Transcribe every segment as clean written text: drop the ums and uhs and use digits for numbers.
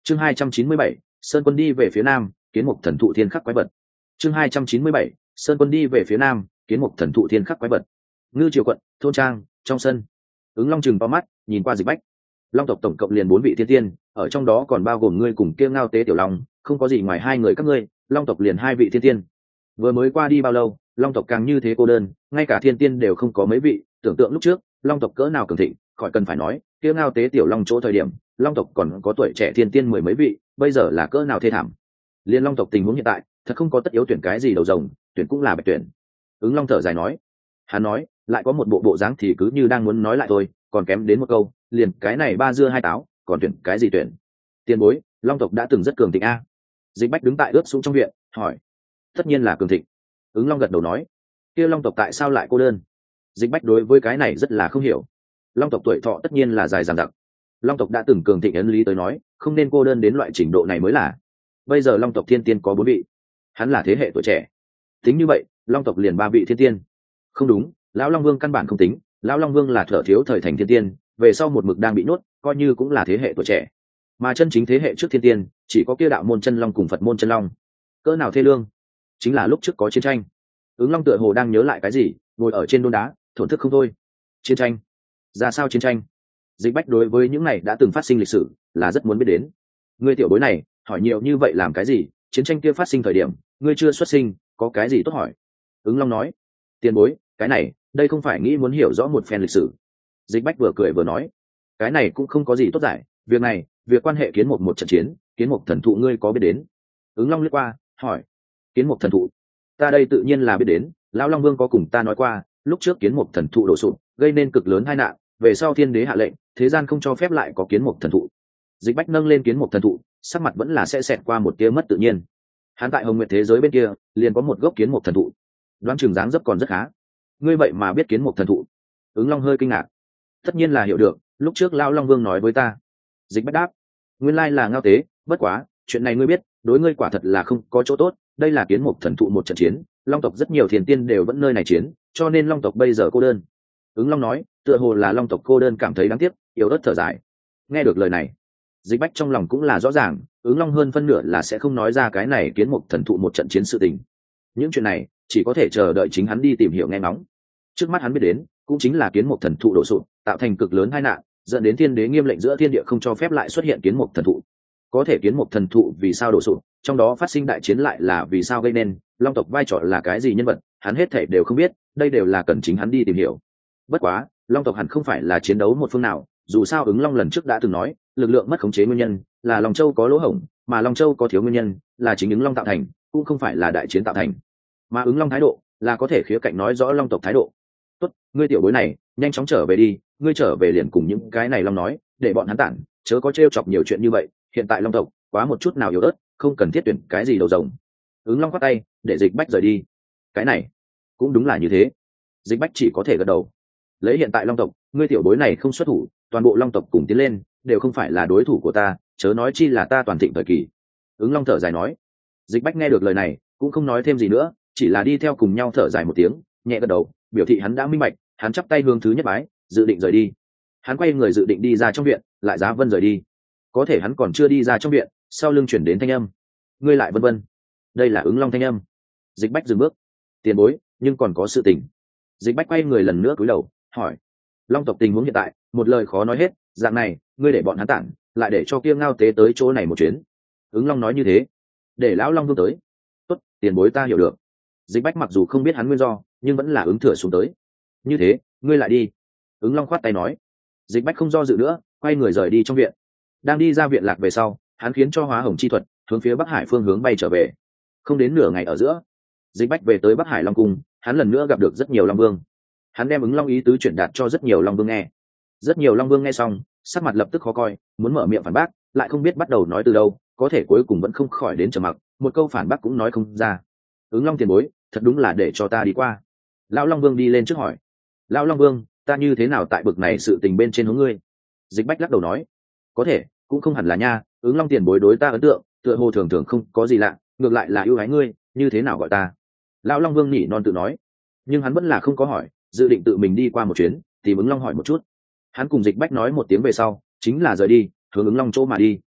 Chương 297, Sơn Quân đi về phía nam, kiến mục thần thụ thiên khắc quái vật. Chương 297, Sơn Quân đi về phía nam, kiến mục thần thụ thiên khắc quái vật. Ngư Triều quận, thôn trang, trong sân. Ứng Long chừng to mắt, nhìn qua Dịch Bách. Long tộc tổng cộng liền 4 vị thiên tiên, ở trong đó còn bao gồm ngươi cùng Kia Ngao Tế Tiểu Long, không có gì ngoài hai người các ngươi, Long tộc liền 2 vị thiên tiên. Vừa mới qua đi bao lâu, Long tộc càng như thế cô đơn, ngay cả thiên tiên đều không có mấy vị, tưởng tượng lúc trước, Long tộc cỡ nào cường thịnh, khỏi cần phải nói, Kia Ngao Tế Tiểu Long chỗ thời điểm, Long tộc còn có tuổi trẻ thiên tiên 10 mấy vị, bây giờ là cỡ nào thê thảm. Liên Long tộc tình huống hiện tại, thật không có tất yếu tuyển cái gì đầu rồng, tuyển cũng là bạch tuyển. Ứng Long thở dài nói. Hắn nói, lại có một bộ dáng thì cứ như đang muốn nói lại thôi, còn kém đến một câu, liền cái này ba dưa hai táo, còn tuyển cái gì tuyển? Tiền bối, Long tộc đã từng rất cường thịnh a. Dịch Bách đứng tại ướt xuống trong viện, hỏi. Tất nhiên là cường thịnh. Ứng Long gật đầu nói. Kia Long tộc tại sao lại cô đơn? Dịch Bách đối với cái này rất là không hiểu. Long tộc tuổi thọ tất nhiên là dài dằng dặc. Long tộc đã từng cường thịnh, ấn lý tới nói, không nên cô đơn đến loại trình độ này mới là. Bây giờ Long tộc thiên tiên có 4 vị, hắn là thế hệ tuổi trẻ. Tính như vậy, Long tộc liền 3 vị thiên tiên. Không đúng, lão Long Vương căn bản không tính, lão Long Vương là thở thiếu thời thành thiên tiên, về sau một mực đang bị nuốt, coi như cũng là thế hệ tuổi trẻ. Mà chân chính thế hệ trước thiên tiên, chỉ có kia đạo môn chân long cùng Phật môn chân long. Cỡ nào thê lương? Chính là lúc trước có chiến tranh. Ứng Long tựa hồ đang nhớ lại cái gì, ngồi ở trên đôn đá, thổn thức không thôi. Chiến tranh? Ra sao chiến tranh? Dịch Bách đối với những này đã từng phát sinh lịch sử là rất muốn biết đến. Ngươi tiểu bối này, hỏi nhiều như vậy làm cái gì? Chiến tranh kia phát sinh thời điểm, ngươi chưa xuất sinh, có cái gì tốt hỏi? Ứng Long nói. Tiền bối, cái này, đây không phải nghĩ muốn hiểu rõ một phen lịch sử. Dịch Bách vừa cười vừa nói. Cái này cũng không có gì tốt giải, việc này, việc quan hệ kiến một trận chiến, kiến một thần thụ ngươi có biết đến? Ứng Long lướt qua, hỏi. Kiến một thần thụ? Ta đây tự nhiên là biết đến, lão Long Vương có cùng ta nói qua, lúc trước kiến một thần thụ đổ sụp, gây nên cực lớn tai nạn, về sau thiên đế hạ lệnh, thế gian không cho phép lại có kiến một thần thụ. Dịch Bách nâng lên kiến một thần thụ, sắc mặt vẫn là sẽ xẹt qua một tia mất tự nhiên. Hắn tại Hồng Nguyệt thế giới bên kia, liền có một gốc kiến một thần thụ, đoán chừng dáng dấp còn rất khá. Ngươi vậy mà biết kiến một thần thụ? Ứng Long hơi kinh ngạc. Tất nhiên là hiểu được, lúc trước lão Long Vương nói với ta. Dịch Bách đáp. Nguyên lai là Ngao Tế, bất quá, chuyện này ngươi biết, đối ngươi quả thật là không có chỗ tốt. Đây là kiến một thần thụ một trận chiến, Long tộc rất nhiều thiên tiên đều vẫn nơi này chiến, cho nên Long tộc bây giờ cô đơn. Ứng Long nói, tựa hồ là Long tộc cô đơn cảm thấy đáng tiếc, yếu ớt thở dài. Nghe được lời này, Dịch Bách trong lòng cũng là rõ ràng, Ứng Long hơn phân nửa là sẽ không nói ra cái này kiến một thần thụ một trận chiến sự tình. Những chuyện này chỉ có thể chờ đợi chính hắn đi tìm hiểu nghe ngóng. Trước mắt hắn biết đến, cũng chính là kiến một thần thụ đổ sụp, tạo thành cực lớn tai nạn, dẫn đến thiên đế nghiêm lệnh giữa thiên địa không cho phép lại xuất hiện kiến một thần thụ. Có thể kiến một thần thụ vì sao đổ sụp, trong đó phát sinh đại chiến lại là vì sao gây nên, Long tộc vai trò là cái gì nhân vật, hắn hết thảy đều không biết, đây đều là cần chính hắn đi tìm hiểu. Bất quá, Long tộc hẳn không phải là chiến đấu một phương nào, dù sao Ứng Long lần trước đã từng nói, lực lượng mất khống chế nguyên nhân là Long Châu có lỗ hổng, mà Long Châu có thiếu nguyên nhân là chính Ứng Long tạo thành, cũng không phải là đại chiến tạo thành. Mà Ứng Long thái độ là có thể khía cạnh nói rõ Long tộc thái độ. Tốt, ngươi tiểu bối này, nhanh chóng trở về đi, ngươi trở về liền cùng những cái này Long nói, để bọn hắn tản, chớ có trêu chọc nhiều chuyện như vậy, hiện tại Long tộc quá một chút nào yếu ớt, không cần thiết tuyển cái gì đầu rồng. Ứng Long quát tay, để Dịch Bách rời đi. Cái này cũng đúng là như thế. Dịch Bách chỉ có thể gật đầu. Lấy hiện tại Long tộc, ngươi tiểu bối này không xuất thủ, toàn bộ Long tộc cùng tiến lên, đều không phải là đối thủ của ta, chớ nói chi là ta toàn thịnh thời kỳ. Ứng Long thở dài nói. Dịch Bách nghe được lời này, cũng không nói thêm gì nữa, chỉ là đi theo cùng nhau thở dài một tiếng, nhẹ gật đầu, biểu thị hắn đã minh bạch, hắn chắp tay hướng thứ nhất bái, dự định rời đi. Hắn quay người dự định đi ra trong viện, lại Giá Vân rời đi. Có thể hắn còn chưa đi ra trong viện, sau lưng chuyển đến thanh âm. Ngươi lại Vân Vân. Đây là Ứng Long thanh âm. Dịch Bách dừng bước. Tiền bối, nhưng còn có sự tình. Dịch Bách quay người lần nữa cúi đầu, hỏi. Long tộc tình huống hiện tại, một lời khó nói hết, dạng này, ngươi để bọn hắn tản, lại để cho Kia Ngao Tế tới chỗ này một chuyến. Ứng Long nói như thế. Để lão Long Vương tới. Tốt, tiền bối ta hiểu được. Dịch Bách mặc dù không biết hắn nguyên do, nhưng vẫn là ứng thừa xuống tới. Như thế, ngươi lại đi. Ứng Long khoát tay nói. Dịch Bách không do dự nữa, quay người rời đi trong viện. Đang đi ra viện lạc về sau, hắn khiến cho Hóa Hồng chi thuật hướng phía Bắc Hải phương hướng bay trở về. Không đến nửa ngày ở giữa, Dịch Bách về tới Bắc Hải Long cung, hắn lần nữa gặp được rất nhiều Long Vương. Hắn đem Ứng Long ý tứ chuyển đạt cho rất nhiều Long Vương nghe. Rất nhiều Long Vương nghe xong, sắc mặt lập tức khó coi, muốn mở miệng phản bác, lại không biết bắt đầu nói từ đâu, có thể cuối cùng vẫn không khỏi đến trầm mặc, một câu phản bác cũng nói không ra. Ứng Long tiền bối, thật đúng là để cho ta đi qua. Lão Long Vương đi lên trước hỏi. Lão Long Vương, ta như thế nào tại bực này sự tình bên trên hướng ngươi? Dịch Bách lắc đầu nói. Có thể, cũng không hẳn là nha, Ứng Long tiền bối đối ta ấn tượng, tựa hồ thường thường không có gì lạ, ngược lại là yêu ái ngươi, như thế nào gọi ta? Lão Long Vương nhỉ non tự nói. Nhưng hắn vẫn là không có hỏi, dự định tự mình đi qua một chuyến, tìm Ứng Long hỏi một chút. Hắn cùng Dịch Bách nói một tiếng về sau, chính là rời đi, hướng Ứng Long chỗ mà đi.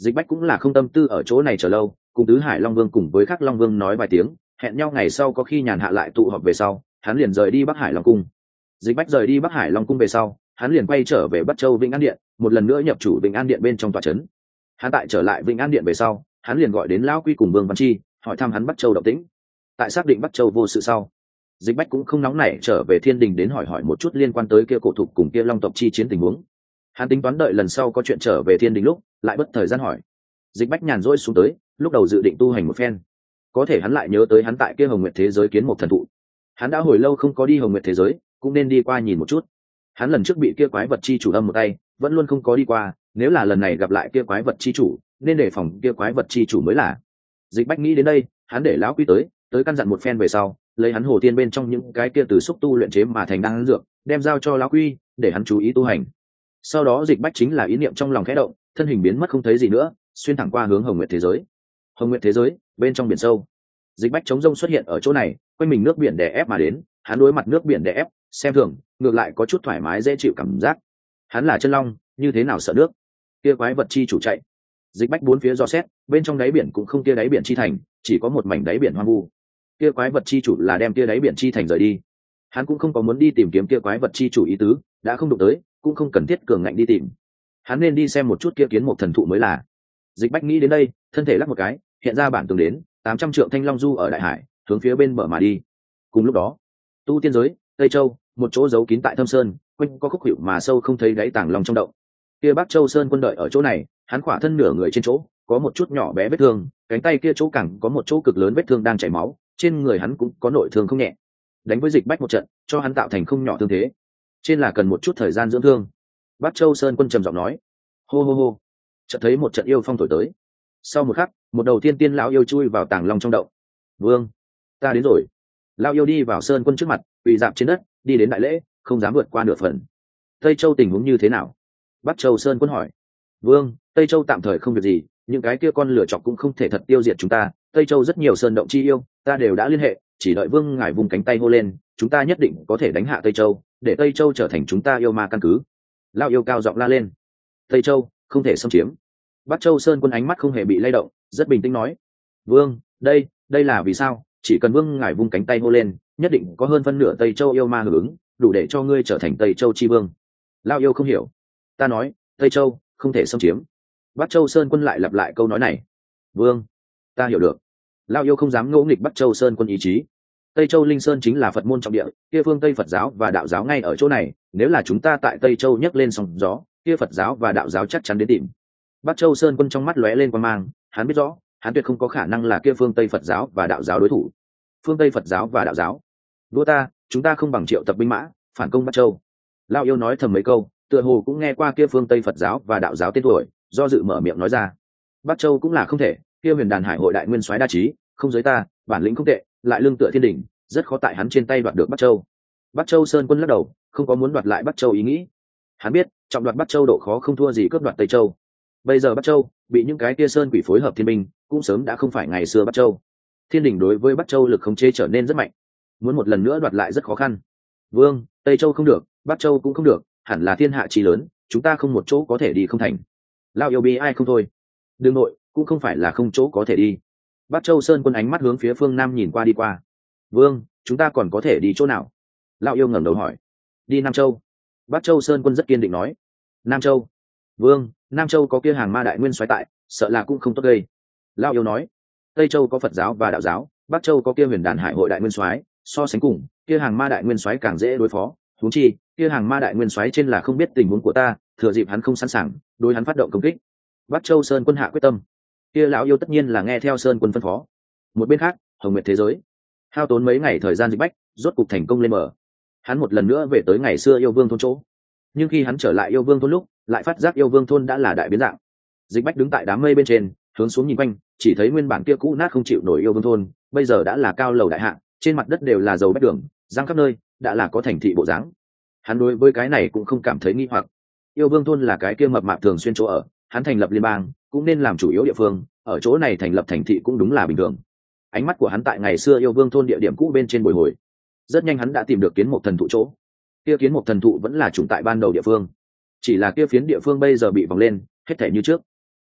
Dịch Bách cũng là không tâm tư ở chỗ này chờ lâu, cùng tứ hải long vương cùng với khắc long vương nói vài tiếng, hẹn nhau ngày sau có khi nhàn hạ lại tụ họp về sau, hắn liền rời đi Bắc Hải Long cung. Dịch Bách rời đi Bắc Hải Long cung về sau, hắn liền quay trở về Bắc Châu Vĩnh An Điện, một lần nữa nhập chủ Vĩnh An Điện bên trong tòa trấn. Hắn tại trở lại Vĩnh An Điện về sau, hắn liền gọi đến lão quy cùng Vương Văn Chi, hỏi thăm hắn Bắc Châu động tĩnh. Tại xác định Bắc Châu vô sự sau, Dịch Bách cũng không nóng nảy trở về Thiên Đình đến hỏi một chút liên quan tới kia cổ thục cùng kia Long tộc chi chiến tình huống. Hắn tính toán đợi lần sau có chuyện trở về Thiên Đình lúc, lại bất thời gian hỏi. Dịch Bách nhàn rỗi xuống tới, lúc đầu dự định tu hành một phen, có thể hắn lại nhớ tới hắn tại kia Hồng Nguyệt thế giới kiến một thần thụ. Hắn đã hồi lâu không có đi Hồng Nguyệt thế giới, cũng nên đi qua nhìn một chút. Hắn lần trước bị kia quái vật chi chủ âm một tay, vẫn luôn không có đi qua, nếu là lần này gặp lại kia quái vật chi chủ, nên đề phòng kia quái vật chi chủ mới là. Dịch Bách nghĩ đến đây, hắn để lão quy tới căn dặn một phen về sau, lấy hắn hồ tiên bên trong những cái kia từ xúc tu luyện chế mà thành đan dược, đem giao cho lão quy, để hắn chú ý tu hành. Sau đó Dịch Bách chính là ý niệm trong lòng khẽ động, thân hình biến mất không thấy gì nữa, xuyên thẳng qua hướng Hồng Nguyệt thế giới. Hồng Nguyệt thế giới, bên trong biển sâu, Dịch Bách chống rông xuất hiện ở chỗ này, quanh mình nước biển đè ép mà đến, hắn đối mặt nước biển đè ép, xem thường, ngược lại có chút thoải mái dễ chịu cảm giác. Hắn là chân long, như thế nào sợ nước? Kia quái vật chi chủ chạy. Dịch Bách bốn phía dò xét, bên trong đáy biển cũng không kia đáy biển chi thành, chỉ có một mảnh đáy biển hoang vu. Kia quái vật chi chủ là đem kia đáy biển chi thành rời đi. Hắn cũng không có muốn đi tìm kiếm kia quái vật chi chủ ý tứ, đã không đụng tới, cũng không cần thiết cường ngạnh đi tìm. Hắn nên đi xem một chút kia kiến một thần thụ mới là. Dịch Bách nghĩ đến đây, thân thể lắc một cái, hiện ra bản tường đến, 800 trượng thanh long du ở đại hải, hướng phía bên bờ mà đi. Cùng lúc đó, tu tiên giới, Tây Châu, một chỗ giấu kín tại thâm sơn, quanh có khúc hiệu mà sâu không thấy đáy tàng long trong động. Kia Bắc Châu Sơn Quân đợi ở chỗ này, hắn khỏa thân nửa người trên chỗ, có một chút nhỏ bé vết thương, cánh tay kia chỗ cẳng có một chỗ cực lớn vết thương đang chảy máu, trên người hắn cũng có nội thương không nhẹ. Đánh với Dịch Bách một trận, cho hắn tạo thành không nhỏ thương thế. Trên là cần một chút thời gian dưỡng thương. Bắc Châu Sơn Quân trầm giọng nói: "Hô hô hô." Chợt thấy một trận yêu phong thổi tới. Sau một khắc, một đầu thiên tiên lão yêu chui vào tàng long trong động. "Vương, ta đến rồi." Lão yêu đi vào Sơn Quân trước mặt, quỳ dạp trên đất, đi đến đại lễ, không dám vượt qua nửa phần. "Tây Châu tình huống như thế nào?" Bắc Châu Sơn Quân hỏi. "Vương, Tây Châu tạm thời không việc gì, những cái kia con lửa chọc cũng không thể thật tiêu diệt chúng ta. Tây Châu rất nhiều sơn động chi yêu, ta đều đã liên hệ, chỉ đợi Vương ngài vùng cánh tay hô lên, chúng ta nhất định có thể đánh hạ Tây Châu, để Tây Châu trở thành chúng ta yêu ma căn cứ." Lão yêu cao giọng la lên. "Tây Châu không thể xâm chiếm." Bắc Châu Sơn Quân ánh mắt không hề bị lay động, rất bình tĩnh nói: "Vương, đây là vì sao? Chỉ cần Vương ngài vung cánh tay hô lên, nhất định có hơn phân nửa Tây Châu yêu ma hưởng ứng, đủ để cho ngươi trở thành Tây Châu chi vương." Lão yêu không hiểu. "Ta nói, Tây Châu không thể xâm chiếm." Bắc Châu Sơn Quân lại lặp lại câu nói này. "Vương, ta hiểu được." Lão yêu không dám ngỗ nghịch Bắc Châu Sơn Quân ý chí. Tây Châu Linh Sơn chính là Phật môn trọng địa, kia phương Tây Phật giáo và đạo giáo ngay ở chỗ này, nếu là chúng ta tại Tây Châu nhấc lên sóng gió, kia Phật giáo và đạo giáo chắc chắn đến tìm. Bắc Châu Sơn Quân trong mắt lóe lên quang mang, hắn biết rõ, hắn tuyệt không có khả năng là kia phương Tây Phật giáo và đạo giáo đối thủ. Phương Tây Phật giáo và đạo giáo, đua ta, chúng ta không bằng triệu tập binh mã, phản công Bắc Châu. Lão yêu nói thầm mấy câu, tựa hồ cũng nghe qua kia phương Tây Phật giáo và đạo giáo tên tuổi, do dự mở miệng nói ra. Bắc Châu cũng là không thể, kia Huyền Đàn Hải hội đại nguyên soái đa trí, không giới ta, bản lĩnh không tệ, lại lương tựa thiên đỉnh, rất khó tại hắn trên tay đoạt được Bắc Châu. Bắc Châu Sơn Quân lắc đầu, không có muốn đoạt lại Bắc Châu ý nghĩ. Hắn biết, trọng đoạt Bắc Châu độ khó không thua gì cướp đoạt Tây Châu. Bây giờ Bắc Châu bị những cái tia sơn quỷ phối hợp thiên binh, cũng sớm đã không phải ngày xưa Bắc Châu. Thiên đỉnh đối với Bắc Châu lực khống chế trở nên rất mạnh, muốn một lần nữa đoạt lại rất khó khăn. Vương, Tây Châu không được, Bắc Châu cũng không được, hẳn là thiên hạ chí lớn, chúng ta không một chỗ có thể đi không thành. Lão yêu bi ai không thôi. Đương nội cũng không phải là không chỗ có thể đi. Bắc Châu Sơn Quân ánh mắt hướng phía phương nam nhìn qua đi qua. Vương, chúng ta còn có thể đi chỗ nào? Lão yêu ngẩng đầu hỏi. Đi Nam Châu. Bắc Châu Sơn Quân rất kiên định nói. Nam Châu. Vương, Nam Châu có kia hàng ma đại nguyên soái tại, sợ là cũng không tốt gây. Lão yêu nói. Tây Châu có Phật giáo và đạo giáo, Bắc Châu có kia Huyền Đàn Hải hội đại nguyên soái, so sánh cùng, kia hàng ma đại nguyên soái càng dễ đối phó. Huống chi, kia hàng ma đại nguyên soái trên là không biết tình huống của ta, thừa dịp hắn không sẵn sàng, đối hắn phát động công kích. Bắc Châu Sơn Quân hạ quyết tâm. Kia lão yêu tất nhiên là nghe theo Sơn Quân phân phó. Một bên khác, Hồng Nguyệt thế giới, hao tốn mấy ngày thời gian Dịch Bách, rốt cục thành công lên mở. Hắn một lần nữa về tới ngày xưa yêu vương thôn chỗ. Nhưng khi hắn trở lại yêu vương thôn lúc, lại phát giác yêu vương thôn đã là đại biến dạng. Dịch Bách đứng tại đám mây bên trên, hướng xuống nhìn quanh, chỉ thấy nguyên bản kia cũ nát không chịu nổi yêu vương thôn, bây giờ đã là cao lầu đại hạ, trên mặt đất đều là dầu bách đường, răng khắp nơi, đã là có thành thị bộ dáng. Hắn đối với cái này cũng không cảm thấy nghi hoặc. Yêu vương thôn là cái kia mập mạp thường xuyên chỗ ở, hắn thành lập liên bang, cũng nên làm chủ yếu địa phương, ở chỗ này thành lập thành thị cũng đúng là bình thường. Ánh mắt của hắn tại ngày xưa yêu vương thôn địa điểm cũ bên trên bồi hồi. Rất nhanh hắn đã tìm được kiến một thần thụ chỗ. Kia kiến một thần thụ vẫn là chủng tại ban đầu địa phương, chỉ là kia phiến địa phương bây giờ bị vòng lên, hết thể như trước.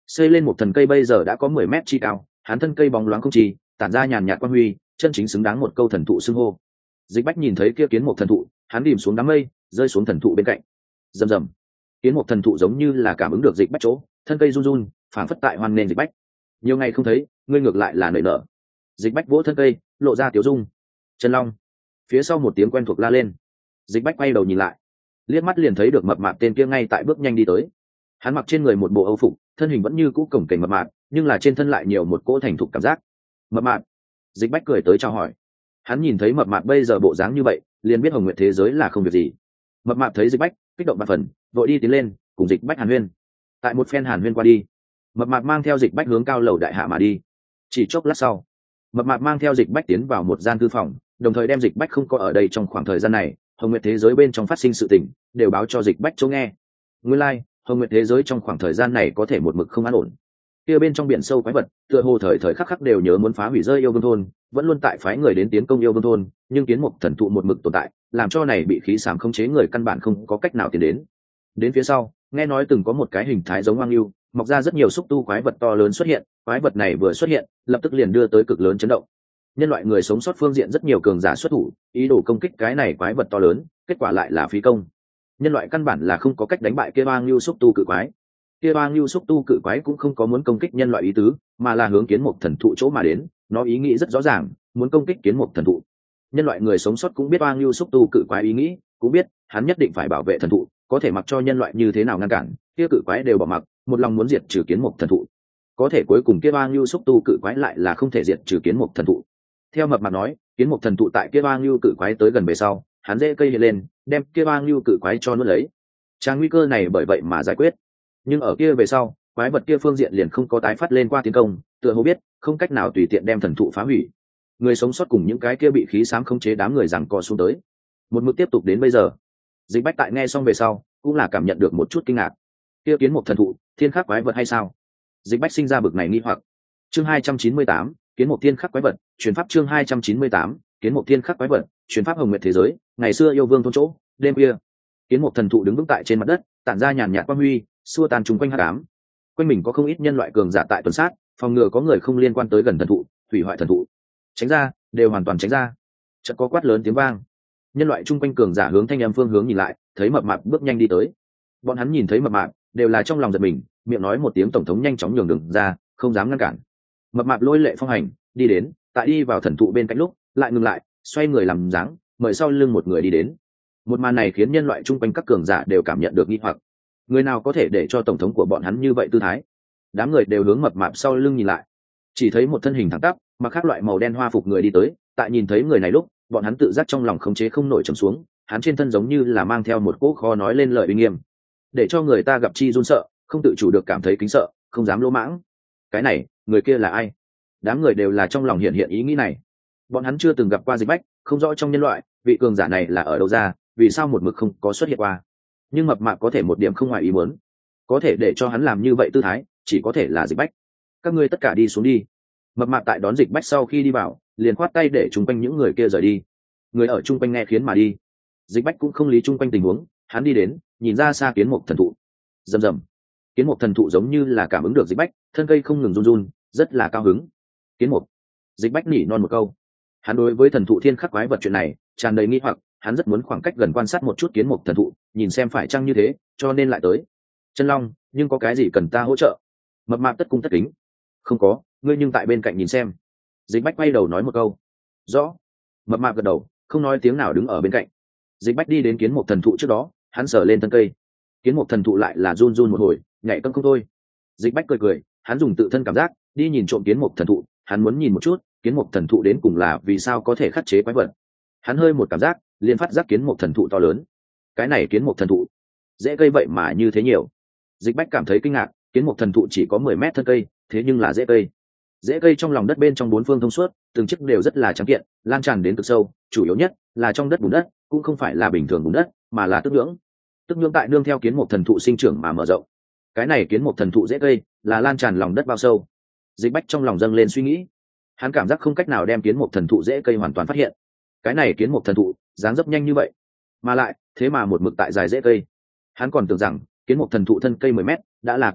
xây lên một thần cây bây giờ đã có 10 mét chi cao, hắn thân cây bóng loáng không trì, tản ra nhàn nhạt quang huy, chân chính xứng đáng một câu thần thụ xưng hô. Dịch Bách nhìn thấy kia kiến một thần thụ, hắn đìm xuống đám mây, rơi xuống thần thụ bên cạnh. Rầm rầm. Kiến một thần thụ giống như là cảm ứng được Dịch Bách chỗ, thân cây run run, phảng phất tại hoan nên Dịch Bách. Nhiều ngày không thấy, ngươi ngược lại là nảy nở. Dịch Bách vỗ thân cây, lộ ra tiểu dung. Chân Long. Phía sau một tiếng quen thuộc la lên. Dịch Bách quay đầu nhìn lại, liếc mắt liền thấy được mập mạp tên kia ngay tại bước nhanh đi tới. Hắn mặc trên người một bộ âu phục, thân hình vẫn như cũ cổng kềnh mập mạp, nhưng là trên thân lại nhiều một cỗ thành thục cảm giác. Mập mạp. Dịch Bách cười tới chào hỏi. Hắn nhìn thấy mập mạp bây giờ bộ dáng như vậy, liền biết Hồng Nguyệt thế giới là không việc gì. Mập mạp thấy Dịch Bách, kích động bạt phần, vội đi tiến lên, cùng Dịch Bách hàn huyên. Tại một phen hàn huyên qua đi, mập mạp mang theo Dịch Bách hướng cao lầu đại hạ mà đi. Chỉ chốc lát sau, mập mạp mang theo Dịch Bách tiến vào một gian thư phòng, đồng thời đem Dịch Bách không có ở đây trong khoảng thời gian này, Hồng Nguyệt thế giới bên trong phát sinh sự tình, đều báo cho Dịch Bách chỗ nghe. Nguyên lai, Hồng Nguyệt thế giới trong khoảng thời gian này có thể một mực không an ổn. Kia bên trong biển sâu quái vật, tựa hồ thời thời khắc khắc đều nhớ muốn phá hủy rơi yêu vương thôn, vẫn luôn tại phái người đến tiến công yêu vương thôn, nhưng kiến mục thần thụ một mực tồn tại, làm cho này bị khí xám khống chế người căn bản không có cách nào tiến đến. Đến phía sau, nghe nói từng có một cái hình thái giống hoang lưu, mọc ra rất nhiều xúc tu quái vật to lớn xuất hiện, quái vật này vừa xuất hiện, lập tức liền đưa tới cực lớn chấn động. Nhân loại người sống sót phương diện rất nhiều cường giả xuất thủ, ý đồ công kích cái này quái vật to lớn, kết quả lại là phí công. Nhân loại căn bản là không có cách đánh bại kia hoang lưu xúc tu cự quái. Kia hoang lưu xúc tu cự quái cũng không có muốn công kích nhân loại ý tứ, mà là hướng kiến mục thần thụ chỗ mà đến, nó ý nghĩ rất rõ ràng, muốn công kích kiến mục thần thụ. Nhân loại người sống sót cũng biết hoang lưu xúc tu cự quái ý nghĩ, cũng biết hắn nhất định phải bảo vệ thần thụ, có thể mặc cho nhân loại như thế nào ngăn cản, kia cự quái đều bỏ mặc, một lòng muốn diệt trừ kiến mục thần thụ. Có thể cuối cùng kia hoang lưu xúc tu cự quái lại là không thể diệt trừ kiến mục thần thụ. Theo mập mạp nói, kiến mục thần thụ tại kia hoang lưu cự quái tới gần về sau, hắn rễ cây hiện lên, đem kia hoang lưu cự quái cho nuốt lấy. Trang nguy cơ này bởi vậy mà giải quyết. Nhưng ở kia về sau, quái vật kia phương diện liền không có tái phát lên qua tiến công, tựa hồ biết không cách nào tùy tiện đem thần thụ phá hủy. Người sống sót cùng những cái kia bị khí xám khống chế đám người giằng co xuống tới, một mực tiếp tục đến bây giờ. Dịch Bách tại nghe xong về sau, cũng là cảm nhận được một chút kinh ngạc. Kia kiến mục thần thụ, thiên khắc quái vật hay sao? Dịch Bách sinh ra bực này nghi hoặc. Chương 298, kiến mục thiên khắc quái vật, truyền pháp chương 298, kiến mục thiên khắc quái vật, truyền pháp Hồng Nguyệt thế giới, ngày xưa yêu vương thôn chỗ, đêm khuya. Kiến mục thần thụ đứng vững tại trên mặt đất, tản ra nhàn nhạt quang huy, xua tan trùng quanh hắc ám. Quanh mình có không ít nhân loại cường giả tại tuần sát, phòng ngừa có người không liên quan tới gần thần thụ, hủy hoại thần thụ. Tránh ra, đều hoàn toàn tránh ra. Chợt có quát lớn tiếng vang. Nhân loại chung quanh cường giả hướng thanh âm phương hướng nhìn lại, thấy mập mạp bước nhanh đi tới. Bọn hắn nhìn thấy mập mạp, đều là trong lòng giật mình, miệng nói một tiếng tổng thống nhanh chóng nhường đường ra, không dám ngăn cản. Mập mạp lôi lệ phong hành, đi đến, tại đi vào thần thụ bên cạnh lúc, lại ngừng lại, xoay người làm dáng, mời sau lưng một người đi đến. Một màn này khiến nhân loại chung quanh các cường giả đều cảm nhận được nghi hoặc. Người nào có thể để cho tổng thống của bọn hắn như vậy tư thái? Đám người đều hướng mập mạp sau lưng nhìn lại, chỉ thấy một thân hình thẳng tắp, mặc khác loại màu đen hoa phục người đi tới. Tại nhìn thấy người này lúc, bọn hắn tự giác trong lòng khống chế không nổi trầm xuống, hắn trên thân giống như là mang theo một cỗ khó nói lên lời uy nghiêm, để cho người ta gặp chi run sợ, không tự chủ được cảm thấy kính sợ, không dám lỗ mãng. Cái này, người kia là ai? Đám người đều là trong lòng hiện hiện ý nghĩ này. Bọn hắn chưa từng gặp qua Dịch Bách, không rõ trong nhân loại vị cường giả này là ở đâu ra, vì sao một mực không có xuất hiện qua. Nhưng mập mạp có thể một điểm không ngoài ý muốn, có thể để cho hắn làm như vậy tư thái, chỉ có thể là Dịch Bách. Các ngươi tất cả đi xuống đi. Mập mạp tại đón Dịch Bách sau khi đi vào, liền khoát tay để chung quanh những người kia rời đi. Người ở chung quanh nghe khiến mà đi. Dịch Bách cũng không lý chung quanh tình huống, hắn đi đến, nhìn ra xa kiến mục thần thụ. Rầm rầm. Kiến mục thần thụ giống như là cảm ứng được Dịch Bách, thân cây không ngừng run run, rất là cao hứng. Kiến mục. Dịch Bách nỉ non một câu. Hắn đối với thần thụ thiên khắc quái vật chuyện này tràn đầy nghi hoặc, hắn rất muốn khoảng cách gần quan sát một chút kiến mục thần thụ, nhìn xem phải chăng như thế, cho nên lại tới. Chân Long, nhưng có cái gì cần ta hỗ trợ? Mập mạp tất cung tất kính. Không có, ngươi nhưng tại bên cạnh nhìn xem. Dịch Bách quay đầu nói một câu. Rõ. Mập mạp gật đầu, không nói tiếng nào đứng ở bên cạnh. Dịch Bách đi đến kiến mục thần thụ trước đó, hắn sờ lên thân cây. Kiến mục thần thụ lại là run run một hồi, nhảy cẫng không thôi. Dịch Bách cười cười, hắn dùng tự thân cảm giác đi nhìn trộm kiến mục thần thụ, hắn muốn nhìn một chút kiến mục thần thụ đến cùng là vì sao có thể khắc chế quái vật. Hắn hơi một cảm giác, liền phát giác kiến mục thần thụ to lớn. Cái này kiến mục thần thụ dễ cây vậy mà như thế nhiều. Dịch Bách cảm thấy kinh ngạc, kiến mục thần thụ chỉ có 10 mét thân cây, thế nhưng là dễ cây. Dễ cây trong lòng đất bên trong bốn phương thông suốt, từng chiếc đều rất là trắng kiện, lan tràn đến cực sâu, chủ yếu nhất là trong đất bùn đất, cũng không phải là bình thường bùn đất, mà là tức nhưỡng. Tức nhưỡng tại nương theo kiến mục thần thụ sinh trưởng mà mở rộng. Cái này kiến mục thần thụ dễ cây là lan tràn lòng đất bao sâu. Dịch Bách trong lòng dâng lên suy nghĩ, hắn cảm giác không cách nào đem kiến mục thần thụ dễ cây hoàn toàn phát hiện. Cái này kiến mục thần thụ dáng dấp nhanh như vậy, mà lại thế mà một mực tại dài dễ cây. Hắn còn tưởng rằng kiến mục thần thụ thân cây 10 mét đã là cực hạn,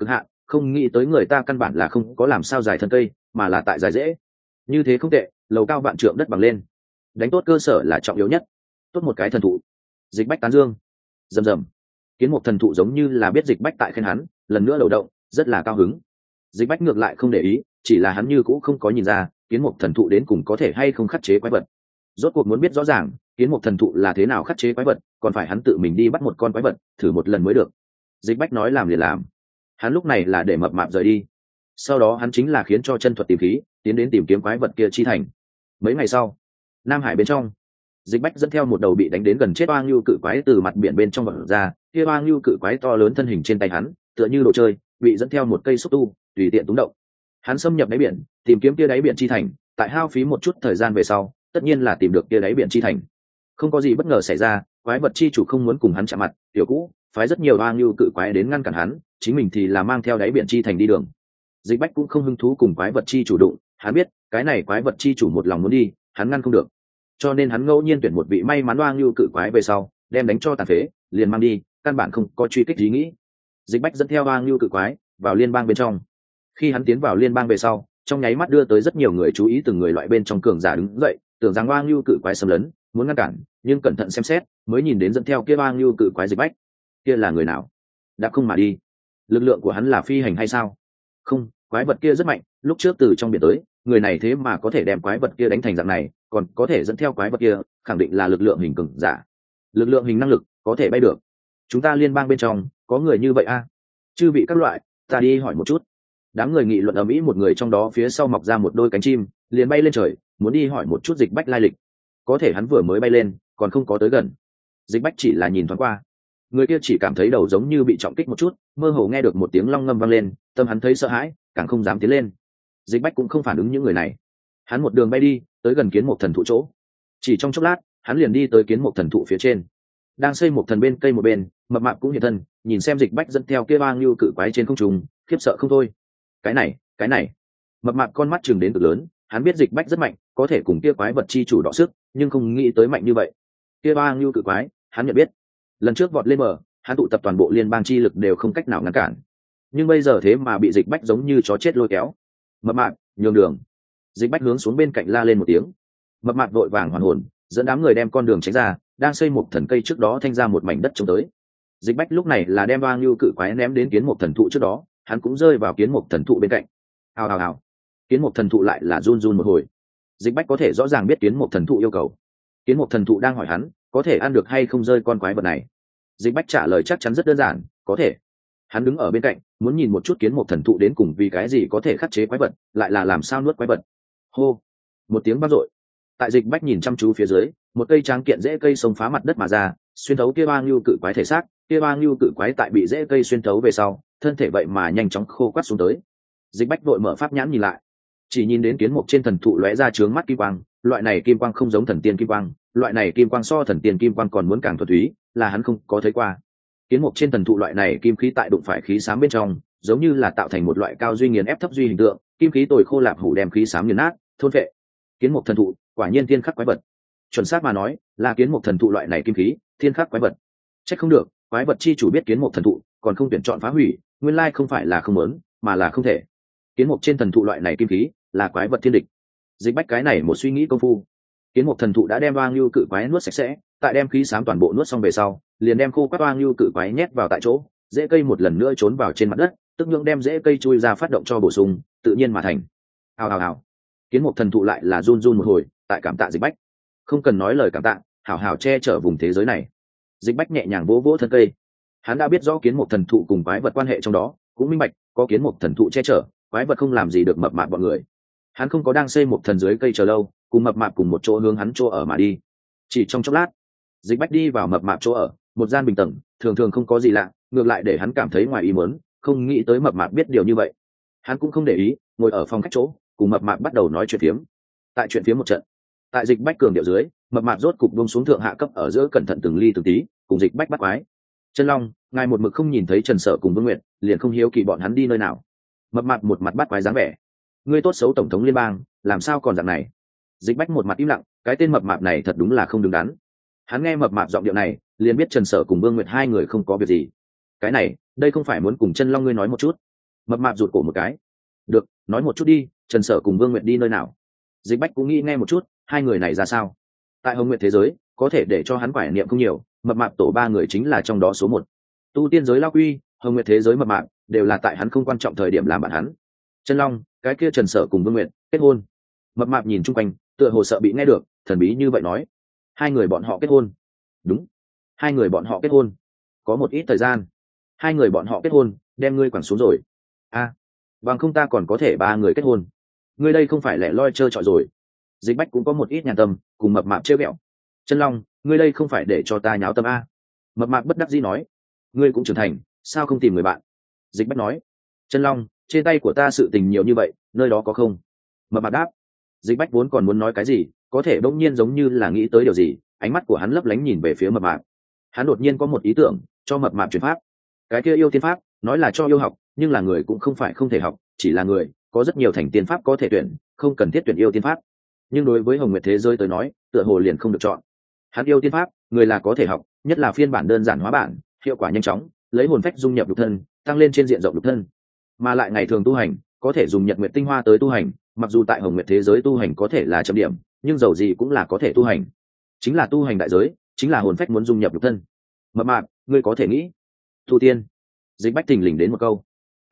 không nghĩ tới người ta căn bản là không có làm sao dài thân cây mà là tại dài dễ. Như thế không tệ, lầu cao vạn trượng đất bằng lên, đánh tốt cơ sở là trọng yếu nhất. Tốt một cái thần thụ. Dịch Bách tán dương. Rầm rầm. Kiến Mục thần thụ giống như là biết Dịch Bách tại khen hắn, lần nữa đầu động, rất là cao hứng. Dịch Bách ngược lại không để ý, chỉ là hắn như cũng không có nhìn ra Kiến Mục thần thụ đến cùng có thể hay không khắc chế quái vật. Rốt cuộc muốn biết rõ ràng Kiến Mục thần thụ là thế nào khắc chế quái vật, còn phải hắn tự mình đi bắt một con quái vật thử một lần mới được. Dịch Bách nói làm liền làm. Hắn lúc này là để mập mạp rời đi, sau đó hắn chính là khiến cho chân thuật tìm khí tiến đến tìm kiếm quái vật kia chi thành. Mấy ngày sau, Nam Hải bên trong, Dịch Bách dẫn theo một đầu bị đánh đến gần chết oang lưu cự quái từ mặt biển bên trong vật ra. Kia oang lưu cự quái to lớn thân hình trên tay hắn tựa như đồ chơi, bị dẫn theo một cây xúc tu tùy tiện túng động. Hắn xâm nhập đáy biển tìm kiếm kia đáy biển chi thành, tại hao phí một chút thời gian về sau tất nhiên là tìm được kia đáy biển chi thành. Không có gì bất ngờ xảy ra, quái vật chi chủ không muốn cùng hắn chạm mặt, tiểu cũ phái rất nhiều oang lưu cự quái đến ngăn cản hắn, chính mình thì là mang theo đáy biển chi thành đi đường. Dịch Bách cũng không hứng thú cùng quái vật chi chủ đụng, hắn biết cái này quái vật chi chủ một lòng muốn đi, hắn ngăn không được, cho nên hắn ngẫu nhiên tuyển một vị may mắn oang lưu cự quái về sau đem đánh cho tàn phế liền mang đi, căn bản không có truy kích ý nghĩ. Dịch Bách dẫn theo oang lưu cự quái vào liên bang bên trong. Khi hắn tiến vào liên bang về sau, trong nháy mắt đưa tới rất nhiều người chú ý, từng người loại bên trong cường giả đứng dậy tưởng rằng oang lưu cự quái xâm lấn muốn ngăn cản, nhưng cẩn thận xem xét mới nhìn đến dẫn theo kia oang lưu cự quái Dịch Bách. Kia là người nào? Đã không mà đi, lực lượng của hắn là phi hành hay sao? Không, quái vật kia rất mạnh, lúc trước từ trong biển tới, người này thế mà có thể đem quái vật kia đánh thành dạng này, còn có thể dẫn theo quái vật kia, khẳng định là lực lượng hình cường giả. Lực lượng hình năng lực có thể bay được. Chúng ta liên bang bên trong có người như vậy a? Chư vị các loại, ta đi hỏi một chút. Đám người nghị luận ầm ĩ, một người trong đó phía sau mọc ra một đôi cánh chim, liền bay lên trời, muốn đi hỏi một chút Dịch Bách lai lịch. Có thể hắn vừa mới bay lên, còn không có tới gần. Dịch Bách chỉ là nhìn thoáng qua, người kia chỉ cảm thấy đầu giống như bị trọng kích một chút, mơ hồ nghe được một tiếng long ngâm vang lên, tâm hắn thấy sợ hãi, càng không dám tiến lên. Dịch Bách cũng không phản ứng những người này, hắn một đường bay đi tới gần Kiến Mục thần thụ chỗ. Chỉ trong chốc lát hắn liền đi tới Kiến Mục thần thụ phía trên, đang xây một thần bên cây một bên, mập mạp cũng hiện thân, nhìn xem Dịch Bách dẫn theo kia oang lưu cự quái trên không trung, khiếp sợ không thôi. Cái này, mập mạp con mắt chừng đến cực lớn, hắn biết Dịch Bách rất mạnh, có thể cùng kia quái vật chi chủ đọ sức, nhưng không nghĩ tới mạnh như vậy. Kia oang lưu cự quái hắn nhận biết, lần trước vọt lên bờ hắn tụ tập toàn bộ liên bang chi lực đều không cách nào ngăn cản, nhưng bây giờ thế mà bị Dịch Bách giống như chó chết lôi kéo. Mập mạp nhường đường. Dịch Bách hướng xuống bên cạnh la lên một tiếng. Mập mạp vội vàng hoàn hồn, dẫn đám người đem con đường tránh ra, đang xây một thần cây trước đó thanh ra một mảnh đất trống tới. Dịch Bách lúc này là đem oang lưu cự quái ném đến Kiến Mục thần thụ trước đó, hắn cũng rơi vào Kiến Mục thần thụ bên cạnh. Hào hào hào. Kiến Mục thần thụ lại là run run một hồi. Dịch Bách có thể rõ ràng biết Kiến Mục thần thụ yêu cầu. Kiến Mục thần thụ đang hỏi hắn có thể ăn được hay không rơi con quái vật này. Dịch Bách trả lời chắc chắn rất đơn giản, có thể. Hắn đứng ở bên cạnh muốn nhìn một chút Kiến Mục thần thụ đến cùng vì cái gì có thể khắc chế quái vật, lại là làm sao nuốt quái vật. Hô, một tiếng vang dội. Tại Dịch Bách nhìn chăm chú phía dưới, một cây tráng kiện rễ cây xông phá mặt đất mà ra, xuyên thấu kia oang lưu cự quái thể xác. Kia oang lưu cự quái tại bị rễ cây xuyên thấu về sau, thân thể vậy mà nhanh chóng khô quắt xuống tới. Dịch Bách vội mở pháp nhãn nhìn lại, chỉ nhìn đến Kiến Mục trên thần thụ lóe ra chướng mắt kim quang, loại này kim quang không giống thần tiên kim quang, loại này kim quang so thần tiên kim quang còn muốn càng thuần túy, là hắn không có thấy qua. Kiến Mục trên thần thụ loại này kim khí tại đụng phải khí xám bên trong, giống như là tạo thành một loại cao duy nghiền ép thấp duy hình tượng, kim khí tồi khô lạp hủ đem khí xám nghiền nát, thôn phệ. Kiến Mục thần thụ, quả nhiên thiên khắc quái vật. Chuẩn xác mà nói, là Kiến Mục thần thụ loại này kim khí, thiên khắc quái vật. Trách không được, quái vật chi chủ biết Kiến Mục thần thụ, còn không tuyển chọn phá hủy, nguyên lai không phải là không muốn, mà là không thể. Kiến Mục trên thần thụ loại này kim khí, là quái vật thiên địch. Dịch Bách cái này một suy nghĩ công phu, Kiến Mục thần thụ đã đem oang lưu cự quái nuốt sạch sẽ, tại đem khí xám toàn bộ nuốt xong về sau, liền đem khô quắt oang lưu cự quái nhét vào tại chỗ, rễ cây một lần nữa trốn vào trên mặt đất, tức nhưỡng đem rễ cây chui ra phát động cho bổ sung, tự nhiên mà thành. Hào hào hào. Kiến Mục thần thụ lại là run run một hồi, tại cảm tạ Dịch Bách. Không cần nói lời cảm tạ, hảo hảo che chở vùng thế giới này. Dịch Bách nhẹ nhàng vỗ vỗ thân cây. Hắn đã biết rõ Kiến Mục thần thụ cùng quái vật quan hệ trong đó, cũng minh bạch, có Kiến Mục thần thụ che chở, quái vật không làm gì được mập mạp bọn người. Hắn không có đang xây một thần dưới cây chờ lâu, cùng mập mạp cùng một chỗ hướng hắn chỗ ở mà đi. Chỉ trong chốc lát, Dịch Bách đi vào mập mạp chỗ ở, một gian bình tầng, thường thường không có gì lạ, ngược lại để hắn cảm thấy ngoài ý muốn, không nghĩ tới mập mạp biết điều như vậy. Hắn cũng không để ý, ngồi ở phòng khách chỗ, cùng mập mạp bắt đầu nói chuyện phiếm. Tại chuyện phiếm một trận, tại Dịch Bách cường điệu dưới, mập mạp rốt cục buông xuống thượng hạ cấp ở giữa, cẩn thận từng ly từng tí, cùng Dịch Bách bắt quái. Chân Long, ngài một mực không nhìn thấy Trần Sở cùng Vương Nguyệt, liền không hiếu kỳ bọn hắn đi nơi nào. Mập mạp một mặt bắt quái dáng vẻ. Ngươi tốt xấu tổng thống liên bang, làm sao còn dạng này? Dịch Bách một mặt im lặng, cái tên mập mạp này thật đúng là không đứng đắn. Hắn nghe mập mạp giọng điệu này, liền biết Trần Sở cùng Vương Nguyệt hai người không có việc gì. Cái này, đây không phải muốn cùng Chân Long ngươi nói một chút? Mập mạp rụt cổ một cái. Được, nói một chút đi, Trần Sở cùng Vương Nguyệt đi nơi nào? Dịch Bách cũng nghĩ nghe một chút, hai người này ra sao? Tại Hồng Nguyệt thế giới, có thể để cho hắn quải niệm không nhiều, mập mạp tổ ba người chính là trong đó số một. Tu tiên giới lao quy, Hồng Nguyệt thế giới mập mạp đều là tại hắn không quan trọng thời điểm làm bạn hắn. Chân Long, cái kia Trần Sở cùng Vương Nguyệt kết hôn. Mập mạp nhìn chung quanh, tựa hồ sợ bị nghe được, thần bí như vậy nói, hai người bọn họ kết hôn. Đúng, hai người bọn họ kết hôn. Có một ít thời gian, hai người bọn họ kết hôn, đem ngươi quẳng xuống rồi. Bằng không ta còn có thể ba người kết hôn. Ngươi đây không phải lẻ loi trơ trọi rồi. Dịch Bách cũng có một ít nhàn tâm, cùng mập mạp trêu ghẹo. Chân Long, ngươi đây không phải để cho ta nháo tâm a? Mập mạp bất đắc dĩ nói, ngươi cũng trưởng thành, sao không tìm người bạn? Dịch Bách nói, Chân Long, trên tay của ta sự tình nhiều như vậy, nơi đó có không? Mập mạp đáp. Dịch Bách vốn còn muốn nói cái gì, có thể bỗng nhiên giống như là nghĩ tới điều gì, ánh mắt của hắn lấp lánh nhìn về phía mập mạp. Hắn đột nhiên có một ý tưởng, cho mập mạp chuyển pháp. Cái kia yêu tiên pháp, nói là cho yêu học, nhưng là người cũng không phải không thể học, chỉ là người có rất nhiều thành tiên pháp có thể tuyển, không cần thiết tuyển yêu tiên pháp. Nhưng đối với Hồng Nguyệt thế giới tới nói, tựa hồ liền không được chọn. Hắn yêu tiên pháp, người là có thể học, nhất là phiên bản đơn giản hóa bản, hiệu quả nhanh chóng, lấy hồn phách dung nhập nhục thân, tăng lên trên diện rộng nhục thân. Mà lại ngày thường tu hành, có thể dùng nhật nguyệt tinh hoa tới tu hành, mặc dù tại Hồng Nguyệt thế giới tu hành có thể là chậm điểm, nhưng dầu gì cũng là có thể tu hành. Chính là tu hành đại giới, chính là hồn phách muốn dung nhập nhục thân. Mập mạp, ngươi có thể nghĩ, tu tiên. Dịch Bách thình lình đến một câu.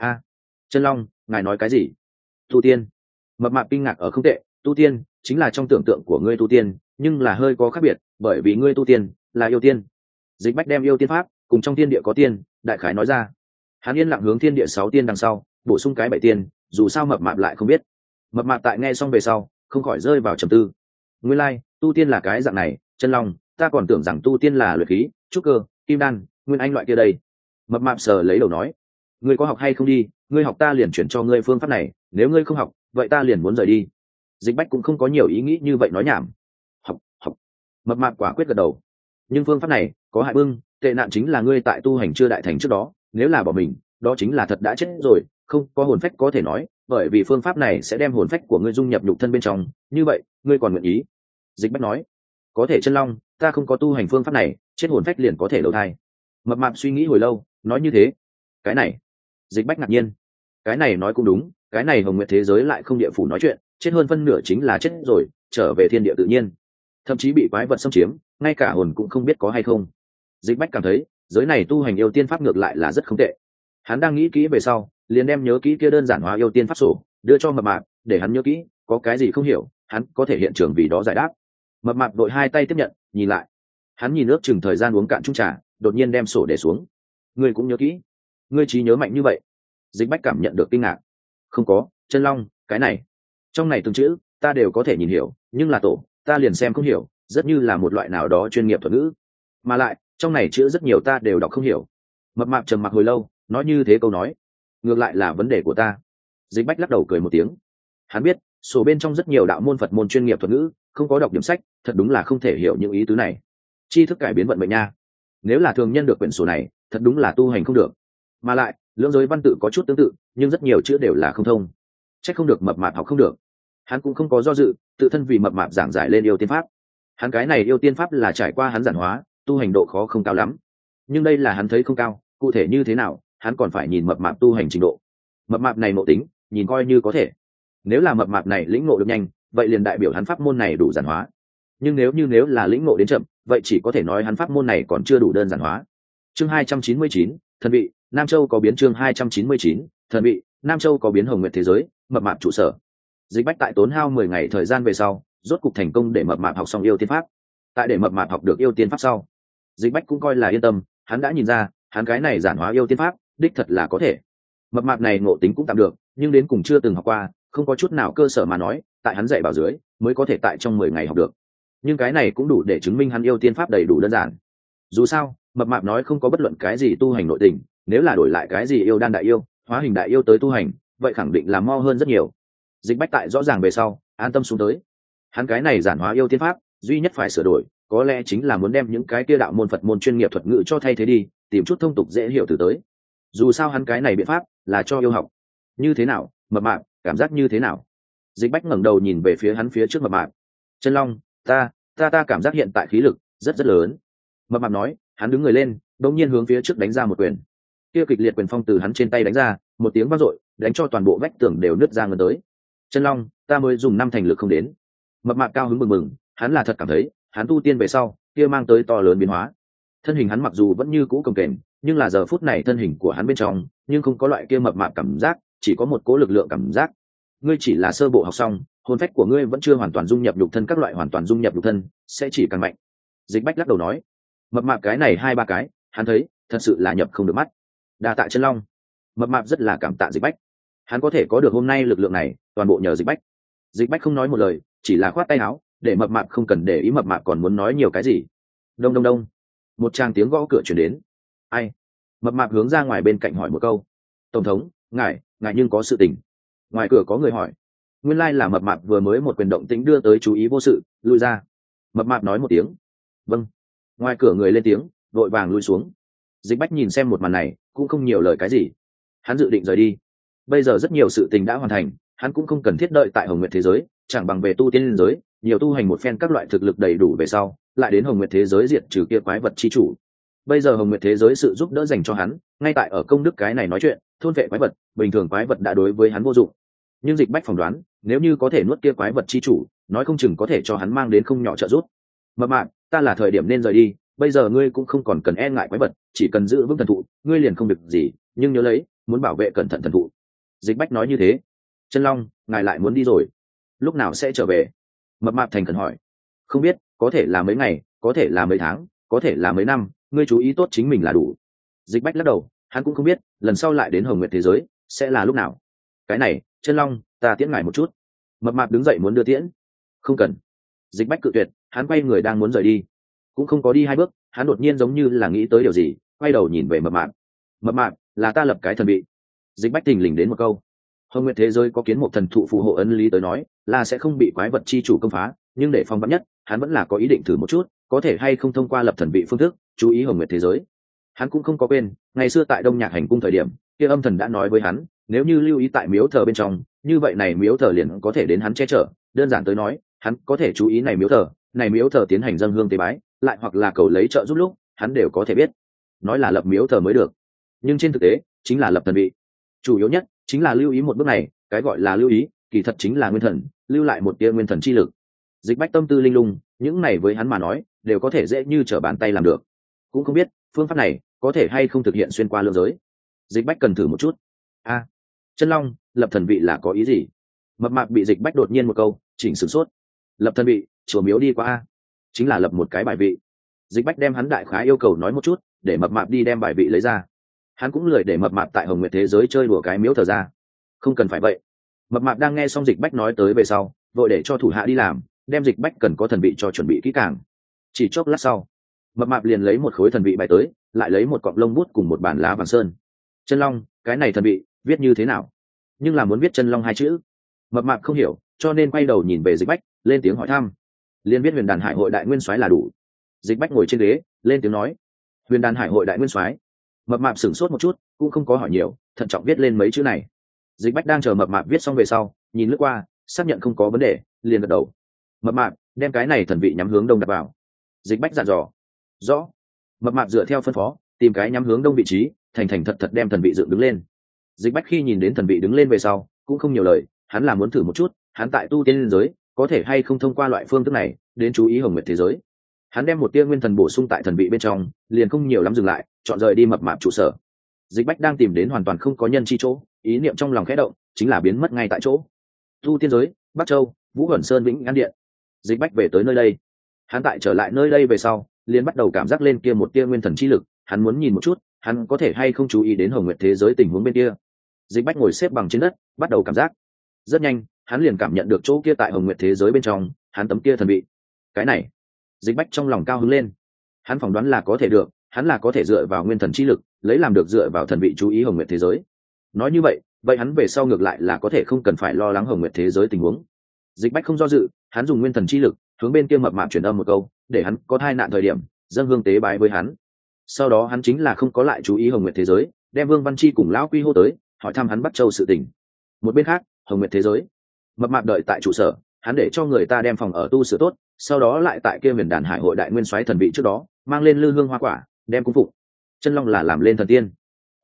Chân Long, ngài nói cái gì? Tu tiên. Mập mạp kinh ngạc ở không tệ, tu tiên chính là trong tưởng tượng của ngươi tu tiên, nhưng là hơi có khác biệt, bởi vì ngươi tu tiên là yêu tiên. Dịch Bách đem yêu tiên pháp cùng trong thiên địa có tiên đại khái nói ra. Hắn yên lặng hướng thiên địa 6 tiên đằng sau bổ sung cái 7 tiên, dù sao mập mạp lại không biết. Mập mạp tại nghe xong về sau không khỏi rơi vào trầm tư. Nguyên lai tu tiên là cái dạng này. Chân Long, ta còn tưởng rằng tu tiên là luyện khí, trúc cơ, kim đan, nguyên anh loại kia đây. Mập mạp sờ lấy đầu nói, ngươi có học hay không đi, ngươi học ta liền chuyển cho ngươi phương pháp này, nếu ngươi không học vậy ta liền muốn rời đi. Dịch Bách cũng không có nhiều ý nghĩ như vậy nói nhảm. Học. Mập mạp quả quyết gật đầu. Nhưng phương pháp này có hại bưng, tệ nạn chính là ngươi tại tu hành chưa đại thành trước đó, nếu là bỏ mình, đó chính là thật đã chết rồi, không có hồn phách có thể nói, bởi vì phương pháp này sẽ đem hồn phách của ngươi dung nhập nhục thân bên trong, như vậy, ngươi còn nguyện ý? Dịch Bách nói, có thể. Chân Long, ta không có tu hành phương pháp này, chết hồn phách liền có thể đầu thai. Mập mạp suy nghĩ hồi lâu, nói như thế. Cái này, Dịch Bách ngạc nhiên. Cái này nói cũng đúng, cái này Hồng Nguyệt thế giới lại không địa phủ nói chuyện, chết hơn phân nửa chính là chết rồi, trở về thiên địa tự nhiên, thậm chí bị quái vật xâm chiếm, ngay cả hồn cũng không biết có hay không. Dịch Bách cảm thấy giới này tu hành yêu tiên pháp ngược lại là rất không tệ. Hắn đang nghĩ kỹ về sau, liền đem nhớ kỹ kia đơn giản hóa yêu tiên pháp sổ đưa cho mập mạp, để hắn nhớ kỹ, có cái gì không hiểu hắn có thể hiện trường vì đó giải đáp. Mập mạp đội hai tay tiếp nhận, nhìn lại. Hắn nhìn ước chừng thời gian uống cạn chung trà, đột nhiên đem sổ để xuống. Ngươi cũng nhớ kỹ? Ngươi trí nhớ mạnh như vậy? Dịch Bách cảm nhận được kinh ngạc. Không có. Chân Long, cái này trong này từng chữ ta đều có thể nhìn hiểu, nhưng là tổ ta liền xem không hiểu, rất như là một loại nào đó chuyên nghiệp thuật ngữ, mà lại trong này chữ rất nhiều ta đều đọc không hiểu. Mập mạp trầm mặc hồi lâu, nói như thế câu nói ngược lại là vấn đề của ta. Dịch Bách lắc đầu cười một tiếng. Hắn biết sổ bên trong rất nhiều đạo môn Phật môn chuyên nghiệp thuật ngữ, không có đọc điểm sách thật đúng là không thể hiểu những ý tứ này. Tri thức cải biến vận mệnh nha. Nếu là thường nhân được quyển sổ này, thật đúng là tu hành không được. Mà lại lưỡng giới văn tự có chút tương tự, nhưng rất nhiều chữ đều là không thông. Chắc không được mập mạp học không được. Hắn cũng không có do dự, tự thân vì mập mạp giảng giải lên yêu tiên pháp. Hắn cái này yêu tiên pháp là trải qua hắn giản hóa, tu hành độ khó không cao lắm, nhưng đây là hắn thấy không cao, cụ thể như thế nào hắn còn phải nhìn mập mạp tu hành trình độ. Mập mạp này ngộ tính nhìn coi như có thể, nếu là mập mạp này lĩnh ngộ được nhanh, vậy liền đại biểu hắn pháp môn này đủ giản hóa. Nhưng nếu là lĩnh ngộ đến chậm, vậy chỉ có thể nói hắn pháp môn này còn chưa đủ đơn giản hóa. Chương 299, thần vị Nam Châu có biến. Chương 299, thần vị Nam Châu có biến. Hồng Nguyệt thế giới, mập mạp trụ sở. Dịch Bách tại tốn hao 10 ngày thời gian về sau, rốt cục thành công để mập mạp học xong yêu tiên pháp. Tại để mập mạp học được yêu tiên pháp sau, Dịch Bách cũng coi là yên tâm, hắn đã nhìn ra, hắn cái này giản hóa yêu tiên pháp, đích thật là có thể. Mập mạp này ngộ tính cũng tạm được, nhưng đến cùng chưa từng học qua, không có chút nào cơ sở mà nói, tại hắn dạy bảo dưới, mới có thể tại trong 10 ngày học được. Nhưng cái này cũng đủ để chứng minh hắn yêu tiên pháp đầy đủ đơn giản. Dù sao, mập mạp nói không có bất luận cái gì tu hành nội tình, nếu là đổi lại cái gì yêu đan đại yêu, hóa hình đại yêu tới tu hành, vậy khẳng định là mo hơn rất nhiều. Dịch Bách tại rõ ràng về sau, an tâm xuống tới. Hắn cái này giản hóa yêu tiên pháp, duy nhất phải sửa đổi, có lẽ chính là muốn đem những cái kia đạo môn Phật môn chuyên nghiệp thuật ngữ cho thay thế đi, tìm chút thông tục dễ hiểu từ tới. Dù sao hắn cái này biện pháp là cho yêu học. Như thế nào, mập mạp, cảm giác như thế nào? Dịch Bách ngẩng đầu nhìn về phía hắn phía trước mập mạp. Chân Long, ta cảm giác hiện tại khí lực rất lớn. Mập mạp nói, hắn đứng người lên, đột nhiên hướng phía trước đánh ra một quyền. kia kịch liệt quyền phong từ hắn trên tay đánh ra, một tiếng vang dội, đánh cho toàn bộ vách tường đều nứt ra ngân tới. Chân Long, ta mới dùng 5 thành lực không đến. Mập mạp cao hứng mừng mừng, hắn là thật cảm thấy, hắn tu tiên về sau, kia mang tới to lớn biến hóa. Thân hình hắn mặc dù vẫn như cũ cồng kềnh, nhưng là giờ phút này thân hình của hắn bên trong, nhưng không có loại kia mập mạp cảm giác, chỉ có một cỗ lực lượng cảm giác. Ngươi chỉ là sơ bộ học xong, hồn phách của ngươi vẫn chưa hoàn toàn dung nhập nhục thân, các loại hoàn toàn dung nhập nhục thân sẽ chỉ càng mạnh. Dịch Bách lắc đầu nói, mập mạp cái này 2-3 cái, hắn thấy, thật sự là nhập không được mắt. Đa tạ Chân Long. Mập mạp rất là cảm tạ Dịch Bách. Hắn có thể có được hôm nay lực lượng này, toàn bộ nhờ Dịch Bách. Dịch Bách không nói một lời, chỉ là khoát tay áo, để mập mạp không cần để ý. Mập mạp còn muốn nói nhiều cái gì. Đông đông đông, một tràng tiếng gõ cửa truyền đến. Ai? Mập mạp hướng ra ngoài bên cạnh hỏi một câu. Tổng thống, ngài nhưng có sự tình. Ngoài cửa có người hỏi. Nguyên lai là mập mạp vừa mới một quyền động tĩnh đưa tới chú ý vô sự, lui ra. Mập mạp nói một tiếng. Vâng. Ngoài cửa người lên tiếng, vội vàng lui xuống. Dịch Bách nhìn xem một màn này, cũng không nhiều lời cái gì. Hắn dự định rời đi. Bây giờ rất nhiều sự tình đã hoàn thành, hắn cũng không cần thiết đợi tại Hồng Nguyệt thế giới, chẳng bằng về tu tiên liên giới, nhiều tu hành một phen các loại thực lực đầy đủ về sau, lại đến Hồng Nguyệt thế giới diệt trừ kia quái vật chi chủ. Bây giờ Hồng Nguyệt thế giới sự giúp đỡ dành cho hắn, ngay tại ở công đức cái này nói chuyện, thôn vệ quái vật, bình thường quái vật đã đối với hắn vô dụng. Nhưng Dịch Bách phỏng đoán, nếu như có thể nuốt kia quái vật chi chủ, nói không chừng có thể cho hắn mang đến không nhỏ trợ giúp. Mập mạp, ta là thời điểm nên rời đi, bây giờ ngươi cũng không còn cần e ngại quái vật, chỉ cần giữ vững thần thụ, ngươi liền không việc gì, nhưng nhớ lấy, muốn bảo vệ cẩn thận thần thụ. Dịch Bách nói như thế. Chân Long, ngài lại muốn đi rồi, lúc nào sẽ trở về? Mập mạp thành khẩn hỏi. Không biết, có thể là mấy ngày, có thể là mấy tháng, có thể là mấy năm, ngươi chú ý tốt chính mình là đủ. Dịch Bách lắc đầu, hắn cũng không biết lần sau lại đến Hồng Nguyệt thế giới sẽ là lúc nào. Cái này, Chân Long, ta tiễn ngài một chút. Mập mạp đứng dậy muốn đưa tiễn. Không cần. Dịch Bách cự tuyệt, hắn quay người đang muốn rời đi, cũng không có đi 2 bước, hắn đột nhiên giống như là nghĩ tới điều gì, quay đầu nhìn về mập mạp. Mập mạp, là ta lập cái thần bị. Dịch Bách thình lình đến một câu. Hồng Nguyệt thế giới có kiến một thần thụ phù hộ ấn lý tới nói là sẽ không bị quái vật chi chủ công phá, nhưng để phòng vắn nhất, hắn vẫn là có ý định thử một chút, có thể hay không thông qua lập thần vị phương thức chú ý Hồng Nguyệt thế giới. Hắn cũng không có quên, ngày xưa tại Đông Nhạc hành cung thời điểm, kia âm thần đã nói với hắn, nếu như lưu ý tại miếu thờ bên trong, như vậy này miếu thờ liền có thể đến hắn che chở. Đơn giản tới nói, hắn có thể chú ý này miếu thờ tiến hành dâng hương tế bái, lại hoặc là cầu lấy trợ giúp lúc, hắn đều có thể biết. Nói là lập miếu thờ mới được, nhưng trên thực tế chính là lập thần vị. Chủ yếu nhất chính là lưu ý một bước này, cái gọi là lưu ý, kỳ thật chính là nguyên thần, lưu lại một tia nguyên thần chi lực. Dịch Bách tâm tư linh lung, những này với hắn mà nói, đều có thể dễ như trở bàn tay làm được. Cũng không biết phương pháp này có thể hay không thực hiện xuyên qua lượng giới. Dịch Bách cần thử một chút. Chân Long, lập thần vị là có ý gì? Mập mạp bị Dịch Bách đột nhiên một câu chỉnh sửng sốt. Lập thần vị, chùa miếu đi qua chính là lập một cái bài vị. Dịch Bách đem hắn đại khái yêu cầu nói một chút, để mập mạp đi đem bài vị lấy ra. Hắn cũng lười để mập mạp tại Hồng Nguyệt thế giới chơi đùa cái miếu thờ ra. Không cần phải vậy. Mập mạp đang nghe xong Dịch Bách nói tới về sau, vội để cho thủ hạ đi làm, đem Dịch Bách cần có thần vị cho chuẩn bị kỹ càng. Chỉ chốc lát sau, mập mạp liền lấy một khối thần vị bài tới, lại lấy một cọng lông bút cùng một bản lá vàng sơn. Chân Long, cái này thần vị viết như thế nào? Nhưng là muốn viết Chân Long 2 chữ. Mập mạp không hiểu, cho nên quay đầu nhìn về Dịch Bách, lên tiếng hỏi thăm. Liên viết Huyền Đàn Hải hội đại nguyên soái là đủ. Dịch Bách ngồi trên ghế, lên tiếng nói. Huyền Đàn Hải hội đại nguyên soái. Mập mạp sửng sốt một chút, cũng không có hỏi nhiều, thận trọng viết lên mấy chữ này. Dịch Bách đang chờ mập mạp viết xong về sau, nhìn lướt qua, xác nhận không có vấn đề, liền gật đầu. Mập mạp, đem cái này thần vị nhắm hướng đông đặt vào. Dịch Bách dặn dò. Rõ. Mập mạp dựa theo phân phó, tìm cái nhắm hướng đông vị trí, thành thành thật thật đem thần vị dựng đứng lên. Dịch Bách khi nhìn đến thần vị đứng lên về sau, cũng không nhiều lời, hắn là muốn thử một chút, hắn tại tu tiên liên giới có thể hay không thông qua loại phương thức này đến chú ý Hồng Nguyệt thế giới. Hắn đem một tia nguyên thần bổ sung tại thần vị bên trong, liền không nhiều lắm dừng lại, chọn rời đi mập mạp trụ sở. Dịch Bách đang tìm đến hoàn toàn không có nhân chi chỗ, ý niệm trong lòng khẽ động, chính là biến mất ngay tại chỗ. Tu tiên giới, Bắc Châu, Vũ Huẩn Sơn Vĩnh An Điện. Dịch Bách về tới nơi đây. Hắn tại trở lại nơi đây về sau, liền bắt đầu cảm giác lên kia một tia nguyên thần chi lực, hắn muốn nhìn một chút, hắn có thể hay không chú ý đến Hồng Nguyệt thế giới tình huống bên kia. Dịch Bách ngồi xếp bằng trên đất, bắt đầu cảm giác. Rất nhanh, hắn liền cảm nhận được chỗ kia tại Hồng Nguyệt thế giới bên trong, hắn tấm kia thần vị. Cái này, Dịch Bách trong lòng cao hứng lên. Hắn phỏng đoán là có thể được, hắn là có thể dựa vào nguyên thần chi lực, lấy làm được dựa vào thần vị chú ý Hồng Nguyệt thế giới. Nói như vậy, hắn về sau ngược lại là có thể không cần phải lo lắng Hồng Nguyệt thế giới tình huống. Dịch Bách không do dự, hắn dùng nguyên thần chi lực hướng bên kia mập mạp truyền âm một câu, để hắn có tai nạn thời điểm dâng hương tế bái với hắn. Sau đó hắn chính là không có lại chú ý Hồng Nguyệt thế giới, đem Vương Văn Chi cùng lão Quy hô tới, hỏi thăm hắn Bắc Châu sự tình. Một bên khác, Hồng Nguyệt thế giới, mập mạp đợi tại trụ sở, hắn để cho người ta đem phòng ở tu sửa tốt, sau đó lại tại kia Huyền Đàn Hải hội đại nguyên soái thần vị trước đó mang lên lư hương hoa quả, đem cung phụng. Chân Long là làm lên thần tiên.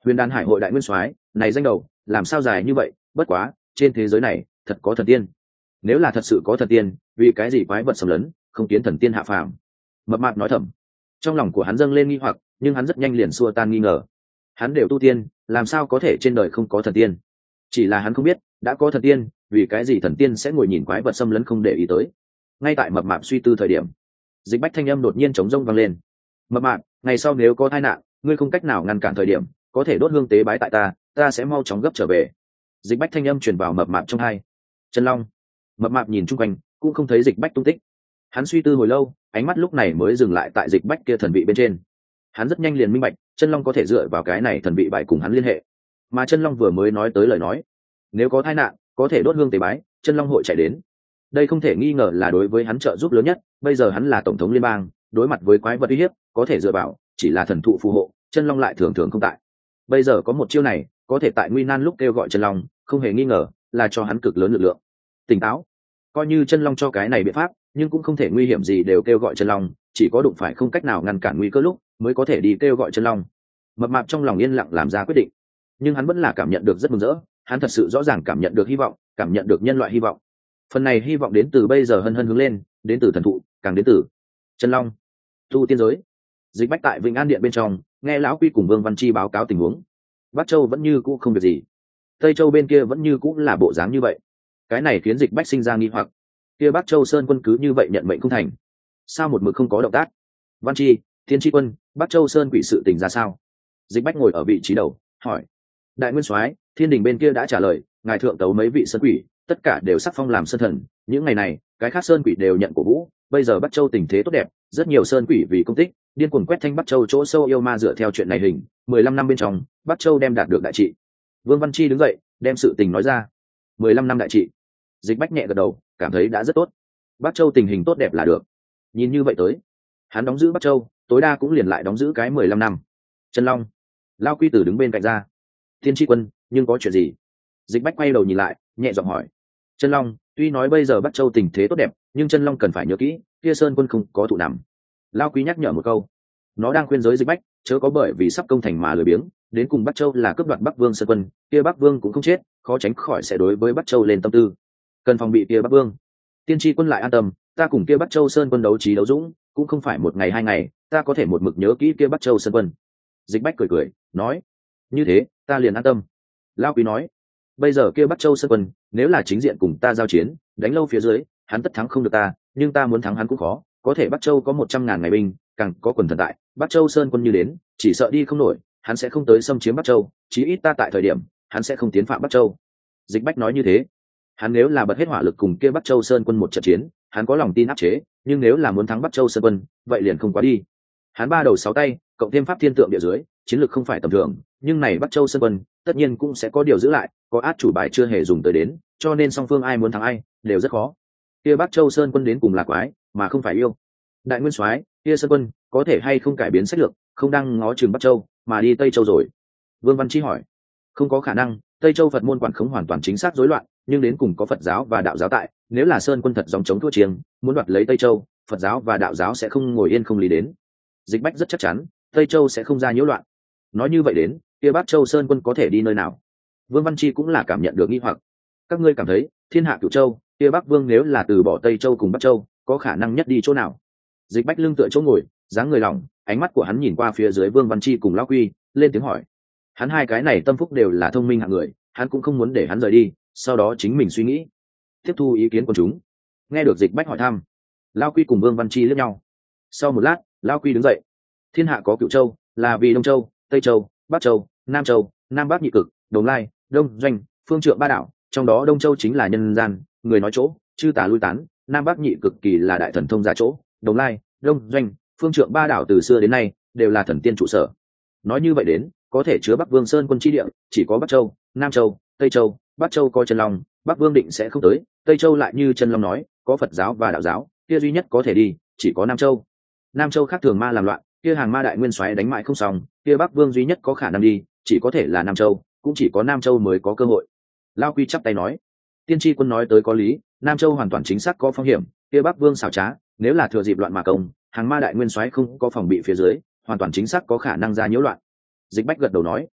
Huyền Đan Hải hội đại nguyên soái, này danh đầu làm sao dài như vậy, bất quá trên thế giới này thật có thần tiên. Nếu là thật sự có thần tiên, vì cái gì quái vật xâm lấn không kiến thần tiên hạ phàm? Mập mạp nói thầm. Trong lòng của hắn dâng lên nghi hoặc, nhưng hắn rất nhanh liền xua tan nghi ngờ. Hắn đều tu tiên, làm sao có thể trên đời không có thần tiên? Chỉ là hắn không biết, đã có thần tiên, vì cái gì thần tiên sẽ ngồi nhìn quái vật xâm lấn không để ý tới? Ngay tại mập mạp suy tư thời điểm, Dịch Bách thanh âm đột nhiên trống rông vang lên. Mập mạp, ngày sau nếu có tai nạn, ngươi không cách nào ngăn cản thời điểm, có thể đốt hương tế bái tại ta sẽ mau chóng gấp trở về. Dịch Bách thanh âm truyền vào mập mạp trong tai. Chân Long. Mập mạp nhìn chung quanh, cũng không thấy Dịch Bách tung tích. Hắn suy tư hồi lâu, ánh mắt lúc này mới dừng lại tại Dịch Bách kia thần vị bên trên. Hắn rất nhanh liền minh bạch, Chân Long có thể dựa vào cái này thần vị bài cùng hắn liên hệ. Mà Chân Long vừa mới nói tới lời nói, nếu có tai nạn, có thể đốt hương tế bái, Chân Long hội chạy đến. Đây không thể nghi ngờ là đối với hắn trợ giúp lớn nhất, bây giờ hắn là tổng thống liên bang, đối mặt với quái vật uy hiếp, có thể dựa vào chỉ là thần thụ phù hộ, Chân Long lại thường thường không tại. Bây giờ có một chiêu này, có thể tại nguy nan lúc kêu gọi Chân Long, không hề nghi ngờ là cho hắn cực lớn lực lượng. Tỉnh táo, coi như Chân Long cho cái này biện pháp, nhưng cũng không thể nguy hiểm gì đều kêu gọi Chân Long, chỉ có đụng phải không cách nào ngăn cản nguy cơ lúc mới có thể đi kêu gọi Chân Long. Mập mạp trong lòng yên lặng làm ra quyết định, nhưng hắn vẫn là cảm nhận được rất mừng rỡ, hắn thật sự rõ ràng cảm nhận được hy vọng, cảm nhận được nhân loại hy vọng. Phần này hy vọng đến từ bây giờ hân hân hướng lên, đến từ thần thụ, càng đến từ Chân Long. Tu tiên giới. Dịch Bách tại Vĩnh An điện bên trong, nghe lão Quy cùng Vương Văn Chi báo cáo tình huống. Bắc Châu vẫn như cũ không việc gì, Tây Châu bên kia vẫn như cũ là bộ dáng như vậy. Cái này khiến Dịch Bách sinh ra nghi hoặc, kia Bắc Châu Sơn quân cứ như vậy nhận mệnh không thành, sao một mực không có động tác? Văn Chi, Thiên Chi quân, Bắc Châu Sơn quỷ sự tình ra sao? Dịch Bách ngồi ở vị trí đầu, hỏi. Đại nguyên soái, Thiên đình bên kia đã trả lời, ngài thượng tấu mấy vị sơn quỷ, tất cả đều sắc phong làm sơn thần. Những ngày này, cái khác sơn quỷ đều nhận cổ vũ. Bây giờ Bắc Châu tình thế tốt đẹp, rất nhiều sơn quỷ vì công tích, điên cuồng quét thanh Bắc Châu chỗ sâu yêu ma. Dựa theo chuyện này hình 15 năm bên trong, Bắc Châu đem đạt được đại trị. Vương Văn Chi đứng dậy, đem sự tình nói ra. 15 năm đại trị. Dịch Bách nhẹ gật đầu, cảm thấy đã rất tốt. Bắc Châu tình hình tốt đẹp là được. Nhìn như vậy tới, hắn đóng giữ Bắc Châu, tối đa cũng liền lại đóng giữ cái 15 năm. Chân Long. Lao Quy Tử đứng bên cạnh ra. Thiên Tri quân, nhưng có chuyện gì? Dịch Bách quay đầu nhìn lại, nhẹ giọng hỏi. Chân Long, tuy nói bây giờ Bắc Châu tình thế tốt đẹp, nhưng Chân Long cần phải nhớ kỹ, kia Sơn quân không có thụ nằm. Lao Quý nhắc nhở một câu. Nó đang khuyên giới Dịch Bách, chớ có bởi vì sắp công thành mà lười biếng, đến cùng Bắc Châu là cướp đoạt Bắc Vương Sơn quân, kia Bắc Vương cũng không chết, khó tránh khỏi sẽ đối với Bắc Châu lên tâm tư. Cần phòng bị kia Bắc Vương. Tiên Tri quân lại an tâm, ta cùng kia Bắc Châu Sơn quân đấu trí đấu dũng, cũng không phải một ngày hai ngày, ta có thể một mực nhớ kỹ kia Bắc Châu Sơn quân. Dịch Bách cười cười, nói. Như thế, ta liền an tâm. Lao Quý nói. Bây giờ kia Bắc Châu Sơn quân, nếu là chính diện cùng ta giao chiến, đánh lâu phía dưới, hắn tất thắng không được ta, nhưng ta muốn thắng hắn cũng khó. Có thể Bắc Châu có 100.000 ngày binh, càng có quần thần tại, Bắc Châu Sơn quân như đến, chỉ sợ đi không nổi, hắn sẽ không tới xâm chiếm Bắc Châu, chí ít ta tại thời điểm, hắn sẽ không tiến phạm Bắc Châu. Dịch Bách nói như thế. Hắn nếu là bật hết hỏa lực cùng kia Bắc Châu Sơn quân một trận chiến, hắn có lòng tin áp chế, nhưng nếu là muốn thắng Bắc Châu Sơn quân, vậy liền không quá đi. Hắn ba đầu sáu tay, cộng thêm pháp thiên tượng địa dưới, chiến lược không phải tầm thường, nhưng này Bắc Châu Sơn quân, tất nhiên cũng sẽ có điều giữ lại, có át chủ bài chưa hề dùng tới đến, cho nên song phương ai muốn thắng ai, đều rất khó. Kia Bắc Châu Sơn quân đến cùng là quái, mà không phải yêu. Đại nguyên soái, kia Sơn quân có thể hay không cải biến sách lược, không đang ngó chừng Bắc Châu, mà đi Tây Châu rồi? Vương Văn Chi hỏi. Không có khả năng, Tây Châu Phật môn quản khống hoàn toàn chính xác rối loạn, nhưng đến cùng có Phật giáo và đạo giáo tại, nếu là Sơn quân thật dòng chống thua chiêng, muốn đoạt lấy Tây Châu, Phật giáo và đạo giáo sẽ không ngồi yên không lý đến. Dịch Bách rất chắc chắn, Tây Châu sẽ không ra nhiễu loạn. Nói như vậy đến, kia Bắc Châu Sơn quân có thể đi nơi nào? Vương Văn Chi cũng là cảm nhận được nghi hoặc. Các ngươi cảm thấy, thiên hạ Cửu Châu, kia Bắc Vương nếu là từ bỏ Tây Châu cùng Bắc Châu, có khả năng nhất đi chỗ nào? Dịch Bách lưng tựa chỗ ngồi, dáng người lỏng, ánh mắt của hắn nhìn qua phía dưới Vương Văn Chi cùng Lão Quy, lên tiếng hỏi. Hắn hai cái này tâm phúc đều là thông minh hạng người, hắn cũng không muốn để hắn rời đi, sau đó chính mình suy nghĩ, tiếp thu ý kiến của chúng. Nghe được Dịch Bách hỏi thăm, Lão Quy cùng Vương Văn Chi liếc nhau. Sau một lát, Lão Quy đứng dậy. Thiên hạ có Cửu Châu, là vì Đông Châu, Tây Châu, Bắc Châu, Nam Châu, Nam Bắc nhị cực, Đồng Lai, Đông Doanh, Phương Trượng ba đảo, trong đó Đông Châu chính là nhân gian, người nói chỗ, chư tà lui tán, Nam Bắc nhị cực kỳ là đại thần thông giả chỗ, Đồng Lai, Đông Doanh, Phương Trượng ba đảo từ xưa đến nay đều là thần tiên trụ sở. Nói như vậy đến, có thể chứa Bắc Vương Sơn quân chi địa, chỉ có Bắc Châu, Nam Châu, Tây Châu. Bắc Châu có Chân Long, Bắc Vương định sẽ không tới, Tây Châu lại như Chân Long nói, có Phật giáo và đạo giáo, kia duy nhất có thể đi, chỉ có Nam Châu. Nam Châu khác thường ma làm loạn, kia hàng ma đại nguyên soái đánh mãi không xong, kia Bắc Vương duy nhất có khả năng đi, chỉ có thể là Nam Châu, cũng chỉ có Nam Châu mới có cơ hội. Lao Quy chắp tay nói. Tiên Tri quân nói tới có lý, Nam Châu hoàn toàn chính xác có phong hiểm, kia Bắc Vương xảo trá, nếu là thừa dịp loạn mà công, hàng ma đại nguyên soái không có phòng bị phía dưới, hoàn toàn chính xác có khả năng ra nhiễu loạn. Dịch Bách gật đầu nói.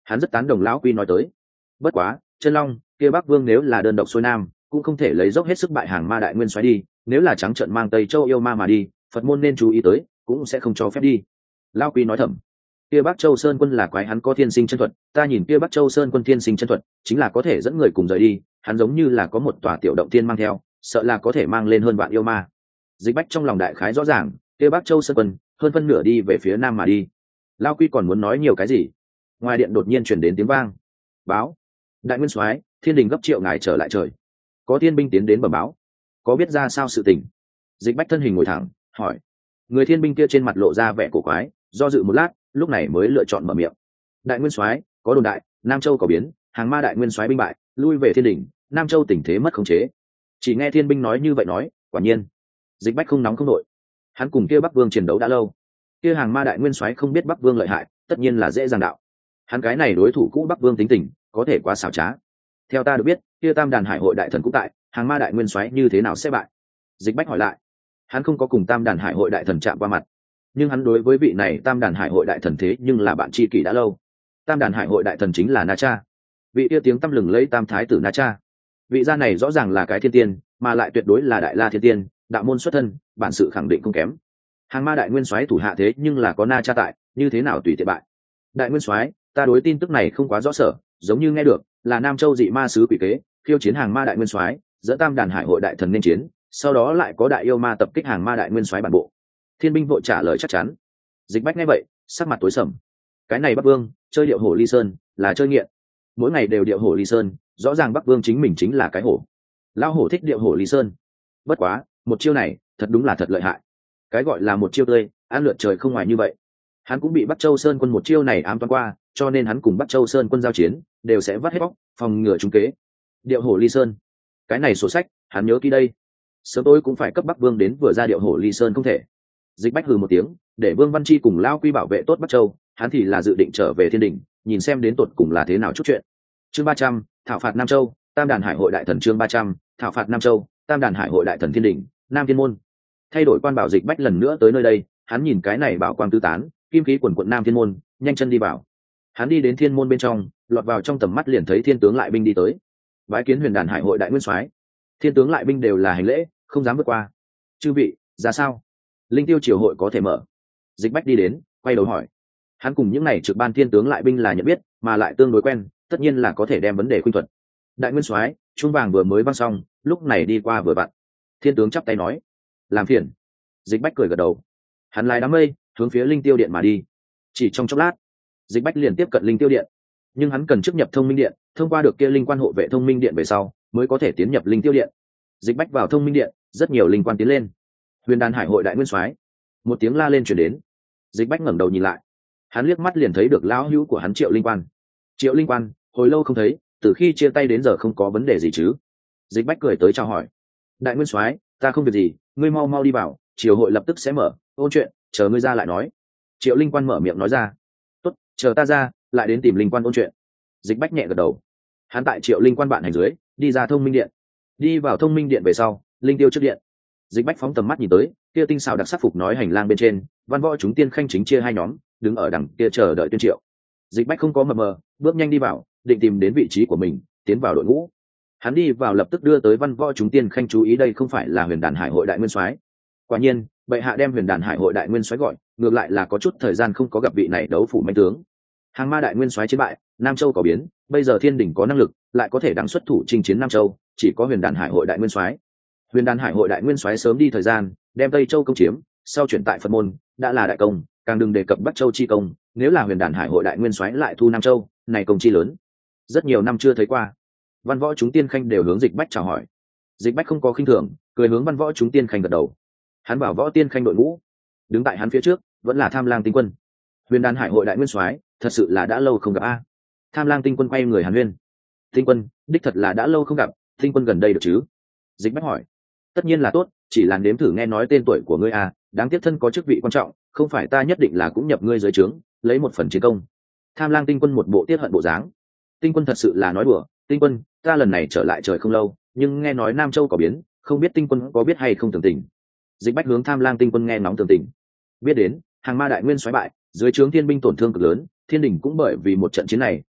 Hắn rất tán đồng lão quy nói tới. Bất quá chân long kia bắc vương nếu là đơn độc xuôi nam cũng không thể lấy dốc hết sức bại hàng ma đại nguyên soái đi, nếu là trắng trợn mang tây châu yêu ma mà đi, Phật môn nên chú ý tới cũng sẽ không cho phép đi. Lão quy nói thầm. Kia Bắc Châu Sơn Quân là quái hắn có thiên sinh chân thuật, ta nhìn kia Bắc Châu Sơn Quân thiên sinh chân thuật chính là có thể dẫn người cùng rời đi, hắn giống như là có một tòa tiểu động tiên mang theo, sợ là có thể mang lên hơn vạn yêu ma. Dịch Bách trong lòng đại khái rõ ràng, kia Bắc Châu Sơn Quân hơn phân nửa đi về phía nam mà đi. Lão quy còn muốn nói nhiều cái gì, ngoài điện đột nhiên truyền đến tiếng vang. Báo, đại nguyên soái, thiên đình gấp triệu ngài trở lại trời. Có thiên binh tiến đến bẩm báo. Có biết ra sao sự tình? Dịch Bách thân hình ngồi thẳng, hỏi. Người thiên binh kia trên mặt lộ ra vẻ cổ quái, do dự một lát, lúc này mới lựa chọn mở miệng. Đại nguyên soái, có đồn đại Nam Châu có biến, hàng ma đại nguyên soái binh bại, lui về thiên đình, Nam Châu tình thế mất khống chế. Chỉ nghe thiên binh nói như vậy nói, quả nhiên. Dịch Bách không nóng không nội. Hắn cùng kia Bắc Vương chiến đấu đã lâu, kia hàng ma đại nguyên soái không biết Bắc Vương lợi hại, tất nhiên là dễ dàng đạo. Hắn cái này đối thủ cũ Bắc Vương tính tình có thể quá xảo trá. Theo ta được biết, kia Tam Đàn Hải hội đại thần cũng tại, hàng ma đại nguyên soái như thế nào sẽ bại? Dịch Bách hỏi lại. Hắn không có cùng Tam Đàn Hải hội đại thần chạm qua mặt, nhưng hắn đối với vị này Tam Đàn Hải hội đại thần thế nhưng là bạn tri kỷ đã lâu. Tam Đàn Hải hội đại thần chính là Na Cha, vị kia tiếng tăm lừng lấy Tam Thái tử Na Cha. Vị gia này rõ ràng là cái thiên tiên, mà lại tuyệt đối là đại la thiên tiên, đạo môn xuất thân, bản sự khẳng định không kém. Hàng ma đại nguyên soái thủ hạ thế nhưng là có Na Cha tại, như thế nào tùy tiện bại? Đại nguyên soái, ta đối tin tức này không quá rõ sở, giống như nghe được là Nam Châu dị ma sứ quỷ kế khiêu chiến hàng ma đại nguyên soái, dẫn Tam Đàn Hải hội đại thần nên chiến, sau đó lại có đại yêu ma tập kích hàng ma đại nguyên soái bản bộ. Thiên binh vội trả lời chắc chắn. Dịch Bách nghe vậy, sắc mặt tối sầm. Cái này Bắc Vương chơi điệu hổ ly sơn là chơi nghiện, mỗi ngày đều điệu hổ ly sơn, rõ ràng Bắc Vương chính mình chính là cái hổ. Lão hổ thích điệu hổ ly sơn. Bất quá một chiêu này thật đúng là thật lợi hại. Cái gọi là một chiêu tươi ăn lượt trời không ngoài như vậy. Hắn cũng bị Bắc Châu Sơn Quân một chiêu này ám toán qua, cho nên hắn cùng Bắc Châu Sơn Quân giao chiến đều sẽ vắt hết bóc, phòng ngừa trúng kế. Điệu hổ ly sơn, cái này sổ sách hắn nhớ kỹ đây. Sớm tối cũng phải cấp Bắc Vương đến vừa ra điệu hổ ly sơn không thể. Dịch Bách hừ một tiếng, để Vương Văn Chi cùng Lao Quy bảo vệ tốt Bắc Châu, hắn thì là dự định trở về thiên đình, nhìn xem đến tột cùng là thế nào chút chuyện. Chương 300, thảo phạt Nam Châu, Tam Đàn Hải hội đại thần. Chương 300, thảo phạt Nam Châu, Tam Đàn Hải hội đại thần thiên đình, Nam Thiên môn. Thay đổi quan bảo Dịch Bách lần nữa tới nơi đây, hắn nhìn cái này bảo quang tứ tán, kim khí quần quận Nam Thiên môn, nhanh chân đi vào. Hắn đi đến thiên môn bên trong, lọt vào trong tầm mắt liền thấy thiên tướng lại binh đi tới. Bái kiến Huyền Đàn Hải hội đại nguyên soái. Thiên tướng lại binh đều là hành lễ, không dám vượt qua. Chư vị, ra sao? Linh Tiêu triều hội có thể mở. Dịch Bách đi đến, quay đầu hỏi. Hắn cùng những này trực ban thiên tướng lại binh là nhận biết, mà lại tương đối quen, tất nhiên là có thể đem vấn đề khuynh thuật. Đại nguyên soái, chuông vàng vừa mới vang xong, lúc này đi qua vừa vặn. Thiên tướng chắp tay nói, làm phiền. Dịch Bách cười gật đầu. Hắn lái đám mây, hướng phía Linh Tiêu điện mà đi. Chỉ trong chốc lát, Dịch Bách liền tiếp cận Linh Tiêu điện, nhưng hắn cần trước nhập Thông Minh điện, thông qua được kia linh quan hộ vệ Thông Minh điện về sau, mới có thể tiến nhập Linh Tiêu điện. Dịch Bách vào Thông Minh điện, rất nhiều linh quan tiến lên. Huyền Đàn Hải hội đại nguyên soái, một tiếng la lên truyền đến. Dịch Bách ngẩng đầu nhìn lại, hắn liếc mắt liền thấy được lão hữu của hắn Triệu Linh Quan. Triệu Linh Quan, hồi lâu không thấy, từ khi chia tay đến giờ không có vấn đề gì chứ? Dịch Bách cười tới chào hỏi. Đại nguyên soái, ta không việc gì, ngươi mau mau đi vào, triều hội lập tức sẽ mở, ôn chuyện, chờ ngươi ra lại nói. Triệu Linh Quan mở miệng nói ra. Tốt, chờ ta ra, lại đến tìm Linh Quan ôn chuyện. Dịch Bách nhẹ gật đầu. Hắn tại Triệu Linh Quan bạn hành dưới, đi ra Thông Minh điện. Đi vào Thông Minh điện về sau, Linh Tiêu trước điện. Dịch Bách phóng tầm mắt nhìn tới, kia tinh xảo đặc sắc phục nói hành lang bên trên, văn võ chúng tiên khanh chính chia hai nhóm, đứng ở đằng kia chờ đợi tuyên triệu. Dịch Bách không có mập mờ, bước nhanh đi vào, định tìm đến vị trí của mình, tiến vào đội ngũ. Hắn đi vào lập tức đưa tới văn võ chúng tiên khanh chú ý, đây không phải là Huyền Đàn Hải hội đại nguyên soái. Quả nhiên, bệ hạ đem Huyền Đàn Hải hội đại nguyên soái gọi, ngược lại là có chút thời gian không có gặp vị này đấu phủ manh tướng. Hàng ma đại nguyên soái chiến bại, Nam Châu có biến, bây giờ thiên đình có năng lực, lại có thể đặng xuất thủ chinh chiến Nam Châu, chỉ có Huyền Đàn Hải hội đại nguyên soái. Huyền Đàn Hải hội đại nguyên soái sớm đi thời gian, đem Tây Châu công chiếm, sau chuyển tại Phật môn, đã là đại công, càng đừng đề cập Bắc Châu chi công, nếu là Huyền Đàn Hải hội đại nguyên soái lại thu Nam Châu, này công chi lớn. Rất nhiều năm chưa thấy qua. Văn võ chúng tiên khanh đều hướng Dịch Bách chào hỏi. Dịch Bách không có khinh thường, cười hướng văn võ chúng tiên khanh gật đầu. Hắn bảo võ tiên khanh đội ngũ, đứng tại hắn phía trước, vẫn là Tham Lang Tinh Quân. Huyền Đàn Hải hội đại nguyên soái, thật sự là đã lâu không gặp a. Tham Lang Tinh Quân quay người Hàn Huyên. Tinh Quân, đích thật là đã lâu không gặp, Tinh Quân gần đây được chứ? Dịch Bách hỏi. Tất nhiên là tốt, chỉ là nếm thử nghe nói tên tuổi của ngươi à, đáng tiếc thân có chức vị quan trọng, không phải ta nhất định là cũng nhập ngươi dưới trướng, lấy một phần chiến công. Tham Lang Tinh Quân một bộ tiết hận bộ dáng. Tinh Quân thật sự là nói đùa, Tinh Quân, ta lần này trở lại trời không lâu, nhưng nghe nói Nam Châu có biến, không biết Tinh Quân có biết hay không tường tình. Dịch Bách hướng Tham Lang Tinh Quân nghe nóng tường tình. Biết đến, hàng ma đại nguyên soái bại, dưới trướng thiên binh tổn thương cực lớn, thiên đình cũng bởi vì một trận chiến này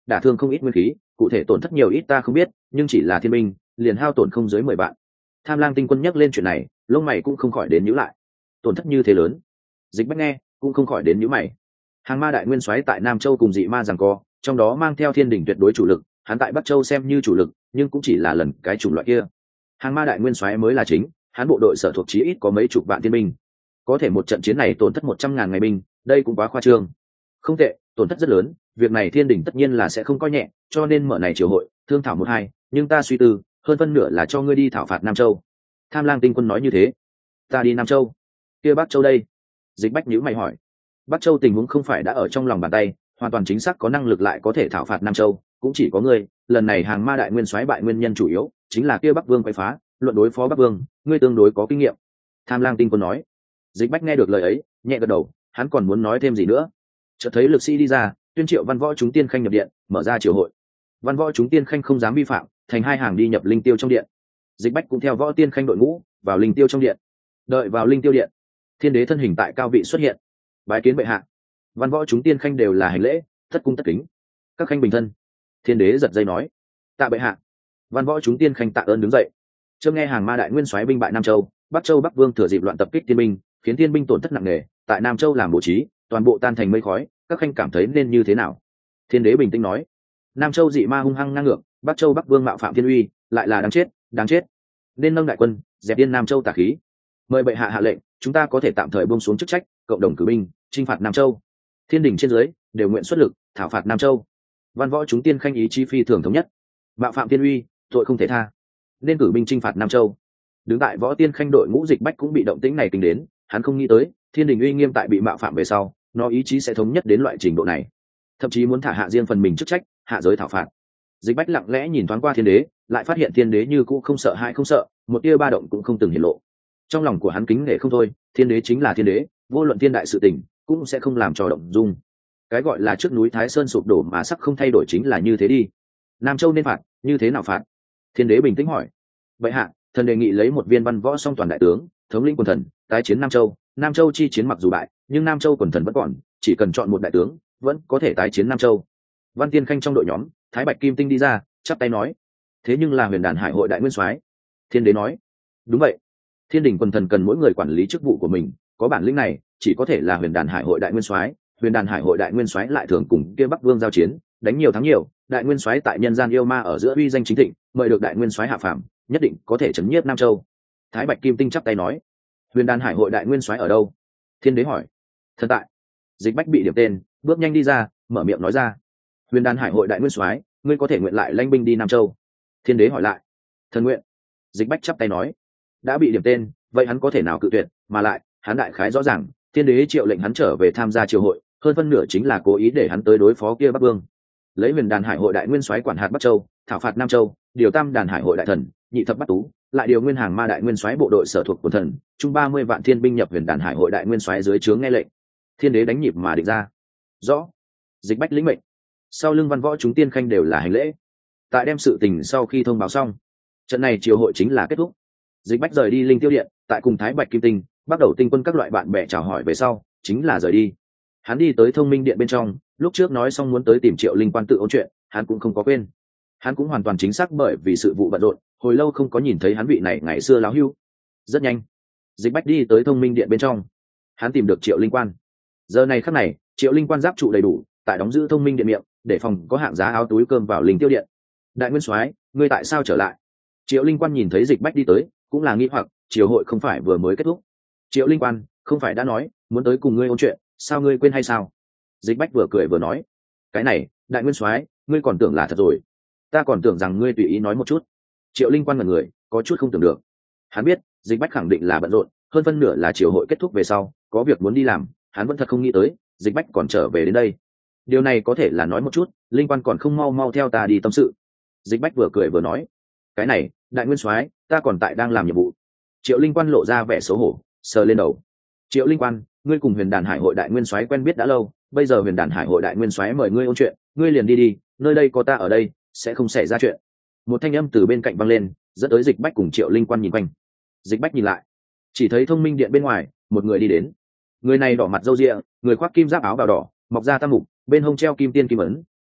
đả thương không ít nguyên khí, cụ thể tổn thất nhiều ít ta không biết, nhưng chỉ là thiên binh liền hao tổn không dưới 10 vạn. Tham Lang tinh quân nhắc lên chuyện này, lông mày cũng không khỏi đến nhíu lại. Tổn thất như thế lớn, Dịch Bách nghe cũng không khỏi đến nhíu mày. Hàng ma đại nguyên soái tại Nam Châu cùng dị ma giằng co, trong đó mang theo thiên đỉnh tuyệt đối chủ lực, hắn tại Bắc Châu xem như chủ lực, nhưng cũng chỉ là lần cái chủng loại kia. Hàng ma đại nguyên soái mới là chính, hắn bộ đội sở thuộc chí ít có mấy chục vạn thiên binh. Có thể một trận chiến này tổn thất 100.000 ngày binh, đây cũng quá khoa trương. Không tệ, tổn thất rất lớn, việc này thiên đỉnh tất nhiên là sẽ không coi nhẹ, cho nên mở này triều hội, thương thảo một hai, nhưng ta suy tư, hơn phân nửa là cho ngươi đi thảo phạt Nam Châu. Tham Lang tinh quân nói như thế. Ta đi Nam Châu, kia Bắc Châu đây? Dịch Bách nhíu mày hỏi. Bắc Châu tình huống không phải đã ở trong lòng bàn tay, hoàn toàn chính xác có năng lực lại có thể thảo phạt Nam Châu, cũng chỉ có ngươi. Lần này hàng ma đại nguyên soái bại nguyên nhân chủ yếu chính là kia Bắc Vương quấy phá, luận đối phó Bắc Vương, ngươi tương đối có kinh nghiệm. Tham Lang tinh quân nói. Dịch Bách nghe được lời ấy, nhẹ gật đầu, hắn còn muốn nói thêm gì nữa. Chợt thấy lực sĩ đi ra, tuyên triệu văn võ chúng tiên khanh nhập điện, mở ra triều hội. Văn võ chúng tiên khanh không dám vi phạm, thành hai hàng đi nhập linh tiêu trong điện. Dịch Bách cũng theo võ tiên khanh đội ngũ vào linh tiêu trong điện. Đợi vào linh tiêu điện, thiên đế thân hình tại cao vị xuất hiện, bái kiến bệ hạ. Văn võ chúng tiên khanh đều là hành lễ, thất cung tất kính. Các khanh bình thân. Thiên đế giật dây nói, tạ bệ hạ. Văn võ chúng tiên khanh tạ ơn đứng dậy. Chưa nghe hàng ma đại nguyên soái binh bại Nam Châu, Bắc Châu Bắc Vương thừa dịp loạn tập kích tiên binh, khiến tiên binh tổn thất nặng nề, tại Nam Châu làm bố trí, toàn bộ tan thành mây khói, các khanh cảm thấy nên như thế nào? Thiên đế bình tĩnh nói, Nam Châu dị ma hung hăng ngang ngược, Bắc Châu Bắc Vương mạo phạm thiên uy, lại là đáng chết, đáng chết. Nên nâng đại quân, dẹp điên Nam Châu tà khí. Mời bệ hạ hạ lệnh, chúng ta có thể tạm thời buông xuống chức trách, cộng đồng cử binh, chinh phạt Nam Châu. Thiên đình trên dưới đều nguyện xuất lực, thảo phạt Nam Châu. Văn võ chúng tiên khanh ý chí phi thường thống nhất. Mạo phạm thiên uy, tội không thể tha. Nên cử binh chinh phạt Nam Châu. Đứng tại võ tiên khanh đội ngũ Dịch Bách cũng bị động tĩnh này kinh đến, hắn không nghĩ tới, thiên đình uy nghiêm tại bị mạo phạm về sau, nó ý chí sẽ thống nhất đến loại trình độ này, thậm chí muốn thả hạ riêng phần mình chức trách, hạ giới thảo phạt. Dịch Bách lặng lẽ nhìn thoáng qua thiên đế, lại phát hiện thiên đế như cũ không sợ hãi không sợ, một tia ba động cũng không từng hiển lộ. Trong lòng của hắn kính nể không thôi, thiên đế chính là thiên đế, vô luận thiên đại sự tình cũng sẽ không làm cho động dung. Cái gọi là trước núi Thái Sơn sụp đổ mà sắc không thay đổi chính là như thế đi. Nam Châu nên phạt, như thế nào phạt? Thiên đế bình tĩnh hỏi. Vậy hạ, thần đề nghị lấy một viên văn võ song toàn đại tướng, thống lĩnh quần thần, tái chiến Nam Châu. Nam Châu chi chiến mặc dù bại, nhưng Nam Châu quần thần vẫn còn, chỉ cần chọn một đại tướng, vẫn có thể tái chiến Nam Châu. Văn Tiên khanh trong đội nhóm, Thái Bạch Kim Tinh đi ra, chắp tay nói, thế nhưng là Huyền Đàn Hải hội đại nguyên soái. Thiên đế nói, đúng vậy. Thiên đình quần thần cần mỗi người quản lý chức vụ của mình, có bản lĩnh này chỉ có thể là Huyền Đàn Hải hội đại nguyên soái. Huyền Đàn Hải hội đại nguyên soái lại thường cùng kia Bắc Vương giao chiến, đánh nhiều thắng nhiều, đại nguyên soái tại nhân gian yêu ma ở giữa uy danh chính thịnh, mời được đại nguyên soái hạ phàm, nhất định có thể chấn nhiếp Nam Châu. Thái Bạch Kim Tinh chắp tay nói, Huyền Đàn Hải hội đại nguyên soái ở đâu? Thiên đế hỏi. Thần tại. Dịch Bách bị điểm tên, bước nhanh đi ra, mở miệng nói ra, Huyền Đàn Hải hội đại nguyên soái, ngươi có thể nguyện lại lãnh binh đi Nam Châu? Thiên đế hỏi lại. Thần nguyện. Dịch Bách chắp tay nói. Đã bị điểm tên, vậy hắn có thể nào cự tuyệt? Mà lại hắn đại khái rõ ràng, thiên đế triệu lệnh hắn trở về tham gia triều hội, hơn phân nửa chính là cố ý để hắn tới đối phó kia Bắc Vương. Lấy Huyền Đàn Hải hội đại nguyên soái quản hạt Bắc Châu, thảo phạt Nam Châu, điều tam đàn hải hội đại thần, nhị thập bắt tú, lại điều nguyên hàng ma đại nguyên soái bộ đội sở thuộc quần thần, chung 30 vạn thiên binh nhập Huyền Đàn Hải hội đại nguyên soái dưới trướng nghe lệnh. Thiên đế đánh nhịp mà định ra. Rõ. Dịch Bách lĩnh mệnh. Sau lưng văn võ chúng tiên khanh đều là hành lễ. Tại đem sự tình sau khi thông báo xong, trận này triều hội chính là kết thúc. Dịch Bách rời đi linh tiêu điện, tại cùng Thái Bạch Kim Tinh, bắt đầu tinh quân các loại bạn bè chào hỏi về sau, chính là rời đi. Hắn đi tới thông minh điện bên trong, lúc trước nói xong muốn tới tìm Triệu Linh Quan tự ôn chuyện, hắn cũng không có quên. Hắn cũng hoàn toàn chính xác bởi vì sự vụ bận rộn, hồi lâu không có nhìn thấy hắn vị này ngày xưa láo hưu. Rất nhanh, Dịch Bách đi tới thông minh điện bên trong, hắn tìm được Triệu Linh Quan. Giờ này khắc này, Triệu Linh Quan giáp trụ đầy đủ, tại đóng giữ thông minh điện miệng, để phòng có hạng giá áo túi cơm vào linh tiêu điện. Đại nguyên soái, ngươi tại sao trở lại? Triệu Linh Quan nhìn thấy Dịch Bách đi tới, cũng là nghi hoặc, triều hội không phải vừa mới kết thúc? Triệu Linh Quan, không phải đã nói muốn tới cùng ngươi ôn chuyện, sao ngươi quên hay sao? Dịch Bách vừa cười vừa nói, cái này, đại nguyên soái, ngươi còn tưởng là thật rồi? Ta còn tưởng rằng ngươi tùy ý nói một chút. Triệu Linh Quan ngẩn người, có chút không tưởng được. Hắn biết, Dịch Bách khẳng định là bận rộn, hơn phân nửa là triều hội kết thúc về sau, có việc muốn đi làm, hắn vẫn thật không nghĩ tới, Dịch Bách còn trở về đến đây. Điều này có thể là nói một chút, Linh Quan còn không mau mau theo ta đi tâm sự. Dịch Bách vừa cười vừa nói, cái này, đại nguyên soái, ta còn tại đang làm nhiệm vụ. Triệu Linh Quan lộ ra vẻ xấu hổ, sờ lên đầu. Triệu Linh Quan, ngươi cùng Huyền Đàn Hải hội đại nguyên soái quen biết đã lâu, bây giờ Huyền Đàn Hải hội đại nguyên soái mời ngươi ôn chuyện, ngươi liền đi đi, nơi đây có ta ở đây, sẽ không xảy ra chuyện. Một thanh âm từ bên cạnh vang lên, dẫn tới Dịch Bách cùng Triệu Linh Quan nhìn quanh. Dịch Bách nhìn lại, chỉ thấy thông minh điện bên ngoài, một người đi đến. Người này đỏ mặt râu ria, người khoác kim giáp áo bào đỏ, mọc ra tam mục, bên hông treo kim tiên kim ấn,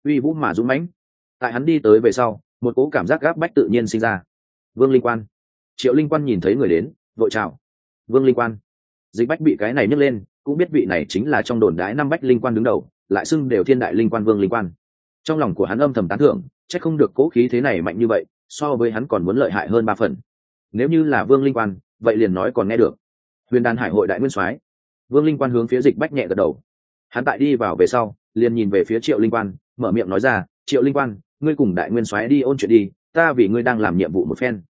uy vũ mà dũng mãnh. Tại hắn đi tới về sau, một cỗ cảm giác gáp bách tự nhiên sinh ra. Vương Linh Quan. Triệu Linh Quan nhìn thấy người đến, vội chào. Vương Linh Quan. Dịch Bách bị cái này nhấc lên, cũng biết vị này chính là trong đồn đái năm Bách Linh Quan đứng đầu, lại xưng đều thiên đại linh quan Vương Linh Quan. Trong lòng của hắn âm thầm tán thưởng, chắc không được cố khí thế này mạnh như vậy, so với hắn còn muốn lợi hại hơn 3 phần. Nếu như là Vương Linh Quan, vậy liền nói còn nghe được. Huyền Đan Hải hội đại nguyên soái. Vương Linh Quan hướng phía Dịch Bách nhẹ gật đầu. Hắn tại đi vào về sau, liền nhìn về phía Triệu Linh Quan, mở miệng nói ra, Triệu Linh Quan, ngươi cùng đại nguyên soái đi ôn chuyện đi, ta vì ngươi đang làm nhiệm vụ một phen.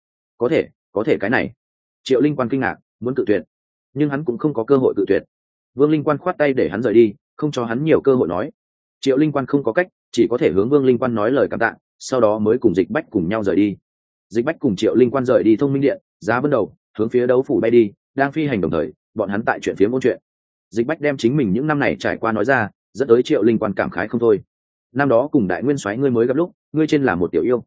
Có thể cái này. Triệu Linh Quan kinh ngạc, muốn cự tuyệt, nhưng hắn cũng không có cơ hội cự tuyệt. Vương Linh Quan khoát tay để hắn rời đi, không cho hắn nhiều cơ hội nói. Triệu Linh Quan không có cách, chỉ có thể hướng Vương Linh Quan nói lời cảm tạ, sau đó mới cùng Dịch Bách cùng nhau rời đi. Dịch Bách cùng Triệu Linh Quan rời đi Thông Minh Điện, Giá Vân Đầu hướng phía đấu phủ bay đi, đang phi hành đồng thời, bọn hắn tại chuyện phía môn chuyện. Dịch Bách đem chính mình những năm này trải qua nói ra, dẫn tới Triệu Linh Quan cảm khái không thôi. Năm đó cùng đại nguyên soái ngươi mới gặp lúc, ngươi trên là một tiểu yêu,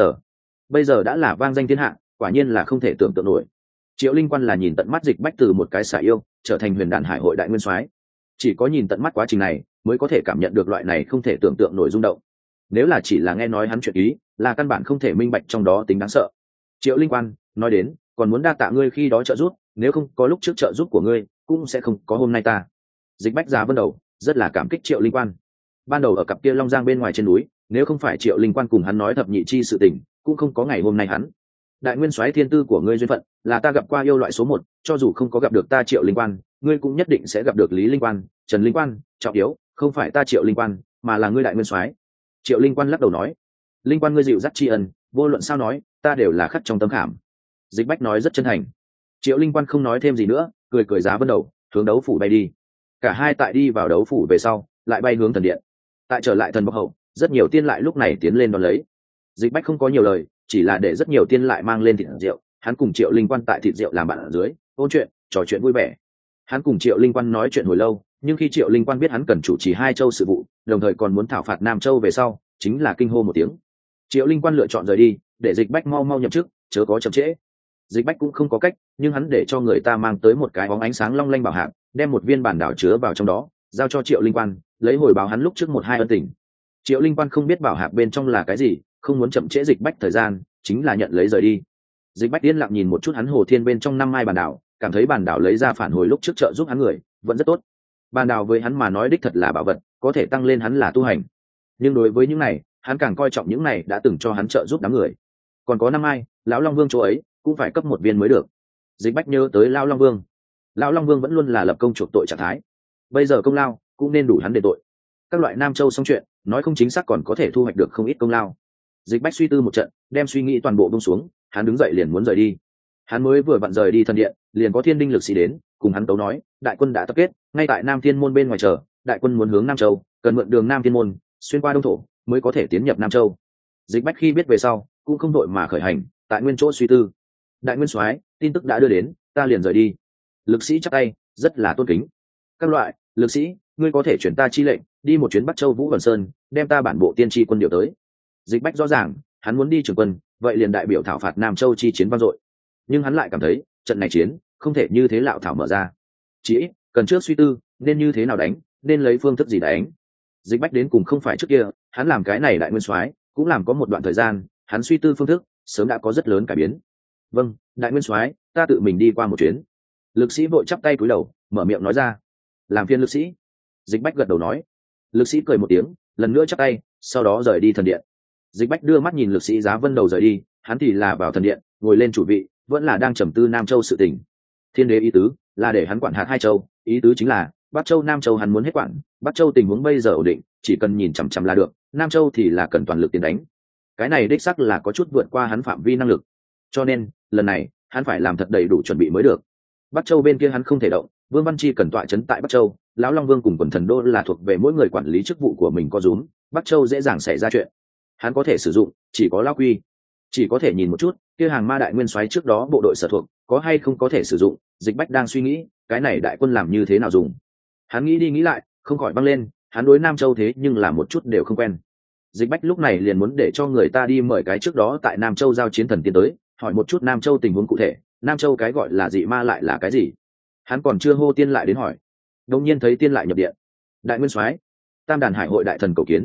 bây giờ đã là vang danh thiên hạ, quả nhiên là không thể tưởng tượng nổi. Triệu Linh Quan là nhìn tận mắt Dịch Bách từ một cái xả yêu trở thành Huyền Đan Hải hội đại nguyên soái, chỉ có nhìn tận mắt quá trình này mới có thể cảm nhận được loại này không thể tưởng tượng nổi rung động. Nếu là chỉ là nghe nói hắn chuyện ý, là căn bản không thể minh bạch trong đó tính đáng sợ. Triệu Linh Quan nói đến, còn muốn đa tạ ngươi khi đó trợ giúp, nếu không có lúc trước trợ giúp của ngươi, cũng sẽ không có hôm nay ta. Dịch Bách Giá Vân Đầu rất là cảm kích Triệu Linh Quan. Ban đầu ở cặp kia Long Giang bên ngoài trên núi, nếu không phải Triệu Linh Quan cùng hắn nói thập nhị chi sự tình, cũng không có ngày hôm nay hắn. Đại nguyên soái thiên tư của ngươi duyên phận, là ta gặp qua yêu loại số 1, cho dù không có gặp được ta Triệu Linh Quan, ngươi cũng nhất định sẽ gặp được Lý Linh Quan, Trần Linh Quan, trọng yếu, không phải ta Triệu Linh Quan, mà là ngươi đại nguyên soái. Triệu Linh Quan lắc đầu nói, Linh Quan ngươi dịu dắt tri ân, vô luận sao nói, ta đều là khắc trong tâm khảm. Dịch Bách nói rất chân thành. Triệu Linh Quan không nói thêm gì nữa, cười Giá Vân Đầu hướng đấu phủ bay đi. Cả hai tại đi vào đấu phủ về sau, lại bay hướng thần điện. Tại trở lại thần bọc hậu, rất nhiều tiên lại lúc này tiến lên đón lấy. Dịch Bách không có nhiều lời, chỉ là để rất nhiều tiên lại mang lên thịt rượu, hắn cùng Triệu Linh Quan tại thịt rượu làm bạn ở dưới, ôn chuyện, trò chuyện vui vẻ. Hắn cùng Triệu Linh Quan nói chuyện hồi lâu, nhưng khi Triệu Linh Quan biết hắn cần chủ trì 2 châu sự vụ, đồng thời còn muốn thảo phạt Nam Châu về sau, chính là kinh hô một tiếng. Triệu Linh Quan lựa chọn rời đi, để Dịch Bách mau nhậm chức, chớ có chậm trễ. Dịch Bách cũng không có cách, nhưng hắn để cho người ta mang tới một cái bóng ánh sáng long lanh bảo hạc, đem một viên bản đảo chứa vào trong đó, giao cho Triệu Linh Quan, lấy hồi báo hắn lúc trước 1-2 ân tình. Triệu Linh Quan không biết bảo hạc bên trong là cái gì, không muốn chậm trễ Dịch Bách thời gian, chính là nhận lấy rời đi. Dịch Bách yên lặng nhìn một chút hắn hồ thiên bên trong 5 mai bản đảo, cảm thấy bản đảo lấy ra phản hồi lúc trước trợ giúp hắn người, vẫn rất tốt. Bản đảo với hắn mà nói đích thật là bảo vật, có thể tăng lên hắn là tu hành. Nhưng đối với những này, hắn càng coi trọng những này đã từng cho hắn trợ giúp đám người. Còn có 5 mai, lão Long Vương chỗ ấy cũng phải cấp 1 viên mới được. Dịch Bách nhớ tới lão Long Vương. Lão Long Vương vẫn luôn là lập công chuộc tội trạng thái, bây giờ công lao cũng nên đủ hắn để tội. Các loại Nam Châu xong chuyện, nói không chính xác còn có thể thu hoạch được không ít công lao. Dịch Bách suy tư một trận, đem suy nghĩ toàn bộ buông xuống, hắn đứng dậy liền muốn rời đi. Hắn mới vừa vặn rời đi thần điện, liền có Thiên Đinh lực sĩ đến, cùng hắn tấu nói, đại quân đã tập kết, ngay tại Nam Thiên môn bên ngoài chờ, đại quân muốn hướng Nam Châu, cần mượn đường Nam Thiên môn, xuyên qua Đông thổ, mới có thể tiến nhập Nam Châu. Dịch Bách khi biết về sau, cũng không đội mà khởi hành, tại nguyên chỗ suy tư. Đại nguyên soái, tin tức đã đưa đến, ta liền rời đi. Lực sĩ chắp tay, rất là tôn kính. Các loại, lực sĩ, ngươi có thể chuyển ta chi lệnh, đi một chuyến Bắc Châu Vũ Vân Sơn, đem ta bản bộ tiên tri quân điều tới. Dịch Bách rõ ràng, hắn muốn đi trường quân, vậy liền đại biểu thảo phạt Nam Châu chi chiến vang dội. Nhưng hắn lại cảm thấy, trận này chiến không thể như thế lạo thảo mở ra. Chỉ ít, cần trước suy tư, nên như thế nào đánh, nên lấy phương thức gì đánh. Dịch Bách đến cùng không phải trước kia, hắn làm cái này đại nguyên soái, cũng làm có một đoạn thời gian, hắn suy tư phương thức, sớm đã có rất lớn cải biến. Vâng, đại nguyên soái, ta tự mình đi qua một chuyến. Lực sĩ vội chắp tay cúi đầu, mở miệng nói ra. Làm phiền lực sĩ. Dịch Bách gật đầu nói. Lực sĩ cười một tiếng, lần nữa chắp tay, sau đó rời đi thần điện. Dịch Bách đưa mắt nhìn lực sĩ Giá Vân Đầu rời đi, hắn thì là vào thần điện, ngồi lên chủ vị, vẫn là đang trầm tư Nam Châu sự tình. Thiên đế ý tứ là để hắn quản hạt 2 châu, ý tứ chính là Bắc Châu Nam Châu hắn muốn hết quản, Bắc Châu tình huống bây giờ ổn định, chỉ cần nhìn chằm chằm là được, Nam Châu thì là cần toàn lực tiến đánh. Cái này đích xác là có chút vượt qua hắn phạm vi năng lực, cho nên lần này hắn phải làm thật đầy đủ chuẩn bị mới được. Bắc Châu bên kia hắn không thể động, Vương Văn Chi cần tọa trấn tại Bắc Châu, lão Long Vương cùng Quần Thần Đô là thuộc về mỗi người quản lý chức vụ của mình có rúm, Bắc Châu dễ dàng xảy ra chuyện. Hắn có thể sử dụng chỉ có Lão Quy, chỉ có thể nhìn một chút kia hàng ma đại nguyên soái trước đó bộ đội sở thuộc có hay không có thể sử dụng. Dịch Bách đang suy nghĩ cái này đại quân làm như thế nào dùng. Hắn nghĩ đi nghĩ lại, không khỏi băng lên, hắn đối Nam Châu thế nhưng là một chút đều không quen. Dịch Bách lúc này liền muốn để cho người ta đi mời cái trước đó tại Nam Châu giao chiến thần tiên tới, hỏi một chút Nam Châu tình huống cụ thể, Nam Châu cái gọi là dị ma lại là cái gì. Hắn còn chưa hô tiên lại đến hỏi, đột nhiên thấy tiên lại nhập điện. Đại nguyên soái, Tam Đàn Hải hội đại thần cầu kiến.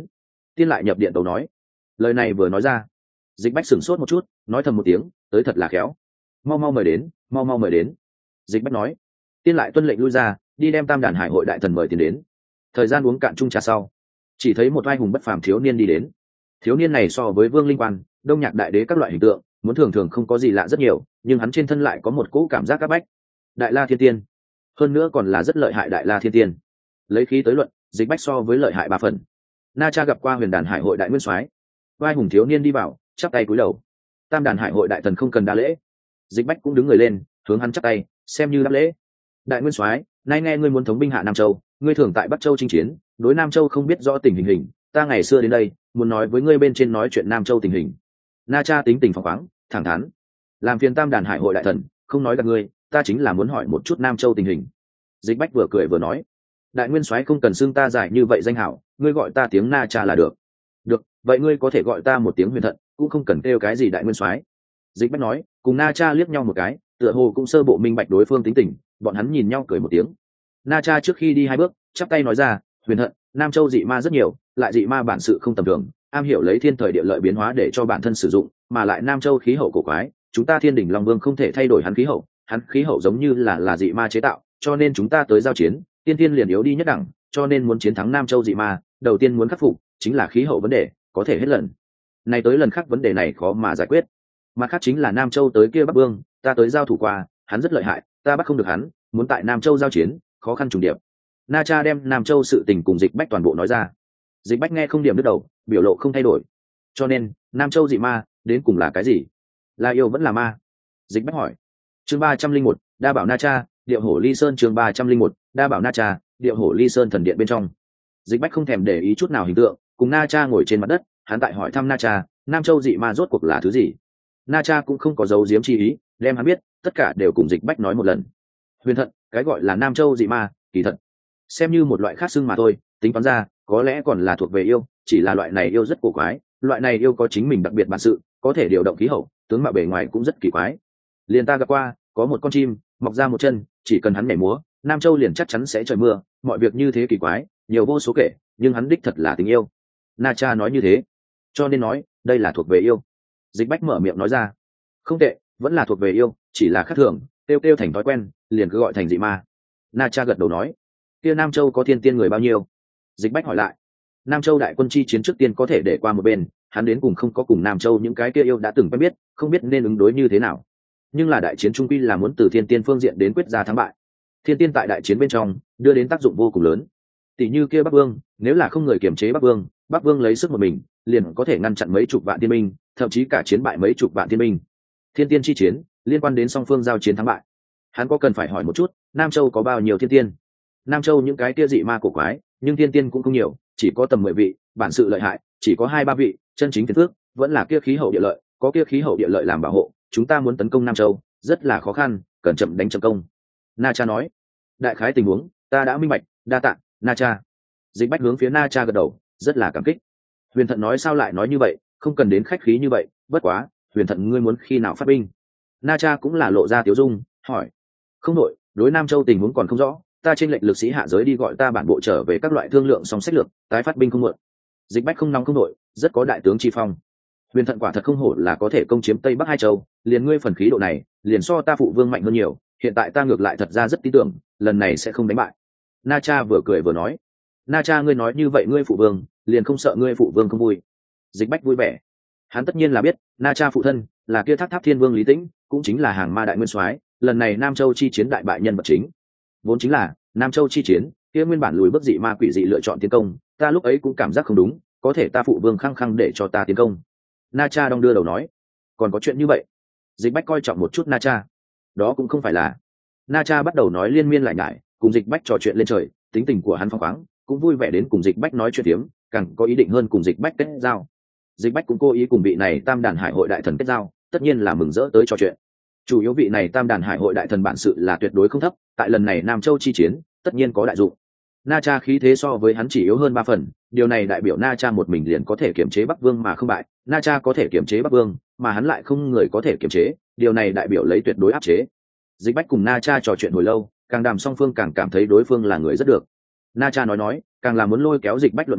tiên lại nhập điện tấu nói. Lời này vừa nói ra, Dịch Bách sửng sốt một chút, nói thầm một tiếng, tới thật là khéo. Mau mau mời đến, mau mau mời đến. Dịch Bách nói. Tiên lại tuân lệnh lui ra, đi đem Tam Đàn Hải hội đại thần mời tiền đến. Thời gian uống cạn chung trà sau, chỉ thấy một oai hùng bất phàm thiếu niên đi đến. Thiếu niên này so với Vương Linh Quan, Đông Nhạc Đại Đế các loại hình tượng, muốn thường thường không có gì lạ rất nhiều, nhưng hắn trên thân lại có một cỗ cảm giác áp bách. Đại La Thiên Tiên, hơn nữa còn là rất lợi hại Đại La Thiên Tiên. Lấy khí tới luận, Dịch Bách so với lợi hại 3 phần. Na Cha gặp qua Huyền Đàn Hải hội đại nguyên soái. Oai hùng thiếu niên đi vào, chắp tay cúi đầu. Tam Đàn Hải hội đại thần không cần đa lễ. Dịch Bách cũng đứng người lên, hướng hắn chắp tay, xem như đáp lễ. Đại nguyên soái, nay nghe ngươi muốn thống binh hạ Nam Châu, ngươi thường tại Bắc Châu chinh chiến, đối Nam Châu không biết rõ tình hình, ta ngày xưa đến đây, muốn nói với ngươi bên trên nói chuyện Nam Châu tình hình. Na Cha tính tình phóng khoáng, thẳng thắn. Làm phiền Tam Đàn Hải hội đại thần, không nói gặp ngươi, ta chính là muốn hỏi một chút Nam Châu tình hình. Dịch Bách vừa cười vừa nói, đại nguyên soái không cần xưng ta giải như vậy danh hảo, ngươi gọi ta tiếng Na Cha là được. Được, vậy ngươi có thể gọi ta một tiếng Huyền Thận, cũng không cần kêu cái gì đại nguyên soái. Dịch Bách nói, cùng Na Cha liếc nhau một cái, tựa hồ cũng sơ bộ minh bạch đối phương tính tình, bọn hắn nhìn nhau cười một tiếng. Na Cha trước khi đi 2 bước, chắp tay nói ra, Huyền Thận, Nam Châu dị ma rất nhiều, lại dị ma bản sự không tầm thường, am hiểu lấy thiên thời địa lợi biến hóa để cho bản thân sử dụng, mà lại Nam Châu khí hậu cổ quái, chúng ta Thiên Đỉnh Long Vương không thể thay đổi hắn khí hậu giống như là dị ma chế tạo, cho nên chúng ta tới giao chiến, tiên tiên liền yếu đi nhất đẳng, cho nên muốn chiến thắng Nam Châu dị ma, đầu tiên muốn khắc phục chính là khí hậu vấn đề, có thể hết lần này tới lần khác vấn đề này khó mà giải quyết. Mặt khác chính là Nam Châu tới kia Bắc Vương, ta tới giao thủ qua, hắn rất lợi hại, ta bắt không được hắn, muốn tại Nam Châu giao chiến, khó khăn trùng điệp. Na Cha đem Nam Châu sự tình cùng Dịch Bách toàn bộ nói ra. Dịch Bách nghe không điểm đứt đầu, biểu lộ không thay đổi. Cho nên, Nam Châu dị ma, đến cùng là cái gì? Là yêu vẫn là ma? Dịch Bách hỏi. Chương 301, đa bảo Na Cha, Điệu Hổ Ly Sơn. Chương 301, đa bảo Na Cha, Điệu Hổ Ly Sơn thần điện bên trong. Dịch Bách không thèm để ý chút nào hình tượng, cùng Na Cha ngồi trên mặt đất, hắn tại hỏi thăm Na Cha, Nam Châu dị ma rốt cuộc là thứ gì? Na Cha cũng không có giấu giếm chi ý, đem hắn biết, tất cả đều cùng Dịch Bách nói một lần. Huyền Thận, cái gọi là Nam Châu dị ma, kỳ thật xem như một loại khác xưng mà thôi, tính toán ra, có lẽ còn là thuộc về yêu, chỉ là loại này yêu rất cổ quái, loại này yêu có chính mình đặc biệt bản sự, có thể điều động khí hậu, tướng mạo bề ngoài cũng rất kỳ quái. Liền ta gặp qua, có một con chim, mọc ra một chân, chỉ cần hắn nhảy múa, Nam Châu liền chắc chắn sẽ trời mưa, mọi việc như thế kỳ quái, nhiều vô số kể, nhưng hắn đích thật là tình yêu. Na Cha nói như thế, cho nên nói, đây là thuộc về yêu. Dịch Bách mở miệng nói ra, không tệ, vẫn là thuộc về yêu, chỉ là khác thường, kêu thành thói quen, liền cứ gọi thành dị ma. Na Cha gật đầu nói, kia Nam Châu có thiên tiên người bao nhiêu? Dịch Bách hỏi lại. Nam Châu đại quân chi chiến trước tiên có thể để qua một bên, hắn đến cùng không có cùng Nam Châu những cái kia yêu đã từng quen biết, không biết nên ứng đối như thế nào. Nhưng là đại chiến trung quy là muốn từ thiên tiên phương diện đến quyết ra thắng bại. Thiên tiên tại đại chiến bên trong đưa đến tác dụng vô cùng lớn. Tỷ như kia Bắc Vương, nếu là không người kiềm chế Bắc Vương lấy sức một mình, liền có thể ngăn chặn mấy chục vạn thiên binh, thậm chí cả chiến bại mấy chục vạn thiên binh. Thiên tiên chi chiến liên quan đến song phương giao chiến thắng bại. Hắn có cần phải hỏi một chút, Nam Châu có bao nhiêu thiên tiên? Nam Châu những cái kia dị ma cổ quái, nhưng thiên tiên cũng không nhiều, chỉ có tầm 10 vị, bản sự lợi hại, chỉ có 2-3 vị, chân chính phiền phước, vẫn là kia khí hậu địa lợi, có kia khí hậu địa lợi làm bảo hộ, chúng ta muốn tấn công Nam Châu, rất là khó khăn, cần chậm đánh chậm công. Na Cha nói, đại khái tình huống, ta đã minh bạch, đa tạ, Na Cha. Dịch Bách hướng phía Na Cha gật đầu, rất là cảm kích. Huyền Thận nói sao lại nói như vậy, không cần đến khách khí như vậy, bất quá, Huyền Thận ngươi muốn khi nào phát binh? Na Cha cũng là lộ ra tiếu dung, hỏi. Không nội, đối Nam Châu tình huống còn không rõ, ta trên lệnh lực sĩ hạ giới đi gọi ta bản bộ trở về các loại thương lượng song sách lược, tái phát binh không muộn. Dịch Bách không nóng không nội, rất có đại tướng chi phong. Huyền Thận quả thật không hổ là có thể công chiếm Tây Bắc 2 châu, liền ngươi phần khí độ này, liền so ta phụ vương mạnh hơn nhiều, hiện tại ta ngược lại thật ra rất tin tưởng, lần này sẽ không đánh bại. Na Cha vừa cười vừa nói, Na Cha ngươi nói như vậy ngươi phụ vương, liền không sợ ngươi phụ vương không vui. Dịch Bách vui vẻ, hắn tất nhiên là biết, Na Cha phụ thân là kia Tháp Tháp Thiên Vương Lý Tĩnh, cũng chính là hàng ma đại nguyên soái, lần này Nam Châu chi chiến đại bại nhân vật chính. Vốn chính là Nam Châu chi chiến, kia nguyên bản lùi bước dị ma quỷ dị lựa chọn tiến công, ta lúc ấy cũng cảm giác không đúng, có thể ta phụ vương khăng khăng để cho ta tiến công. Na Cha đong đưa đầu nói, còn có chuyện như vậy? Dịch Bách coi trọng một chút Na Cha, đó cũng không phải là. Na Cha bắt đầu nói liên miên lại nhải, cùng Dịch Bách trò chuyện lên trời, tính tình của hắn phóng khoáng, cũng vui vẻ đến cùng Dịch Bách nói chuyện tiếm, càng có ý định hơn cùng Dịch Bách kết giao. Dịch Bách cũng cố ý cùng vị này Tam Đàn Hải hội đại thần kết giao, tất nhiên là mừng rỡ tới trò chuyện. Chủ yếu vị này Tam Đàn Hải hội đại thần bản sự là tuyệt đối không thấp, tại lần này Nam Châu chi chiến, tất nhiên có đại dụng. Na Cha khí thế so với hắn chỉ yếu hơn 3 phần, điều này đại biểu Na Cha một mình liền có thể kiểm chế Bắc Vương mà không bại, Na Cha có thể kiểm chế Bắc Vương, mà hắn lại không người có thể kiểm chế, điều này đại biểu lấy tuyệt đối áp chế. Dịch Bách cùng Na Cha trò chuyện hồi lâu, càng đàm song phương càng cảm thấy đối phương là người rất được. Na Cha nói, càng là muốn lôi kéo Dịch Bách luận bàn,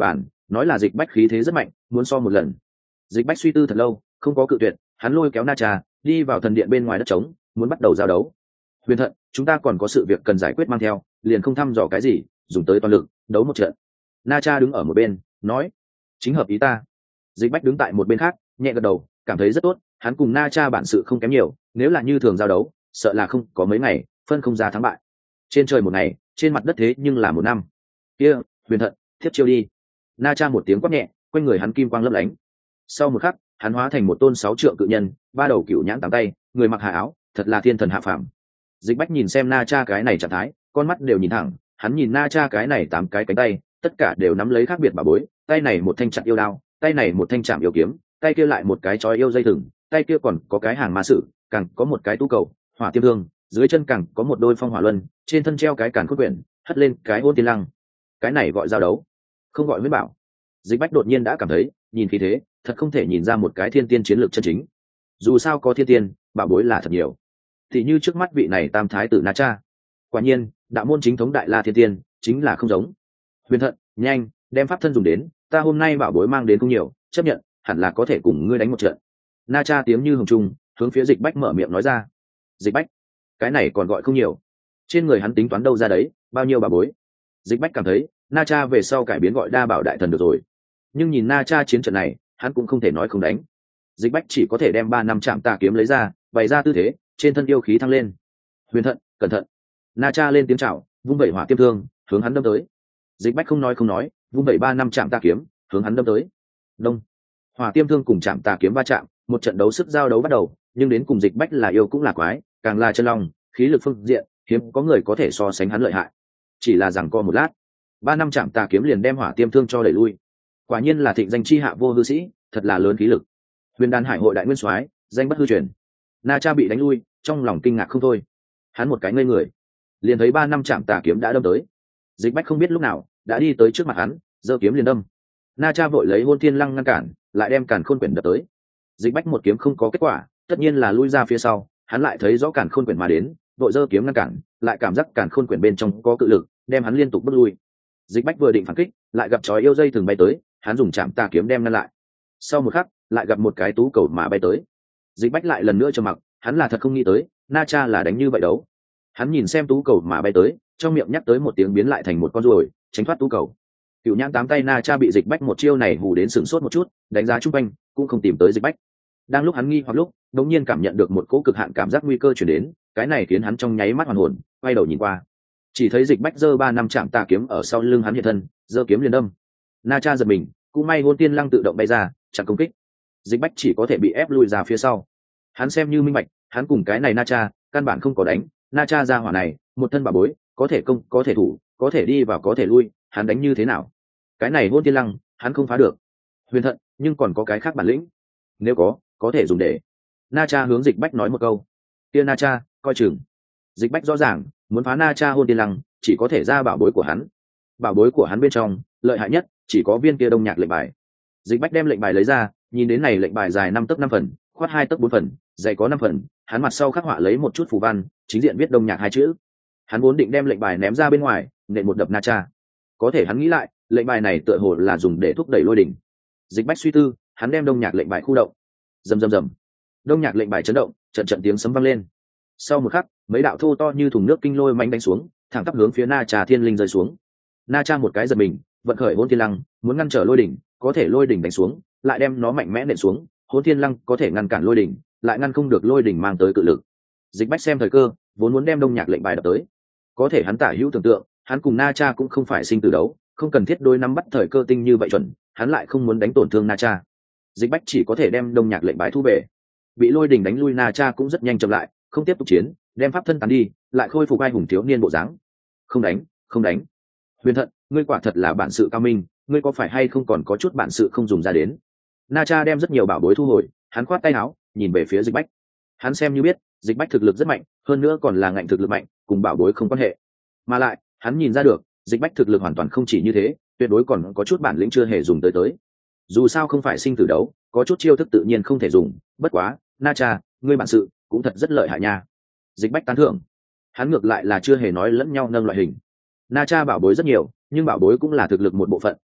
nói là Dịch Bách khí thế rất mạnh, muốn so một lần. Dịch Bách suy tư thật lâu, không có cự tuyệt, hắn lôi kéo Na Cha đi vào thần điện bên ngoài đất trống, muốn bắt đầu giao đấu. Huyền Thận, chúng ta còn có sự việc cần giải quyết mang theo, liền không thăm dò cái gì, dùng tới toàn lực đấu một trận. Na Cha đứng ở một bên nói, chính hợp ý ta. Dịch Bách đứng tại một bên khác, nhẹ gật đầu, cảm thấy rất tốt, hắn cùng Na Cha bản sự không kém nhiều, nếu là như thường giao đấu, sợ là không có mấy ngày phân không ra thắng bại. Trên trời một ngày, trên mặt đất thế nhưng là một năm. Kia, Huyền Thận, tiếp chiêu đi. Na Cha một tiếng quát nhẹ, quanh người hắn kim quang lấp lánh. Sau một khắc, hắn hóa thành một tôn 6 trượng cự nhân, ba đầu cửu nhãn tám tay, người mặc hà áo, thật là thiên thần hạ phàm. Dịch Bách nhìn xem Na Cha cái này trạng thái, con mắt đều nhìn thẳng, hắn nhìn Na Cha cái này 8 cái cánh tay, tất cả đều nắm lấy khác biệt bảo bối, tay này một thanh chặt yêu đao, tay này một thanh chạm yêu kiếm, tay kia lại một cái trói yêu dây thừng, tay kia còn có cái hàng ma sử, càng có một cái tu cầu, hỏa tiêm thương, dưới chân càng có một đôi phong hỏa luân, trên thân treo cái càn khôn quyển, hất lên cái hôn tiên lăng. Cái này gọi giao đấu, không gọi huyết bảo. Dịch Bách đột nhiên đã cảm thấy, nhìn khí thế, thật không thể nhìn ra một cái thiên tiên chiến lược chân chính. Dù sao có thiên tiên, bảo bối là thật nhiều. Thì như trước mắt vị này tam thái tử Na Cha, quả nhiên đạo môn chính thống đại la thiên tiên chính là không giống. Huyền Thận, nhanh đem pháp thân dùng đến, ta hôm nay bảo bối mang đến không nhiều, chấp nhận, hẳn là có thể cùng ngươi đánh một trận. Na Cha tiếng như hồng trung, hướng phía Dịch Bách mở miệng nói ra. Dịch Bách, cái này còn gọi không nhiều, trên người hắn tính toán đâu ra đấy, bao nhiêu bảo bối. Dịch Bách cảm thấy Na Cha về sau cải biến gọi đa bảo đại thần được rồi, nhưng nhìn Na Cha chiến trận này, hắn cũng không thể nói không đánh. Dịch Bách chỉ có thể đem 3 năm chạm tà kiếm lấy ra, bày ra tư thế, trên thân yêu khí thăng lên. Huyền Thận, cẩn thận. Na Cha lên tiếng chào, vung vẩy hỏa tiêm thương, hướng hắn đâm tới. Dịch Bách không nói, vung vẩy 3 năm chạm tà kiếm, hướng hắn đâm tới. Đông. Hỏa tiêm thương cùng chạm tà kiếm va chạm, một trận đấu sức giao đấu bắt đầu, nhưng đến cùng Dịch Bách là yêu cũng là quái, càng là chân long, khí lực phương diện, hiếm có người có thể so sánh hắn lợi hại. Chỉ là giằng co một lát, 3 năm chạm tà kiếm liền đem hỏa tiêm thương cho đẩy lui. Quả nhiên là thịnh danh chi hạ vô hư sĩ, thật là lớn khí lực. Huyền Đan Hải hội đại nguyên soái, danh bất hư truyền. Na Cha bị đánh lui, trong lòng kinh ngạc không thôi. Hắn một cái ngây người, liền thấy 3 năm chạm tà kiếm đã đâm tới. Dịch Bách không biết lúc nào đã đi tới trước mặt hắn, giơ kiếm liền đâm. Na Cha vội lấy hôn thiên lăng ngăn cản, lại đem càn khôn quyển đập tới. Dịch Bách một kiếm không có kết quả, tất nhiên là lui ra phía sau, hắn lại thấy rõ càn khôn quyển mà đến, vội giơ kiếm ngăn cản, lại cảm giác càn khôn quyển bên trong có cự lực, đem hắn liên tục bước lui. Dịch Bách vừa định phản kích, lại gặp chói yêu dây thường bay tới, hắn dùng chạm tà kiếm đem ngăn lại. Sau một khắc, lại gặp một cái tú cầu mà bay tới. Dịch Bách lại lần nữa trầm mặc, hắn là thật không nghĩ tới, Na Cha là đánh như vậy đấu. Hắn nhìn xem tú cầu mà bay tới, trong miệng nhắc tới một tiếng biến lại thành một con ruồi, tránh thoát tú cầu. Cửu nhãn tám tay Na Cha bị Dịch Bách một chiêu này hù đến sửng sốt một chút, đánh giá chung quanh, cũng không tìm tới Dịch Bách. Đang lúc hắn nghi hoặc lúc, đột nhiên cảm nhận được một cỗ cực hạn cảm giác nguy cơ truyền đến, cái này khiến hắn trong nháy mắt hoàn hồn, quay đầu nhìn qua. Chỉ thấy Dịch Bách giơ 3 năm chạm tà kiếm ở sau lưng hắn hiện thân, giơ kiếm liền đâm. Na Cha giật mình, cũng may hôn tiên lăng tự động bay ra, chặn công kích. Dịch Bách chỉ có thể bị ép lùi ra phía sau. Hắn xem như minh bạch, hắn cùng cái này Na Cha căn bản không có đánh. Na Cha ra hỏa này, một thân bảo bối, có thể công, có thể thủ, có thể đi vào có thể lui, hắn đánh như thế nào? Cái này hôn tiên lăng, hắn không phá được. Huyền Thận, nhưng còn có cái khác bản lĩnh. Nếu có thể dùng để. Na Cha hướng Dịch Bách nói một câu. Kia Na Cha, coi chừng. Dịch Bách rõ ràng, muốn phá Na Cha hôn tiên lăng, chỉ có thể ra bảo bối của hắn. Bảo bối của hắn bên trong, lợi hại nhất chỉ có viên kia đông nhạc lệnh bài. Dịch Bách đem lệnh bài lấy ra, nhìn đến này lệnh bài dài 5 tấc 5 phần, khoát 2 tấc 4 phần, dày có 5 phần, hắn mặt sau khắc họa lấy một chút phù văn, chính diện viết đông nhạc 2 chữ. Hắn vốn định đem lệnh bài ném ra bên ngoài, nện một đập Na Cha. Có thể hắn nghĩ lại, lệnh bài này tựa hồ là dùng để thúc đẩy lôi đỉnh. Dịch Bách suy tư, hắn đem đông nhạc lệnh bài khu động. Rầm rầm rầm. Đông nhạc lệnh bài chấn động, trận trận tiếng sấm vang lên. Sau một khắc, mấy đạo thô to như thùng nước kinh lôi mạnh đánh xuống, thẳng tắp hướng phía Na Cha thiên linh rơi xuống. Na Cha một cái giật mình, vận khởi hôn thiên lăng, muốn ngăn trở lôi đỉnh, có thể lôi đỉnh đánh xuống, lại đem nó mạnh mẽ nện xuống. Hôn thiên lăng có thể ngăn cản lôi đỉnh, lại ngăn không được lôi đỉnh mang tới cự lực. Dịch Bách xem thời cơ, vốn muốn đem đông nhạc lệnh bài đập tới. Có thể hắn tả hữu tưởng tượng, hắn cùng Na Cha cũng không phải sinh tử đấu, không cần thiết đôi nắm bắt thời cơ tinh như vậy chuẩn, hắn lại không muốn đánh tổn thương Na Cha. Dịch Bách chỉ có thể đem đông nhạc lệnh bài thu về. Bị lôi đỉnh đánh lui Na Cha cũng rất nhanh chậm lại, không tiếp tục chiến, đem pháp thân tán đi, lại khôi phục ai hùng thiếu niên bộ dáng. Không đánh. Huyền Thận, ngươi quả thật là bản sự cao minh, ngươi có phải hay không còn có chút bản sự không dùng ra đến? Na Cha đem rất nhiều bảo bối thu hồi, hắn khoát tay áo, nhìn về phía Dịch Bách. Hắn xem như biết, Dịch Bách thực lực rất mạnh, hơn nữa còn là ngạnh thực lực mạnh, cùng bảo bối không quan hệ. Mà lại, hắn nhìn ra được, Dịch Bách thực lực hoàn toàn không chỉ như thế, tuyệt đối còn có chút bản lĩnh chưa hề dùng tới. Dù sao không phải sinh tử đấu, có chút chiêu thức tự nhiên không thể dùng, bất quá, Na Cha, ngươi bản sự cũng thật rất lợi hại nha. Dịch Bách tán thưởng. Hắn ngược lại là chưa hề nói lẫn nhau nâng loại hình. Na Cha bảo bối rất nhiều, nhưng bảo bối cũng là thực lực một bộ phận,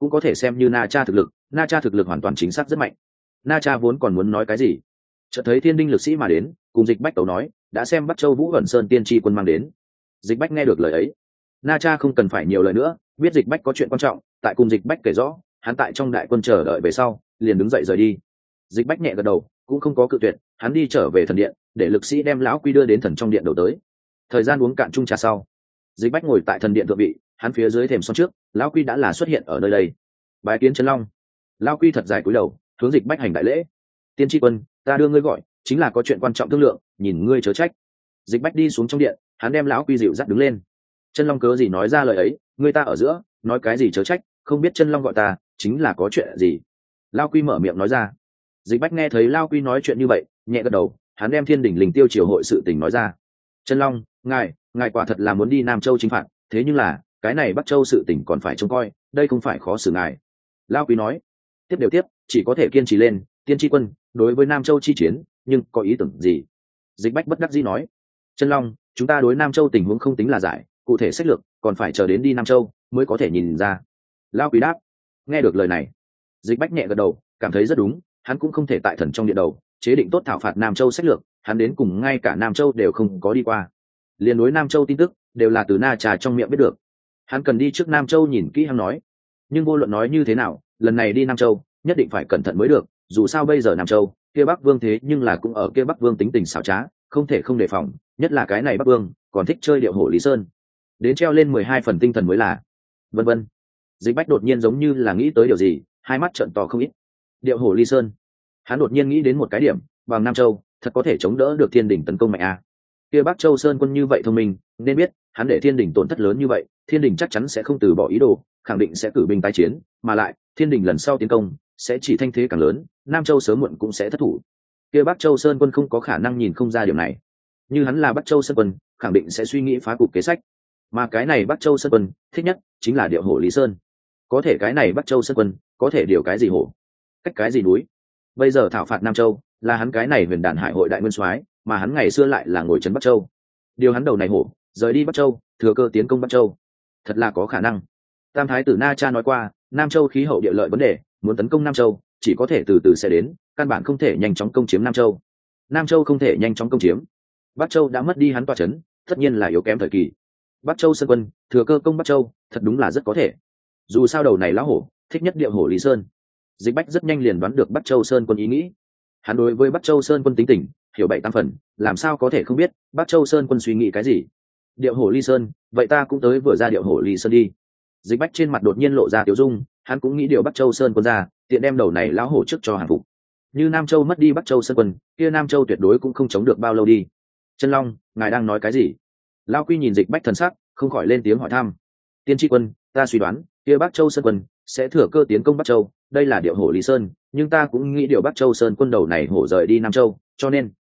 cũng có thể xem như na cha thực lực. Na cha thực lực hoàn toàn chính xác rất mạnh. Na cha vốn còn muốn nói cái gì, chợt thấy thiên đinh lực sĩ mà đến, cùng Dịch Bách tấu nói đã xem Bắc Châu Vũ Ẩn Sơn tiên tri quân mang đến. Dịch Bách nghe được lời ấy, Na cha không cần phải nhiều lời nữa, biết Dịch Bách có chuyện quan trọng, tại cùng Dịch Bách kể rõ hắn tại trong đại quân chờ đợi về sau, liền đứng dậy rời đi. Dịch Bách nhẹ gật đầu, cũng không có cự tuyệt, hắn đi trở về thần điện, để lực sĩ đem lão quy đưa đến thần trong điện đầu tới. Thời gian uống cạn chung trà sau, Dịch Bách ngồi tại thần điện thượng vị, hắn phía dưới thềm son trước, lão quy đã là xuất hiện ở nơi đây. Bái kiến Trấn Long. Lão quy thật dài cúi đầu, hướng Dịch Bách hành đại lễ. Tiên tri quân, ta đưa ngươi gọi, chính là có chuyện quan trọng thương lượng, nhìn ngươi chớ trách. Dịch Bách đi xuống trong điện, hắn đem lão quy dịu dắt đứng lên. Chân Long cớ gì nói ra lời ấy, ngươi ta ở giữa, nói cái gì chớ trách, không biết Chân Long gọi ta, chính là có chuyện gì. Lão quy mở miệng nói ra. Dịch Bách nghe thấy Lão quy nói chuyện như vậy, nhẹ gật đầu, hắn đem Thiên Đỉnh Linh Tiêu triều hội sự tình nói ra. Chân Long, ngài quả thật là muốn đi Nam Châu chính phạt, thế nhưng là cái này Bắc Châu sự tình còn phải trông coi, đây không phải khó xử ngài. Lão quý nói, tiếp đều tiếp, chỉ có thể kiên trì lên. Tiên tri quân đối với Nam Châu chi chiến, nhưng có ý tưởng gì? Dịch Bách bất đắc dĩ nói, Chân Long, chúng ta đối Nam Châu tình huống không tính là giải, cụ thể sách lược còn phải chờ đến đi Nam Châu mới có thể nhìn ra. Lão quý đáp. Nghe được lời này, Dịch Bách nhẹ gật đầu, cảm thấy rất đúng, hắn cũng không thể tại thần trong điện đầu chế định tốt thảo phạt Nam Châu sách lược, hắn đến cùng ngay cả Nam Châu đều không có đi qua, liên đối Nam Châu tin tức đều là từ Na Trà trong miệng biết được. Hắn cần đi trước Nam Châu nhìn kỹ hắn nói, nhưng vô luận nói như thế nào, lần này đi Nam Châu nhất định phải cẩn thận mới được, dù sao bây giờ Nam Châu kia Bắc Vương thế nhưng là cũng ở kia Bắc Vương tính tình xảo trá, không thể không đề phòng, nhất là cái này Bắc Vương còn thích chơi điệu hổ Lý Sơn, đến treo lên 12 phần tinh thần mới là. Vân vân. Dịch Bách đột nhiên giống như là nghĩ tới điều gì, hai mắt trợn to không ít. Điệu hổ Lý Sơn, hắn đột nhiên nghĩ đến một cái điểm, bằng Nam Châu thật có thể chống đỡ được Thiên Đình tấn công mạnh a. Kia Bắc Châu Sơn quân như vậy thông minh, nên biết hắn để Thiên Đình tổn thất lớn như vậy, Thiên Đình chắc chắn sẽ không từ bỏ ý đồ, khẳng định sẽ cử binh tái chiến, mà lại Thiên Đình lần sau tiến công sẽ chỉ thanh thế càng lớn, Nam Châu sớm muộn cũng sẽ thất thủ. Kia Bắc Châu Sơn quân không có khả năng nhìn không ra điểm này, như hắn là Bắc Châu Sơn quân, khẳng định sẽ suy nghĩ phá cục kế sách, mà cái này Bắc Châu Sơn quân thích nhất chính là điệu hổ Lý Sơn. Có thể cái này Bắc Châu Sơn quân có thể điều cái gì hổ, cách cái gì núi. Bây giờ thảo phạt Nam Châu là hắn cái này Huyền Đản Hải hội đại nguyên soái, mà hắn ngày xưa lại là ngồi trấn Bắc Châu, điều hắn đầu này hổ rời đi Bắc Châu, thừa cơ tiến công Bắc Châu, thật là có khả năng. Tam thái tử Na Cha nói qua, Nam Châu khí hậu địa lợi vấn đề, muốn tấn công Nam Châu chỉ có thể từ từ sẽ đến, căn bản không thể nhanh chóng công chiếm Nam Châu. Nam Châu không thể nhanh chóng công chiếm, Bắc Châu đã mất đi hắn tọa trấn, tất nhiên là yếu kém thời kỳ. Bắc Châu Sơn quân thừa cơ công Bắc Châu, thật đúng là rất có thể. Dù sao đầu này lão hổ thích nhất điệu hổ Lý Sơn. Dịch Bách rất nhanh liền đoán được Bắc Châu Sơn quân ý nghĩ. Hắn đối với Bắc Châu Sơn quân tính tình hiểu 7-8 phần, làm sao có thể không biết Bắc Châu Sơn quân suy nghĩ cái gì. Điệu hổ Lý Sơn, vậy ta cũng tới vừa ra điệu hổ Lý Sơn đi. Dịch Bách trên mặt đột nhiên lộ ra tiểu dung, hắn cũng nghĩ điều Bắc Châu Sơn quân ra, tiện đem đầu này lão hổ trước cho hàng phục. Như Nam Châu mất đi Bắc Châu Sơn quân, kia Nam Châu tuyệt đối cũng không chống được bao lâu đi. Chân Long, ngài đang nói cái gì? Lão Quy nhìn Dịch Bách thần sắc, không khỏi lên tiếng hỏi thăm. Tiên tri quân, ta suy đoán kia Bắc Châu Sơn quân sẽ thừa cơ tiến công Bắc Châu, đây là điệu hổ Lý Sơn, nhưng ta cũng nghĩ điều Bắc Châu Sơn quân đầu này hổ rời đi Nam Châu, cho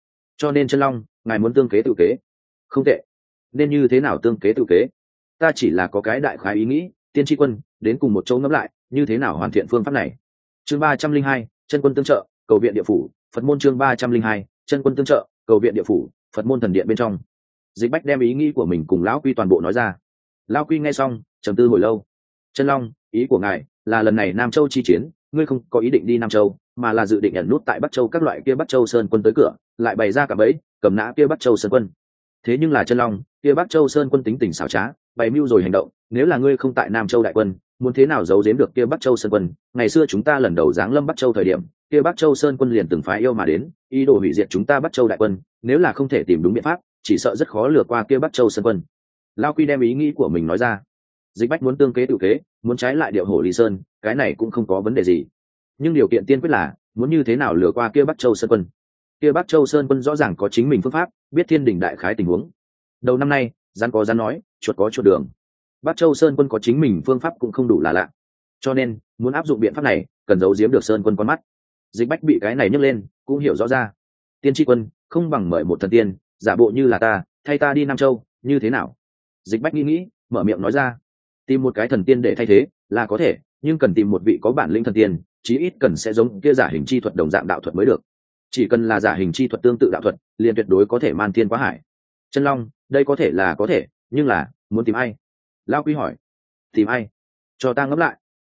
nên Chân Long, ngài muốn tương kế tự kế. Không tệ, nên như thế nào tương kế tự kế? Ta chỉ là có cái đại khái ý nghĩ, tiên tri quân đến cùng một chỗ ngẫm lại, như thế nào hoàn thiện phương pháp này. Chương 302, chân quân tương trợ, cầu viện địa phủ, Phật môn. Chương 302, chân quân tương trợ, cầu viện địa phủ, Phật môn thần điện bên trong. Dịch Bách đem ý nghĩ của mình cùng lão Quy toàn bộ nói ra. Lão Quy nghe xong trầm tư hồi lâu. Chân Long, ý của ngài là lần này Nam Châu chi chiến, ngươi không có ý định đi Nam Châu, mà là dự định ẩn nút tại Bắc Châu, các loại kia Bắc Châu Sơn quân tới cửa, lại bày ra cả bẫy, cầm nã kia Bắc Châu Sơn quân. Thế nhưng là Chân Long, kia Bắc Châu Sơn quân tính tình xảo trá, bày mưu rồi hành động, nếu là ngươi không tại Nam Châu đại quân, muốn thế nào giấu giếm được kia Bắc Châu Sơn quân? Ngày xưa chúng ta lần đầu giáng lâm Bắc Châu thời điểm, kia Bắc Châu Sơn quân liền từng phái yêu mà đến, ý đồ hủy diệt chúng ta Bắc Châu đại quân, nếu là không thể tìm đúng biện pháp, chỉ sợ rất khó lừa qua kia Bắc Châu Sơn quân. Lão Quy đem ý nghĩ của mình nói ra. Dịch Bách muốn tương kế tự kế, muốn trái lại điệu hổ Lý Sơn, cái này cũng không có vấn đề gì, nhưng điều kiện tiên quyết là muốn như thế nào lừa qua kia Bắc Châu Sơn quân. Kia Bắc Châu Sơn quân rõ ràng có chính mình phương pháp, biết Thiên Đình đại khái tình huống. Đầu năm nay rắn có rắn nói, chuột có chuột đường, Bắc Châu Sơn quân có chính mình phương pháp cũng không đủ là lạ, cho nên muốn áp dụng biện pháp này cần giấu giếm được Sơn quân con mắt. Dịch Bách bị cái này nhấc lên cũng hiểu rõ ra. Tiên tri quân không bằng mời một thần tiên giả bộ như là ta, thay ta đi Nam Châu, như thế nào? Dịch Bách nghĩ mở miệng nói ra. Tìm một cái thần tiên để thay thế là có thể, nhưng cần tìm một vị có bản lĩnh thần tiên, chí ít cần sẽ giống kia giả hình chi thuật đồng dạng đạo thuật mới được. Chỉ cần là giả hình chi thuật tương tự đạo thuật, liền tuyệt đối có thể man thiên quá hải. Chân Long, đây có thể là có thể, nhưng là muốn tìm ai? Lão Quy hỏi. Tìm ai? Cho ta ngẫm lại.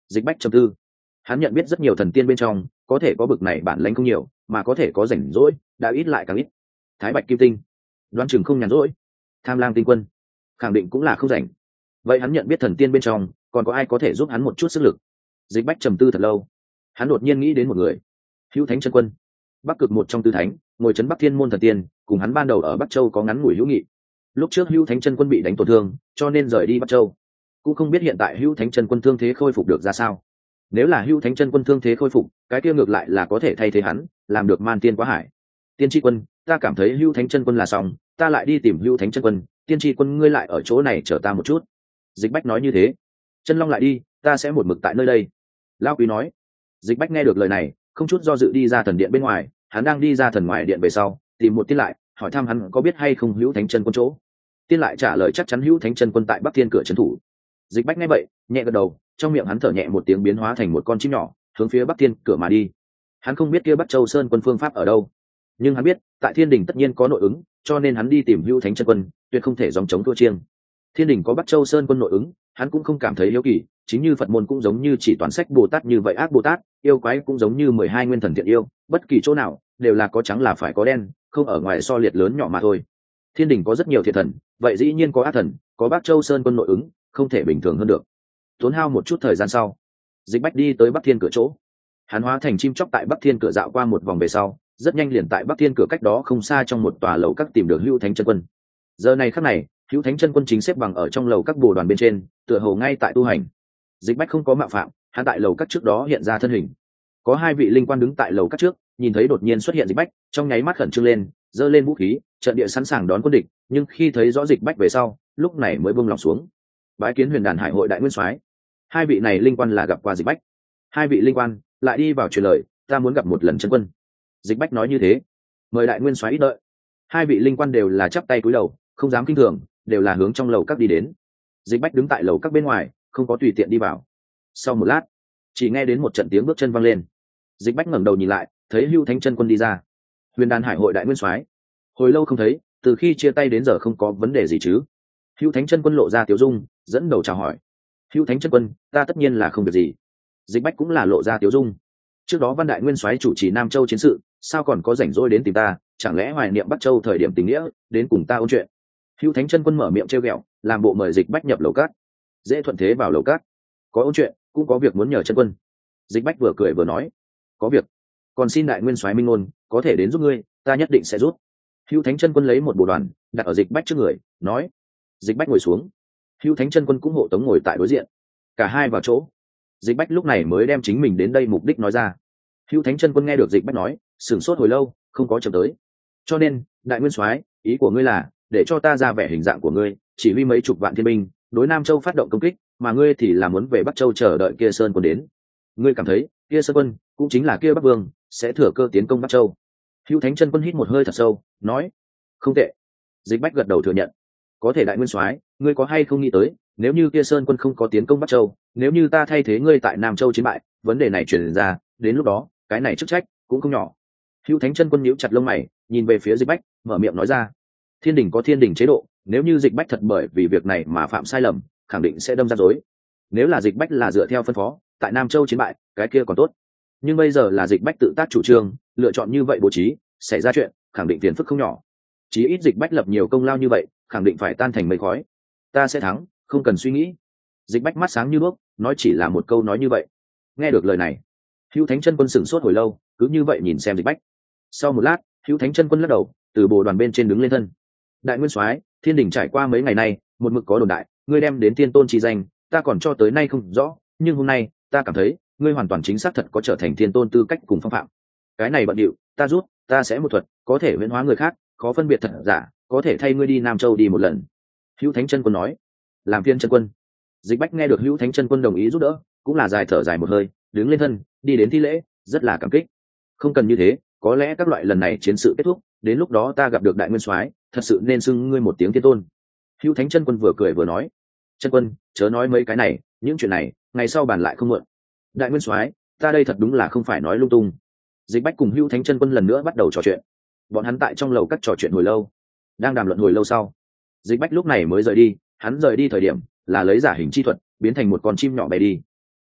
Dịch Bách trầm tư. Hắn nhận biết rất nhiều thần tiên bên trong có thể có bực này bản lãnh không nhiều, mà có thể có rảnh rỗi đã ít lại càng ít. Thái Bạch Kim Tinh đoán chừng không nhàn rỗi, Tham Lang Tinh Quân khẳng định cũng là không rảnh. Vậy hắn nhận biết thần tiên bên trong còn có ai có thể giúp hắn một chút sức lực? Dịch Bách trầm tư thật lâu, hắn đột nhiên nghĩ đến một người. Hữu Thánh Chân Quân, Bắc Cực một trong tứ thánh, ngồi trấn Bắc Thiên môn thần tiên, cùng hắn ban đầu ở Bắc Châu có ngắn ngủi hữu nghị. Lúc trước Hữu Thánh Chân Quân bị đánh tổn thương, cho nên rời đi Bắc Châu. Cũng không biết hiện tại Hữu Thánh Chân Quân thương thế khôi phục được ra sao. Nếu là Hữu Thánh Chân Quân thương thế khôi phục, cái kia ngược lại là có thể thay thế hắn, làm được man tiên quá hải. Tiên tri quân, ta cảm thấy Hữu Thánh Chân Quân là xong, ta lại đi tìm Hữu Thánh Chân Quân, tiên tri quân ngươi lại ở chỗ này chờ ta một chút. Dịch Bách nói như thế. Chân Long lại đi, ta sẽ một mực tại nơi đây. Lão Quý nói. Dịch Bách nghe được lời này, không chút do dự đi ra thần điện bên ngoài. Hắn đang đi ra thần ngoài điện về sau, tìm một tiên lại, hỏi thăm hắn có biết hay không Hữu Thánh Chân Quân chỗ. Tiên lại trả lời chắc chắn Hữu Thánh Chân Quân tại Bắc Thiên cửa trấn thủ. Dịch Bách nghe vậy, nhẹ gật đầu, trong miệng hắn thở nhẹ một tiếng biến hóa thành một con chim nhỏ, hướng phía Bắc Thiên cửa mà đi. Hắn không biết kia Bắc Châu Sơn Quân phương pháp ở đâu, nhưng hắn biết tại Thiên Đình tất nhiên có nội ứng, cho nên hắn đi tìm Hữu Thánh Chân Quân, tuyệt không thể dòng chống thua chiêng. Thiên Đình có Bắc Châu Sơn Quân nội ứng, hắn cũng không cảm thấy yếu kỳ, chính như Phật môn cũng giống như chỉ toàn sách Bồ Tát như vậy ác Bồ Tát, yêu quái cũng giống như 12 nguyên thần thiện yêu, bất kỳ chỗ nào đều là có trắng là phải có đen, không ở ngoài so liệt lớn nhỏ mà thôi. Thiên Đình có rất nhiều thiện thần, vậy dĩ nhiên có ác thần, có Bắc Châu Sơn Quân nội ứng, không thể bình thường hơn được. Tốn hao một chút thời gian sau, Dịch Bách đi tới Bắc Thiên cửa chỗ. Hắn hóa thành chim chóc tại Bắc Thiên cửa dạo qua một vòng về sau, rất nhanh liền tại Bắc Thiên cửa cách đó không xa trong một tòa lầu các tìm được Hữu Thánh Chân Quân. Giờ này khắc này, Hữu Thánh Chân Quân chính xếp bằng ở trong lầu các bồ đoàn bên trên, tựa hồ ngay tại tu hành. Dịch Bách không có mạo phạm, hắn tại lầu các trước đó hiện ra thân hình. Có hai vị linh quan đứng tại lầu các trước, nhìn thấy đột nhiên xuất hiện Dịch Bách, trong nháy mắt khẩn trương lên, giơ lên vũ khí, trận địa sẵn sàng đón quân địch, nhưng khi thấy rõ Dịch Bách về sau, lúc này mới buông lòng xuống. Bái kiến Huyền Đàn Hải hội đại nguyên soái. Hai vị này linh quan là gặp qua Dịch Bách. Hai vị linh quan lại đi vào truyền lời, ta muốn gặp một lần chân quân. Dịch Bách nói như thế, mời đại nguyên soái ít đợi. Hai vị linh quan đều là chắp tay cúi đầu, không dám kinh thường, đều là hướng trong lầu các đi đến. Dịch Bách đứng tại lầu các bên ngoài, không có tùy tiện đi vào. Sau một lát, chỉ nghe đến một trận tiếng bước chân vang lên. Dịch Bách ngẩng đầu nhìn lại, thấy Hữu Thánh Chân Quân đi ra. Huyền Đàn Hải hội đại nguyên soái, hồi lâu không thấy, từ khi chia tay đến giờ không có vấn đề gì chứ? Hữu Thánh Chân Quân lộ ra tiếu dung, dẫn đầu chào hỏi. Hữu Thánh Chân Quân, ta tất nhiên là không việc gì. Dịch Bách cũng là lộ ra tiếu dung. Trước đó Văn đại nguyên soái chủ trì Nam Châu chiến sự, sao còn có rảnh rỗi đến tìm ta, chẳng lẽ hoài niệm Bắc Châu thời điểm tình nghĩa, đến cùng ta ôn chuyện. Hữu Thánh Chân Quân mở miệng trêu ghẹo, làm bộ mời Dịch Bách nhập lầu cát. Dễ thuận thế vào lầu cát. Có ôn chuyện, cũng có việc muốn nhờ Chân Quân. Dịch Bách vừa cười vừa nói, có việc, còn xin đại nguyên soái minh ngôn, có thể đến giúp ngươi, ta nhất định sẽ giúp. Hữu Thánh Chân Quân lấy một bộ đoàn đặt ở Dịch Bách trước người, nói. Dịch Bách ngồi xuống, Hữu Thánh Chân Quân cũng hộ tống ngồi tại đối diện, cả hai vào chỗ. Dịch Bách lúc này mới đem chính mình đến đây mục đích nói ra. Hữu Thánh Chân Quân nghe được Dịch Bách nói, sửng sốt hồi lâu, không có chậm tới. Cho nên, đại nguyên soái, ý của ngươi là để cho ta ra vẻ hình dạng của ngươi, chỉ huy mấy chục vạn thiên binh đối Nam Châu phát động công kích, mà ngươi thì là muốn về Bắc Châu chờ đợi kia Sơn Quân đến. Ngươi cảm thấy kia Sơn Quân cũng chính là kia Bắc Vương sẽ thừa cơ tiến công Bắc Châu? Hữu Thánh Chân Quân hít một hơi thật sâu, nói, không tệ. Dịch Bách gật đầu thừa nhận. Có thể đại nguyên soái, ngươi có hay không nghĩ tới, nếu như kia Sơn Quân không có tiến công Bắc Châu, nếu như ta thay thế ngươi tại Nam Châu chiến bại, vấn đề này truyền ra, đến lúc đó cái này chức trách cũng không nhỏ. Hữu Thánh Chân Quân nhíu chặt lông mày, nhìn về phía Dịch Bách, mở miệng nói ra. Thiên Đình có Thiên Đình chế độ, nếu như Dịch Bách thật bởi vì việc này mà phạm sai lầm, khẳng định sẽ đâm ra rối. Nếu là Dịch Bách là dựa theo phân phó, tại Nam Châu chiến bại, cái kia còn tốt. Nhưng bây giờ là Dịch Bách tự tác chủ trương, lựa chọn như vậy bố trí, xảy ra chuyện, khẳng định phiền phức không nhỏ. Chí ít Dịch Bách lập nhiều công lao như vậy, khẳng định phải tan thành mây khói. Ta sẽ thắng, không cần suy nghĩ. Dịch Bách mắt sáng như đuốc, nói chỉ là một câu nói như vậy. Nghe được lời này, Hữu Thánh Chân Quân sửng sốt hồi lâu, cứ như vậy nhìn xem Dịch Bách. Sau một lát, Hữu Thánh Chân Quân lắc đầu, từ bồ đoàn bên trên đứng lên thân. Đại nguyên soái, Thiên Đình trải qua mấy ngày nay, một mực có đồn đại, ngươi đem đến Tiên Tôn chi danh, ta còn cho tới nay không rõ, nhưng hôm nay, ta cảm thấy, ngươi hoàn toàn chính xác thật có trở thành Thiên Tôn tư cách cùng phong phạm. Cái này bận điệu, ta rút, ta sẽ một thuật, có thể huyễn hóa người khác, khó phân biệt thật giả, có thể thay ngươi đi Nam Châu đi một lần. Hữu Thánh Chân Quân nói. Làm phiên Chân Quân. Dịch Bách nghe được Hữu Thánh Chân Quân đồng ý giúp đỡ, cũng là dài thở dài một hơi, đứng lên thân, đi đến thi lễ, rất là cảm kích. Không cần như thế, có lẽ các loại lần này chiến sự kết thúc, đến lúc đó ta gặp được đại nguyên soái, thật sự nên xưng ngươi một tiếng Thiên Tôn. Hữu Thánh Chân Quân vừa cười vừa nói. Chân Quân, chớ nói mấy cái này, những chuyện này, ngày sau bàn lại không muộn. Đại nguyên soái, ta đây thật đúng là không phải nói lung tung. Dịch Bách cùng Hữu Thánh Chân Quân lần nữa bắt đầu trò chuyện. Bọn hắn tại trong lầu các trò chuyện hồi lâu, đang đàm luận hồi lâu sau, Dịch Bách lúc này mới rời đi. Hắn rời đi thời điểm là lấy giả hình chi thuật, biến thành một con chim nhỏ bay đi.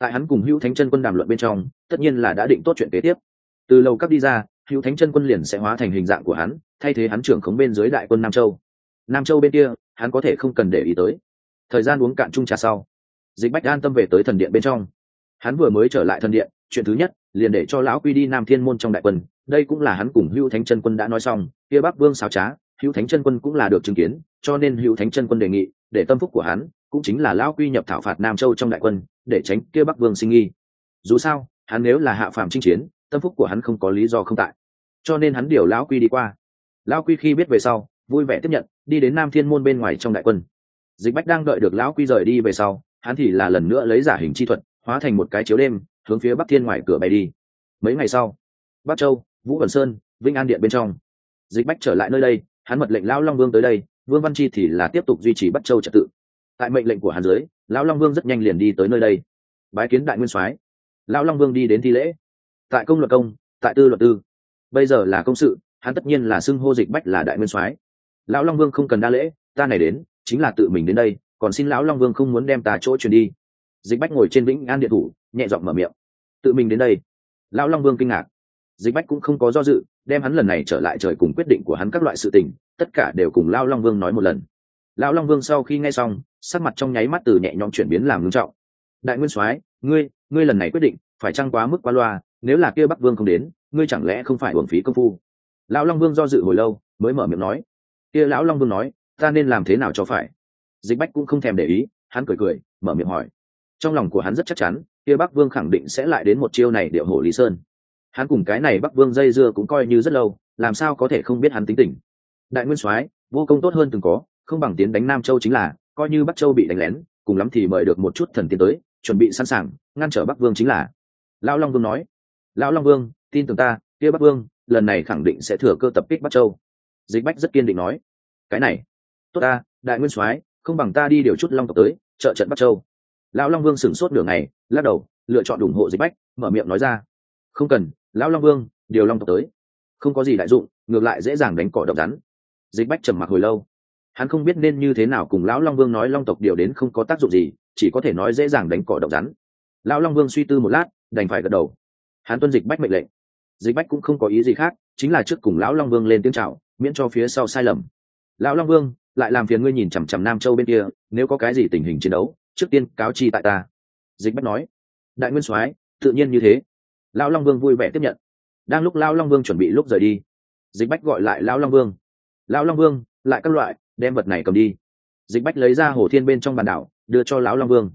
tại hắn cùng hữu thánh chân quân đàm luận bên trong tất nhiên là đã định tốt chuyện kế tiếp. Từ lầu các đi ra, hữu thánh chân quân liền sẽ hóa thành hình dạng của hắn, thay thế hắn trưởng khống bên dưới đại quân Nam Châu. Nam Châu bên kia hắn có thể không cần để ý tới. Thời gian uống cạn chung trà sau, Dịch Bách an tâm về tới thần điện bên trong. Hắn vừa mới trở lại thần điện, chuyện thứ nhất liền để cho lão quy đi Nam Thiên môn trong đại quân. Đây cũng là hắn cùng hữu thánh chân quân đã nói xong, kia Bắc Vương xáo trá, hữu thánh chân quân cũng là được chứng kiến, cho nên hữu thánh chân quân đề nghị để tâm phúc của hắn cũng chính là lão quy nhập thảo phạt Nam Châu trong đại quân, để tránh kia Bắc Vương sinh nghi. Dù sao hắn nếu là hạ phàm chinh chiến, tâm phúc của hắn không có lý do không tại, cho nên hắn điều lão quy đi qua. Lão quy khi biết về sau vui vẻ tiếp nhận, đi đến Nam Thiên môn bên ngoài trong đại quân. Dịch Bách đang đợi được lão quy rời đi về sau, hắn thì là lần nữa lấy giả hình chi thuật, hóa thành một cái chiếu đêm, hướng phía Bắc Thiên ngoài cửa bay đi. Mấy ngày sau, Bắc Châu, Vũ Vân Sơn, Vĩnh An điện bên trong, Dịch Bách trở lại nơi đây, hắn mật lệnh lão Long Vương tới đây, Vương Văn Chi thì là tiếp tục duy trì Bắc Châu trật tự. Tại mệnh lệnh của hắn dưới, lão Long Vương rất nhanh liền đi tới nơi đây, bái kiến đại nguyên soái. Lão Long Vương đi đến thi lễ. Tại công luật công, tại tư luật tư. Bây giờ là công sự, hắn tất nhiên là xưng hô Dịch Bách là đại nguyên soái. Lão Long Vương không cần đa lễ, ta này đến chính là tự mình đến đây, còn xin lão Long Vương không muốn đem ta chỗ truyền đi. Dịch Bách ngồi trên Vĩnh An điện thủ, nhẹ giọng mở miệng. Tự mình đến đây. Lão Long Vương kinh ngạc. Dịch Bách cũng không có do dự, đem hắn lần này trở lại trời cùng quyết định của hắn các loại sự tình, tất cả đều cùng lão Long Vương nói một lần. Lão Long Vương sau khi nghe xong, sắc mặt trong nháy mắt từ nhẹ nhõm chuyển biến làm nghiêm trọng. Đại nguyên soái, ngươi lần này quyết định phải chăng quá mức quá loa, nếu là kia Bắc Vương không đến, ngươi chẳng lẽ không phải uổng phí công phu? Lão Long Vương do dự hồi lâu, mới mở miệng nói. Kia lão Long Vương nói, ta nên làm thế nào cho phải? Dịch Bách cũng không thèm để ý, hắn cười cười, mở miệng hỏi. Trong lòng của hắn rất chắc chắn, kia Bắc Vương khẳng định sẽ lại đến một chiêu này điệu hổ Lý Sơn. Hắn cùng cái này Bắc Vương dây dưa cũng coi như rất lâu, làm sao có thể không biết hắn tính tình. Đại nguyên soái, vô công tốt hơn từng có, không bằng tiến đánh Nam Châu chính là, coi như Bắc Châu bị đánh lén, cùng lắm thì mời được một chút thần tiên tới, chuẩn bị sẵn sàng, ngăn trở Bắc Vương chính là. Lão Long Vương nói. Lão Long Vương, tin tưởng ta, kia Bắc Vương lần này khẳng định sẽ thừa cơ tập kích Bắc Châu. Dịch Bách rất kiên định nói. Cái này, tốt ta, đại nguyên soái, không bằng ta đi điều chút Long tộc tới, trợ trận Bắc Châu. Lão Long Vương sửng sốt nửa ngày, lắc đầu, lựa chọn ủng hộ Dịch Bách, mở miệng nói ra. Không cần, lão Long Vương điều Long tộc tới, không có gì đại dụng, ngược lại dễ dàng đánh cỏ độc rắn. Dịch Bách trầm mặc hồi lâu, hắn không biết nên như thế nào cùng lão Long Vương nói Long tộc điều đến không có tác dụng gì, chỉ có thể nói dễ dàng đánh cỏ độc rắn. Lão Long Vương suy tư một lát, đành phải gật đầu. Hắn tuân Dịch Bách mệnh lệnh. Dịch Bách cũng không có ý gì khác, chính là trước cùng lão Long Vương lên tiếng chào, miễn cho phía sau sai lầm. Lão Long Vương, lại làm phiền ngươi nhìn chằm chằm Nam Châu bên kia, nếu có cái gì tình hình chiến đấu, trước tiên cáo chi tại ta. Dịch Bách nói. Đại nguyên soái, tự nhiên như thế. Lão Long Vương vui vẻ tiếp nhận. Đang lúc lão Long Vương chuẩn bị lúc rời đi, Dịch Bách gọi lại lão Long Vương. Lão Long Vương, lại các loại, đem vật này cầm đi. Dịch Bách lấy ra Hồ Thiên bên trong bàn đảo, đưa cho lão Long Vương.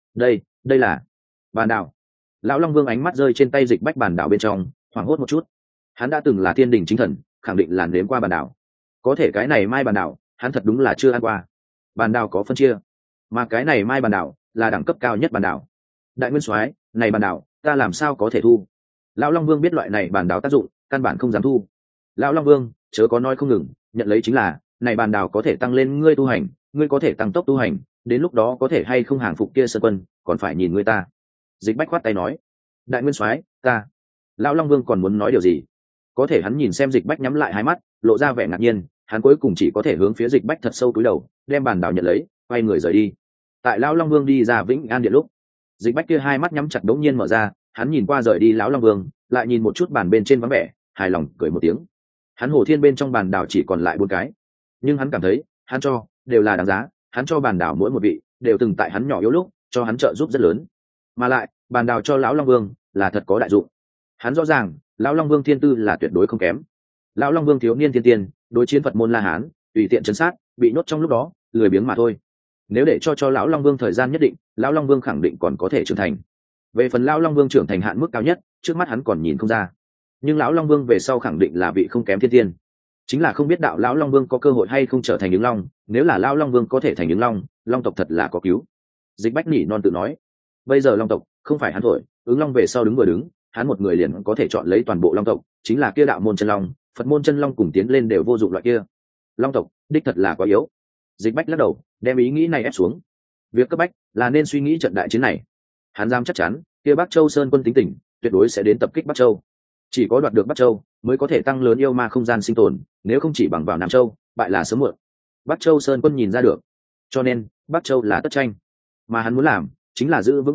Đây là bàn đảo. Lão Long Vương ánh mắt rơi trên tay Dịch Bách bàn đảo bên trong, hoảng hốt một chút. Hắn đã từng là thiên đình chính thần, khẳng định là nếm qua bàn đảo. Có thể cái này mai bàn đảo, hắn thật đúng là chưa ăn qua. Bàn đảo có phân chia, mà cái này mai bàn đảo là đẳng cấp cao nhất bàn đảo. Đại nguyên soái, này bàn đảo, ta làm sao có thể thu? Lão Long Vương biết loại này bàn đảo tác dụng, căn bản không dám thu. Lão Long Vương, chớ có nói không ngừng, nhận lấy chính là, này bàn đảo có thể tăng lên ngươi tu hành, ngươi có thể tăng tốc tu hành, đến lúc đó có thể hay không hàng phục kia Sơn Quân, còn phải nhìn ngươi ta. Dịch Bách khoát tay nói. Đại nguyên soái, ta. Lão Long Vương còn muốn nói điều gì, có thể hắn nhìn xem Dịch Bách nhắm lại hai mắt, lộ ra vẻ ngạc nhiên, hắn cuối cùng chỉ có thể hướng phía Dịch Bách thật sâu cúi đầu, đem bàn đảo nhận lấy, quay người rời đi. Tại Lão Long Vương đi ra Vĩnh An điện lúc, Dịch Bách kia hai mắt nhắm chặt đống nhiên mở ra, hắn nhìn qua rời đi lão Long Vương, lại nhìn một chút bàn bên trên vắng vẻ, hài lòng cười một tiếng. Hắn Hồ Thiên bên trong bàn đảo chỉ còn lại 4 cái, nhưng hắn cảm thấy hắn cho đều là đáng giá, hắn cho bàn đảo mỗi một vị đều từng tại hắn nhỏ yếu lúc cho hắn trợ giúp rất lớn, mà lại bàn đảo cho lão Long Vương là thật có đại dụng. Hắn rõ ràng lão Long Vương thiên tư là tuyệt đối không kém. Lão Long Vương thiếu niên thiên tiên, đối chiến Phật môn La Hán, tùy tiện chấn sát, bị nhốt trong lúc đó lười biếng mà thôi. Nếu để cho lão Long Vương thời gian nhất định, lão Long Vương khẳng định còn có thể trưởng thành. Về phần lão Long Vương trưởng thành hạn mức cao nhất, trước mắt hắn còn nhìn không ra, nhưng lão Long Vương về sau khẳng định là vị không kém thiên tiên. Chính là không biết đạo lão Long Vương có cơ hội hay không trở thành ứng long, nếu là lão Long Vương có thể thành ứng long, long tộc thật là có cứu. Dịch Bách nỉ non tự nói. Bây giờ long tộc không phải hắn thổi, ứng long về sau đứng vừa đứng, hắn một người liền có thể chọn lấy toàn bộ long tộc, chính là kia đạo môn chân long, Phật môn chân long cùng tiến lên đều vô dụng loại kia. Long tộc đích thật là quá yếu. Dịch Bách lắc đầu, đem ý nghĩ này ép xuống. Việc cấp bách là nên suy nghĩ trận đại chiến này. Hắn dám chắc chắn, kia Bắc Châu Sơn Quân tính tình tuyệt đối sẽ đến tập kích Bắc Châu. Chỉ có đoạt được Bắc Châu mới có thể tăng lớn yêu ma không gian sinh tồn, nếu không chỉ bằng vào Nam Châu, bại là sớm muộn. Bắc Châu Sơn Quân nhìn ra được, cho nên Bắc Châu là tất tranh, mà hắn muốn làm chính là giữ vững Bắc Châu,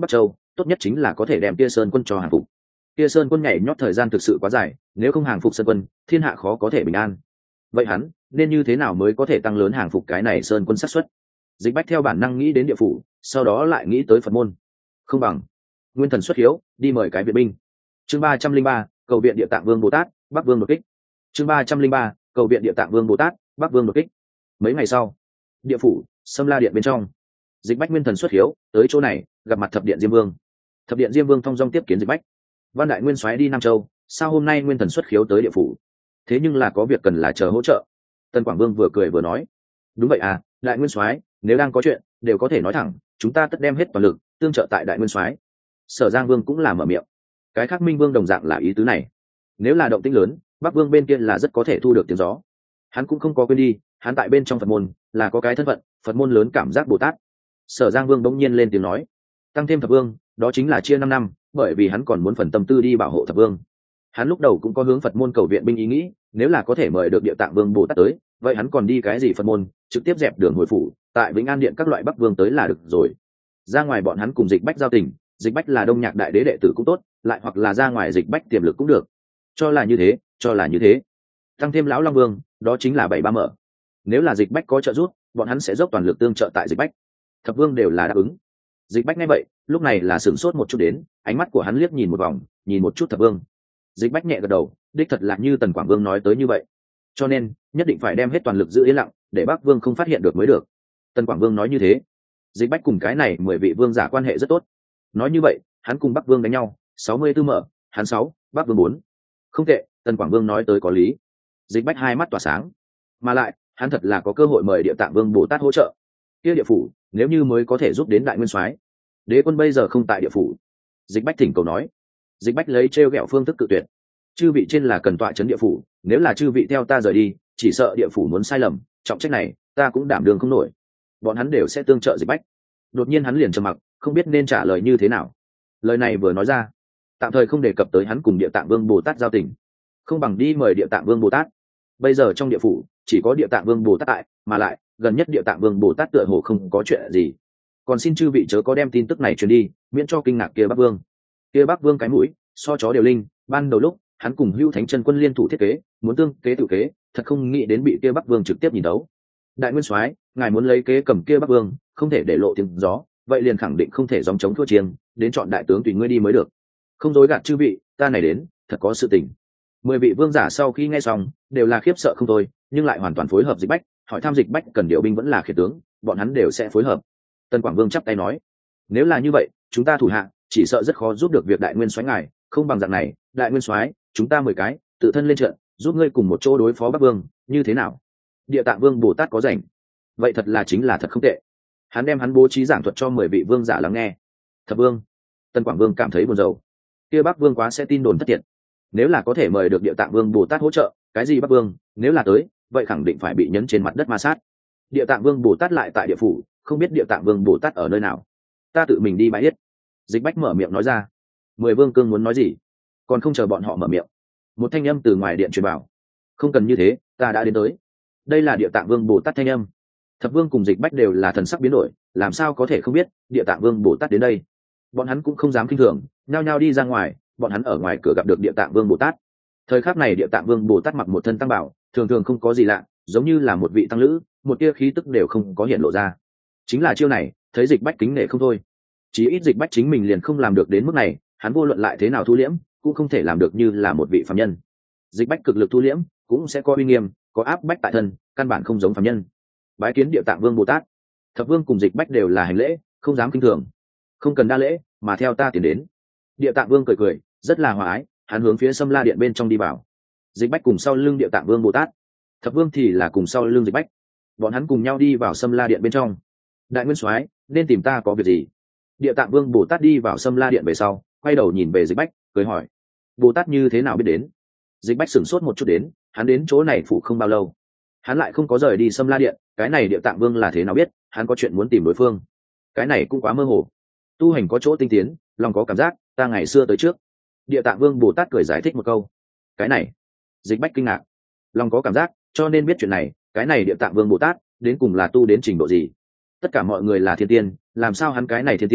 tốt nhất chính là có thể đem kia sơn quân cho hàng phục. Kia sơn quân nhảy nhót thời gian thực sự quá dài, nếu không hàng phục sơn quân, thiên hạ khó có thể bình an. Vậy hắn nên như thế nào mới có thể tăng lớn hàng phục cái này sơn quân xác suất? Dịch Bách theo bản năng nghĩ đến địa phủ, sau đó lại nghĩ tới Phật môn. Không bằng nguyên thần xuất hiếu, đi mời cái viện binh. Chương 303, cầu viện Địa Tạng Vương Bồ Tát, Bắc Vương đột kích. Chương 303, cầu viện Địa Tạng Vương Bồ Tát, Bắc Vương đột kích. Mấy ngày sau, địa phủ Sâm La Điện bên trong, Dịch Bách nguyên thần xuất hiếu tới chỗ này, gặp mặt Thập Điện Diêm Vương. Thập Điện Diêm Vương thong dong tiếp kiến Dịch Bách. Văn Đại Nguyên soái đi Nam Châu, sao hôm nay nguyên thần xuất khiếu tới địa phủ? Thế nhưng là có việc cần là chờ hỗ trợ. Tân Quảng Vương vừa cười vừa nói, đúng vậy à, Đại Nguyên soái, nếu đang có chuyện đều có thể nói thẳng, chúng ta tất đem hết toàn lực tương trợ tại Đại Nguyên soái. Sở Giang Vương cũng là mở miệng. Cái khác Minh Vương đồng dạng là ý tứ này. Nếu là động tĩnh lớn, Bắc Vương bên kia là rất có thể thu được tiếng gió. Hắn cũng không có quên đi, hắn tại bên trong Phật môn là có cái thân phận, Phật môn lớn cảm giác Bồ Tát. Sở Giang Vương bỗng nhiên lên tiếng nói, tăng thêm Thập Vương, đó chính là chia 5 năm, bởi vì hắn còn muốn phần tâm tư đi bảo hộ Thập Vương. Hắn lúc đầu cũng có hướng Phật môn cầu viện binh ý nghĩ, nếu là có thể mời được Địa Tạng Vương Bồ Tát tới, vậy hắn còn đi cái gì Phật môn, trực tiếp dẹp đường hồi phủ, tại Vĩnh An Điện các loại Bắc Vương tới là được rồi. Ra ngoài bọn hắn cùng Dịch Bách giao tình, Dịch Bách là Đông Nhạc đại đế đệ tử cũng tốt, lại hoặc là ra ngoài Dịch Bách tiềm lực cũng được. Cho là như thế. Tăng thêm lão Long Vương, đó chính là 7-3 mở. Nếu là Dịch Bách có trợ giúp, bọn hắn sẽ dốc toàn lực tương trợ tại Dịch Bách. Thập Vương đều là đáp ứng. Dịch Bách nghe vậy, lúc này là sửng sốt một chút đến, ánh mắt của hắn liếc nhìn một vòng, nhìn một chút Thập Vương. Dịch Bách nhẹ gật đầu, đích thật là như Tần Quảng Vương nói tới như vậy. Cho nên, nhất định phải đem hết toàn lực giữ yên lặng, để Bắc Vương không phát hiện được mới được. Tần Quảng Vương nói như thế. Dịch Bách cùng cái này 10 vị vương giả quan hệ rất tốt. Nói như vậy, hắn cùng Bắc Vương đánh nhau, 64 mở, hắn 6, Bắc Vương 4. Không tệ, Tần Quảng Vương nói tới có lý. Dịch Bách hai mắt tỏa sáng. Mà lại, hắn thật là có cơ hội mời Địa Tạng Vương Bồ Tát hỗ trợ. Kia địa phủ, nếu như mới có thể giúp đến Đại Nguyên soái. Đế quân bây giờ không tại địa phủ. Dịch Bách thỉnh cầu nói. Dịch Bách lấy trêu ghẹo phương thức cự tuyệt. Chư vị trên là cần tọa trấn địa phủ, nếu là chư vị theo ta rời đi, chỉ sợ địa phủ muốn sai lầm, trọng trách này ta cũng đảm đương không nổi. Bọn hắn đều sẽ tương trợ Dịch Bách. Đột nhiên hắn liền trầm mặc, không biết nên trả lời như thế nào. Lời này vừa nói ra, tạm thời không đề cập tới hắn cùng Địa Tạng Vương Bồ Tát giao tình, không bằng đi mời Địa Tạng Vương Bồ Tát. Bây giờ trong địa phủ chỉ có Địa Tạng Vương Bồ Tát tại, mà lại gần nhất Địa Tạng Vương Bồ Tát tựa hồ không có chuyện gì. Còn xin chư vị chớ có đem tin tức này truyền đi, miễn cho kinh ngạc kia Bắc Vương. Kia Bắc Vương cái mũi so chó đều linh, ban đầu lúc hắn cùng Hưu Thánh Chân Quân liên thủ thiết kế, muốn tương kế tự kế, thật không nghĩ đến bị kia Bắc Vương trực tiếp nhìn đấu. Đại Nguyên soái, ngài muốn lấy kế cầm kia Bắc Vương, không thể để lộ tiếng gió, vậy liền khẳng định không thể gióng chống thua chiêng, đến chọn đại tướng tùy ngươi đi mới được. Không dối gạt chư vị, ta này đến, thật có sự tình. 10 vị vương giả sau khi nghe xong, đều là khiếp sợ không thôi, nhưng lại hoàn toàn phối hợp Dịch Bách, hỏi thăm Dịch Bách cần điều binh vẫn là khiển tướng, bọn hắn đều sẽ phối hợp. Tân Quảng Vương chắp tay nói, nếu là như vậy, chúng ta thủ hạ chỉ sợ rất khó giúp được việc Đại Nguyên soái ngài, không bằng dạng này, Đại Nguyên soái, chúng ta 10 cái tự thân lên trận, giúp ngươi cùng một chỗ đối phó Bắc Vương, như thế nào? Địa Tạng Vương Bồ Tát có rảnh, vậy thật là chính là thật không tệ. Hắn đem hắn bố trí giảng thuật cho 10 vị vương giả lắng nghe. Thập Vương, Tân Quảng Vương cảm thấy buồn rầu. Kia Bắc Vương quá sẽ tin đồn thất thiệt. Nếu là có thể mời được Địa Tạng Vương Bồ Tát hỗ trợ, cái gì Bắc Vương, nếu là tới, vậy khẳng định phải bị nhấn trên mặt đất ma sát. Địa Tạng Vương Bồ Tát lại tại địa phủ, không biết Địa Tạng Vương Bồ Tát ở nơi nào. Ta tự mình đi bái yết. Dịch Bách mở miệng nói ra. 10 vương cương muốn nói gì, còn không chờ bọn họ mở miệng, một thanh âm từ ngoài điện truyền vào. Không cần như thế, ta đã đến tới. Đây là Địa Tạng Vương Bồ Tát thanh âm. Thập Vương cùng Dịch Bách đều là thần sắc biến đổi, làm sao có thể không biết Địa Tạng Vương Bồ Tát đến đây. Bọn hắn cũng không dám kinh thường, nhao nhao đi ra ngoài. Bọn hắn ở ngoài cửa gặp được Địa Tạng Vương Bồ Tát. Thời khắc này Địa Tạng Vương Bồ Tát mặc một thân tăng bảo, thường thường không có gì lạ, giống như là một vị tăng lữ, một tia khí tức đều không có hiện lộ ra. Chính là chiêu này, thấy Dịch Bách kính nể không thôi. Chí ít Dịch Bách chính mình liền không làm được đến mức này, hắn vô luận lại thế nào thu liễm, cũng không thể làm được như là một vị phàm nhân. Dịch Bách cực lực thu liễm, cũng sẽ có uy nghiêm, có áp bách tại thân, căn bản không giống phàm nhân. Bái kiến Địa Tạng Vương Bồ Tát. Thập Vương cùng Dịch Bách đều là hành lễ, không dám kinh thường. Không cần đa lễ, mà theo ta tiến đến. Địa Tạng Vương cười cười, rất là hòa ái, hắn hướng phía Sâm La Điện bên trong đi vào. Dịch Bách cùng sau lưng Địa Tạng Vương Bồ Tát, Thập Vương thì là cùng sau lưng Dịch Bách. Bọn hắn cùng nhau đi vào Sâm La Điện bên trong. Đại Nguyên soái, nên tìm ta có việc gì? Địa Tạng Vương Bồ Tát đi vào Sâm La Điện về sau, quay đầu nhìn về Dịch Bách, cười hỏi: Bồ Tát như thế nào biết đến? Dịch Bách sửng sốt một chút đến, hắn đến chỗ này phủ không bao lâu, hắn lại không có rời đi Sâm La Điện, cái này Địa Tạng Vương là thế nào biết hắn có chuyện muốn tìm đối phương? Cái này cũng quá mơ hồ. Tu hành có chỗ tinh tiến, lòng có cảm giác, ta ngày xưa tới trước. Địa Tạng Vương Bồ Tát cười giải thích một câu. Cái này, Dịch Bách kinh ngạc. Lòng có cảm giác, cho nên biết chuyện này, cái này Địa Tạng Vương Bồ Tát đến cùng là tu đến trình độ gì? Tất cả mọi người là thiên tiên, làm sao hắn cái này thiên tiên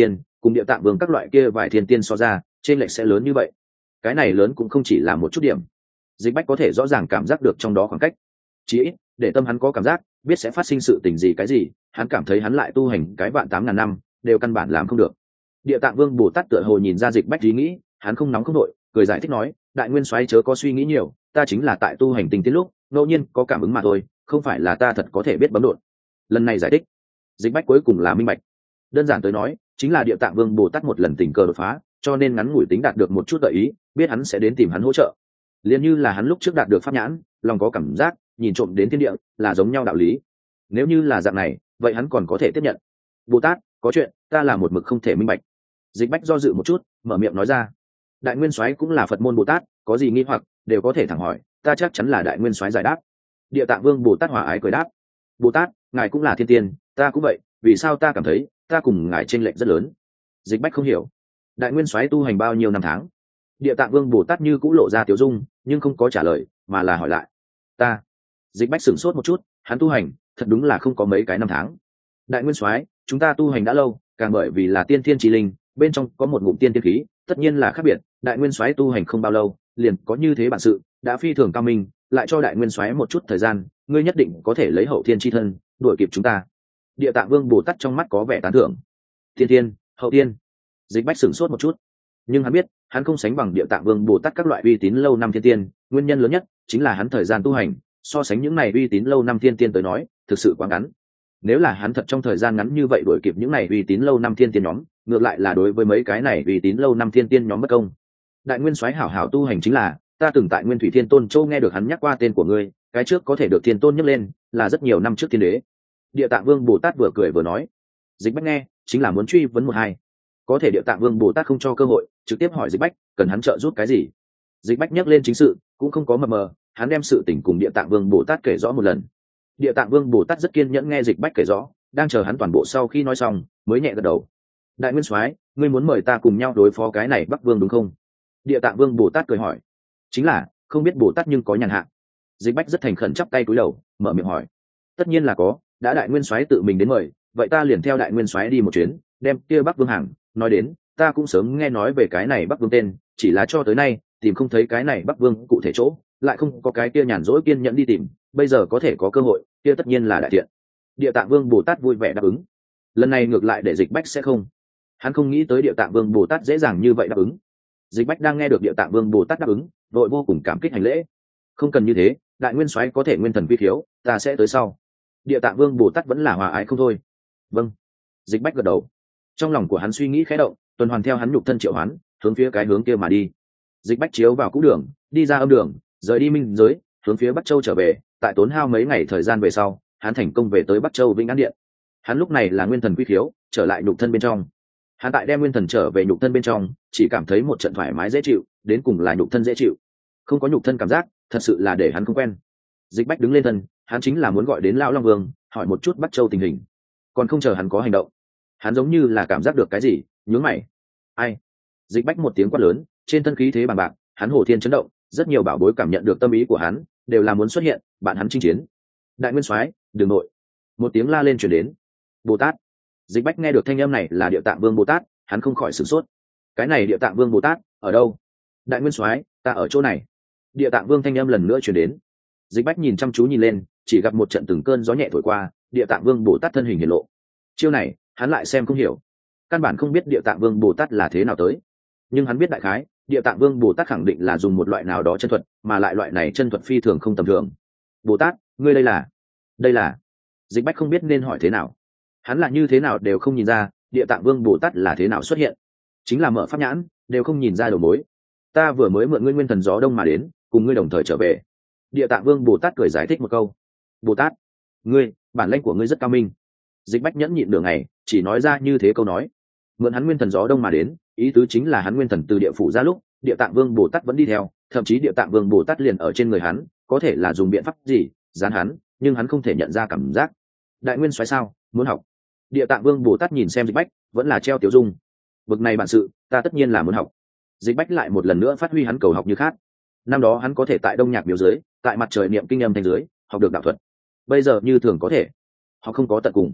cùng địa tạng vương các loại kia vài thiên tiên so ra trên lệch sẽ lớn như vậy. Cái này lớn cũng không chỉ là một chút điểm. Dịch Bách có thể rõ ràng cảm giác được trong đó khoảng cách, chí ít để tâm hắn có cảm giác biết sẽ phát sinh sự tình gì cái gì, hắn cảm thấy hắn lại tu hành cái vạn 8.000 năm đều căn bản làm không được. Địa tạng vương Bồ Tát tựa hồ nhìn ra Dịch Bách ý nghĩ, hắn không nóng không đội, cười giải thích nói, đại nguyên soái chớ có suy nghĩ nhiều, ta chính là tại tu hành tinh tiến lúc ngẫu nhiên có cảm ứng mà thôi, không phải là ta thật có thể biết bấm đột. Lần này giải thích, Dịch Bách cuối cùng là minh bạch. Đơn giản tới nói, chính là địa tạng vương Bồ Tát một lần tình cờ đột phá, cho nên ngắn ngủi tính đạt được một chút gợi ý, biết hắn sẽ đến tìm hắn hỗ trợ. Liên như là hắn lúc trước đạt được pháp nhãn, lòng có cảm giác, nhìn trộm đến thiên địa, là giống nhau đạo lý. Nếu như là dạng này, vậy hắn còn có thể tiếp nhận. Bồ Tát, có chuyện, ta là một mực không thể minh bạch. Dịch Bách do dự một chút, mở miệng nói ra. Đại nguyên soái cũng là Phật môn Bồ Tát, có gì nghi hoặc đều có thể thẳng hỏi, ta chắc chắn là đại nguyên soái giải đáp. Địa tạng vương Bồ Tát hòa ái cười đáp. Bồ Tát, ngài cũng là thiên tiên, ta cũng vậy, vì sao ta cảm thấy ta cùng ngài chênh lệch rất lớn? Dịch Bách không hiểu. Đại nguyên soái tu hành bao nhiêu năm tháng? Địa tạng vương Bồ Tát như cũng lộ ra tiểu dung, nhưng không có trả lời, mà là hỏi lại. Ta. Dịch Bách sửng sốt một chút, hắn tu hành thật đúng là không có mấy cái năm tháng. Đại nguyên soái, chúng ta tu hành đã lâu, càng bởi vì là tiên thiên chi linh, bên trong có một ngụm tiên tiên khí, tất nhiên là khác biệt. Đại nguyên soái tu hành không bao lâu, liền có như thế bản sự, đã phi thường cao minh, lại cho đại nguyên soái một chút thời gian, ngươi nhất định có thể lấy hậu thiên chi thân đuổi kịp chúng ta. Địa tạng vương Bồ Tát trong mắt có vẻ tán thưởng. Tiên tiên, hậu tiên. Dịch Bách sửng sốt một chút, nhưng hắn biết hắn không sánh bằng địa tạng vương Bồ Tát các loại uy tín lâu năm thiên tiên, nguyên nhân lớn nhất chính là hắn thời gian tu hành so sánh những này uy tín lâu năm thiên tiên tới nói thực sự quá ngắn. Nếu là hắn thật trong thời gian ngắn như vậy đuổi kịp những này uy tín lâu năm thiên tiên nhóm, ngược lại là đối với mấy cái này uy tín lâu năm thiên tiên nhóm bất công. Đại nguyên soái hảo hảo tu hành chính là, ta từng tại Nguyên Thủy Thiên Tôn Châu nghe được hắn nhắc qua tên của ngươi, cái trước có thể được Thiên Tôn nhắc lên, là rất nhiều năm trước thiên đế. Địa tạng vương Bồ Tát vừa cười vừa nói. Dịch Bách nghe chính là muốn truy vấn một hai, có thể địa tạng vương Bồ Tát không cho cơ hội, trực tiếp hỏi Dịch Bách cần hắn trợ giúp cái gì. Dịch Bách nhắc lên chính sự cũng không có mập mờ, hắn đem sự tình cùng địa tạng vương Bồ Tát kể rõ một lần. Địa tạng vương Bồ Tát rất kiên nhẫn nghe Dịch Bách kể rõ, đang chờ hắn toàn bộ sau khi nói xong mới nhẹ gật đầu. Đại nguyên soái, ngươi muốn mời ta cùng nhau đối phó cái này Bắc Vương đúng không? Địa tạng vương Bồ Tát cười hỏi. Chính là, không biết Bồ Tát nhưng có nhàn hạ. Dịch Bách rất thành khẩn chắp tay cúi đầu, mở miệng hỏi. Tất nhiên là có, đã đại nguyên soái tự mình đến mời, vậy ta liền theo đại nguyên soái đi một chuyến, đem kia Bắc Vương hàng. Nói đến, ta cũng sớm nghe nói về cái này Bắc Vương tên, chỉ là cho tới nay tìm không thấy cái này Bắc Vương cụ thể chỗ, lại không có cái kia nhàn rỗi kiên nhẫn đi tìm, bây giờ có thể có cơ hội, kia tất nhiên là đại thiện. Địa tạng vương Bồ Tát vui vẻ đáp ứng. Lần này ngược lại để Dịch Bách sẽ không. Hắn không nghĩ tới địa tạng vương Bồ Tát dễ dàng như vậy đáp ứng. Dịch Bách đang nghe được địa tạng vương Bồ Tát đáp ứng, đội vô cùng cảm kích hành lễ. Không cần như thế, đại nguyên soái có thể nguyên thần quy khiếu, ta sẽ tới sau. Địa tạng vương Bồ Tát vẫn là hòa ái không thôi. Vâng. Dịch Bách gật đầu. Trong lòng của hắn suy nghĩ khẽ động, tuần hoàn theo hắn nhục thân triệu hoán, hướng phía cái hướng kia mà đi. Dịch Bách chiếu vào cũ đường, đi ra âm đường, rời đi minh giới, hướng phía Bắc Châu trở về. Tại tốn hao mấy ngày thời gian về sau, hắn thành công về tới Bắc Châu Vĩnh An Điện. Hắn lúc này là nguyên thần quy khiếu, trở lại nhục thân bên trong. Hắn tại đem nguyên thần trở về nhục thân bên trong, chỉ cảm thấy một trận thoải mái dễ chịu, đến cùng là nhục thân dễ chịu, không có nhục thân cảm giác, thật sự là để hắn không quen. Dịch Bách đứng lên thân, hắn chính là muốn gọi đến lão Long Vương, hỏi một chút Bắc Châu tình hình. Còn không chờ hắn có hành động, hắn giống như là cảm giác được cái gì, nhướng mày. Ai? Dịch Bách một tiếng quát lớn, trên thân khí thế bằng bạc, hắn hổ thiên chấn động, rất nhiều bảo bối cảm nhận được tâm ý của hắn, đều là muốn xuất hiện, bạn hắn chinh chiến. Đại nguyên soái, đường nội. Một tiếng la lên truyền đến. Bồ Tát. Dịch Bách nghe được thanh âm này là Địa Tạng Vương Bồ Tát, hắn không khỏi sửng sốt. Cái này Địa Tạng Vương Bồ Tát ở đâu? Đại nguyên soái, ta ở chỗ này. Địa Tạng Vương thanh âm lần nữa truyền đến. Dịch Bách nhìn chăm chú nhìn lên, chỉ gặp một trận từng cơn gió nhẹ thổi qua, Địa Tạng Vương Bồ Tát thân hình hiện lộ. Chiêu này, hắn lại xem không hiểu, căn bản không biết Địa Tạng Vương Bồ Tát là thế nào tới, nhưng hắn biết đại khái, Địa Tạng Vương Bồ Tát khẳng định là dùng một loại nào đó chân thuật, mà lại loại này chân thuật phi thường không tầm thường. Bồ Tát, ngươi đây là. Dịch Bách không biết nên hỏi thế nào, hắn là như thế nào đều không nhìn ra Địa Tạng Vương Bồ Tát là thế nào xuất hiện, chính là mở pháp nhãn đều không nhìn ra đầu mối. Ta vừa mới mượn ngươi nguyên thần gió đông mà đến, cùng ngươi đồng thời trở về. Địa Tạng Vương Bồ Tát cười giải thích một câu. Bồ Tát, ngươi, bản lĩnh của ngươi rất cao minh. Dịch Bách nhẫn nhịn nửa ngày, chỉ nói ra như thế câu nói. Mượn hắn nguyên thần gió đông mà đến, ý tứ chính là hắn nguyên thần từ địa phủ ra lúc, Địa Tạng Vương Bồ Tát vẫn đi theo, thậm chí Địa Tạng Vương Bồ Tát liền ở trên người hắn, có thể là dùng biện pháp gì dán hắn, nhưng hắn không thể nhận ra cảm giác. Đại nguyên soái sao, muốn học? Địa Tạng Vương Bồ Tát nhìn xem Dịch Bách, vẫn là treo tiểu dung. Bực này bản sự, ta tất nhiên là muốn học. Dịch Bách lại một lần nữa phát huy hắn cầu học như khác. Năm đó hắn có thể tại Đông Nhạc miếu dưới, tại mặt trời niệm kinh âm thanh dưới, học được đạo thuật. Bây giờ như thường có thể, họ không có tận cùng.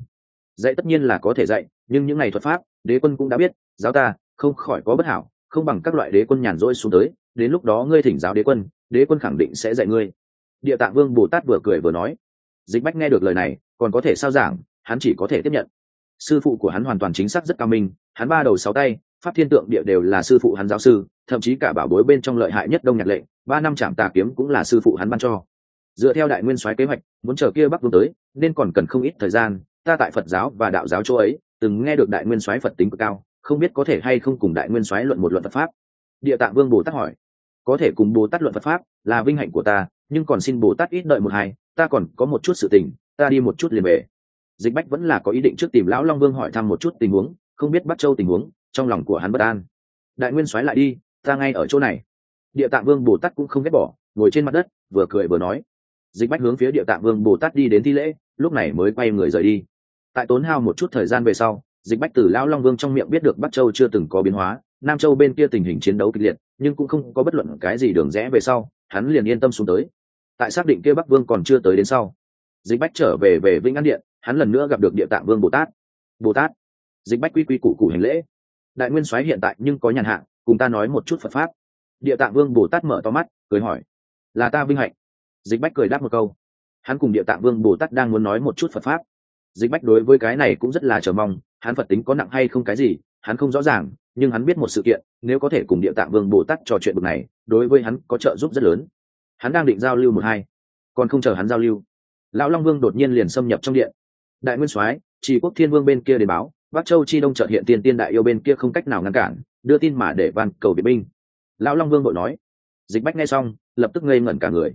Dạy tất nhiên là có thể dạy, nhưng những ngày thuật pháp đế quân cũng đã biết, giáo ta không khỏi có bất hảo, không bằng các loại đế quân nhàn rỗi xuống tới, đến lúc đó ngươi thỉnh giáo đế quân khẳng định sẽ dạy ngươi. Địa Tạng Vương Bồ Tát vừa cười vừa nói. Dịch Bách nghe được lời này còn có thể sao giảng, hắn chỉ có thể tiếp nhận. Sư phụ của hắn hoàn toàn chính xác rất cao minh, hắn 3 đầu 6 tay, pháp thiên tượng địa đều là sư phụ hắn giáo sư, thậm chí cả bảo bối bên trong lợi hại nhất Đông Nhạc lệnh 3 năm Trảm Tà kiếm cũng là sư phụ hắn ban cho. Dựa theo Đại Nguyên Soái kế hoạch, muốn chờ kia Bắc Vương tới nên còn cần không ít thời gian. Ta tại Phật giáo và đạo giáo chỗ ấy từng nghe được Đại Nguyên Soái Phật tính cực cao, không biết có thể hay không cùng Đại Nguyên Soái luận một luận Phật pháp. Địa Tạng Vương Bồ Tát hỏi. Có thể cùng Bồ Tát luận Phật pháp là vinh hạnh của ta, nhưng còn xin Bồ Tát ít đợi một hai, ta còn có một chút sự tình, ta đi một chút liền về. Dịch Bách vẫn là có ý định trước tìm lão Long Vương hỏi thăm một chút tình huống, không biết Bắc Châu tình huống, trong lòng của hắn bất an. Đại Nguyên Soái lại đi, ta ngay ở chỗ này. Địa Tạng Vương Bồ Tát cũng không ghét bỏ, ngồi trên mặt đất vừa cười vừa nói. Dịch Bách hướng phía Địa Tạng Vương Bồ Tát đi đến thi lễ, lúc này mới quay người rời đi. Tại tốn hao một chút thời gian về sau, Dịch Bách từ lão Long Vương trong miệng biết được Bắc Châu chưa từng có biến hóa, Nam Châu bên kia tình hình chiến đấu kịch liệt, nhưng cũng không có bất luận cái gì đường rẽ về sau, hắn liền yên tâm xuống tới. Tại xác định kia Bắc Vương còn chưa tới đến sau, Dịch Bách trở về Vĩnh An Điện, hắn lần nữa gặp được Địa Tạng Vương Bồ Tát. Bồ Tát. Dịch Bách quy quy củ củ hành lễ. Đại Nguyên Soái hiện tại nhưng có nhàn hạ, cùng ta nói một chút Phật pháp. Địa Tạng Vương Bồ Tát mở to mắt, cười hỏi. Là ta vinh hạnh. Dịch Bách cười đáp một câu. Hắn cùng Địa Tạng Vương Bồ Tát đang muốn nói một chút Phật pháp. Dịch Bách đối với cái này cũng rất là chờ mong, hắn Phật tính có nặng hay không cái gì, hắn không rõ ràng, nhưng hắn biết một sự kiện, nếu có thể cùng Địa Tạng Vương Bồ Tát trò chuyện bực này, đối với hắn có trợ giúp rất lớn. Hắn đang định giao lưu một hai, còn không chờ hắn giao lưu, lão Long Vương đột nhiên liền xâm nhập trong điện. Đại Nguyên Soái, Trì Quốc Thiên Vương bên kia đến báo, Bắc Châu chi đông chợt hiện tiên đại yêu bên kia không cách nào ngăn cản, đưa tin mà để van cầu viện binh. Lão Long Vương vội nói. Dịch Bách nghe xong, lập tức ngây ngẩn cả người.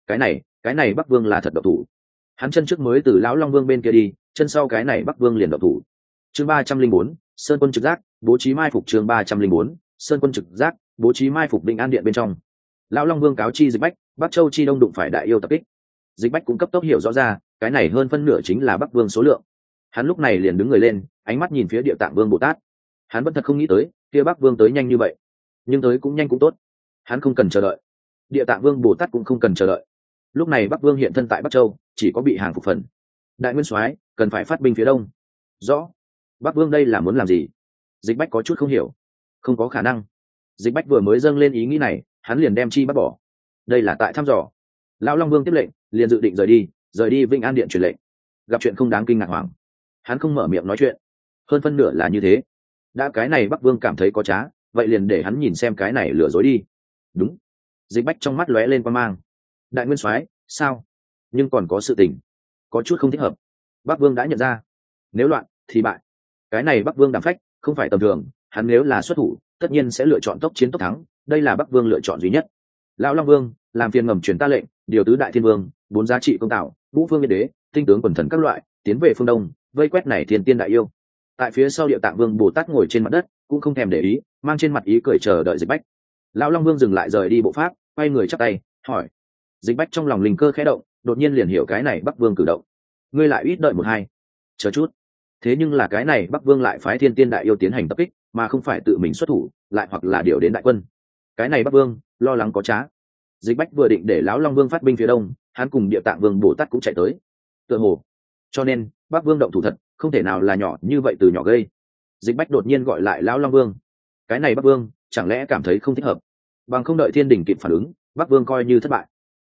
Cái này Bắc Vương là thật độc thủ. Hắn chân trước mới từ lão Long Vương bên kia đi, chân sau cái này Bắc Vương liền độc thủ. Chương 304, Sơn quân trực giác, bố trí mai phục. Chương 304, Sơn quân trực giác, bố trí mai phục Vĩnh An Điện bên trong. Lão Long Vương cáo chi Dịch Bách, Bắc Châu chi đông đụng phải đại yêu tập kích. Dịch Bách cũng cấp tốc hiểu rõ ra, cái này hơn phân nửa chính là Bắc Vương số lượng. Hắn lúc này liền đứng người lên, ánh mắt nhìn phía Địa Tạng Vương Bồ Tát. Hắn vẫn thật không nghĩ tới, kia Bắc Vương tới nhanh như vậy, nhưng tới cũng nhanh cũng tốt. Hắn không cần chờ đợi, Địa Tạng Vương Bồ Tát cũng không cần chờ đợi. Lúc này Bắc Vương hiện thân tại Bắc Châu, chỉ có bị hàng phục phần. Đại Nguyên Soái cần phải phát binh phía đông. Rõ. Bắc Vương đây là muốn làm gì? Dịch Bách có chút không hiểu. Không có khả năng. Dịch Bách vừa mới dâng lên ý nghĩ này, hắn liền đem chi bắt bỏ. Đây là tại thăm dò. Lão Long Vương tiếp lệnh, liền dự định rời đi Vĩnh An Điện truyền lệnh. Gặp chuyện không đáng kinh ngạc hoảng, hắn không mở miệng nói chuyện. Hơn phân nửa là như thế. Đã cái này Bắc Vương cảm thấy có trá, vậy liền để hắn nhìn xem cái này lừa dối đi. Đúng. Dịch Bách trong mắt lóe lên quan mang. Đại Nguyên Soái, sao? Nhưng còn có sự tình, có chút không thích hợp. Bắc Vương đã nhận ra, nếu loạn thì bại. Cái này Bắc Vương đảm phách không phải tầm thường, hắn nếu là xuất thủ, tất nhiên sẽ lựa chọn tốc chiến tốc thắng, đây là Bắc Vương lựa chọn duy nhất. Lão Long Vương làm phiền ngầm truyền ta lệnh, điều tứ đại thiên vương, 4 giá trị công tạo, Vũ Phương Yên Đế, tinh tướng quần thần các loại, tiến về phương đông, vây quét này thiên tiên đại yêu. Tại phía sau Địa Tạng Vương Bồ Tát ngồi trên mặt đất, cũng không thèm để ý, mang trên mặt ý cười chờ đợi Dịch Bách. Lão Long Vương dừng lại rời đi bộ pháp, quay người chắp tay, hỏi. Dịch Bách trong lòng linh cơ khẽ động, đột nhiên liền hiểu cái này Bắc Vương cử động. Ngươi lại ít đợi một hai, chờ chút. Thế nhưng là cái này Bắc Vương lại phái thiên tiên đại yêu tiến hành tập kích, mà không phải tự mình xuất thủ, lại hoặc là điều đến đại quân. Cái này Bắc Vương lo lắng có trá. Dịch Bách vừa định để lão Long Vương phát binh phía đông, hắn cùng Địa Tạng Vương Bồ Tát cũng chạy tới. Tựa hồ, cho nên Bắc Vương động thủ thật, không thể nào là nhỏ như vậy từ nhỏ gây. Dịch Bách đột nhiên gọi lại lão Long Vương. Cái này Bắc Vương chẳng lẽ cảm thấy không thích hợp, bằng không đợi thiên đình kịp phản ứng, Bắc Vương coi như thất bại.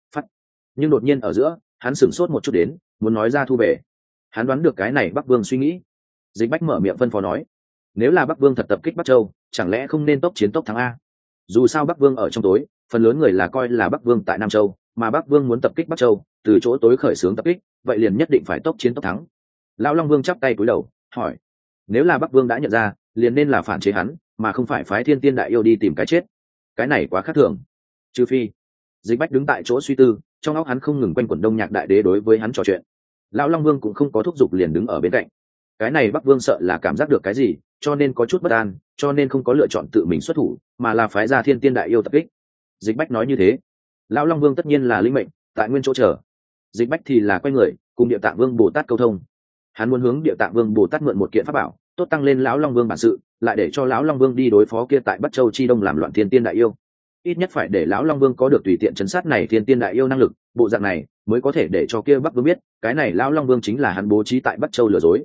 Nhưng đột nhiên ở giữa, hắn sửng sốt một chút đến, muốn nói ra thu về. Hắn đoán được cái này Bắc Vương suy nghĩ. Dịch Bách mở miệng phân phó nói, nếu là Bắc Vương thật tập kích Bắc Châu, chẳng lẽ không nên tốc chiến tốc thắng a? Dù sao Bắc Vương ở trong tối, phần lớn người là coi là Bắc Vương tại Nam Châu, mà Bắc Vương muốn tập kích Bắc Châu, từ chỗ tối khởi xướng tập kích, vậy liền nhất định phải tốc chiến tốc thắng. Lão Long Vương chắp tay cúi đầu, hỏi, nếu là Bắc Vương đã nhận ra, liền nên là phản chế hắn, mà không phải phái thiên tiên đại yêu đi tìm cái chết. Cái này quá khác thường. Trừ phi. Dịch Bách đứng tại chỗ suy tư, trong óc hắn không ngừng quanh quẩn Đông Nhạc đại đế đối với hắn trò chuyện. Lão Long Vương cũng không có thúc giục, liền đứng ở bên cạnh. Cái này Bắc Vương sợ là cảm giác được cái gì, cho nên có chút bất an, cho nên không có lựa chọn tự mình xuất thủ, mà là phái ra thiên tiên đại yêu tập kích. Dịch Bách nói như thế, Lão Long Vương tất nhiên là linh mệnh, tại nguyên chỗ chờ. Dịch Bách thì là quay người cùng Địa Tạng Vương Bồ Tát câu thông. Hắn muốn hướng Địa Tạng Vương Bồ Tát mượn một kiện pháp bảo, tốt tăng lên lão Long Vương bản sự, lại để cho lão Long Vương đi đối phó kia tại Bắc Châu chi đông làm loạn thiên tiên đại yêu. Ít nhất phải để lão Long Vương có được tùy tiện chấn sát này thiên tiên đại yêu năng lực, bộ dạng này mới có thể để cho kia Bắc Vương biết, cái này lão Long Vương chính là hắn bố trí tại Bắc Châu lừa dối.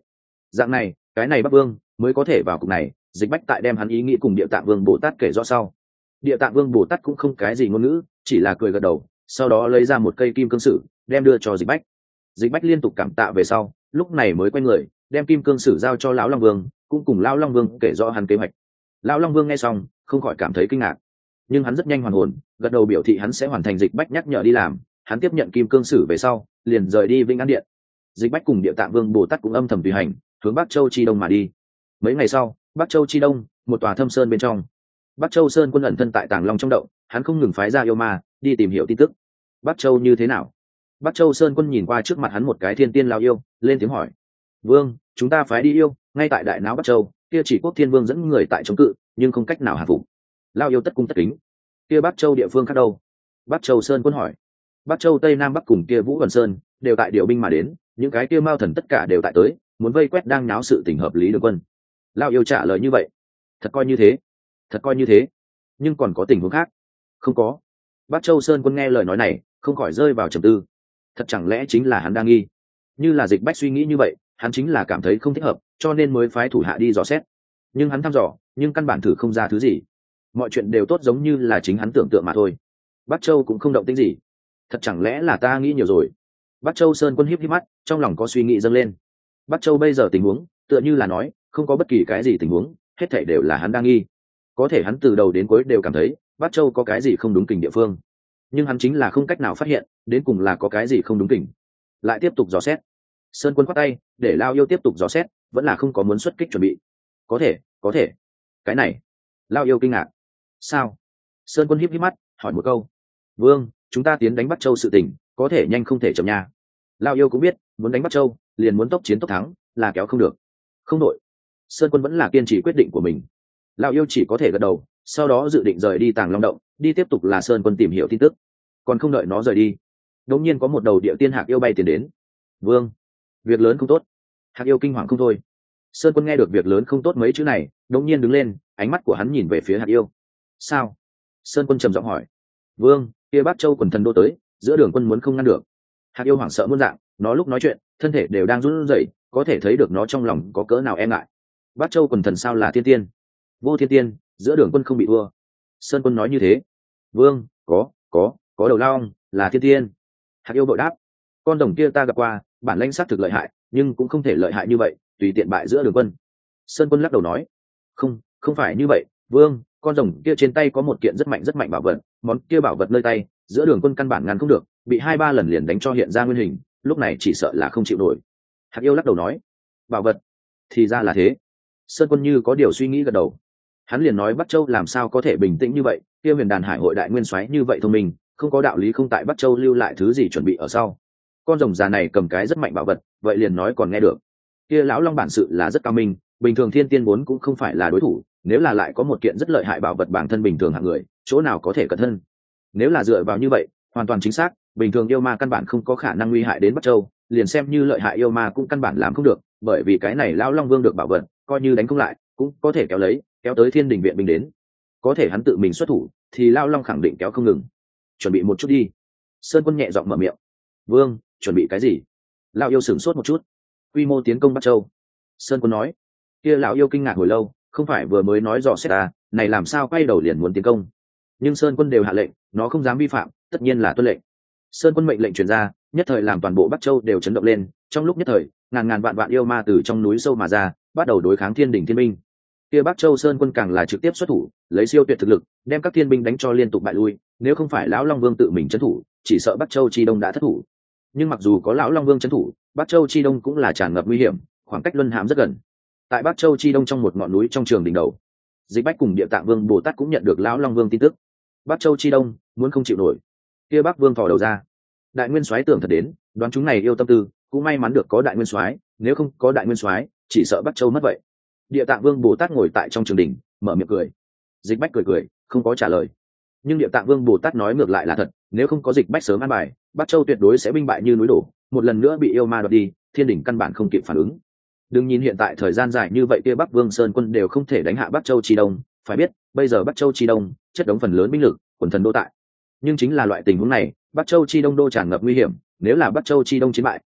Dạng này cái này Bắc Vương mới có thể vào cục này. Dịch Bách tại đem hắn ý nghĩ cùng Địa Tạng Vương Bồ Tát kể rõ sau. Địa Tạng Vương Bồ Tát cũng không cái gì ngôn ngữ, chỉ là cười gật đầu, sau đó lấy ra một cây kim cương sử đem đưa cho Dịch Bách. Dịch Bách liên tục cảm tạ về sau, lúc này mới quay người đem kim cương sử giao cho lão Long Vương, cũng cùng lão Long Vương kể rõ hắn kế hoạch. Lão Long Vương nghe xong không khỏi cảm thấy kinh ngạc, nhưng hắn rất nhanh hoàn hồn, gật đầu biểu thị hắn sẽ hoàn thành Dịch Bách nhắc nhở đi làm. Hắn tiếp nhận kim cương sử về sau liền rời đi Vĩnh An Điện. Dịch Bách cùng Địa Tạng Vương Bồ Tát cũng âm thầm tùy hành hướng Bắc Châu chi đông mà đi. Mấy ngày sau, Bắc Châu chi đông, một tòa thâm sơn bên trong, Bắc Châu Sơn Quân ẩn thân tại Tàng Long trong động, hắn không ngừng phái ra yêu ma đi tìm hiểu tin tức. Bắc Châu như thế nào? Bắc Châu Sơn Quân nhìn qua trước mặt hắn một cái thiên tiên lao yêu, lên tiếng hỏi. Vương, chúng ta phái đi yêu, ngay tại đại não Bắc Châu, kia chỉ Quốc Thiên Vương dẫn người tại chống cự, nhưng không cách nào hạ phục. Lao yêu tất cung tất kính. Kia Bắc Châu địa phương khác đâu? Bắc Châu Sơn Quân hỏi. Bắc Châu Tây Nam Bắc cùng kia Vũ Vân Sơn đều tại điều binh mà đến, những cái kia Mao Thần tất cả đều tại tới, muốn vây quét đang náo sự tình hợp lý đường quân. Lao yêu trả lời như vậy. Thật coi như thế. Thật coi như thế. Nhưng còn có tình huống khác. Không có. Bắc Châu Sơn Quân nghe lời nói này, không khỏi rơi vào trầm tư. Thật chẳng lẽ chính là hắn đang nghi? Như là Dịch Bách suy nghĩ như vậy, hắn chính là cảm thấy không thích hợp, cho nên mới phái thủ hạ đi dò xét. Nhưng hắn thăm dò, nhưng căn bản thử không ra thứ gì. Mọi chuyện đều tốt giống như là chính hắn tưởng tượng mà thôi. Bắc Châu cũng không động tĩnh gì. Thật chẳng lẽ là ta nghĩ nhiều rồi? Bắc Châu Sơn Quân híp híp mắt, trong lòng có suy nghĩ dâng lên. Bắc Châu bây giờ tình huống, tựa như là nói, không có bất kỳ cái gì tình huống, hết thảy đều là hắn đang nghi. Có thể hắn từ đầu đến cuối đều cảm thấy, Bắc Châu có cái gì không đúng kình địa phương. Nhưng hắn chính là không cách nào phát hiện, đến cùng là có cái gì không đúng kình. Lại tiếp tục dò xét. Sơn Quân quát tay, để Lao yêu tiếp tục dò xét, vẫn là không có muốn xuất kích chuẩn bị. Có thể. Cái này. Lao yêu kinh ngạc. Sao? Sơn Quân híp híp mắt, hỏi một câu. Vương, chúng ta tiến đánh Bắc Châu sự tình, có thể nhanh không thể chậm nha. Lao yêu cũng biết, muốn đánh Bắc Châu, liền muốn tốc chiến tốc thắng, là kéo không được. Không đội. Sơn Quân vẫn là kiên trì quyết định của mình. Lao yêu chỉ có thể gật đầu, sau đó dự định rời đi Tàng Long động, đi tiếp tục là Sơn Quân tìm hiểu tin tức. Còn không đợi nó rời đi, đột nhiên có một đầu địa tiên hạc yêu bay tiến đến. Vương, việc lớn không tốt. Hạc yêu kinh hoàng không thôi. Sơn Quân nghe được việc lớn không tốt mấy chữ này, đột nhiên đứng lên, ánh mắt của hắn nhìn về phía Hạc yêu. Sao? Sơn Quân trầm giọng hỏi. Vương, kia Bắc Châu quần thần đô tới, giữa đường quân muốn không ngăn được. Hạc yêu hoảng sợ muôn dạng, nó lúc nói chuyện, thân thể đều đang run rẩy, có thể thấy được nó trong lòng có cỡ nào e ngại. Bắc Châu quần thần sao là thiên tiên? Vô thiên tiên, giữa đường quân không bị thua. Sơn Quân nói như thế. Vương, có đầu long, là thiên tiên. Hạc yêu đội đáp. Con rồng kia ta gặp qua, bản lãnh xác thực lợi hại, nhưng cũng không thể lợi hại như vậy, tùy tiện bại giữa đường quân. Sơn Quân lắc đầu nói. Không phải như vậy, Vương, con rồng kia trên tay có một kiện rất mạnh bảo vật, món kia bảo vật nơi tay, giữa đường quân căn bản ngăn không được, bị 2-3 lần liền đánh cho hiện ra nguyên hình, lúc này chỉ sợ là không chịu nổi. Hạc yêu lắc đầu nói. Bảo vật? Thì ra là thế. Sơn Quân như có điều suy nghĩ gật đầu. Hắn liền nói Bắc Châu làm sao có thể bình tĩnh như vậy, kia Huyền Đàn Hải hội đại nguyên soái như vậy thông minh, không có đạo lý không tại Bắc Châu lưu lại thứ gì chuẩn bị ở sau. Con rồng già này cầm cái rất mạnh bảo vật, vậy liền nói còn nghe được. Kia lão long bản sự là rất cao minh, bình thường thiên tiên vốn cũng không phải là đối thủ, nếu là lại có một kiện rất lợi hại bảo vật bản thân bình thường hạng người, chỗ nào có thể cẩn thân. Nếu là dựa vào như vậy, hoàn toàn chính xác, bình thường yêu ma căn bản không có khả năng nguy hại đến Bắc Châu, liền xem như lợi hại yêu ma cũng căn bản làm không được, bởi vì cái này lão long vương được bảo vật, coi như đánh không lại, cũng có thể kéo tới Thiên Đình viện binh đến. Có thể hắn tự mình xuất thủ, thì lão long khẳng định kéo không ngừng. Chuẩn bị một chút đi. Sơn Quân nhẹ giọng mở miệng. Vương, chuẩn bị cái gì? Lão yêu sửng sốt một chút. Quy mô tiến công Bắc Châu. Sơn Quân nói. Kia lão yêu kinh ngạc hồi lâu, không phải vừa mới nói dò xét à, này làm sao quay đầu liền muốn tiến công? Nhưng Sơn Quân đều hạ lệnh, nó không dám vi phạm, tất nhiên là tuân lệnh. Sơn Quân mệnh lệnh truyền ra, nhất thời làm toàn bộ Bắc Châu đều chấn động lên, trong lúc nhất thời, ngàn vạn yêu ma từ trong núi sâu mà ra, bắt đầu đối kháng Thiên Đình thiên binh. Kia Bắc Châu Sơn Quân càng là trực tiếp xuất thủ, lấy siêu tuyệt thực lực, đem các thiên binh đánh cho liên tục bại lui, nếu không phải lão Long Vương tự mình trấn thủ, chỉ sợ Bắc Châu chi đông đã thất thủ. Nhưng mặc dù có lão Long Vương trấn thủ, Bắc Châu chi đông cũng là tràn ngập nguy hiểm, khoảng cách luân hãm rất gần. Tại Bắc Châu chi đông trong một ngọn núi trong trường đỉnh đầu, Dịch Bách cùng Địa Tạng Vương Bồ Tát cũng nhận được lão Long Vương tin tức. Bắc Châu chi đông muốn không chịu nổi. Kia Bắc Vương thò đầu ra. Đại nguyên soái tưởng thật đến, đoán chúng này yêu tâm tư, cũng may mắn được có đại nguyên soái, nếu không có đại nguyên soái, chỉ sợ Bắc Châu mất vậy. Địa Tạng Vương Bồ Tát ngồi tại trong trường đỉnh, mở miệng cười. Dịch Bách cười, không có trả lời. Nhưng Địa Tạng Vương Bồ Tát nói ngược lại là thật, nếu không có Dịch Bách sớm an bài, Bắc Châu tuyệt đối sẽ binh bại như núi đổ, một lần nữa bị yêu ma đoạt đi, Thiên Đình căn bản không kịp phản ứng. Đừng nhìn hiện tại thời gian dài như vậy kia Bắc Vương Sơn Quân đều không thể đánh hạ Bắc Châu chi đông, phải biết, bây giờ Bắc Châu chi đông chất đống phần lớn binh lực, quần thần đô tại. Nhưng chính là loại tình huống này, Bắc Châu chi đông đô tràn ngập nguy hiểm, nếu là Bắc Châu chi đông chiến bại,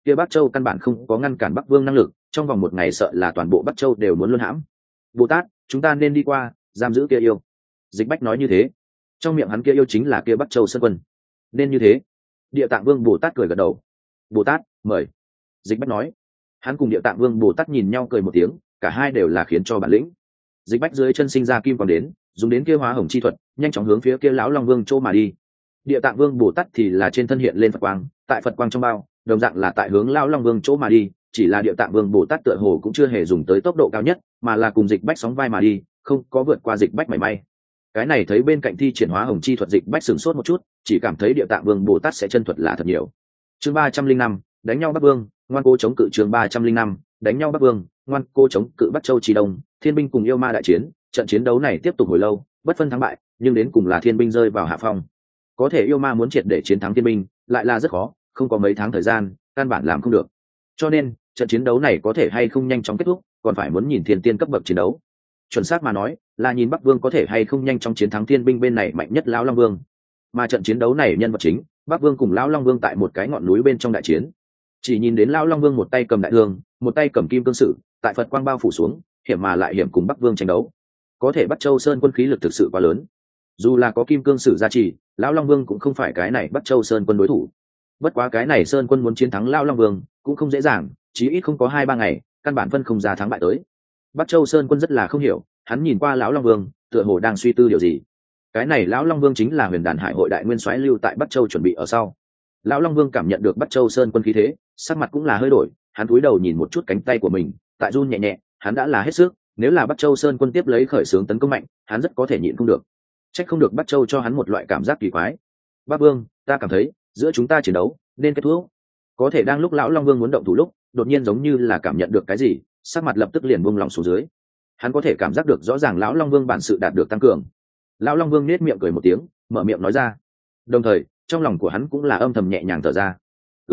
kia Bắc Châu căn bản không có ngăn cản Bắc Vương năng lực, trong vòng một ngày sợ là toàn bộ Bắc Châu đều muốn luân hãm. Bồ Tát, chúng ta nên đi qua giam giữ kia yêu. Dịch Bách nói như thế, trong miệng hắn kia yêu chính là kia Bắc Châu Sơn Quân. Nên như thế. Địa Tạng Vương Bồ Tát cười gật đầu. Bồ Tát, mời. Dịch Bách nói. Hắn cùng Địa Tạng Vương Bồ Tát nhìn nhau cười một tiếng, cả hai đều là khiến cho bản lĩnh. Dịch Bách dưới chân sinh ra kim quang đến, dùng đến kia hóa hồng chi thuật, nhanh chóng hướng phía kia lão Long Vương chỗ mà đi. Địa Tạng Vương Bồ Tát thì là trên thân hiện lên Phật quang, tại Phật quang trong bao, đồng dạng là tại hướng lão Long Vương chỗ mà đi, chỉ là Địa Tạng Vương Bồ Tát tựa hồ cũng chưa hề dùng tới tốc độ cao nhất, mà là cùng Dịch Bách sóng vai mà đi, không có vượt qua Dịch Bách mảy may. Cái này thấy bên cạnh thi triển hóa hồng chi thuật Dịch Bách sửng sốt một chút, chỉ cảm thấy Địa Tạng Vương Bồ Tát sẽ chân thuật là thật nhiều. Chương 305, đánh nhau Bắc Vương, ngoan cố chống cự. Chương 305, đánh nhau Bắc Vương, ngoan cố chống cự. Bắc Châu Trì Đông, Thiên binh cùng yêu ma đại chiến, trận chiến đấu này tiếp tục hồi lâu, bất phân thắng bại, nhưng đến cùng là Thiên binh rơi vào hạ phong. Có thể yêu ma muốn triệt để chiến thắng Thiên binh, lại là rất khó, không có mấy tháng thời gian, căn bản làm không được. Cho nên, trận chiến đấu này có thể hay không nhanh chóng kết thúc, còn phải muốn nhìn thiên tiên cấp bậc chiến đấu. Chuẩn xác mà nói, là nhìn Bắc Vương có thể hay không nhanh chóng chiến thắng Thiên binh bên này mạnh nhất lão Long Vương. Mà trận chiến đấu này nhân vật chính, Bắc Vương cùng lão Long Vương tại một cái ngọn núi bên trong đại chiến. Chỉ nhìn đến lão Long Vương một tay cầm đại thương, một tay cầm kim cương sử, tại Phật quang bao phủ xuống, hiểm mà lại hiểm cùng Bắc Vương tranh đấu. Có thể Bắc Châu Sơn Quân khí lực thực sự quá lớn. Dù là có kim cương sử gia trì, lão Long Vương cũng không phải cái này Bắc Châu Sơn Quân đối thủ. Bất quá cái này Sơn Quân muốn chiến thắng lão Long Vương cũng không dễ dàng, chí ít không có 2-3 ngày, căn bản phân không ra thắng bại tới. Bắc Châu Sơn Quân rất là không hiểu, hắn nhìn qua lão Long Vương, tựa hồ đang suy tư điều gì. Cái này lão Long Vương chính là Huyền Đàn Hải hội đại nguyên soái lưu tại Bắc Châu chuẩn bị ở sau. Lão Long Vương cảm nhận được Bắc Châu Sơn Quân khí thế, sắc mặt cũng là hơi đổi, hắn cúi đầu nhìn một chút cánh tay của mình, tại run nhẹ nhẹ, hắn đã là hết sức, nếu là Bắc Châu Sơn Quân tiếp lấy khởi xướng tấn công mạnh, hắn rất có thể nhịn không được. Trách không được Bắc Châu cho hắn một loại cảm giác kỳ quái. Bắc Vương, ta cảm thấy, giữa chúng ta chiến đấu nên kết thúc. Có thể đang lúc lão Long Vương muốn động thủ lúc, đột nhiên giống như là cảm nhận được cái gì, sắc mặt lập tức liền buông lỏng xuống dưới. Hắn có thể cảm giác được rõ ràng lão Long Vương bản sự đạt được tăng cường. Lão Long Vương nết miệng cười một tiếng, mở miệng nói ra. Đồng thời, trong lòng của hắn cũng là âm thầm nhẹ nhàng thở ra.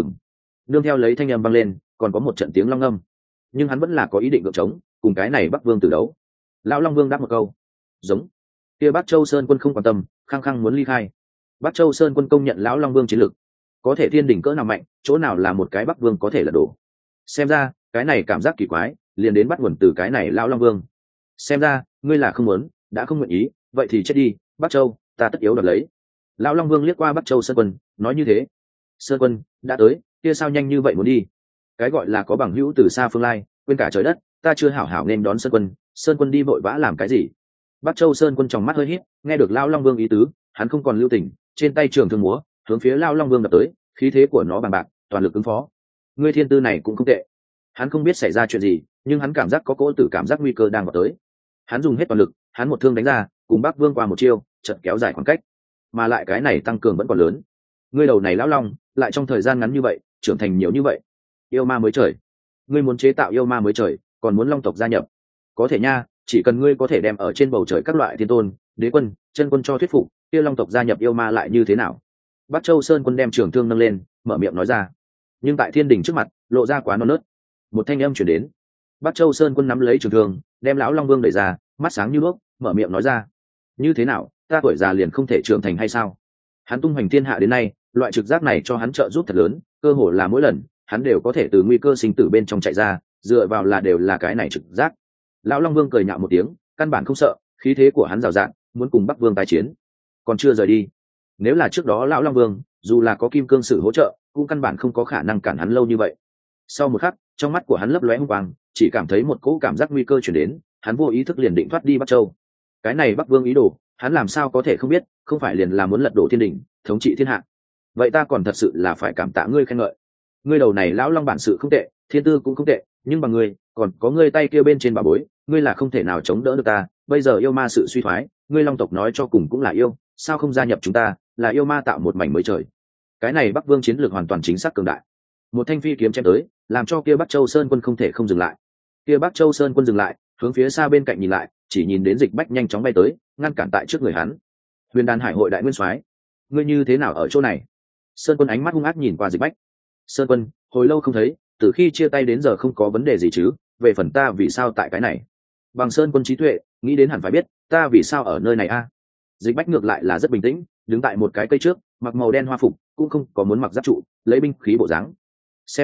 Nương theo lấy thanh âm vang lên, còn có một trận tiếng long âm. Nhưng hắn vẫn là có ý định gượng chống, cùng cái này Bắc Vương tử đấu. Lão Long Vương đáp một câu, giống. Kia Bắc Châu Sơn Quân không quan tâm, khăng khăng muốn ly khai. Bắc Châu Sơn Quân công nhận lão Long Vương chiến lực, có thể thiên đỉnh cỡ nào mạnh, chỗ nào là một cái Bắc Vương có thể lật đổ. Xem ra, cái này cảm giác kỳ quái, liền đến bắt nguồn từ cái này lão Long Vương. Xem ra, ngươi là không muốn, đã không nguyện ý, vậy thì chết đi, Bắc Châu, ta tất yếu đoạt lấy. Lão Long Vương liếc qua Bắc Châu Sơn Quân, nói như thế. Sơn Quân, đã tới, kia sao nhanh như vậy muốn đi? Cái gọi là có bằng hữu từ xa phương lai, quên cả trời đất, ta chưa hảo hảo nên đón Sơn Quân đi vội vã làm cái gì? Bắc Châu Sơn Quân trong mắt hơi híp, nghe được Lão Long Vương ý tứ, hắn không còn lưu tình, trên tay trường thương múa, hướng phía Lão Long Vương đập tới, khí thế của nó bằng bạc, toàn lực ứng phó. Ngươi thiên tư này cũng không tệ. Hắn không biết xảy ra chuyện gì, nhưng hắn cảm giác có cỗ tử cảm giác nguy cơ đang vào tới. Hắn dùng hết toàn lực, hắn một thương đánh ra, cùng Bắc Vương qua một chiêu, chợt kéo dài khoảng cách, mà lại cái này tăng cường vẫn còn lớn. Ngươi đầu này lão long, lại trong thời gian ngắn như vậy, trưởng thành nhiều như vậy. Yêu ma mới trời, ngươi muốn chế tạo yêu ma mới trời, còn muốn long tộc gia nhập? Có thể nha, chỉ cần ngươi có thể đem ở trên bầu trời các loại thiên tôn, đế quân, chân quân cho thuyết phục, kia long tộc gia nhập yêu ma lại như thế nào? Bắc Châu Sơn Quân đem trường thương nâng lên, mở miệng nói ra. Nhưng tại thiên đình trước mặt, lộ ra quá non nớt. Một thanh âm truyền đến. Bắc Châu Sơn Quân nắm lấy trường thương, đem lão Long Vương đẩy ra, mắt sáng như đuốc, mở miệng nói ra. Như thế nào, ta tuổi già liền không thể trưởng thành hay sao? Hắn tung hoành thiên hạ đến nay, loại trực giác này cho hắn trợ giúp thật lớn, cơ hồ là mỗi lần hắn đều có thể từ nguy cơ sinh tử bên trong chạy ra, dựa vào là đều là cái này trực giác. Lão Long Vương cười nhạo một tiếng, căn bản không sợ, khí thế của hắn rào rạt, muốn cùng Bắc Vương tái chiến. Còn chưa rời đi. Nếu là trước đó lão Long Vương, dù là có kim cương sử hỗ trợ, cũng căn bản không có khả năng cản hắn lâu như vậy. Sau một khắc, trong mắt của hắn lấp lóe hung quang, chỉ cảm thấy một cỗ cảm giác nguy cơ chuyển đến, hắn vô ý thức liền định thoát đi Bắc Châu. Cái này Bắc Vương ý đồ, hắn làm sao có thể không biết, không phải liền là muốn lật đổ thiên đình, thống trị thiên hạ. Vậy ta còn thật sự là phải cảm tạ ngươi khen ngợi. Ngươi đầu này lão long bản sự không tệ, thiên tư cũng không tệ, nhưng bằng ngươi, còn có ngươi tay kia bên trên bà bối, ngươi là không thể nào chống đỡ được ta. Bây giờ yêu ma sự suy thoái, ngươi long tộc nói cho cùng cũng là yêu, sao không gia nhập chúng ta, là yêu ma tạo một mảnh mới trời. Cái này Bắc Vương chiến lược hoàn toàn chính xác cường đại. Một thanh phi kiếm chém tới, làm cho kia Bắc Châu Sơn Quân không thể không dừng lại. Kia Bắc Châu Sơn Quân dừng lại, hướng phía xa bên cạnh nhìn lại, chỉ nhìn đến Dịch Bách nhanh chóng bay tới, ngăn cản tại trước người hắn. Huyền Đàn Hải hội đại nguyên soái, ngươi như thế nào ở chỗ này? Sơn Quân ánh mắt hung ác nhìn qua Dịch Bách. Sơn Quân, hồi lâu không thấy, từ khi chia tay đến giờ không có vấn đề gì chứ? Về phần ta vì sao tại cái này? Bằng Sơn Quân trí tuệ, nghĩ đến hẳn phải biết, ta vì sao ở nơi này a? Dịch Bách ngược lại là rất bình tĩnh, đứng tại một cái cây trước, mặc màu đen hoa phục, cũng không có muốn mặc giáp trụ, lấy binh khí bộ dáng. Xem ra,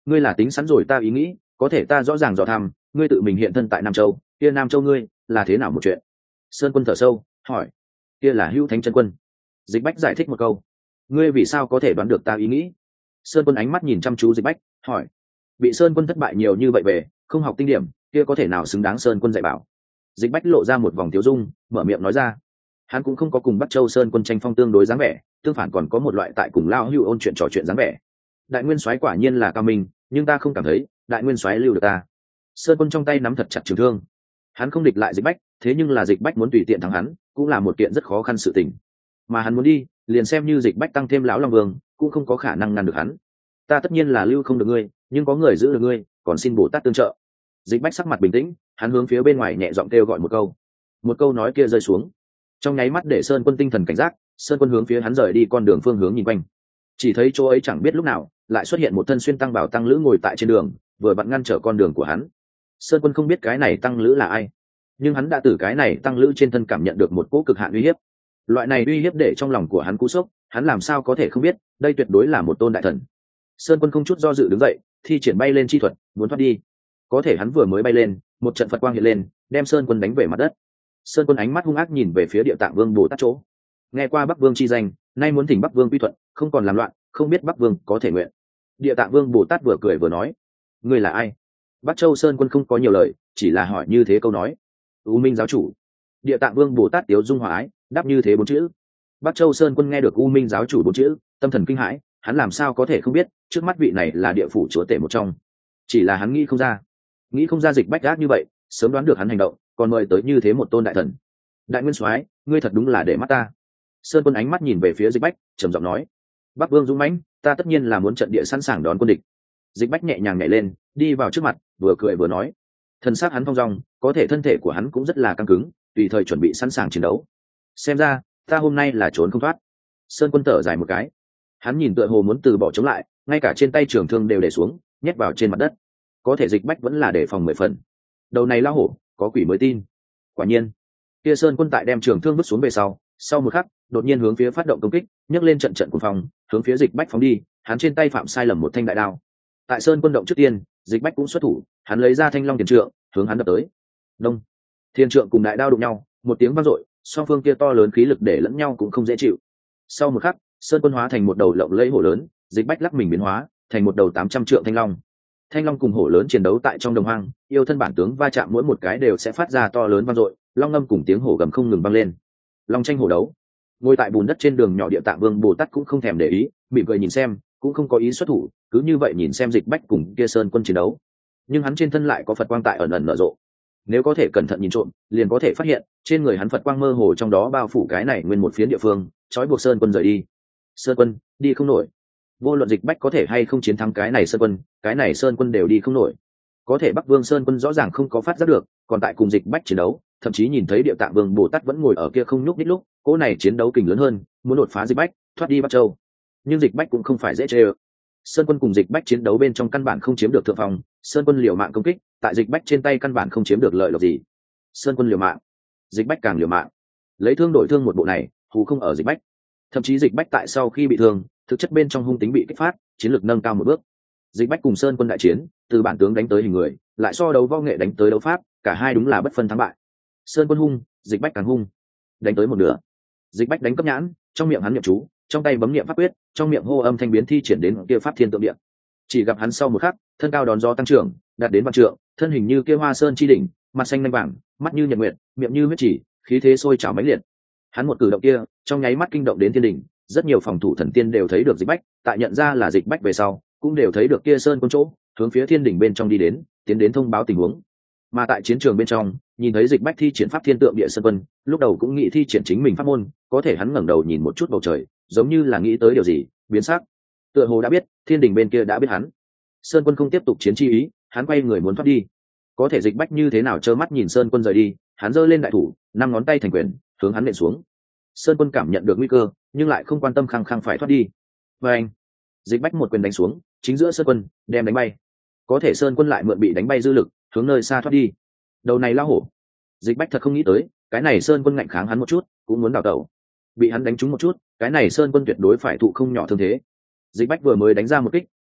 ngươi là tính sẵn rồi ta ý nghĩ, có thể ta rõ ràng dò thăm, ngươi tự mình hiện thân tại Nam Châu, kia Nam Châu ngươi là thế nào một chuyện? Sơn Quân thở sâu hỏi. Kia là Hữu Thánh chân quân. Dịch Bách giải thích một câu. Ngươi vì sao có thể đoán được ta ý nghĩ? Sơn Quân ánh mắt nhìn chăm chú Dịch Bách hỏi. Bị Sơn Quân thất bại nhiều như vậy về, không học tinh điểm, kia có thể nào xứng đáng Sơn Quân dạy bảo? Dịch Bách lộ ra một vòng tiếu dung, mở miệng nói ra. Hắn cũng không có cùng Bắc Châu Sơn Quân tranh phong tương đối dáng vẻ, tương phản còn có một loại tại cùng Lao Hưu ôn chuyện trò chuyện dáng vẻ. Đại Nguyên Soái quả nhiên là cao minh, nhưng ta không cảm thấy Đại Nguyên Soái lưu được ta. Sơn Quân trong tay nắm thật chặt trường thương. Hắn không địch lại Dịch Bách, thế nhưng là Dịch Bách muốn tùy tiện thắng hắn, cũng là một kiện rất khó khăn sự tình. Mà hắn muốn đi, liền xem như Dịch Bách tăng thêm lão Long Vương, cũng không có khả năng ngăn được hắn. Ta tất nhiên là lưu không được ngươi, nhưng có người giữ được ngươi, còn xin Bồ Tát tương trợ. Dịch Bách sắc mặt bình tĩnh, hắn hướng phía bên ngoài nhẹ giọng kêu gọi một câu. Một câu nói kia rơi xuống, trong nháy mắt để Sơn Quân tinh thần cảnh giác. Sơn Quân hướng phía hắn rời đi con đường phương hướng nhìn quanh, chỉ thấy chỗ ấy chẳng biết lúc nào lại xuất hiện một thân xuyên tăng bào tăng lữ ngồi tại trên đường, vừa vặn ngăn trở con đường của hắn. Sơn Quân không biết cái này tăng lữ là ai, nhưng hắn đã từ cái này tăng lữ trên thân cảm nhận được một cỗ cực hạn uy hiếp. Loại này uy hiếp để trong lòng của hắn cú sốc, hắn làm sao có thể không biết đây tuyệt đối là một tôn đại thần. Sơn Quân không chút do dự đứng dậy, thi triển bay lên chi thuật, muốn thoát đi. Có thể hắn vừa mới bay lên, một trận Phật quang hiện lên, đem Sơn Quân đánh về mặt đất. Sơn Quân ánh mắt hung ác nhìn về phía Địa Tạng Vương Bồ Tát chỗ. Nghe qua Bắc Vương chi danh, nay muốn thỉnh Bắc Vương quy thuận, không còn làm loạn, không biết Bắc Vương có thể nguyện. Địa Tạng Vương Bồ Tát vừa cười vừa nói, ngươi là ai? Bắc Châu Sơn Quân không có nhiều lời, chỉ là hỏi như thế câu nói. U Minh giáo chủ. Địa Tạng Vương Bồ Tát tiếu dung hòa ái, đáp như thế bốn chữ. Bắc Châu Sơn Quân nghe được U Minh giáo chủ bốn chữ, tâm thần kinh hãi, hắn làm sao có thể không biết, trước mắt vị này là địa phủ chúa tể một trong. Chỉ là hắn nghĩ không ra Dịch Bách ác như vậy, sớm đoán được hắn hành động, còn mời tới như thế một tôn đại thần. Đại Nguyên Soái, ngươi thật đúng là để mắt ta. Sơn Quân ánh mắt nhìn về phía Dịch Bách, trầm giọng nói. Bắc Vương dũng mãnh, ta tất nhiên là muốn trận địa sẵn sàng đón quân địch. Dịch Bách nhẹ nhàng nhảy lên, đi vào trước mặt, vừa cười vừa nói. Thân xác hắn thong dong, có thể thân thể của hắn cũng rất là căng cứng, tùy thời chuẩn bị sẵn sàng chiến đấu. Xem ra, ta hôm nay là trốn không thoát. Sơn Quân thở dài một cái. Hắn nhìn tựa hồ muốn từ bỏ chống lại, ngay cả trên tay trường thương đều để xuống, nhét vào trên mặt đất. Có thể Dịch Bách vẫn là đề phòng 10 phần. Đầu này lao hổ, có quỷ mới tin. Quả nhiên, kia Sơn Quân tại đem trường thương vứt xuống về sau một khắc, đột nhiên hướng phía phát động công kích, nhấc lên trận cuồng phong, hướng phía Dịch Bách phóng đi. Hắn trên tay phạm sai lầm một thanh đại đao. Tại Sơn Quân động trước tiên, Dịch Bách cũng xuất thủ, hắn lấy ra thanh long tiền trượng, hướng hắn đập tới. Đông, thiên trượng cùng đại đao đụng nhau, một tiếng vang dội, song phương kia to lớn khí lực để lẫn nhau cũng không dễ chịu. Sau một khắc, Sơn Quân hóa thành một đầu lộng lẫy hổ lớn, Dịch Bách lắc mình biến hóa thành một đầu 800 trượng thanh long. Thanh long cùng hổ lớn chiến đấu tại trong đồng hoang, yêu thân bản tướng va chạm mỗi một cái đều sẽ phát ra to lớn vang dội, long ngâm cùng tiếng hổ gầm không ngừng vang lên. Long tranh hổ đấu. Ngồi tại bùn đất trên đường nhỏ Địa Tạng Vương Bồ Tát cũng không thèm để ý, mỉm cười nhìn xem, cũng không có ý xuất thủ, cứ như vậy nhìn xem Dịch Bách cùng kia Sơn Quân chiến đấu. Nhưng hắn trên thân lại có Phật quang tại ẩn ẩn nở rộ. Nếu có thể cẩn thận nhìn trộm, liền có thể phát hiện, trên người hắn Phật quang mơ hồ trong đó bao phủ cái này nguyên một phiến địa phương, trói buộc Sơn Quân rời đi. Sơn Quân đi không nổi. Vô luận Dịch Bách có thể hay không chiến thắng cái này Sơn Quân đều đi không nổi. Có thể Bắc Vương Sơn Quân rõ ràng không có phát giác được, còn tại cùng Dịch Bách chiến đấu, thậm chí nhìn thấy Địa Tạng Vương Bồ Tát vẫn ngồi ở kia không nhúc nhích lúc, cỗ này chiến đấu kình lớn hơn, muốn đột phá Dịch Bách, thoát đi Bắc Châu. Nhưng Dịch Bách cũng không phải dễ chơi. Sơn Quân cùng Dịch Bách chiến đấu bên trong căn bản không chiếm được thượng phòng, Sơn Quân liều mạng công kích, tại Dịch Bách trên tay căn bản không chiếm được lợi lộc gì. Sơn Quân liều mạng, Dịch Bách càng liều mạng, lấy thương đổi thương, một bộ này hù không ở Dịch Bách. Thậm chí Dịch Bách tại sau khi bị thương, thực chất bên trong hung tính bị kích phát, chiến lược nâng cao một bước. Dịch Bách cùng Sơn Quân đại chiến, từ bản tướng đánh tới hình người, lại so đấu võ nghệ đánh tới đấu pháp, cả hai đúng là bất phân thắng bại. Sơn Quân hung, Dịch Bách càng hung. Đánh tới một nửa, Dịch Bách đánh cấp nhãn, trong miệng hắn niệm chú, trong tay bấm niệm pháp quyết, trong miệng hô âm thanh biến thi triển đến kia pháp thiên tượng địa. Chỉ gặp hắn sau một khắc, thân cao đón gió tăng trưởng, đạt đến vạn trượng, thân hình như kia hoa sơn chi đỉnh, mặt xanh lanh vàng, mắt như nhật nguyệt, miệng như huyết chỉ, khí thế sôi trào mãnh liệt. Hắn một cử động kia, trong nháy mắt kinh động đến thiên đỉnh, rất nhiều phòng thủ thần tiên đều thấy được Dịch Bách, tại nhận ra là Dịch Bách về sau, cũng đều thấy được kia Sơn Quân chỗ, hướng phía thiên đỉnh bên trong đi đến, tiến đến thông báo tình huống. Mà tại chiến trường bên trong, nhìn thấy Dịch Bách thi triển pháp thiên tượng địa Sơn Quân, lúc đầu cũng nghĩ thi triển chính mình pháp môn, có thể hắn ngẩng đầu nhìn một chút bầu trời, giống như là nghĩ tới điều gì, biến sắc. Tựa hồ đã biết, thiên đỉnh bên kia đã biết hắn. Sơn Quân không tiếp tục chiến chi ý, hắn quay người muốn thoát đi. Có thể Dịch Bách như thế nào trơ mắt nhìn Sơn Quân rời đi, hắn giơ lên đại thủ, 5 ngón tay thành quyền, hướng hắn nện xuống. Sơn Quân cảm nhận được nguy cơ, nhưng lại không quan tâm, khăng khăng phải thoát đi. Và anh, Dịch Bách một quyền đánh xuống, chính giữa Sơn Quân, đem đánh bay. Có thể Sơn Quân lại mượn bị đánh bay dư lực, hướng nơi xa thoát đi. Đầu này lao hổ. Dịch Bách thật không nghĩ tới, cái này Sơn Quân ngạnh kháng hắn một chút, cũng muốn đào tẩu. Bị hắn đánh trúng một chút, cái này Sơn Quân tuyệt đối phải thụ không nhỏ thương thế. Dịch Bách vừa mới đánh ra một kích,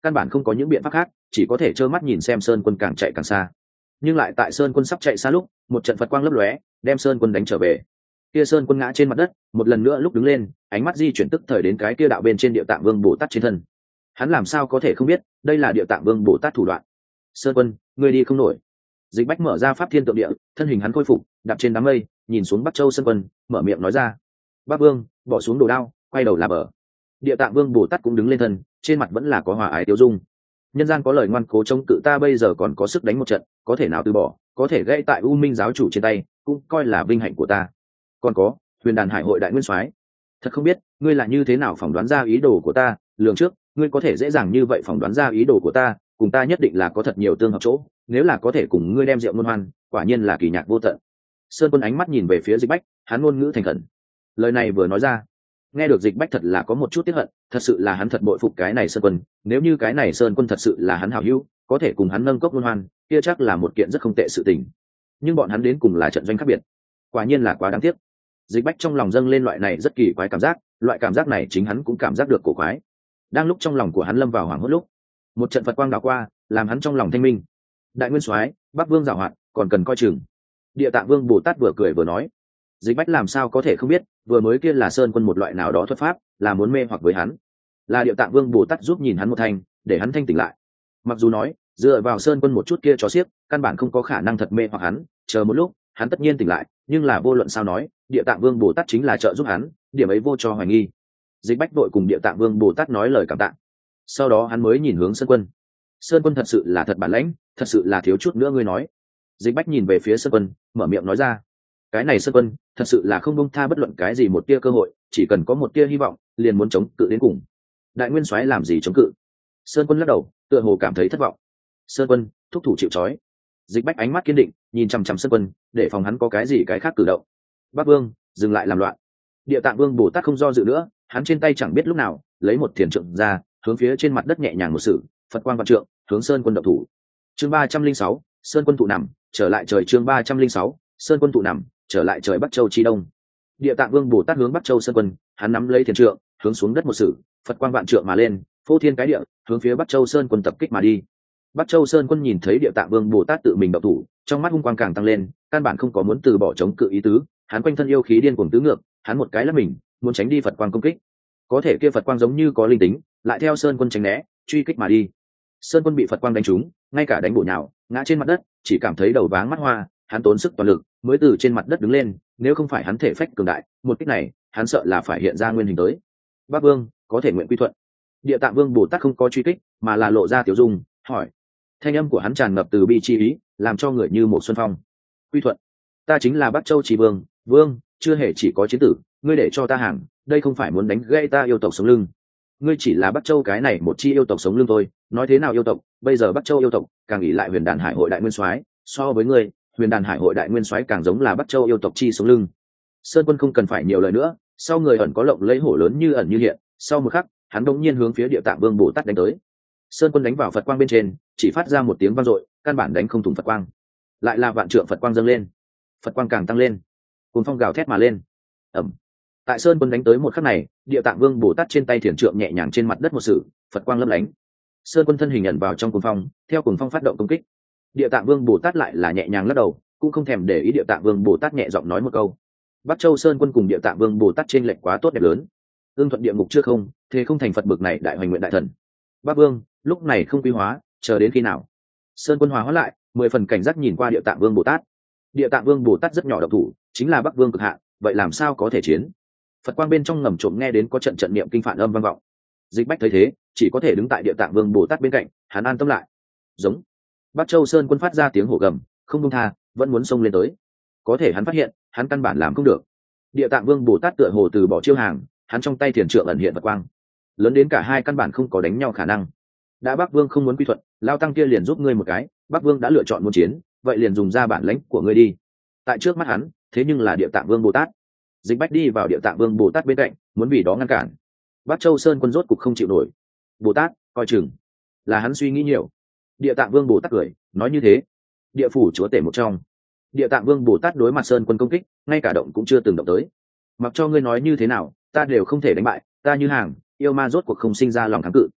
căn bản không có những biện pháp khác, chỉ có thể trơ mắt nhìn xem sơn quân càng chạy càng xa. Nhưng lại tại sơn quân sắp chạy xa lúc, một trận Phật quang lấp lóe đem sơn quân đánh trở về. Kia sơn quân ngã trên mặt đất, một lần nữa lúc đứng lên, ánh mắt di chuyển tức thời đến cái kia đạo bên trên Địa Tạng Vương Bồ Tát trên thân. Hắn làm sao có thể không biết đây là Địa Tạng Vương Bồ Tát thủ đoạn. Sơn quân, ngươi đi không nổi. Dịch Bách mở ra pháp thiên tượng địa, thân hình hắn khôi phục, đạp trên đám mây, nhìn xuống Bắc Châu sơn quân, mở miệng nói ra: Bắc Vương, bỏ xuống đồ đao, quay đầu là bờ. Địa Tạng Vương Bồ Tát cũng đứng lên thân, trên mặt vẫn là có hòa ái tiêu dung. Nhân gian có lời ngoan cố chống cự, ta bây giờ còn có sức đánh một trận, có thể nào từ bỏ, có thể gãy tại U Minh giáo chủ trên tay, cũng coi là vinh hạnh của ta. Còn có Huyền Đàn Hải hội đại nguyên soái, thật không biết ngươi là như thế nào phỏng đoán ra ý đồ của ta, lường trước ngươi có thể dễ dàng như vậy phỏng đoán ra ý đồ của ta, cùng ta nhất định là có thật nhiều tương hợp chỗ, nếu là có thể cùng ngươi đem rượu ngôn hoan, quả nhiên là kỳ nhạc vô tận. Sơn quân ánh mắt nhìn về phía Dịch Bách, hắn ngôn ngữ thành khẩn. Lời này vừa nói ra, nghe được Dịch Bách thật là có một chút tiếc hận, thật sự là hắn thật bội phục cái này Sơn quân, nếu như cái này Sơn quân thật sự là hắn hảo hữu, có thể cùng hắn nâng cốc ngôn hoan, kia chắc là một kiện rất không tệ sự tình. Nhưng bọn hắn đến cùng là trận doanh khác biệt, quả nhiên là quá đáng tiếc. Dịch Bách trong lòng dâng lên loại này rất kỳ quái cảm giác, loại cảm giác này chính hắn cũng cảm giác được cổ quái. Đang lúc trong lòng của hắn lâm vào hoảng hốt lúc, một trận Phật quang đảo qua, làm hắn trong lòng thanh minh. Đại nguyên soái, Bắc Vương giảo hoạt, còn cần coi chừng. Địa Tạng Vương Bồ Tát vừa cười vừa nói. Dịch Bách làm sao có thể không biết, vừa mới kia là sơn quân một loại nào đó thuật pháp, là muốn mê hoặc với hắn. Là Địa Tạng Vương Bồ Tát giúp nhìn hắn một thanh, để hắn thanh tỉnh lại. Mặc dù nói, dựa vào sơn quân một chút kia cho xiếc, căn bản không có khả năng thật mê hoặc hắn, chờ một lúc, hắn tất nhiên tỉnh lại, nhưng là vô luận sao nói, Địa Tạng Vương Bồ Tát chính là trợ giúp hắn, điểm ấy vô cho hoài nghi. Dịch Bách đội cùng Địa Tạng Vương Bồ Tát nói lời cảm tạ. Sau đó hắn mới nhìn hướng Sơn Quân. Sơn Quân thật sự là thật bản lãnh, thật sự là thiếu chút nữa ngươi nói. Dịch Bách nhìn về phía Sơn Quân, mở miệng nói ra: cái này Sơn Quân thật sự là không buông tha bất luận cái gì một tia cơ hội, chỉ cần có một tia hy vọng, liền muốn chống cự đến cùng. Đại nguyên soái làm gì chống cự? Sơn Quân lắc đầu, tựa hồ cảm thấy thất vọng. Sơn Quân thúc thủ chịu trói. Dịch Bách ánh mắt kiên định, nhìn chằm chằm Sơn Quân, để phòng hắn có cái gì cái khác cử động. Bắc Vương dừng lại làm loạn. Địa Tạng Vương Bồ Tát không do dự nữa, hắn trên tay chẳng biết lúc nào lấy một thiền trượng ra, hướng phía trên mặt đất nhẹ nhàng một sử, Phật quang vạn trượng, hướng Sơn Quân động thủ. Chương 306, Sơn Quân tụ nằm, trở lại trời. Chương 306, Sơn Quân tụ nằm, trở lại trời. Bắc Châu chi đông. Địa Tạng Vương Bồ Tát hướng Bắc Châu Sơn Quân, hắn nắm lấy thiền trượng, hướng xuống đất một sử, Phật quang vạn trượng mà lên, phô thiên cái địa, hướng phía Bắc Châu Sơn Quân tập kích mà đi. Bắc Châu Sơn Quân nhìn thấy Địa Tạng Vương Bồ Tát tự mình động thủ, trong mắt hung quang càng tăng lên, căn bản không có muốn từ bỏ chống cự ý tứ, hắn quanh thân yêu khí điên cuồng tứ ngược, hắn một cái lắc mình, muốn tránh đi Phật quang công kích. Có thể kia Phật quang giống như có linh tính, lại theo Sơn Quân tránh né, truy kích mà đi. Sơn Quân bị Phật quang đánh trúng, ngay cả đánh bổ nhào, ngã trên mặt đất, chỉ cảm thấy đầu váng mắt hoa, hắn tốn sức toàn lực mới từ trên mặt đất đứng lên, nếu không phải hắn thể phách cường đại, một kích này, hắn sợ là phải hiện ra nguyên hình tới. Bắc Vương, có thể nguyện quy thuận. Địa Tạng Vương Bồ Tát không có truy kích, mà là lộ ra tiểu dung, hỏi. Thanh âm của hắn tràn ngập từ bi chi ý, làm cho người như một xuân phong. Quy thuận? Ta chính là Bắc Châu Chỉ Vương, Vương, chưa hề chỉ có chiến tử, ngươi để cho ta hàng, đây không phải muốn đánh gãy ta yêu tộc sống lưng. Ngươi chỉ là Bắc Châu cái này một chi yêu tộc sống lưng thôi, nói thế nào yêu tộc, bây giờ Bắc Châu yêu tộc càng ỷ lại Huyền Đàn Hải hội đại nguyên soái, so với ngươi, Huyền Đàn Hải hội đại nguyên soái càng giống là Bắc Châu yêu tộc chi sống lưng. Sơn Quân không cần phải nhiều lời nữa, sau người ẩn có lộng lấy hổ lớn như ẩn như hiện, sau một khắc, hắn đột nhiên hướng phía Địa Tạng Vương Bồ Tát đánh tới. Sơn Quân đánh vào Phật quang bên trên, chỉ phát ra một tiếng vang dội, căn bản đánh không thủng Phật quang. Lại là vạn trượng Phật quang dâng lên, Phật quang càng tăng lên, cuồng phong gào thét mà lên. Ầm. Tại Sơn Quân đánh tới một khắc này, Địa Tạng Vương Bồ Tát trên tay thiền trượng nhẹ nhàng trên mặt đất một sử, Phật quang lấp lánh. Sơn Quân thân hình nhận vào trong cuồng phong, theo cuồng phong phát động công kích. Địa Tạng Vương Bồ Tát lại là nhẹ nhàng lắc đầu, cũng không thèm để ý. Địa Tạng Vương Bồ Tát nhẹ giọng nói một câu. Bắc Châu Sơn Quân cùng Địa Tạng Vương Bồ Tát trên lệch quá tốt đẹp lớn. Ương thuận địa ngục chưa không, thế không thành Phật bực này đại hoành nguyện đại thần. Bắc Vương, lúc này không quy hóa, chờ đến khi nào? Sơn Quân hòa hóa lại, 10 phần cảnh giác nhìn qua Địa Tạng Vương Bồ Tát. Địa Tạng Vương Bồ Tát rất nhỏ độc thủ, chính là Bắc Vương cực hạn, vậy làm sao có thể chiến? Phật quang bên trong ngầm trộm nghe đến có trận trận niệm kinh phản âm vang vọng. Dịch Bách thấy thế, chỉ có thể đứng tại Địa Tạng Vương Bồ Tát bên cạnh, hắn an tâm lại. Giống. Bắc Châu Sơn Quân phát ra tiếng hổ gầm, không buông tha, vẫn muốn xông lên tới. Có thể hắn phát hiện, hắn căn bản làm không được. Địa Tạng Vương Bồ Tát tựa hồ từ bỏ chiêu hàng, hắn trong tay thiền trượng ẩn hiện Phật quang, lớn đến cả hai căn bản không có đánh nhau khả năng. Đã Bắc Vương không muốn quy thuận, lao tăng kia liền giúp ngươi một cái, Bắc Vương đã lựa chọn muốn chiến, vậy liền dùng ra bản lãnh của ngươi đi. Tại trước mắt hắn, thế nhưng là Địa Tạng Vương Bồ Tát. Dịch Bách đi vào Địa Tạng Vương Bồ Tát bên cạnh, muốn vì đó ngăn cản. Bắc Châu Sơn Quân rốt cục không chịu nổi. Bồ Tát, coi chừng. Là hắn suy nghĩ nhiều. Địa Tạng Vương Bồ Tát cười, nói như thế. Địa phủ chúa tể một trong. Địa Tạng Vương Bồ Tát đối mặt Sơn Quân công kích, ngay cả động cũng chưa từng động tới. Mặc cho ngươi nói như thế nào, ta đều không thể đánh bại, ta như hàng, yêu ma rốt cuộc không sinh ra lòng kháng cự.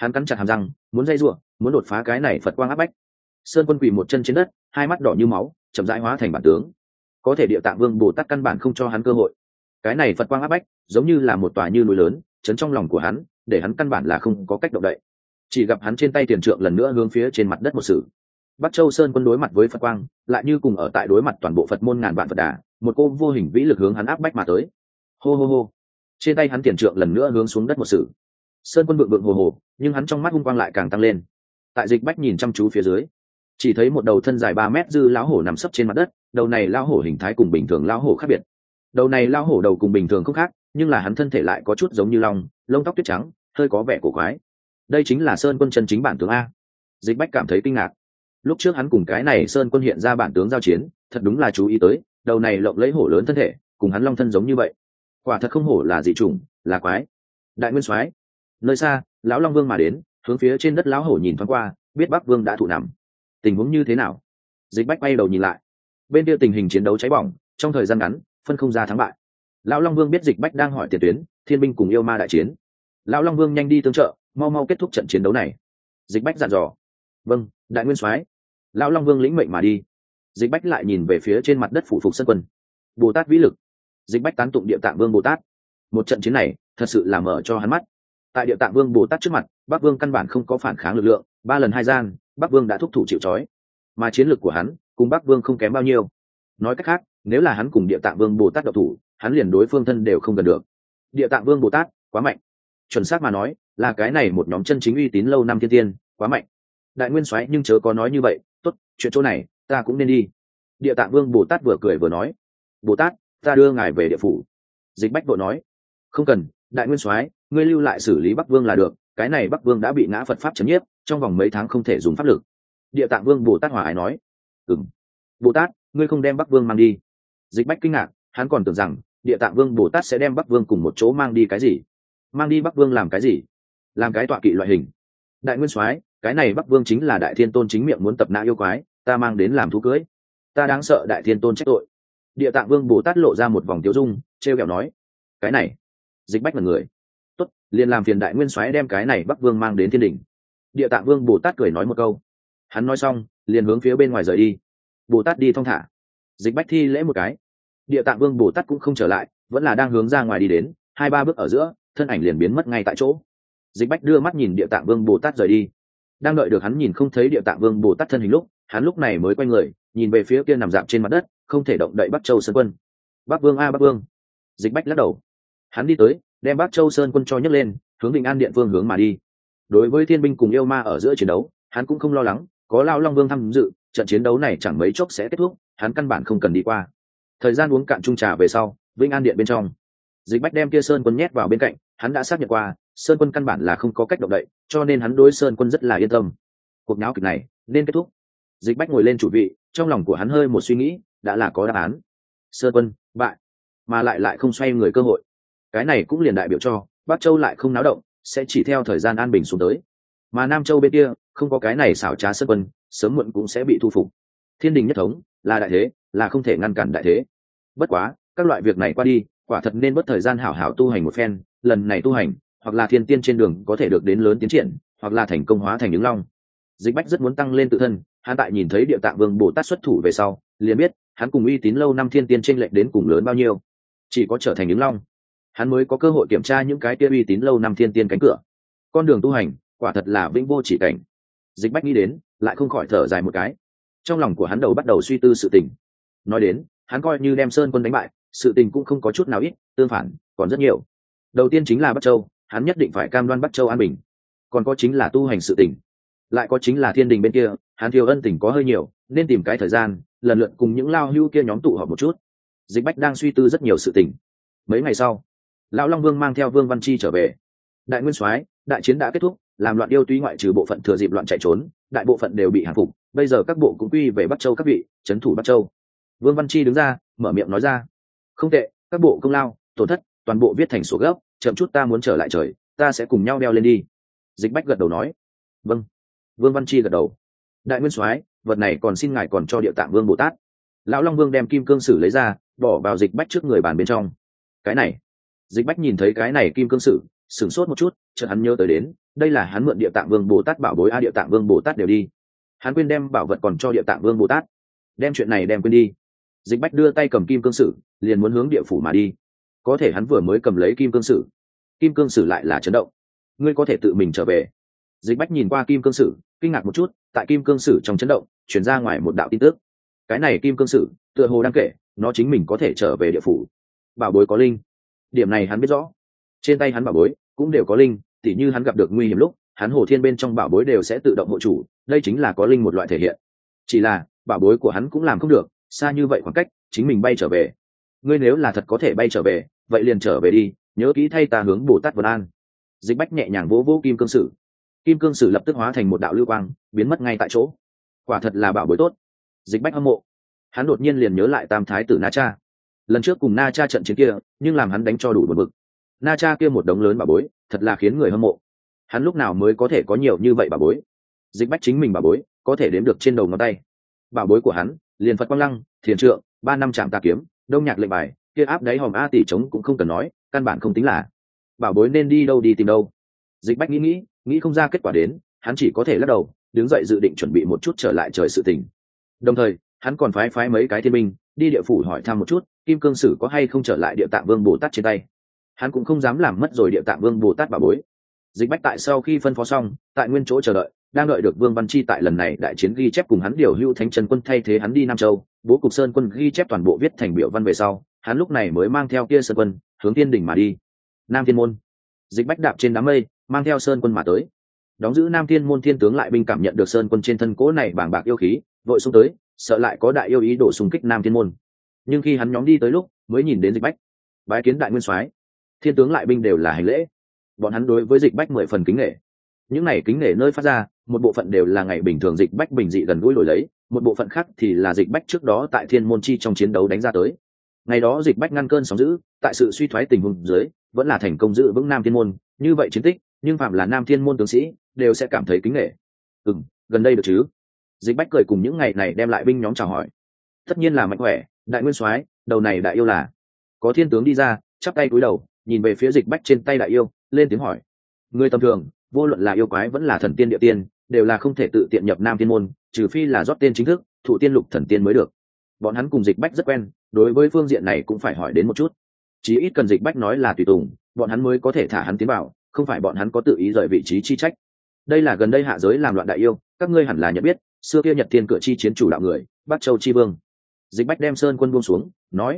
hắn cắn chặt hàm răng muốn dây giụa, muốn đột phá cái này Phật quang áp bách. Sơn Quân quỳ một chân trên đất, hai mắt đỏ như máu, chậm rãi hóa thành bản tướng. Có thể Địa Tạng Vương Bồ Tát căn bản không cho hắn cơ hội. Cái này Phật quang áp bách giống như là một tòa như núi lớn chấn trong lòng của hắn, để hắn căn bản là không có cách động đậy. Chỉ gặp hắn trên tay tiền trượng lần nữa hướng phía trên mặt đất một sử. Bắc Châu Sơn Quân đối mặt với Phật quang, lại như cùng ở tại đối mặt toàn bộ Phật môn ngàn vạn Phật đà, một cô vô hình vĩ lực hướng hắn áp bách mà tới. Hô hô hô. Trên tay hắn tiền trượng lần nữa hướng xuống đất một sử. Sơn Quân vượng hồ hồ, nhưng hắn trong mắt hung quang lại càng tăng lên. Tại Dịch Bách nhìn chăm chú phía dưới, chỉ thấy một đầu thân dài 3 mét dư lão hổ nằm sấp trên mặt đất. Đầu này lão hổ hình thái cùng bình thường lão hổ khác biệt. Đầu này lão hổ đầu cùng bình thường không khác, nhưng là hắn thân thể lại có chút giống như long, lông tóc tuyết trắng, hơi có vẻ cổ quái. Đây chính là Sơn Quân chân chính bản tướng a. Dịch Bách cảm thấy kinh ngạc. Lúc trước hắn cùng cái này Sơn Quân hiện ra bản tướng giao chiến, thật đúng là chú ý tới, đầu này lộng lấy hổ lớn thân thể, cùng hắn long thân giống như vậy. Quả thật không hổ là dị chủng, là quái. Đại Nguyên Soái. Nơi xa, lão Long Vương mà đến, hướng phía trên đất lão hổ nhìn thoáng qua, biết Bắc Vương đã thụ nằm. Tình huống như thế nào? Dịch Bách bay đầu nhìn lại. Bên kia tình hình chiến đấu cháy bỏng, trong thời gian ngắn, phân không ra thắng bại. Lão Long Vương biết Dịch Bách đang hỏi tiền tuyến, Thiên binh cùng yêu ma đại chiến. Lão Long Vương nhanh đi tương trợ, mau mau kết thúc trận chiến đấu này. Dịch Bách dặn dò. Vâng, Đại Nguyên Soái. Lão Long Vương lĩnh mệnh mà đi. Dịch Bách lại nhìn về phía trên mặt đất phủ phục Sơn Quân. Bồ Tát vĩ lực. Dịch Bách tán tụng Địa Tạng Vương Bồ Tát. Một trận chiến này thật sự là mở cho hắn mắt. Tại Địa Tạng Vương Bồ Tát trước mặt, Bắc Vương căn bản không có phản kháng lực lượng, 3 lần 2 gian, Bắc Vương đã thúc thủ chịu trói. Mà chiến lực của hắn cùng Bắc Vương không kém bao nhiêu. Nói cách khác, nếu là hắn cùng Địa Tạng Vương Bồ Tát độc thủ, hắn liền đối phương thân đều không gần được. Địa Tạng Vương Bồ Tát quá mạnh. Chuẩn xác mà nói, là cái này một nhóm chân chính uy tín lâu năm thiên tiên, quá mạnh. Đại Nguyên Soái nhưng chớ có nói như vậy, tốt, chuyện chỗ này ta cũng nên đi. Địa Tạng Vương Bồ Tát vừa cười vừa nói. Bồ Tát, ta đưa ngài về địa phủ. Dịch Bách vội nói. Không cần, Đại Nguyên Soái, ngươi lưu lại xử lý Bắc Vương là được, cái này Bắc Vương đã bị ngã Phật pháp chấn nhiếp, trong vòng mấy tháng không thể dùng pháp lực. Địa Tạng Vương Bồ Tát hòa ái nói. Bồ Tát, ngươi không đem Bắc Vương mang đi. Dịch Bách kinh ngạc, hắn còn tưởng rằng Địa Tạng Vương Bồ Tát sẽ đem Bắc Vương cùng một chỗ mang đi cái gì. Mang đi Bắc Vương làm cái gì? Làm cái tọa kỵ loại hình. Đại Nguyên Soái, cái này Bắc Vương chính là Đại Thiên Tôn chính miệng muốn tập nã yêu quái, ta mang đến làm thú cưới. Ta đáng sợ Đại Thiên Tôn trách tội. Địa Tạng Vương Bồ Tát lộ ra một vòng tiêu dung, trêu ghẹo nói. Cái này. Dịch Bách là người. Tốt, liền làm phiền Đại Nguyên Soái đem cái này Bắc Vương mang đến thiên đỉnh. Địa Tạng Vương Bồ Tát cười nói một câu. Hắn nói xong, liền hướng phía bên ngoài rời đi. Bồ Tát đi thong thả. Dịch Bách thi lễ một cái. Địa Tạng Vương Bồ Tát cũng không trở lại, vẫn là đang hướng ra ngoài đi đến, 2-3 bước ở giữa, thân ảnh liền biến mất ngay tại chỗ. Dịch Bách đưa mắt nhìn Địa Tạng Vương Bồ Tát rời đi. Đang đợi được hắn nhìn không thấy Địa Tạng Vương Bồ Tát thân hình lúc, hắn lúc này mới quay người, nhìn về phía kia nằm dạp trên mặt đất, không thể động đậy Bắc Châu Sơn Quân. Bắc Vương a Bắc Vương. Dịch Bách lắc đầu. Hắn đi tới, đem Bắc Châu Sơn Quân cho nhấc lên, hướng Bình An Điện phương hướng mà đi. Đối với thiên binh cùng yêu ma ở giữa chiến đấu, hắn cũng không lo lắng, có Lão Long Vương tham dự, trận chiến đấu này chẳng mấy chốc sẽ kết thúc, hắn căn bản không cần đi qua. Thời gian uống cạn chung trà về sau, Vĩnh An Điện bên trong, Dịch Bách đem kia Sơn Quân nhét vào bên cạnh, hắn đã xác nhận qua, Sơn Quân căn bản là không có cách động đậy, cho nên hắn đối Sơn Quân rất là yên tâm. Cuộc náo kịch này nên kết thúc. Dịch Bách ngồi lên chủ vị, trong lòng của hắn hơi một suy nghĩ, đã là có đáp án. Sơn Quân bại, mà lại không xoay người cơ hội. Cái này cũng liền đại biểu cho Bắc Châu lại không náo động, sẽ chỉ theo thời gian an bình xuống tới. Mà Nam Châu bên kia không có cái này xảo trá Sơn Quân, sớm muộn cũng sẽ bị thu phục. Thiên đình nhất thống là đại thế, là không thể ngăn cản đại thế. Bất quá, các loại việc này qua đi, quả thật nên mất thời gian hảo hảo tu hành một phen. Lần này tu hành, hoặc là thiên tiên trên đường có thể được đến lớn tiến triển, hoặc là thành công hóa thành ứng long. Dịch Bách rất muốn tăng lên tự thân, hắn tại nhìn thấy Địa Tạng Vương Bồ Tát xuất thủ về sau, liền biết hắn cùng uy tín lâu năm thiên tiên chênh lệch đến cùng lớn bao nhiêu. Chỉ có trở thành ứng long, hắn mới có cơ hội kiểm tra những cái kia uy tín lâu năm thiên tiên cánh cửa. Con đường tu hành, quả thật là vĩnh vô chỉ cảnh. Dịch Bách nghĩ đến, lại không khỏi thở dài một cái. Trong lòng của hắn đầu bắt đầu suy tư sự tình. Nói đến, hắn coi như đem Sơn Quân đánh bại, sự tình cũng không có chút nào ít, tương phản, còn rất nhiều. Đầu tiên chính là Bắc Châu, hắn nhất định phải cam đoan Bắc Châu an bình. Còn có chính là tu hành sự tình. Lại có chính là thiên đình bên kia, hắn thiếu ân tình có hơi nhiều, nên tìm cái thời gian, lần lượt cùng những lao hưu kia nhóm tụ họp một chút. Dịch Bách đang suy tư rất nhiều sự tình. Mấy ngày sau, Lão Long Vương mang theo Vương Văn Chi trở về. Đại Nguyên Soái, đại chiến đã kết thúc, làm loạn yêu túy ngoại trừ bộ phận thừa dịp loạn chạy trốn, đại bộ phận đều bị hàng phục, bây giờ các bộ cũng quy về Bắc Châu các vị, trấn thủ Bắc Châu. Vương Văn Chi đứng ra, mở miệng nói ra. Không tệ, các bộ công lao, tổn thất, toàn bộ viết thành sổ gấp, chậm chút ta muốn trở lại trời, ta sẽ cùng nhau đeo lên đi. Dịch Bách gật đầu nói. Vâng. Vương Văn Chi gật đầu. Đại Nguyên Soái, vật này còn xin ngài còn cho Địa Tạng Vương Bồ Tát. Lão Long Vương đem kim cương sử lấy ra, bỏ vào Dịch Bách trước người bàn bên trong. Cái này, Dịch Bách nhìn thấy cái này kim cương sử, sửng sốt một chút, chợt hắn nhớ tới đến, đây là hắn mượn địa tạng vương bồ tát bảo bối a, địa tạng vương bồ tát đều đi, hắn quên đem bảo vật còn cho địa tạng vương bồ tát, đem chuyện này đem quên đi. Dịch bách đưa tay cầm kim cương sử liền muốn hướng địa phủ mà đi, có thể hắn vừa mới cầm lấy kim cương sử, kim cương sử lại là chấn động. Ngươi có thể tự mình trở về. Dịch bách nhìn qua kim cương sử kinh ngạc một chút, tại kim cương sử trong chấn động chuyển ra ngoài một đạo tin tức. Cái này kim cương sử tựa hồ đang kể nó chính mình có thể trở về địa phủ. Bảo bối có linh, điểm này hắn biết rõ. Trên tay hắn bảo bối cũng đều có linh, tỉ như hắn gặp được nguy hiểm lúc hắn hồ thiên bên trong bảo bối đều sẽ tự động hộ chủ, đây chính là có linh một loại thể hiện. Chỉ là bảo bối của hắn cũng làm không được, xa như vậy khoảng cách chính mình bay trở về. Ngươi nếu là thật có thể bay trở về vậy liền trở về đi, nhớ kỹ thay ta hướng Bồ Tát Vân An. Dịch bách nhẹ nhàng vỗ vỗ kim cương sử, kim cương sử lập tức hóa thành một đạo lưu quang biến mất ngay tại chỗ. Quả thật là bảo bối tốt. Dịch bách hâm mộ. Hắn đột nhiên liền nhớ lại tam thái tử Na Cha. Lần trước cùng Na Cha trận chiến kia nhưng làm hắn đánh cho đủ buồn bực. Na Cha kia một đống lớn bảo bối thật là khiến người hâm mộ. Hắn lúc nào mới có thể có nhiều như vậy bảo bối? Dịch bách chính mình bảo bối có thể đếm được trên đầu ngón tay. Bảo bối của hắn liền Phật Quang Lăng, Thiền Trượng, 3 năm Trạm Tà Kiếm, Đông Nhạc Lệnh Bài, kia áp đáy hòm A tỷ trống cũng không cần nói, căn bản không tính là. Bảo bối nên đi đâu đi tìm đâu? Dịch bách nghĩ không ra kết quả đến, hắn chỉ có thể lắc đầu, đứng dậy dự định chuẩn bị một chút trở lại trời sự tình. Đồng thời hắn còn phái mấy cái thiên binh đi địa phủ hỏi thăm một chút kim cương sử có hay không trở lại địa tạng vương bồ tát trên tay. Hắn cũng không dám làm mất rồi địa tạng vương bồ tát bảo bối. Dịch bách tại sau khi phân phó xong tại nguyên chỗ chờ đợi, đang đợi được Vương Văn Chi tại lần này đại chiến ghi chép cùng hắn điều hưu Thánh Trần Quân thay thế hắn đi Nam Châu, bố cục Sơn Quân ghi chép toàn bộ viết thành biểu văn về sau, hắn lúc này mới mang theo kia Sơn Quân hướng Thiên Đỉnh mà đi. Nam Thiên môn. Dịch bách đạp trên đám mây mang theo Sơn Quân mà tới. Đóng giữ Nam Thiên môn thiên tướng lại binh cảm nhận được Sơn Quân trên thân cỗ này bàng bạc yêu khí, vội xung tới, sợ lại có đại yêu ý đổ xung kích Nam Thiên môn. Nhưng khi hắn nhóm đi tới lúc mới nhìn đến Dịch bách, bái kiến đại nguyên soái. Thiên tướng lại binh đều là hành lễ, bọn hắn đối với Dịch bách 10 phần kính nể. Những này kính nể nơi phát ra, một bộ phận đều là ngày bình thường Dịch bách bình dị gần gũi đổi lấy, một bộ phận khác thì là Dịch bách trước đó tại Thiên môn chi trong chiến đấu đánh ra tới. Ngày đó Dịch bách ngăn cơn sóng dữ, tại sự suy thoái tình huống dưới vẫn là thành công giữ vững Nam Thiên môn, như vậy chiến tích nhưng phạm là Nam Thiên môn tướng sĩ đều sẽ cảm thấy kính nể. Gần đây được chứ? Dịch bách cười cùng những ngày này đem lại binh nhóm chào hỏi. Tất nhiên là mạnh khỏe, đại nguyên soái, đầu này đại yêu là. Có thiên tướng đi ra, chắp tay cúi đầu nhìn về phía Dịch bách trên tay đại yêu, lên tiếng hỏi. Người tầm thường vô luận là yêu quái vẫn là thần tiên địa tiên đều là không thể tự tiện nhập Nam Thiên môn, trừ phi là rót tên chính thức thụ tiên lục thần tiên mới được. Bọn hắn cùng Dịch bách rất quen, đối với phương diện này cũng phải hỏi đến một chút, chí ít cần Dịch bách nói là tùy tùng bọn hắn mới có thể thả hắn tiến vào, không phải bọn hắn có tự ý rời vị trí chi trách. Đây là gần đây hạ giới làm loạn đại yêu, các ngươi hẳn là nhận biết, xưa kia Nhật Thiên cửa chi chiến chủ đạo người, Bắc Châu chi vương. Dịch bách đem Sơn Quân buông xuống nói.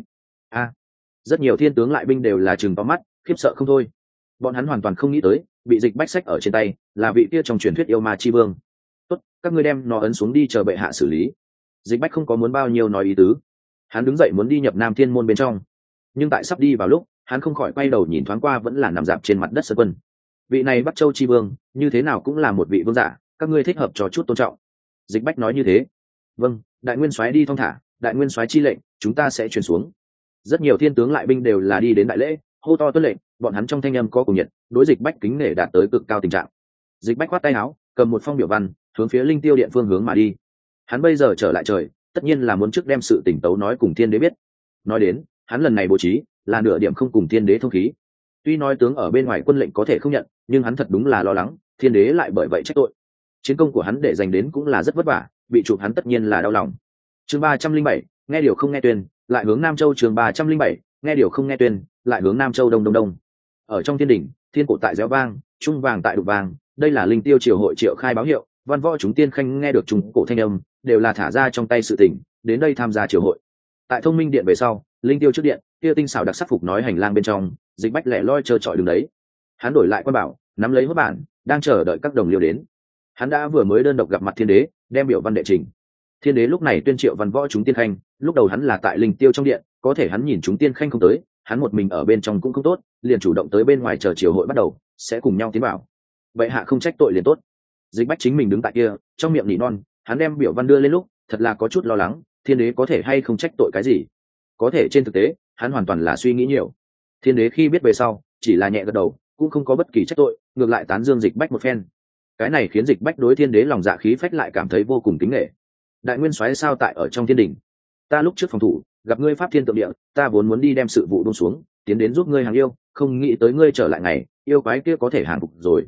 Rất nhiều thiên tướng lại binh đều là chừng to mắt khiếp sợ không thôi. Bọn hắn hoàn toàn không nghĩ tới bị Dịch bách sách ở trên tay là vị kia trong truyền thuyết yêu ma chi vương. Tốt, các ngươi đem nó ấn xuống đi chờ bệ hạ xử lý. Dịch bách không có muốn bao nhiêu nói ý tứ, hắn đứng dậy muốn đi nhập Nam Thiên môn bên trong, nhưng tại sắp đi vào lúc hắn không khỏi quay đầu nhìn thoáng qua vẫn là nằm dạp trên mặt đất Sơn Quân. Vị này Bắc Châu chi vương như thế nào cũng là một vị vương giả, các ngươi thích hợp cho chút tôn trọng. Dịch bách nói như thế. Vâng, đại nguyên soái đi thong thả, đại nguyên soái chi lệnh chúng ta sẽ truyền xuống. Rất nhiều thiên tướng lại binh đều là đi đến đại lễ hô to tuân lệnh, bọn hắn trong thanh âm có cùng nhiệt, đối Dịch bách kính nể đạt tới cực cao tình trạng. Dịch bách khoát tay áo cầm một phong biểu văn hướng phía Linh Tiêu điện phương hướng mà đi. Hắn bây giờ trở lại trời tất nhiên là muốn trước đem sự tỉnh tấu nói cùng thiên đế biết. Nói đến hắn lần này bố trí là nửa điểm không cùng thiên đế thông khí. Tuy nói tướng ở bên ngoài quân lệnh có thể không nhận, nhưng hắn thật đúng là lo lắng thiên đế lại bởi vậy trách tội. Chiến công của hắn để dành đến cũng là rất vất vả, bị chụp hắn tất nhiên là đau lòng. Chương 307, nghe điều không nghe tuyên, lại hướng Nam Châu. Chương 307, nghe điều không nghe tuyên, lại hướng Nam Châu. Đông. Ở trong thiên đỉnh, thiên cổ tại réo vang, trung vàng tại đục vàng, đây là Linh Tiêu triều hội triệu khai báo hiệu, văn võ chúng tiên khanh nghe được trung cổ thanh âm, đều là thả ra trong tay sự tình, đến đây tham gia triều hội. Tại Thông Minh điện về sau, Linh Tiêu trước điện, kia tinh xảo đặc sắc phục nói hành lang bên trong, Dịch bách lẻ loi trơ trọi đứng đấy. Hắn đổi lại quan bảo, nắm lấy hốt bản, đang chờ đợi các đồng liêu đến. Hắn đã vừa mới đơn độc gặp mặt thiên đế, đem biểu văn đệ trình. Thiên đế lúc này tuyên triệu văn võ chúng tiên khanh, lúc đầu hắn là tại Linh Tiêu trong điện, có thể hắn nhìn chúng tiên khanh không tới, hắn một mình ở bên trong cũng không tốt, liền chủ động tới bên ngoài chờ triều hội bắt đầu, sẽ cùng nhau tiến vào. Vậy hạ không trách tội liền tốt. Dịch bách chính mình đứng tại kia, trong miệng nỉ non, hắn đem biểu văn đưa lên lúc, thật là có chút lo lắng, thiên đế có thể hay không trách tội cái gì. Có thể trên thực tế, hắn hoàn toàn là suy nghĩ nhiều. Thiên đế khi biết về sau, chỉ là nhẹ gật đầu, cũng không có bất kỳ trách tội, ngược lại tán dương Dịch bách một phen. Cái này khiến Dịch bách đối thiên đế lòng dạ khí phách lại cảm thấy vô cùng kính nể. Đại nguyên soái sao tại ở trong thiên đình? Ta lúc trước phòng thủ gặp ngươi pháp thiên tượng địa, ta vốn muốn đi đem sự vụ buông xuống, tiến đến giúp ngươi hàng yêu, không nghĩ tới ngươi trở lại ngày yêu quái kia có thể hàng phục rồi.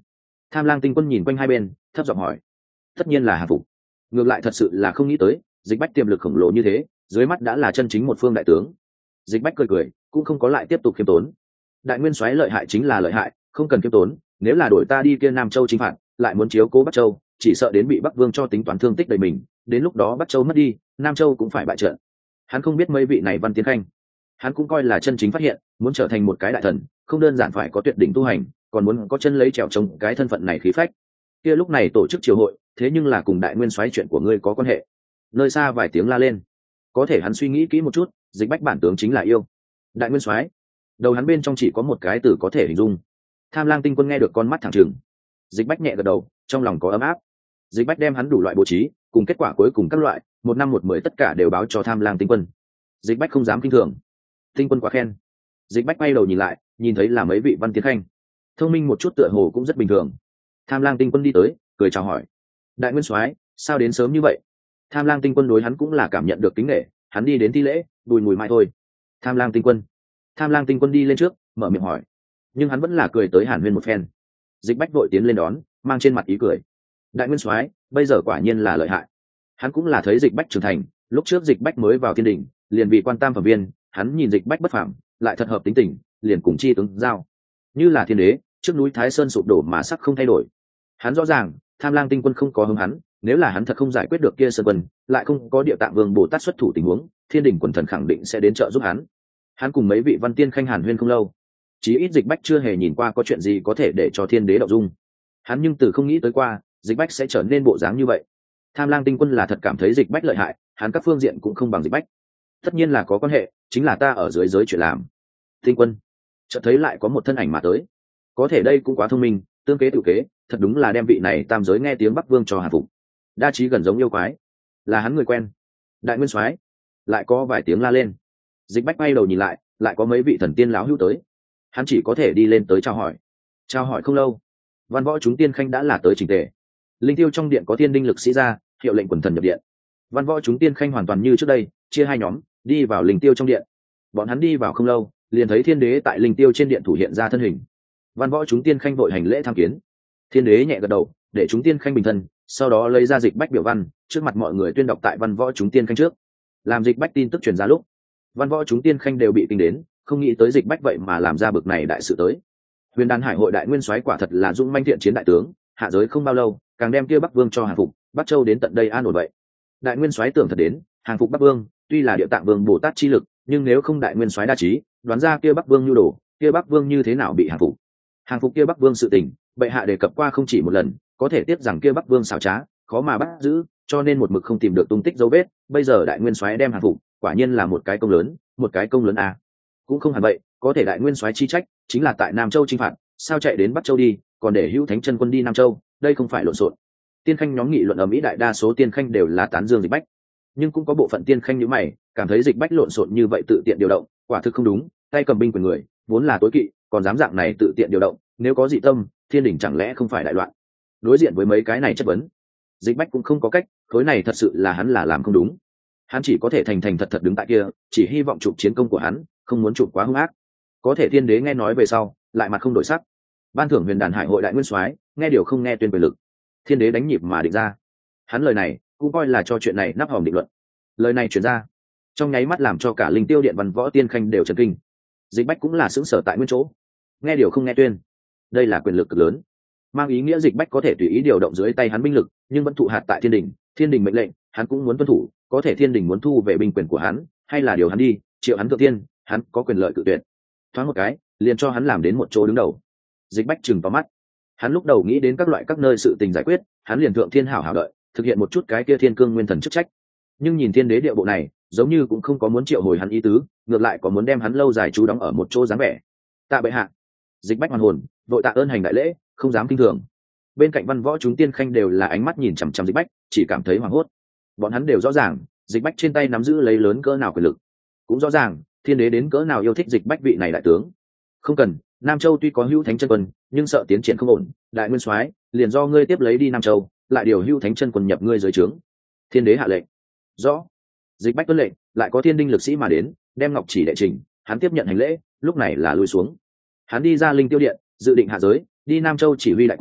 Tham Lang Tinh Quân nhìn quanh hai bên, thấp giọng hỏi. Tất nhiên là hàng phục. Ngược lại thật sự là không nghĩ tới, Dịch Bách tiềm lực khổng lồ như thế, dưới mắt đã là chân chính một phương đại tướng. Dịch Bách cười cười, cũng không có lại tiếp tục khiêm tốn. Đại nguyên soái lợi hại chính là lợi hại, không cần khiêm tốn, nếu là đổi ta đi kia Nam Châu chinh phạt, lại muốn chiếu cố Bắc Châu, chỉ sợ đến bị Bắc Vương cho tính toán thương tích đầy mình, đến lúc đó Bắc Châu mất đi, Nam Châu cũng phải bại trận. Hắn không biết mấy vị này Văn Tiến Khanh, hắn cũng coi là chân chính phát hiện, muốn trở thành một cái đại thần, không đơn giản phải có tuyệt đỉnh tu hành, còn muốn có chân lấy trèo trống cái thân phận này khí phách. Kia lúc này tổ chức triều hội, thế nhưng là cùng đại nguyên soái chuyện của ngươi có quan hệ. Nơi xa vài tiếng la lên. Có thể hắn suy nghĩ kỹ một chút, Dịch Bách bản tướng chính là yêu. Đại nguyên soái, đầu hắn bên trong chỉ có một cái từ có thể hình dung. Tham Lang Tinh Quân nghe được con mắt thẳng trừng. Dịch Bách nhẹ gật đầu, trong lòng có ấm áp. Dịch Bách đem hắn đủ loại bố trí, cùng kết quả cuối cùng các loại, 1 năm 1 10 tất cả đều báo cho Tham Lang Tinh Quân. Dịch Bách không dám kinh thường. Tinh Quân quá khen. Dịch Bách quay đầu nhìn lại, nhìn thấy là mấy vị Văn Tiến Khanh, thông minh một chút tựa hồ cũng rất bình thường. Tham Lang Tinh Quân đi tới, cười chào hỏi. Đại nguyên soái, sao đến sớm như vậy? Tham Lang Tinh Quân đối hắn cũng là cảm nhận được kính nể, hắn đi đến thi lễ, bùi mùi mai thôi. Tham Lang Tinh Quân. Tham Lang Tinh Quân đi lên trước, mở miệng hỏi, nhưng hắn vẫn là cười tới hàn huyên một phen. Dịch Bách vội tiến lên đón, mang trên mặt ý cười. Đại nguyên soái, bây giờ quả nhiên là lợi hại. Hắn cũng là thấy Dịch Bách trưởng thành, lúc trước Dịch Bách mới vào thiên đình, liền bị quan tam phẩm viên, hắn nhìn Dịch Bách bất phàm, lại thật hợp tính tình, liền cùng chi tướng giao. Như là thiên đế, trước núi Thái Sơn sụp đổ mà sắc không thay đổi. Hắn rõ ràng, Tham Lang Tinh Quân không có hứng hắn, nếu là hắn thật không giải quyết được kia Sơn Quân, lại không có Địa Tạng Vương Bồ Tát xuất thủ tình huống, thiên đình quần thần khẳng định sẽ đến trợ giúp hắn. Hắn cùng mấy vị Văn Tiên Khanh hàn huyên không lâu, chí ít Dịch Bách chưa hề nhìn qua có chuyện gì có thể để cho thiên đế động dung. Hắn nhưng từ không nghĩ tới qua, Dịch Bách sẽ trở nên bộ dáng như vậy. Tham Lang Tinh Quân là thật cảm thấy Dịch Bách lợi hại, hắn các phương diện cũng không bằng Dịch Bách. Tất nhiên là có quan hệ, chính là ta ở dưới giới chuyện làm. Tinh Quân chợt thấy lại có một thân ảnh mà tới, có thể đây cũng quá thông minh, tương kế tự kế, thật đúng là đem vị này tam giới nghe tiếng Bắc Vương cho hạ phục. Đa trí gần giống yêu quái, là hắn người quen. Đại nguyên soái, lại có vài tiếng la lên. Dịch Bách bay đầu nhìn lại, lại có mấy vị thần tiên lão hữu tới. Hắn chỉ có thể đi lên tới chào hỏi. Chào hỏi không lâu, văn võ chúng tiên khanh đã là tới trình tề. Linh tiêu trong điện có tiên đinh lực sĩ ra, hiệu lệnh quần thần nhập điện. Văn võ chúng tiên khanh hoàn toàn như trước đây, chia hai nhóm, đi vào linh tiêu trong điện. Bọn hắn đi vào không lâu, liền thấy thiên đế tại linh tiêu trên điện thủ hiện ra thân hình. Văn võ chúng tiên khanh vội hành lễ tham kiến. Thiên đế nhẹ gật đầu, để chúng tiên khanh bình thân, sau đó lấy ra Dịch Bách biểu văn, trước mặt mọi người tuyên đọc tại văn võ chúng tiên khanh trước. Làm Dịch Bách tin tức truyền ra lúc, văn võ chúng tiên khanh đều bị kinh đến, không nghĩ tới Dịch Bách vậy mà làm ra bực này đại sự tới. Huyền Đan Hải hội đại nguyên soái quả thật là dũng manh thiện chiến đại tướng, hạ giới không bao lâu, càng đem kia Bắc Vương cho hàng phục, Bắc Châu đến tận đây an ổn vậy. Đại nguyên soái tưởng thật đến, hàng phục Bắc Vương, tuy là Địa Tạng Vương Bồ Tát chi lực, nhưng nếu không đại nguyên soái đa trí, đoán ra kia Bắc Vương nhu đồ, kia Bắc Vương như thế nào bị hàng phục. Hàng phục kia Bắc Vương sự tình, bệ hạ đề cập qua không chỉ một lần, có thể tiếp rằng kia Bắc Vương xảo trá, khó mà bắt giữ, cho nên một mực không tìm được tung tích dấu vết. Bây giờ đại nguyên soái đem hàng phục, quả nhiên là một cái công lớn, một cái công lớn à. Cũng không hẳn vậy, có thể đại nguyên soái chi trách chính là tại Nam Châu chinh phạt, sao chạy đến Bắc Châu đi, còn để Hữu Thánh Chân Quân đi Nam Châu, đây không phải lộn xộn. Tiên khanh nhóm nghị luận ở Mỹ, đại đa số tiên khanh đều là tán dương Dịch Bách, nhưng cũng có bộ phận tiên khanh như mày, cảm thấy Dịch Bách lộn xộn như vậy tự tiện điều động, quả thực không đúng, tay cầm binh quyền người, vốn là tối kỵ, còn dám dạng này tự tiện điều động, nếu có dị tâm, thiên đình chẳng lẽ không phải đại loạn. Đối diện với mấy cái này chất vấn, Dịch Bách cũng không có cách, khối này thật sự là hắn là làm không đúng. Hắn chỉ có thể thành thành thật thật đứng tại kia, chỉ hy vọng chụp chiến công của hắn, không muốn chụp quá hung ác. Có thể thiên đế nghe nói về sau, lại mặt không đổi sắc. Ban thưởng Huyền Đàn Hải hội đại nguyên soái, nghe điều không nghe tuyên quyền lực. Thiên đế đánh nhịp mà định ra. Hắn lời này cũng coi là cho chuyện này nắp hòm định luận. Lời này chuyển ra, trong nháy mắt làm cho cả linh tiêu điện văn võ tiên khanh đều chấn kinh. Dịch Bách cũng là sững sờ tại nguyên chỗ. Nghe điều không nghe tuyên, đây là quyền lực cực lớn, mang ý nghĩa Dịch Bách có thể tùy ý điều động dưới tay hắn binh lực, nhưng vẫn thụ hạt tại thiên đình mệnh lệnh, hắn cũng muốn tuân thủ. Có thể thiên đình muốn thu về binh quyền của hắn, hay là điều hắn đi, triệu hắn thượng tiên, hắn có quyền lợi cự tuyệt. Thoáng một cái, liền cho hắn làm đến một chỗ đứng đầu. Dịch Bách chừng vào mắt, hắn lúc đầu nghĩ đến các nơi sự tình giải quyết, hắn liền thượng thiên hảo hảo đợi, thực hiện một chút cái kia thiên cương nguyên thần chức trách. Nhưng nhìn thiên đế địa bộ này, giống như cũng không có muốn triệu hồi hắn ý tứ, ngược lại có muốn đem hắn lâu dài trú đóng ở một chỗ dáng vẻ. Tạ bệ hạ. Dịch Bách hoàn hồn, vội tạ ơn hành đại lễ, không dám kinh thường. Bên cạnh văn võ chúng tiên khanh đều là ánh mắt nhìn chằm chằm Dịch Bách, chỉ cảm thấy hoảng hốt. Bọn hắn đều rõ ràng, Dịch Bách trên tay nắm giữ lấy lớn cỡ nào quyền lực, cũng rõ ràng thiên đế đến cỡ nào yêu thích Dịch Bách vị này đại tướng. Không cần, Nam Châu tuy có Hữu Thánh Chân Quân, nhưng sợ tiến triển không ổn, đại nguyên soái liền do ngươi tiếp lấy đi Nam Châu, lại điều Hữu Thánh Chân Quân nhập ngươi dưới trướng. Thiên đế hạ lệnh. Rõ. Dịch Bách tuân lệnh, lại có thiên đinh lực sĩ mà đến, đem ngọc chỉ đệ trình, hắn tiếp nhận hành lễ, lúc này là lui xuống. Hắn đi ra linh tiêu điện, dự định hạ giới, đi Nam Châu chỉ huy đại quân,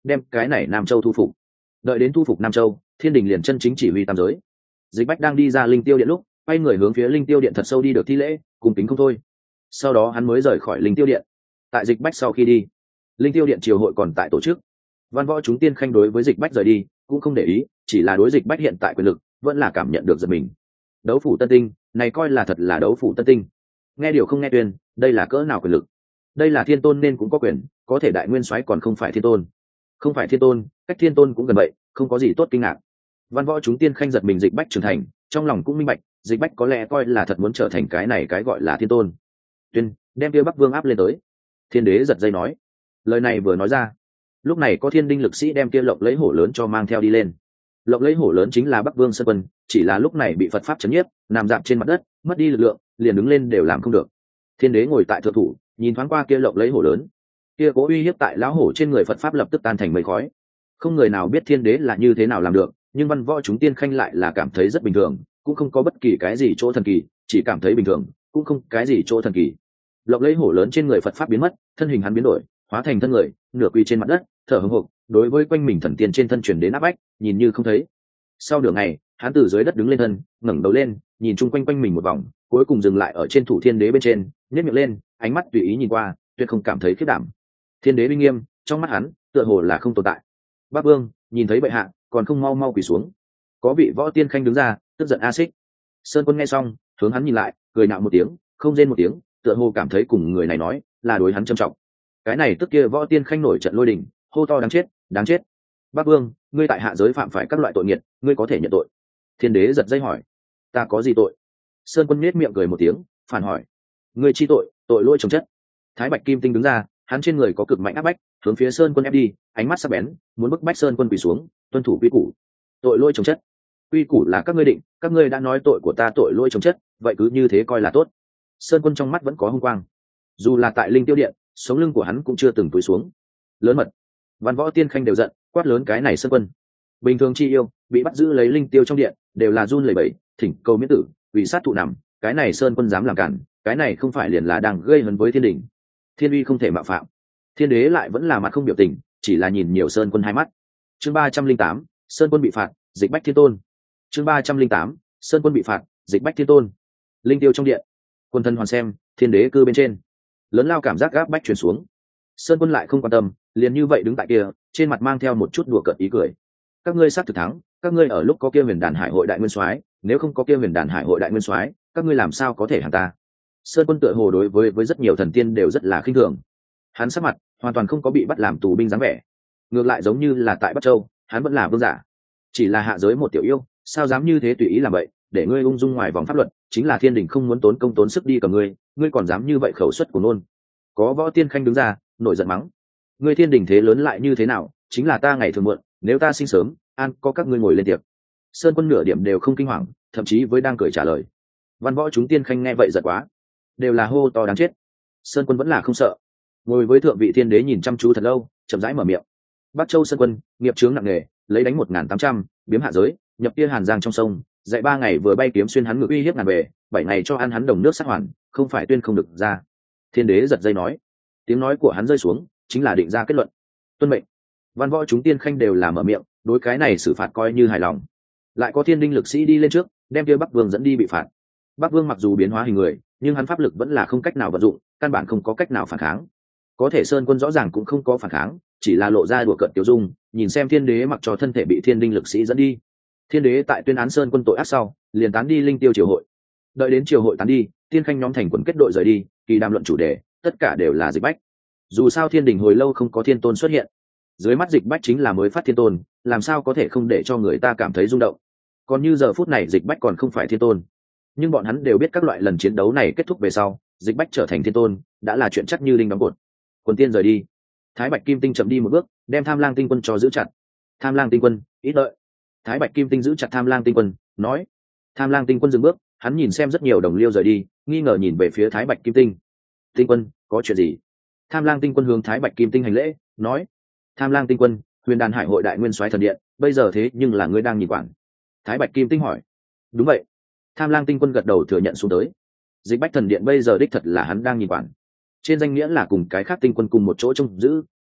đem cái này Nam Châu thu phục. Đợi đến thu phục Nam Châu, thiên đình liền chân chính chỉ huy tam giới. Dịch Bách đang đi ra linh tiêu điện lúc, quay người hướng phía linh tiêu điện thật sâu đi được thi lễ, cùng kính không thôi. Sau đó hắn mới rời khỏi linh tiêu điện. Tại Dịch Bách sau khi đi, linh tiêu điện triều hội còn tại tổ chức. Văn võ chúng tiên khanh đối với Dịch Bách rời đi cũng không để ý, chỉ là đối Dịch Bách hiện tại quyền lực vẫn là cảm nhận được giật mình. Đấu phủ tân tinh này coi là thật là đấu phủ tân tinh, nghe điều không nghe tuyên, đây là cỡ nào quyền lực? Đây là thiên tôn nên cũng có quyền, có thể đại nguyên soái còn không phải thiên tôn. Không phải thiên tôn, cách thiên tôn cũng gần vậy, không có gì tốt kinh ngạc. Văn võ chúng tiên khanh giật mình Dịch Bách trưởng thành, trong lòng cũng minh bạch, Dịch Bách có lẽ coi là thật muốn trở thành cái này cái gọi là thiên tôn. Tuyên, đem kia Bắc Vương áp lên tới. Thiên đế giật dây nói. Lời này vừa nói ra, lúc này có thiên đinh lực sĩ đem kia lộng lấy hổ lớn cho mang theo đi lên. Lộng lấy hổ lớn chính là Bắc Vương Sơn Quân, chỉ là lúc này bị Phật pháp chấn nhiếp, nằm dạp trên mặt đất, mất đi lực lượng, liền đứng lên đều làm không được. Thiên đế ngồi tại thượng thủ, nhìn thoáng qua kia lộng lấy hổ lớn, kia cố uy hiếp tại lão hổ trên người Phật pháp lập tức tan thành mây khói. Không người nào biết thiên đế là như thế nào làm được, nhưng văn võ chúng tiên khanh lại là cảm thấy rất bình thường, cũng không có bất kỳ cái gì chỗ thần kỳ, chỉ cảm thấy bình thường, cũng không cái gì chỗ thần kỳ. Lộng lấy hổ lớn trên người Phật pháp biến mất, thân hình hắn biến đổi, hóa thành thân người, nửa quỳ trên mặt đất, thở hổn hộc, đối với quanh mình thần tiên trên thân truyền đến áp bách, nhìn như không thấy. Sau nửa ngày, hắn từ dưới đất đứng lên thân, ngẩng đầu lên, nhìn chung quanh quanh mình một vòng, cuối cùng dừng lại ở trên thủ thiên đế bên trên, nhếch miệng lên, ánh mắt tùy ý nhìn qua, tuyệt không cảm thấy khiếp đảm. Thiên đế uy nghiêm, trong mắt hắn, tựa hồ là không tồn tại. Bắc Vương nhìn thấy bệ hạ, còn không mau mau quỳ xuống. Có vị võ tiên khanh đứng ra, tức giận a xích. Sơn Quân nghe xong, hướng hắn nhìn lại, cười nạo một tiếng, không rên một tiếng, tựa hồ cảm thấy cùng người này nói là đối hắn trầm trọng. Cái này tức kia võ tiên khanh nổi trận lôi đình, hô to đáng chết, đáng chết. Bắc Vương, ngươi tại hạ giới phạm phải các loại tội nghiệt, ngươi có thể nhận tội. Thiên đế giật dây hỏi, ta có gì tội? Sơn Quân nhếch miệng cười một tiếng, phản hỏi, ngươi chi tội, tội lỗi chồng chất. Thái Bạch Kim Tinh đứng ra, hắn trên người có cực mạnh áp bách, hướng phía Sơn Quân ép đi, ánh mắt sắc bén, muốn bức bách Sơn Quân quỳ xuống, tuân thủ quy củ. Tội lỗi chồng chất, quy củ là các ngươi định, các ngươi đã nói tội của ta tội lỗi chồng chất, vậy cứ như thế coi là tốt. Sơn Quân trong mắt vẫn có hung quang, dù là tại linh tiêu điện, sống lưng của hắn cũng chưa từng túi xuống. Lớn mật. Văn võ tiên khanh đều giận, quát lớn cái này Sơn Quân. Bình thường chi yêu bị bắt giữ lấy linh tiêu trong điện, đều là run lẩy bẩy, thỉnh cầu miễn tử, vì sát thụ nằm, cái này Sơn Quân dám làm cản, cái này không phải liền là đang gây hấn với thiên đình. Thiên uy không thể mạo phạm. Thiên đế lại vẫn là mặt không biểu tình, chỉ là nhìn nhiều Sơn Quân hai mắt. Chương 308, Sơn Quân bị phạt, Dịch Bách Thiên Tôn. Chương 308, Sơn Quân bị phạt, Dịch Bách Thiên Tôn. Linh tiêu trong điện, quân thân hoàn xem, thiên đế cư bên trên, lớn lao cảm giác gáp bách truyền xuống. Sơn Quân lại không quan tâm, liền như vậy đứng tại kia, trên mặt mang theo một chút đùa cợt ý cười. Các ngươi sát thực thắng, các ngươi ở lúc có kia huyền đàn hải hội đại nguyên soái, nếu không có kia huyền đàn hải hội đại nguyên soái, các ngươi làm sao có thể hàng ta? Sơn Quân tựa hồ đối với rất nhiều thần tiên đều rất là khinh thường. Hắn sắc mặt hoàn toàn không có bị bắt làm tù binh dáng vẻ, ngược lại giống như là tại Bắc Châu, hắn vẫn là vương giả. Chỉ là hạ giới một tiểu yêu, sao dám như thế tùy ý làm vậy, để ngươi ung dung ngoài vòng pháp luật, chính là thiên đình không muốn tốn công tốn sức đi cầm ngươi, ngươi còn dám như vậy khẩu suất của nôn. Có võ tiên khanh đứng ra, nổi giận mắng, ngươi thiên đình thế lớn lại như thế nào, chính là ta ngày thường muộn, nếu ta sinh sớm, an có các ngươi ngồi lên tiệc. Sơn Quân nửa điểm đều không kinh hoàng, thậm chí với đang cười trả lời. Văn võ chúng tiên khanh nghe vậy giật quá, đều là hô to đáng chết. Sơn Quân vẫn là không sợ, ngồi với thượng vị thiên đế nhìn chăm chú thật lâu, chậm rãi mở miệng. Bắc Châu Sơn Quân nghiệp chướng nặng nề, lấy đánh 1.800, biếm hạ giới, nhập kia Hàn Giang trong sông, dạy 3 ngày vừa bay kiếm xuyên hắn ngược uy hiếp ngàn về, 7 ngày cho ăn hắn đồng nước sát hoàn, không phải tuyên không được ra. Thiên đế giật dây nói, tiếng nói của hắn rơi xuống, chính là định ra kết luận. Tuân mệnh. Văn võ chúng tiên khanh đều là mở miệng, đối cái này xử phạt coi như hài lòng. Lại có thiên đinh lực sĩ đi lên trước, đem kia Bắc Vương dẫn đi bị phạt. Bắc Vương mặc dù biến hóa hình người, nhưng hắn pháp lực vẫn là không cách nào vận dụng, căn bản không có cách nào phản kháng. Có thể Sơn Quân rõ ràng cũng không có phản kháng, chỉ là lộ ra đùa cợt tiêu dung, nhìn xem thiên đế mặc cho thân thể bị thiên đinh lực sĩ dẫn đi. Thiên đế tại tuyên án Sơn Quân tội ác sau, liền tán đi linh tiêu triều hội. Đợi đến triều hội tán đi, tiên khanh nhóm thành quần kết đội rời đi, kỳ đàm luận chủ đề, tất cả đều là Dịch Bách. Dù sao thiên đình hồi lâu không có thiên tôn xuất hiện, dưới mắt Dịch Bách chính là mới phát thiên tôn, làm sao có thể không để cho người ta cảm thấy rung động. Còn như giờ phút này Dịch Bách còn không phải thiên tôn, nhưng bọn hắn đều biết các loại lần chiến đấu này kết thúc về sau, Dịch Bách trở thành thiên tôn đã là chuyện chắc như đinh đóng cột. Quần tiên rời đi, Thái Bạch Kim Tinh chậm đi một bước, đem Tham Lang Tinh Quân cho giữ chặt. Tham Lang Tinh Quân, ít đợi. Thái Bạch Kim Tinh giữ chặt Tham Lang Tinh Quân, nói. Tham Lang Tinh Quân dừng bước, hắn nhìn xem rất nhiều đồng liêu rời đi, nghi ngờ nhìn về phía Thái Bạch Kim Tinh. Tinh Quân, có chuyện gì? Tham Lang Tinh Quân hướng Thái Bạch Kim Tinh hành lễ, nói. Tham Lang Tinh Quân, huyền đàn hải hội đại nguyên soái thần điện, bây giờ thế nhưng là ngươi đang nhìn quản. Thái Bạch Kim Tinh hỏi. Đúng vậy. Tham Lang Tinh Quân gật đầu thừa nhận xuống tới. Dịch Bách thần điện bây giờ đích thật là hắn đang nhìn quản. Trên danh nghĩa là cùng cái khác tinh quân cùng một chỗ trông giữ,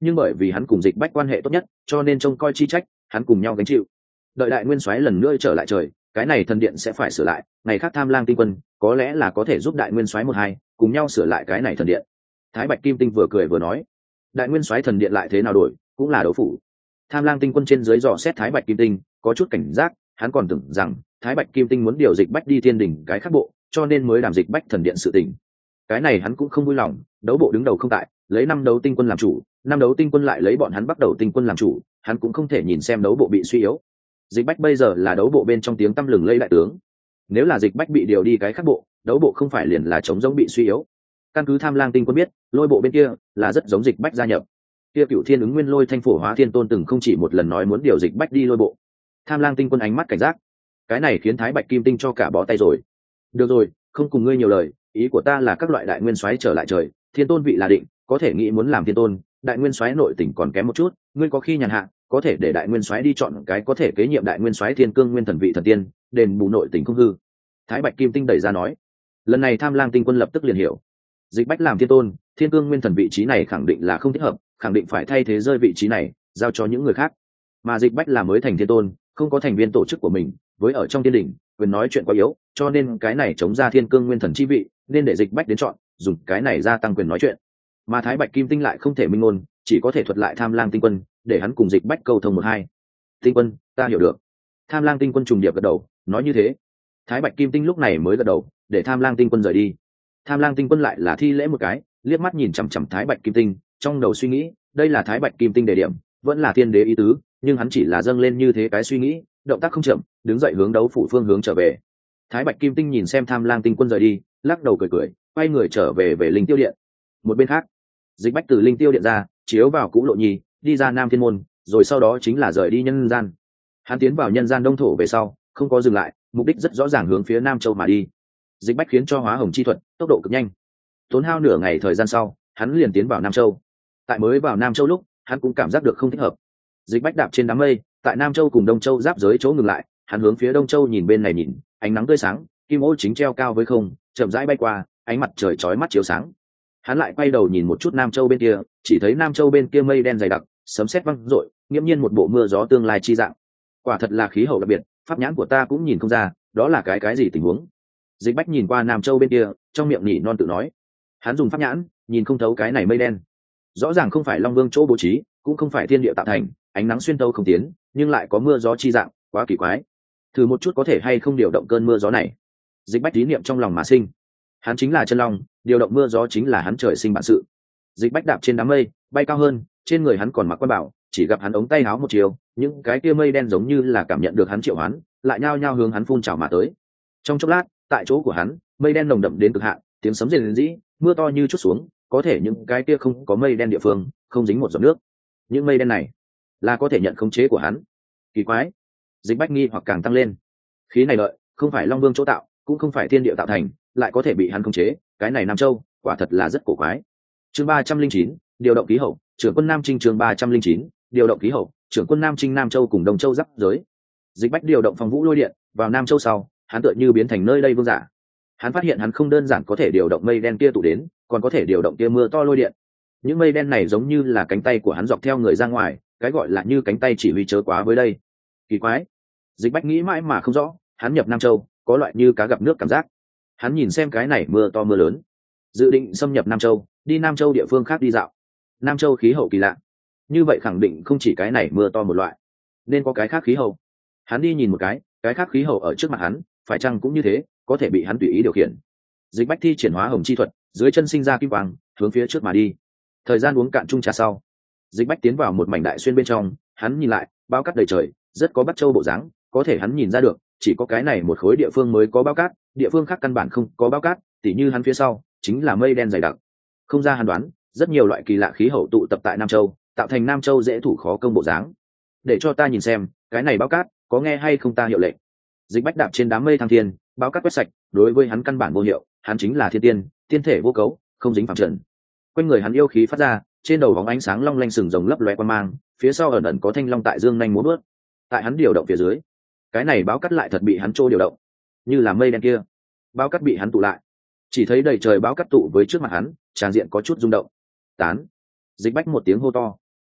nhưng bởi vì hắn cùng Dịch Bách quan hệ tốt nhất, cho nên trông coi chi trách hắn cùng nhau gánh chịu. Đợi đại nguyên soái lần nữa trở lại trời, cái này thần điện sẽ phải sửa lại, ngày khác Tham Lang tinh quân có lẽ là có thể giúp đại nguyên soái một hai cùng nhau sửa lại cái này thần điện. Thái Bạch Kim Tinh vừa cười vừa nói, đại nguyên soái thần điện lại thế nào đổi, cũng là đấu phủ. Tham Lang tinh quân trên dưới dò xét Thái Bạch Kim Tinh, có chút cảnh giác, hắn còn tưởng rằng Thái Bạch Kim Tinh muốn điều Dịch Bách đi thiên đỉnh cái khác bộ, cho nên mới làm Dịch Bách thần điện sự tình. Cái này hắn cũng không vui lòng, đấu bộ đứng đầu không tại, lấy năm đấu tinh quân làm chủ, năm đấu tinh quân lại lấy bọn hắn bắt đầu tinh quân làm chủ, hắn cũng không thể nhìn xem đấu bộ bị suy yếu. Dịch Bách bây giờ là đấu bộ bên trong tiếng tăm lừng lẫy đại tướng, nếu là Dịch Bách bị điều đi cái khác bộ, đấu bộ không phải liền là chống giống bị suy yếu. Căn cứ Tham Lang tinh quân biết, lôi bộ bên kia là rất giống Dịch Bách gia nhập. Kia Cựu Thiên Ứng Nguyên Lôi Thanh Phổ Hóa Thiên Tôn từng không chỉ một lần nói muốn điều Dịch Bách đi lôi bộ. Tham Lang tinh quân ánh mắt cảnh giác, cái này khiến Thái Bạch Kim Tinh cho cả bó tay rồi. Được rồi, không cùng ngươi nhiều lời, ý của ta là các loại đại nguyên soái trở lại trời, thiên tôn vị là định, có thể nghĩ muốn làm thiên tôn, đại nguyên soái nội tỉnh còn kém một chút, ngươi có khi nhàn hạ, có thể để đại nguyên soái đi chọn cái có thể kế nhiệm đại nguyên soái thiên cương nguyên thần vị thần tiên, đền bù nội tỉnh không hư. Thái Bạch Kim Tinh đẩy ra nói, lần này Tham Lang tinh quân lập tức liền hiểu, Dịch Bách làm thiên tôn, thiên cương nguyên thần vị trí này khẳng định là không thích hợp, khẳng định phải thay thế rơi vị trí này, giao cho những người khác. Mà Dịch Bách là mới thành thiên tôn, không có thành viên tổ chức của mình, với ở trong thiên đỉnh, quyền nói chuyện quá yếu, cho nên cái này chống ra thiên cương nguyên thần chi vị, nên để Dịch Bách đến chọn, dùng cái này gia tăng quyền nói chuyện. Mà Thái Bạch Kim Tinh lại không thể minh ngôn, chỉ có thể thuật lại Tham Lang tinh quân, để hắn cùng Dịch Bách câu thông một hai. Tinh quân, ta hiểu được. Tham Lang tinh quân trùng điệp gật đầu, nói như thế. Thái Bạch Kim Tinh lúc này mới gật đầu, để Tham Lang tinh quân rời đi. Tham Lang tinh quân lại là thi lễ một cái, liếc mắt nhìn chằm chằm Thái Bạch Kim Tinh, trong đầu suy nghĩ, đây là Thái Bạch Kim Tinh đề điểm, vẫn là thiên đế ý tứ, nhưng hắn chỉ là dâng lên như thế cái suy nghĩ, động tác không chậm, đứng dậy hướng đấu phủ phương hướng trở về. Thái Bạch Kim Tinh nhìn xem Tham Lang tinh quân rời đi, lắc đầu cười cười, quay người trở về Linh Tiêu điện. Một bên khác, Dịch Bách từ Linh Tiêu điện ra, chiếu vào Cũ Lộ Nhi, đi ra Nam Thiên môn, rồi sau đó chính là rời đi nhân gian. Hắn tiến vào nhân gian đông thổ về sau, không có dừng lại, mục đích rất rõ ràng hướng phía Nam Châu mà đi. Dịch Bách khiến cho hóa hồng chi thuật tốc độ cực nhanh, tốn hao nửa ngày thời gian sau, hắn liền tiến vào Nam Châu. Tại mới vào Nam Châu lúc, hắn cũng cảm giác được không thích hợp. Dịch Bách đạp trên đám mây, tại Nam Châu cùng Đông Châu giáp giới chỗ ngừng lại, hắn hướng phía Đông Châu nhìn bên này nhìn, ánh nắng tươi sáng, kim ô chính treo cao với không, chậm rãi bay qua, ánh mặt trời chói mắt chiếu sáng. Hắn lại quay đầu nhìn một chút Nam Châu bên kia, chỉ thấy Nam Châu bên kia mây đen dày đặc, sấm sét vang rội, nghiễm nhiên một bộ mưa gió tương lai chi dạng. Quả thật là khí hậu đặc biệt, pháp nhãn của ta cũng nhìn không ra, đó là cái gì tình huống. Dịch Bách nhìn qua Nam Châu bên kia, trong miệng nhỉ non tự nói. Hắn dùng pháp nhãn, nhìn không thấu cái này mây đen. Rõ ràng không phải Long Vương chỗ bố trí, cũng không phải thiên địa tạo thành, ánh nắng xuyên tấu không tiến, nhưng lại có mưa gió chi dạng, quá kỳ quái. Thử một chút có thể hay không điều động cơn mưa gió này. Dịch Bách ý niệm trong lòng mà sinh. Hắn chính là chân long, điều động mưa gió chính là hắn trời sinh bản sự. Dịch Bách đạp trên đám mây, bay cao hơn, trên người hắn còn mặc quan bảo, chỉ gặp hắn ống tay áo một chiều, những cái kia mây đen giống như là cảm nhận được hắn triệu hoán, lại nhao nhao hướng hắn phun trào mà tới. Trong chốc lát, tại chỗ của hắn, mây đen nồng đậm đến cực hạn, tiếng sấm rền rĩ, mưa to như chút xuống, có thể những cái kia không có mây đen địa phương, không dính một giọt nước. Những mây đen này là có thể nhận khống chế của hắn. Kỳ quái. Dịch Bách nghi hoặc càng tăng lên. Khí này lợi, không phải Long Vương chỗ tạo, cũng không phải thiên địa tạo thành, lại có thể bị hắn khống chế, cái này Nam Châu, quả thật là rất cổ quái. Chương 309, điều động khí hậu, trưởng quân Nam Trinh. Chương 309, điều động khí hậu, trưởng quân Nam Trinh. Nam Châu cùng Đông Châu giáp giới. Dịch Bách điều động Phong Vũ Lôi Điện vào Nam Châu sau, hắn tựa như biến thành nơi đây vương giả. Hắn phát hiện hắn không đơn giản có thể điều động mây đen kia tụ đến, còn có thể điều động kia mưa to lôi điện. Những mây đen này giống như là cánh tay của hắn dọc theo người ra ngoài, cái gọi là như cánh tay chỉ huy chớ quá với đây. Kỳ quái. Dịch Bách nghĩ mãi mà không rõ, hắn nhập Nam Châu, có loại như cá gặp nước cảm giác. Hắn nhìn xem cái này mưa to mưa lớn, dự định xâm nhập Nam Châu, đi Nam Châu địa phương khác đi dạo. Nam Châu khí hậu kỳ lạ, như vậy khẳng định không chỉ cái này mưa to một loại, nên có cái khác khí hậu. Hắn đi nhìn một cái khác khí hậu ở trước mặt hắn, phải chăng cũng như thế, có thể bị hắn tùy ý điều khiển. Dịch Bách thi triển hóa hồng chi thuật, dưới chân sinh ra kim quang, hướng phía trước mà đi. Thời gian uống cạn chung trà sau, Dịch Bách tiến vào một mảnh đại xuyên bên trong, hắn nhìn lại, bao cát đầy trời, rất có Bắc Châu bộ dáng, có thể hắn nhìn ra được, chỉ có cái này một khối địa phương mới có bao cát, địa phương khác căn bản không có bao cát, tỉ như hắn phía sau, chính là mây đen dày đặc. Không ra hắn đoán, rất nhiều loại kỳ lạ khí hậu tụ tập tại Nam Châu, tạo thành Nam Châu dễ thủ khó công bộ dáng. Để cho ta nhìn xem, cái này bao cát, có nghe hay không ta hiệu lệnh. Dịch Bách đạp trên đám mây thăng thiên, bao cát quét sạch, đối với hắn căn bản vô hiệu, hắn chính là thiên tiên, tiên thể vô cấu, không dính phàm trần. Quanh người hắn yêu khí phát ra, trên đầu bóng ánh sáng long lanh sừng rồng lấp loé quan mang, phía sau ẩn ẩn có thanh long tại dương nhanh múa bước. Tại hắn điều động phía dưới, cái này báo cát lại thật bị hắn trô điều động, như là mây đen kia, báo cát bị hắn tụ lại, chỉ thấy đầy trời báo cát tụ với trước mặt hắn, tràn diện có chút rung động. Tán. Dịch Bách một tiếng hô to,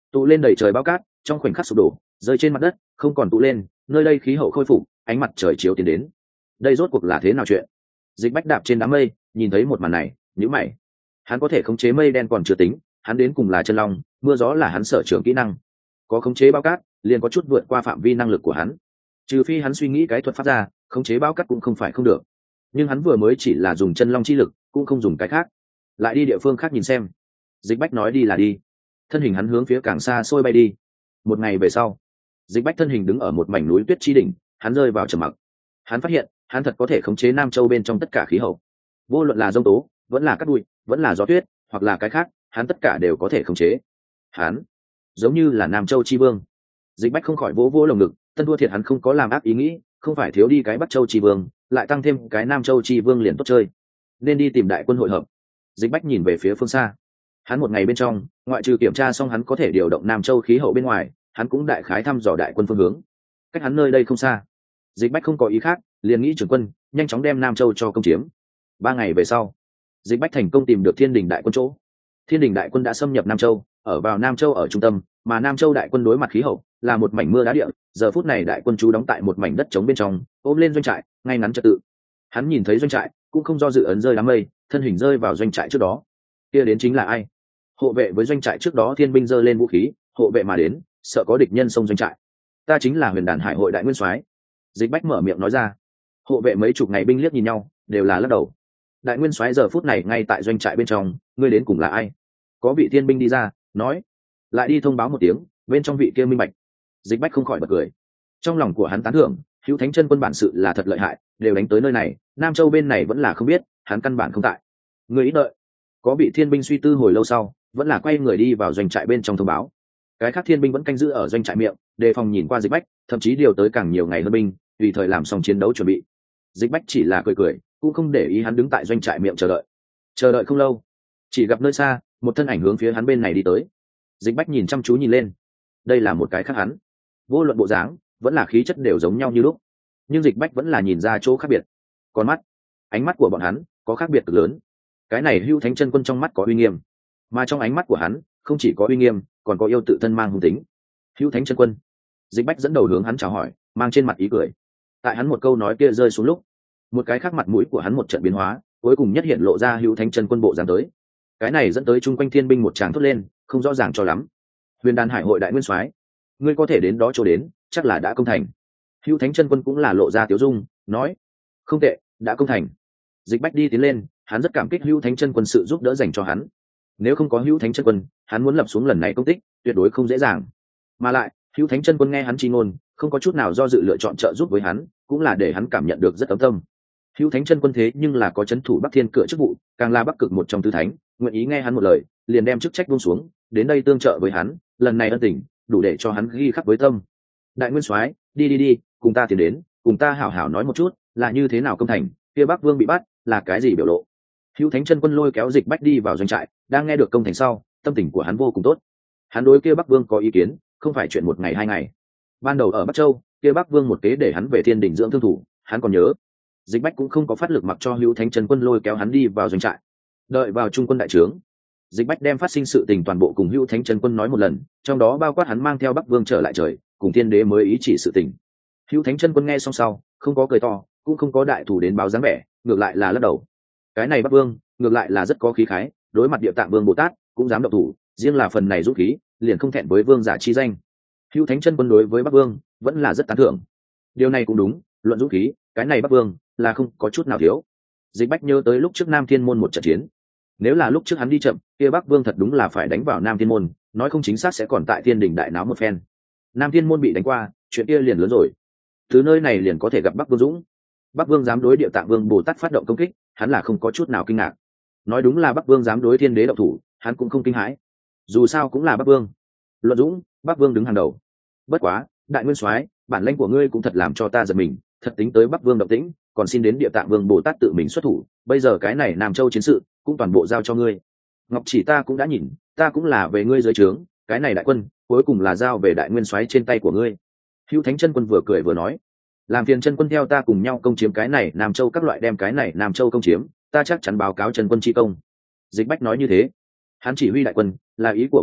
tụ lên đầy trời bao cát trong khoảnh khắc sụp đổ rơi trên mặt đất không còn tụ lên, nơi đây khí hậu khôi phục, ánh mặt trời chiếu tiến đến. Đây rốt cuộc là thế nào chuyện? Dịch Bách đạp trên đám mây nhìn thấy một màn này, nhíu mày. Hắn có thể khống chế mây đen còn chưa tính, hắn đến cùng là chân long, mưa gió là hắn sở trường kỹ năng, có khống chế bao cát liền có chút vượt qua phạm vi năng lực của hắn, trừ phi hắn suy nghĩ cái thuật pháp ra, khống chế bao cát cũng không phải không được. Nhưng hắn vừa mới chỉ là dùng chân long chi lực, cũng không dùng cái khác. Lại đi địa phương khác nhìn xem. Dịch Bách nói đi là đi, thân hình hắn hướng phía càng xa xôi bay đi. Một ngày về sau, Dịch Bách thân hình đứng ở một mảnh núi tuyết chi đỉnh, hắn rơi vào trầm mặc. Hắn phát hiện hắn thật có thể khống chế Nam Châu bên trong tất cả khí hậu, vô luận là giông tố vẫn là cát bụi vẫn là gió tuyết hoặc là cái khác, hắn tất cả đều có thể khống chế. Hắn giống như là Nam Châu chi vương. Dịch Bách không khỏi vỗ vỗ lồng ngực, tân thua thiệt hắn không có làm ác ý nghĩ, không phải thiếu đi cái Bắc Châu chi vương, lại tăng thêm cái Nam Châu chi vương liền tốt chơi, nên đi tìm đại quân hội hợp. Dịch Bách nhìn về phía phương xa, hắn một ngày bên trong ngoại trừ kiểm tra xong hắn có thể điều động Nam Châu khí hậu bên ngoài, hắn cũng đại khái thăm dò đại quân phương hướng. Cách hắn nơi đây không xa, Dịch Bách không có ý khác, liền nghĩ trưởng quân nhanh chóng đem Nam Châu cho công chiếm. 3 ngày về sau, Dịch Bách thành công tìm được Thiên Đình đại quân chỗ. Thiên Đình đại quân đã xâm nhập Nam Châu, ở vào Nam Châu ở trung tâm, mà Nam Châu đại quân đối mặt khí hậu là một mảnh mưa đá địa. Giờ phút này đại quân trú đóng tại một mảnh đất trống bên trong, ôm lên doanh trại, ngay ngắn trật tự. Hắn nhìn thấy doanh trại, cũng không do dự ấn rơi đám mây, thân hình rơi vào doanh trại trước đó. Kia đến chính là ai? Hộ vệ với doanh trại trước đó thiên binh giơ lên vũ khí, hộ vệ mà đến, sợ có địch nhân xông doanh trại. Ta chính là Huyền Đàn Hải hội đại nguyên soái. Dịch Bách mở miệng nói ra. Hộ vệ mấy chục ngày binh liếc nhìn nhau, đều là lắc đầu. Đại nguyên soái giờ phút này ngay tại doanh trại bên trong, ngươi đến cùng là ai? Có vị thiên binh đi ra, nói, lại đi thông báo một tiếng, bên trong vị kia minh bạch. Dịch Bách không khỏi bật cười. Trong lòng của hắn tán thưởng, Hữu Thánh Chân Quân bản sự là thật lợi hại, đều đánh tới nơi này, Nam Châu bên này vẫn là không biết, hắn căn bản không tại. Người ít đợi. Có vị thiên binh suy tư hồi lâu sau, vẫn là quay người đi vào doanh trại bên trong thông báo. Cái khác thiên binh vẫn canh giữ ở doanh trại miệng, đề phòng nhìn qua Dịch Bách, thậm chí điều tới càng nhiều ngày hơn binh, tùy thời làm xong chiến đấu chuẩn bị. Dịch Bách chỉ là cười cười, cũng không để ý hắn đứng tại doanh trại miệng chờ đợi. Chờ đợi không lâu, chỉ gặp nơi xa một thân ảnh hướng phía hắn bên này đi tới. Dịch Bách nhìn chăm chú nhìn lên, đây là một cái khác hắn, vô luận bộ dáng vẫn là khí chất đều giống nhau như lúc, nhưng Dịch Bách vẫn là nhìn ra chỗ khác biệt. Con mắt, ánh mắt của bọn hắn có khác biệt cực lớn. Cái này Hữu Thánh Chân Quân trong mắt có uy nghiêm, mà trong ánh mắt của hắn không chỉ có uy nghiêm, còn có yêu tự thân mang hung tính. Hữu Thánh Chân Quân. Dịch Bách dẫn đầu hướng hắn chào hỏi, mang trên mặt ý cười. Tại hắn một câu nói kia rơi xuống lúc, một cái khác mặt mũi của hắn một trận biến hóa, cuối cùng nhất hiện lộ ra Hữu Thánh Chân Quân bộ dáng tới. Cái này dẫn tới chung quanh thiên binh một tràng thốt lên, không rõ ràng cho lắm. Huyền Đàn Hải hội đại nguyên soái, ngươi có thể đến đó chỗ đến, chắc là đã công thành. Hữu Thánh Chân Quân cũng là lộ ra tiểu dung, nói, không tệ, đã công thành. Dịch Bách đi tiến lên, hắn rất cảm kích Hữu Thánh Chân Quân sự giúp đỡ dành cho hắn. Nếu không có Hữu Thánh Chân Quân, hắn muốn lập xuống lần này công tích, tuyệt đối không dễ dàng. Mà lại, Hữu Thánh Chân Quân nghe hắn chi ngôn, không có chút nào do dự lựa chọn trợ giúp với hắn, cũng là để hắn cảm nhận được rất ấm tâm. Hữu Thánh Chân Quân thế nhưng là có trấn thủ Bắc Thiên cửa chức vụ, càng là Bắc Cực một trong tứ thánh, nguyện ý nghe hắn một lời, liền đem chức trách buông xuống, đến đây tương trợ với hắn, lần này ân tình, đủ để cho hắn ghi khắc với tâm. Đại nguyên soái, đi, cùng ta tiến đến, cùng ta hảo hảo nói một chút, là như thế nào công thành, kia Bắc Vương bị bắt, là cái gì biểu lộ. Hữu Thánh Chân Quân lôi kéo Dịch Bách đi vào doanh trại, đang nghe được công thành sau, tâm tình của hắn vô cùng tốt. Hắn đối kia Bắc Vương có ý kiến, không phải chuyện một ngày hai ngày. Ban đầu ở Bắc Châu, kia Bắc Vương một kế để hắn về Thiên Đình dưỡng thương thủ, hắn còn nhớ. Dịch Bách cũng không có phát lực mặc cho Hữu Thánh Chân Quân lôi kéo hắn đi vào doanh trại. Đợi vào trung quân đại trướng, Dịch Bách đem phát sinh sự tình toàn bộ cùng Hữu Thánh Chân Quân nói một lần, trong đó bao quát hắn mang theo Bắc Vương trở lại trời, cùng Thiên Đế mới ý chỉ sự tình. Hữu Thánh Chân Quân nghe xong sau, không có cười to, cũng không có đại thủ đến báo dáng vẻ, ngược lại là lắc đầu. Cái này Bắc Vương, ngược lại là rất có khí khái, đối mặt Địa Tạng Vương Bồ Tát, cũng dám động thủ, riêng là phần này dũng khí, liền không thẹn với vương giả chi danh. Hữu Thánh Chân Quân đối với Bắc Vương vẫn là rất tán thưởng. Điều này cũng đúng, luận dũng khí, cái này Bắc Vương là không có chút nào thiếu. Dịch Bách nhớ tới lúc trước Nam Thiên môn một trận chiến, nếu là lúc trước hắn đi chậm, kia Bắc Vương thật đúng là phải đánh vào Nam Thiên môn, nói không chính xác sẽ còn tại Thiên Đình đại náo một phen. Nam Thiên môn bị đánh qua, chuyện kia liền lớn rồi. Từ nơi này liền có thể gặp Bắc Vương dũng. Bắc Vương dám đối Địa Tạng Vương Bồ Tát phát động công kích, hắn là không có chút nào kinh ngạc. Nói đúng là Bắc Vương dám đối Thiên Đế động thủ, hắn cũng không kinh hãi. Dù sao cũng là Bắc Vương. Luận dũng, Bắc Vương đứng hàng đầu. Bất quá, đại nguyên soái, bản lĩnh của ngươi cũng thật làm cho ta giật mình, thật tính tới Bắc Vương động tĩnh, còn xin đến Địa Tạng Vương Bồ Tát tự mình xuất thủ, bây giờ cái này Nam Châu chiến sự cũng toàn bộ giao cho ngươi. Ngọc Chỉ ta cũng đã nhìn, ta cũng là về ngươi dưới trướng, cái này đại quân cuối cùng là giao về đại nguyên soái trên tay của ngươi. Hữu Thánh Chân Quân vừa cười vừa nói, làm phiền Chân Quân theo ta cùng nhau công chiếm cái này Nam Châu, các loại đem cái này Nam Châu công chiếm, ta chắc chắn báo cáo Chân Quân chi công. Dịch Bách nói như thế, hắn chỉ huy đại quân là ý của bệ hạ,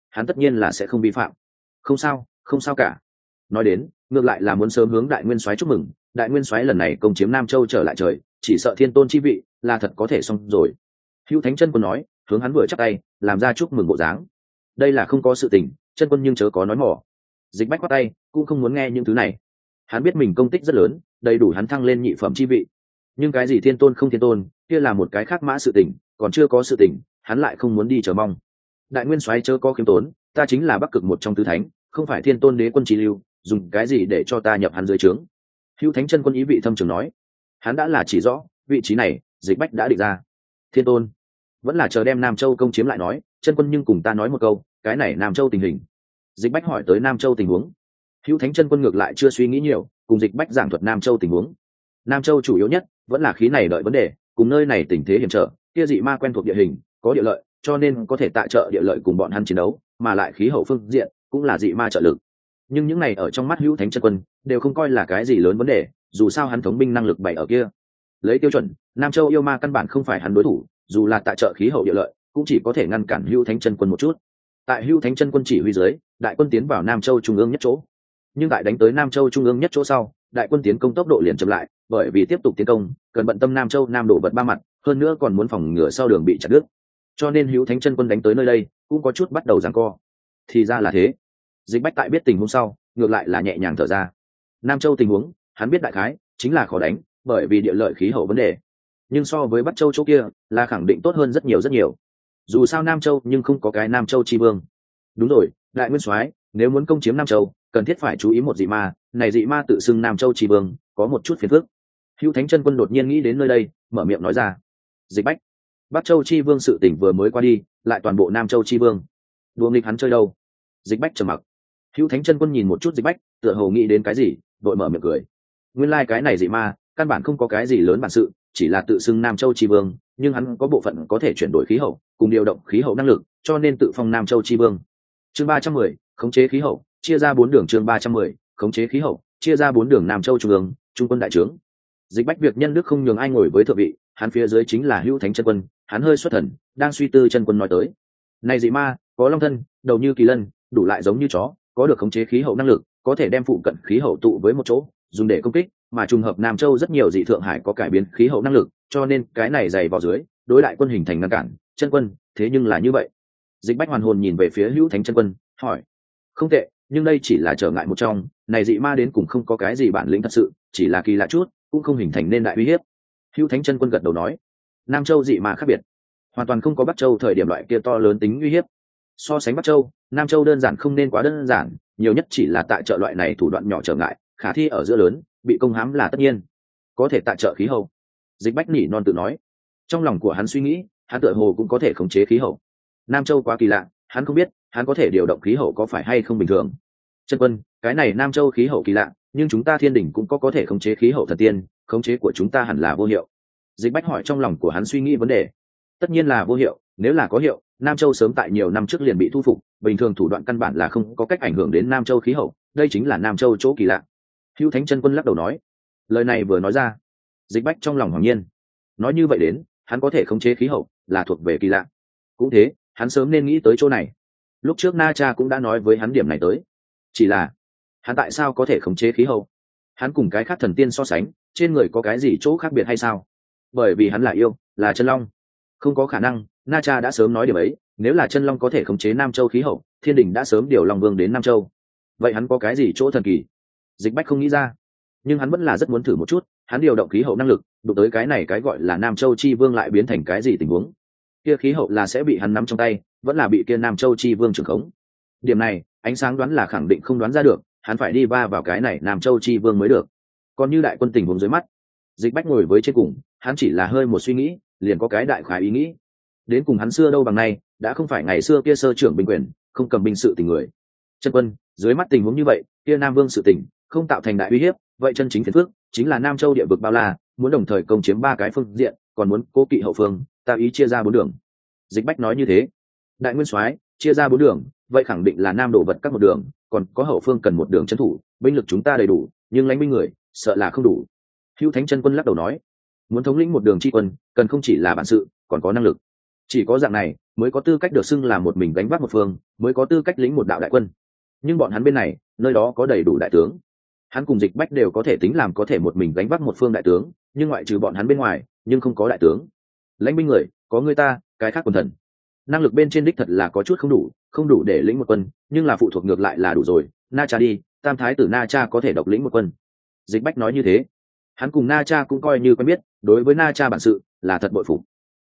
hắn tất nhiên là sẽ không vi phạm. Không sao, không sao cả. Nói đến, ngược lại là muốn sớm hướng đại nguyên soái chúc mừng, đại nguyên soái lần này công chiếm Nam Châu trở lại trời, chỉ sợ thiên tôn chi vị là thật có thể xong rồi. Hữu Thánh chân quân nói, hướng hắn vừa chắp tay, làm ra chúc mừng bộ dáng. Đây là không có sự tình, chân quân nhưng chớ có nói mỏ. Dịch Bách quát tay, cũng không muốn nghe những thứ này. Hắn biết mình công tích rất lớn, đầy đủ hắn thăng lên nhị phẩm chi vị. Nhưng cái gì thiên tôn không thiên tôn, kia là một cái khác mã sự tình, còn chưa có sự tình, hắn lại không muốn đi chờ mong. Đại nguyên soái chớ có khiêm tốn, ta chính là Bắc Cực một trong tứ thánh, không phải thiên tôn đế quân chi lưu, dùng cái gì để cho ta nhập hắn dưới trướng? Hữu Thánh chân quân ý vị thâm trường nói, hắn đã là chỉ rõ vị trí này, Dịch Bách đã định ra. Thiên tôn, vẫn là chờ đem Nam Châu công chiếm lại nói. Chân quân nhưng cùng ta nói một câu, cái này Nam Châu tình hình. Dịch Bách hỏi tới Nam Châu tình huống. Hữu Thánh chân quân ngược lại chưa suy nghĩ nhiều, cùng Dịch Bách giảng thuật Nam Châu tình huống. Nam Châu chủ yếu nhất vẫn là khí này đợi vấn đề, cùng nơi này tình thế hiểm trở, kia dị ma quen thuộc địa hình, có địa lợi, cho nên có thể tại trợ địa lợi cùng bọn hắn chiến đấu, mà lại khí hậu phương diện cũng là dị ma trợ lực. Nhưng những này ở trong mắt Hữu Thánh chân quân đều không coi là cái gì lớn vấn đề, dù sao hắn thống binh năng lực bày ở kia. Lấy tiêu chuẩn, Nam Châu yêu ma căn bản không phải hắn đối thủ, dù là tại trợ khí hậu địa lợi, cũng chỉ có thể ngăn cản Hữu Thánh chân quân một chút. Tại Hữu Thánh chân quân chỉ huy dưới, đại quân tiến vào Nam Châu trung ương nhất chỗ. Nhưng tại đánh tới Nam Châu trung ương nhất chỗ sau, đại quân tiến công tốc độ liền chậm lại, bởi vì tiếp tục tiến công, cần bận tâm Nam Châu nam đổ vật ba mặt, hơn nữa còn muốn phòng ngừa sau đường bị chặt đứt. Cho nên Hữu Thánh chân quân đánh tới nơi đây, cũng có chút bắt đầu giằng co. Thì ra là thế. Dịch Bách tại biết tình huống sau, ngược lại là nhẹ nhàng thở ra. Nam Châu tình huống, hắn biết đại khái, chính là khó đánh, bởi vì địa lợi khí hậu vấn đề. Nhưng so với Bắc Châu chỗ kia, là khẳng định tốt hơn rất nhiều rất nhiều. Dù sao Nam Châu nhưng không có cái Nam Châu chi vương. Đúng rồi, đại nguyên soái, nếu muốn công chiếm Nam Châu, cần thiết phải chú ý một dị ma, này dị ma tự xưng Nam Châu chi vương, có một chút phiền phức. Hữu Thánh chân quân đột nhiên nghĩ đến nơi đây, mở miệng nói ra. Dịch Bách, Bắc Châu chi vương sự tỉnh vừa mới qua đi, lại toàn bộ Nam Châu chi vương. Đùa nghịch hắn chơi đâu? Dịch Bách trầm mặc. Hữu Thánh chân quân nhìn một chút Dịch Bách, tựa hồ nghĩ đến cái gì, đội mở miệng cười. Nguyên lai cái này dị ma, căn bản không có cái gì lớn bản sự, chỉ là tự xưng Nam Châu chi vương, nhưng hắn có bộ phận có thể chuyển đổi khí hậu, cùng điều động khí hậu năng lực, cho nên tự phong Nam Châu chi vương. Chương 310, khống chế khí hậu, chia ra 4 đường. Chương 310, khống chế khí hậu, chia ra 4 đường. Nam Châu trung ương, trung quân đại trướng. Dịch Bách việc nhân đức không nhường ai ngồi với thượng vị, hắn phía dưới chính là Hữu Thánh chân quân, hắn hơi xuất thần, đang suy tư chân quân nói tới. Này dị ma, có long thân, đầu như kỳ lân, đủ lại giống như chó, có được khống chế khí hậu năng lực, có thể đem phụ cận khí hậu tụ với một chỗ, dùng để công kích, mà trùng hợp Nam Châu rất nhiều dị thượng hải có cải biến khí hậu năng lực, cho nên cái này dày vào dưới, đối đại quân hình thành ngăn cản. Chân quân, thế nhưng là như vậy. Dịch Bách hoàn hồn nhìn về phía Hữu Thánh chân quân, hỏi. Không tệ, nhưng đây chỉ là trở ngại một trong, này dị ma đến cùng không có cái gì bản lĩnh thật sự, chỉ là kỳ lạ chút, cũng không hình thành nên đại uy hiếp. Hữu Thánh chân quân gật đầu nói. Nam Châu dị ma khác biệt, hoàn toàn không có Bắc Châu thời điểm loại kia to lớn tính uy hiếp. So sánh Bắc Châu, Nam Châu đơn giản không nên quá đơn giản, nhiều nhất chỉ là tại trợ loại này thủ đoạn nhỏ trở ngại, khả thi ở giữa lớn, bị công hãm là tất nhiên. Có thể tại trợ khí hậu. Dịch Bách nỉ non tự nói. Trong lòng của hắn suy nghĩ, hắn tựa hồ cũng có thể khống chế khí hậu. Nam Châu quá kỳ lạ, hắn không biết, hắn có thể điều động khí hậu có phải hay không bình thường. Chân quân, cái này Nam Châu khí hậu kỳ lạ, nhưng chúng ta Thiên Đình cũng có thể khống chế khí hậu thần tiên, khống chế của chúng ta hẳn là vô hiệu. Dịch Bách hỏi trong lòng của hắn suy nghĩ vấn đề. Tất nhiên là vô hiệu, nếu là có hiệu, Nam Châu sớm tại nhiều năm trước liền bị thu phục, bình thường thủ đoạn căn bản là không có cách ảnh hưởng đến Nam Châu khí hậu, đây chính là Nam Châu chỗ kỳ lạ. Hữu Thánh chân quân lắc đầu nói. Lời này vừa nói ra, Dịch Bách trong lòng hoàng nhiên. Nói như vậy đến, hắn có thể khống chế khí hậu, là thuộc về kỳ lạ. Cũng thế, hắn sớm nên nghĩ tới chỗ này. Lúc trước Na Cha cũng đã nói với hắn điểm này tới. Chỉ là, hắn tại sao có thể khống chế khí hậu? Hắn cùng cái khác thần tiên so sánh, trên người có cái gì chỗ khác biệt hay sao? Bởi vì hắn là yêu, là chân long. Không có khả năng, Na Cha đã sớm nói điều ấy, nếu là chân long có thể khống chế Nam Châu khí hậu, Thiên Đình đã sớm điều Long Vương đến Nam Châu. Vậy hắn có cái gì chỗ thần kỳ? Dịch Bách không nghĩ ra, nhưng hắn vẫn là rất muốn thử một chút, hắn điều động khí hậu năng lực, đụng tới cái này cái gọi là Nam Châu chi vương lại biến thành cái gì tình huống? Kia khí hậu là sẽ bị hắn nắm trong tay, vẫn là bị kia Nam Châu chi vương trưởng khống? Điểm này, ánh sáng đoán là khẳng định không đoán ra được, hắn phải đi va vào cái này Nam Châu chi vương mới được. Còn như đại quân tình huống dưới mắt, Dịch Bách ngồi với trên cùng, hắn chỉ là hơi một suy nghĩ, liền có cái đại khái ý nghĩ. Đến cùng hắn xưa đâu bằng nay, đã không phải ngày xưa kia sơ trưởng binh quyền, không cầm binh sự tình người. Chân quân, dưới mắt tình huống như vậy, kia Nam Vương sự tình không tạo thành đại uy hiếp, vậy chân chính phiền phức chính là Nam Châu địa vực bao la, muốn đồng thời công chiếm 3 cái phương diện, còn muốn cố kỵ hậu phương, ta ý chia ra 4 đường. Dịch Bách nói như thế. Đại nguyên soái, chia ra 4 đường, vậy khẳng định là Nam đổ vật các một đường, còn có hậu phương cần một đường trấn thủ, binh lực chúng ta đầy đủ, nhưng lãnh binh người, sợ là không đủ. Hữu Thánh chân quân lắc đầu nói, muốn thống lĩnh một đường chi quân, cần không chỉ là bản sự, còn có năng lực. Chỉ có dạng này mới có tư cách được xưng là một mình gánh vác một phương, mới có tư cách lĩnh một đạo đại quân. Nhưng bọn hắn bên này, nơi đó có đầy đủ đại tướng. Hắn cùng Dịch Bách đều có thể tính làm có thể một mình gánh vác một phương đại tướng, nhưng ngoại trừ bọn hắn bên ngoài, nhưng không có đại tướng. Lãnh binh người, có người ta, cái khác quần thần. Năng lực bên trên đích thật là có chút không đủ để lĩnh một quân, nhưng là phụ thuộc ngược lại là đủ rồi. Na Cha đi, tam thái tử Na Cha có thể độc lĩnh một quân. Dịch Bách nói như thế, hắn cùng Na Cha cũng coi như quen biết, đối với Na Cha bản sự là thật bội phục.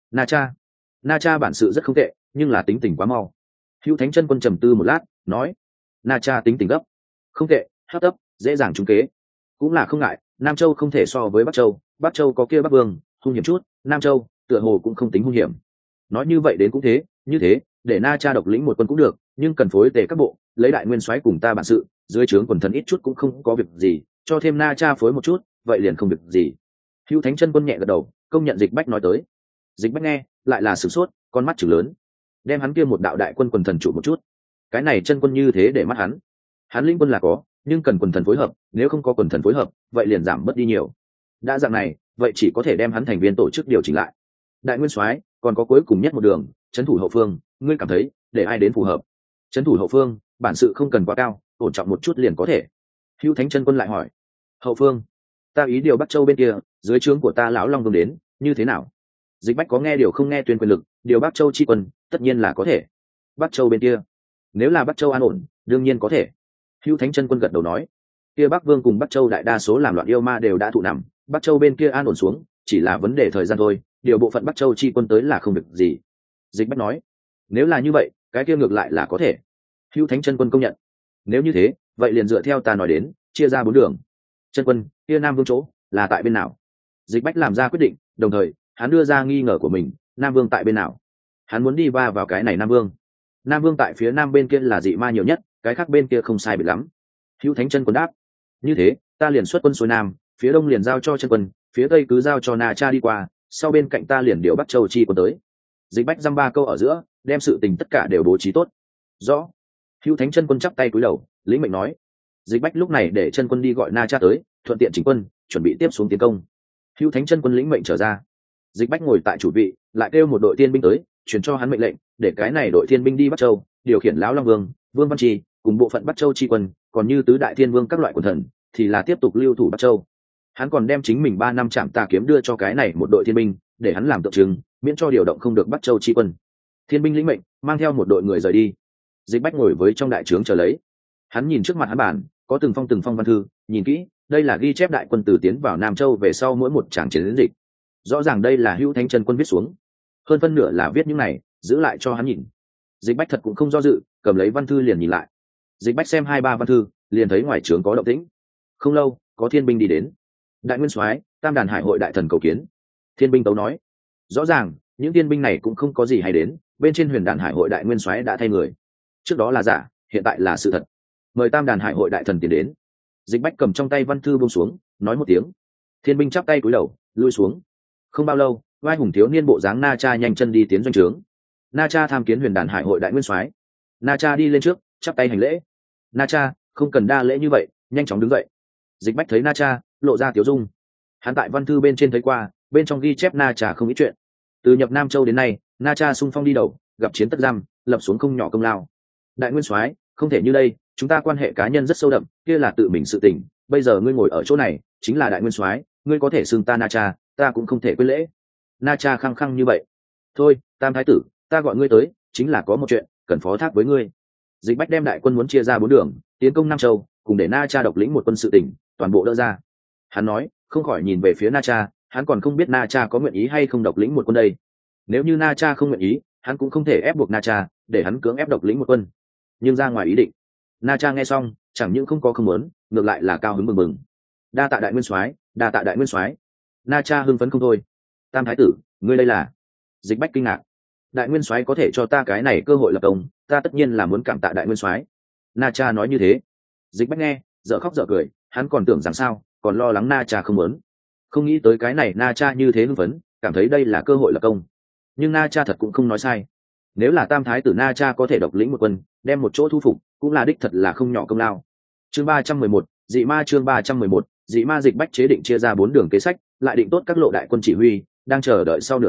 Na Cha bản sự rất không tệ, nhưng là tính tình quá mau. Hữu Thánh Chân Quân trầm tư một lát, nói: Na Cha tính tình gấp, không tệ, hấp tấp, dễ dàng trúng kế, cũng là không ngại. Nam Châu không thể so với Bắc Châu có kia Bắc Vương hung hiểm chút, Nam Châu tựa hồ cũng không tính hung hiểm. Nói như vậy đến cũng thế, như thế để Na Cha độc lĩnh một quân cũng được, nhưng cần phối tề các bộ, lấy đại nguyên soái cùng ta bản sự, dưới trướng quần thần ít chút cũng không có việc gì, cho thêm Na Cha phối một chút, vậy liền không việc gì. Hữu Thánh Chân Quân nhẹ gật đầu, công nhận Dịch Bách nói tới. Dịch Bách nghe lại là sửng sốt, con mắt chừng lớn, đem hắn kia một đạo đại quân quần thần trụ một chút. Cái này Chân Quân như thế để mắt hắn lĩnh quân là có, nhưng cần quần thần phối hợp, nếu không có quần thần phối hợp, vậy liền giảm bớt đi nhiều. Đã dạng này, vậy chỉ có thể đem hắn thành viên tổ chức điều chỉnh lại. Đại nguyên soái, còn có cuối cùng nhất một đường, trấn thủ hậu phương, ngươi cảm thấy để ai đến phù hợp? Trấn thủ hậu phương, bản sự không cần quá cao, ổn trọng một chút liền có thể. Hữu Thánh Chân Quân lại hỏi: hậu phương, ta ý điều Bắc Châu bên kia, dưới trướng của ta lão Long Vương đến, như thế nào? Dịch Bách có nghe điều không nghe tuyên quyền lực, điều Bắc Châu chi quân, tất nhiên là có thể. Bắc Châu bên kia, nếu là Bắc Châu an ổn, đương nhiên có thể. Hữu Thánh Chân Quân gật đầu nói: kia Bắc Vương cùng Bắc Châu đại đa số làm loạn yêu ma đều đã thụ nằm, Bắc Châu bên kia an ổn xuống, chỉ là vấn đề thời gian thôi, điều bộ phận Bắc Châu chi quân tới là không được gì. Dịch Bách nói: nếu là như vậy, cái kia ngược lại là có thể. Hữu Thánh Chân Quân công nhận: nếu như thế, vậy liền dựa theo ta nói đến, chia ra 4 đường. Chân Quân, kia Nam Vương chỗ là tại bên nào? Dịch Bách làm ra quyết định, đồng thời hắn đưa ra nghi ngờ của mình: Nam Vương tại bên nào? Hắn muốn đi vào cái này Nam Vương. Nam Vương tại phía nam bên kia là dị ma nhiều nhất, cái khác bên kia không sai biệt lắm. Hữu Thánh Chân Quân đáp: như thế, ta liền xuất quân xuôi nam, phía đông liền giao cho Chân Quân, phía tây cứ giao cho Na Cha đi qua, sau bên cạnh ta liền điều Bắc Châu chi quân tới. Dịch Bách dăm ba câu ở giữa, đem sự tình tất cả đều bố trí tốt. Rõ. Hữu Thánh Chân Quân chắp tay cúi đầu, lĩnh mệnh nói. Dịch Bách lúc này để Chân Quân đi gọi Na Cha tới, thuận tiện chỉnh quân, chuẩn bị tiếp xuống tiến công. Hữu Thánh Chân Quân lĩnh mệnh trở ra. Dịch Bách ngồi tại chủ vị, lại kêu một đội tiên binh tới, truyền cho hắn mệnh lệnh, để cái này đội tiên binh đi Bắc Châu, điều khiển lão Long Vương, Vương Văn Trì cùng bộ phận Bắc Châu chi quân, còn như tứ đại thiên vương các loại quần thần thì là tiếp tục lưu thủ Bắc Châu. Hắn còn đem chính mình 3 năm Trảm Tà kiếm đưa cho cái này một đội thiên binh, để hắn làm tượng trưng, miễn cho điều động không được Bắc Châu chi quân. Thiên binh lĩnh mệnh, mang theo một đội người rời đi. Dịch Bách ngồi với trong đại trướng chờ lấy. Hắn nhìn trước mặt hắn bản, có từng phong văn thư, nhìn kỹ, đây là ghi chép đại quân từ tiến vào Nam Châu về sau mỗi một tràng chiến dịch. Rõ ràng đây là Hữu Thánh Chân Quân viết xuống, hơn phân nửa là viết những này, giữ lại cho hắn nhìn. Dịch Bách thật cũng không do dự, cầm lấy văn thư liền nhìn lại. Dịch Bách xem 2-3 văn thư, liền thấy ngoài trướng có động tĩnh. Không lâu, có thiên binh đi đến. Đại nguyên soái, Tam Đàn Hải hội đại thần cầu kiến. Thiên binh tấu nói. Rõ ràng, những thiên binh này cũng không có gì hay đến, bên trên Huyền Đàn Hải hội đại nguyên soái đã thay người. Trước đó là giả, hiện tại là sự thật. Mời Tam Đàn Hải hội đại thần tiến đến. Dịch Bách cầm trong tay văn thư buông xuống, nói một tiếng. Thiên binh chắp tay cúi đầu, lui xuống. Không bao lâu, vai hùng thiếu niên bộ dáng Na Cha nhanh chân đi tiến doanh trướng. Na Cha tham kiến Huyền Đàn Hải hội đại nguyên soái. Na Cha đi lên trước, chắp tay hành lễ. Na Cha, không cần đa lễ như vậy, nhanh chóng đứng dậy. Dịch Bách thấy Na Cha, lộ ra tiếu dung. Hắn tại văn thư bên trên thấy qua, bên trong ghi chép Na Cha không ít chuyện. Từ nhập Nam Châu đến nay, Na Cha xung phong đi đầu, gặp chiến tất giam, lập xuống không nhỏ công lao. Đại nguyên soái, không thể như đây, chúng ta quan hệ cá nhân rất sâu đậm, kia là tự mình sự tình. Bây giờ ngươi ngồi ở chỗ này, chính là đại nguyên soái, ngươi có thể xưng ta Na Cha, ta cũng không thể quên lễ. Na Cha khăng khăng như vậy. Thôi, Tam thái tử, ta gọi ngươi tới, chính là có một chuyện cần phó thác với ngươi. Dịch Bách đem đại quân muốn chia ra 4 đường, tiến công Nam Châu, cùng để Na Cha độc lĩnh một quân sự tỉnh, toàn bộ đỡ ra. Hắn nói, không khỏi nhìn về phía Na Cha, hắn còn không biết Na Cha có nguyện ý hay không độc lĩnh một quân đây. Nếu như Na Cha không nguyện ý, hắn cũng không thể ép buộc Na Cha, để hắn cưỡng ép độc lĩnh một quân. Nhưng ra ngoài ý định, Na Cha nghe xong, chẳng những không có không muốn, ngược lại là cao hứng mừng mừng. Đa tạ đại nguyên soái, đa tạ đại nguyên soái. Na Cha hưng phấn không thôi. Tam thái tử, ngươi đây là? Dịch Bách kinh ngạc. Đại nguyên soái có thể cho ta cái này cơ hội lập công, ta tất nhiên là muốn cảm tạ đại nguyên soái. Na Cha nói như thế. Dịch Bách nghe, dở khóc dở cười, hắn còn tưởng rằng sao, còn lo lắng Na Cha không muốn. Không nghĩ tới cái này Na Cha như thế hưng phấn, cảm thấy đây là cơ hội lập công. Nhưng Na Cha thật cũng không nói sai. Nếu là tam thái tử Na Cha có thể độc lĩnh một quân, đem một chỗ thu phục, cũng là đích thật là không nhỏ công lao. Chương 311, dị ma. Chương 311, dị ma. Dịch Bách chế định chia ra 4 đường kế sách, lại định tốt các lộ đại quân chỉ huy, đang chờ đợi sau nửa tháng,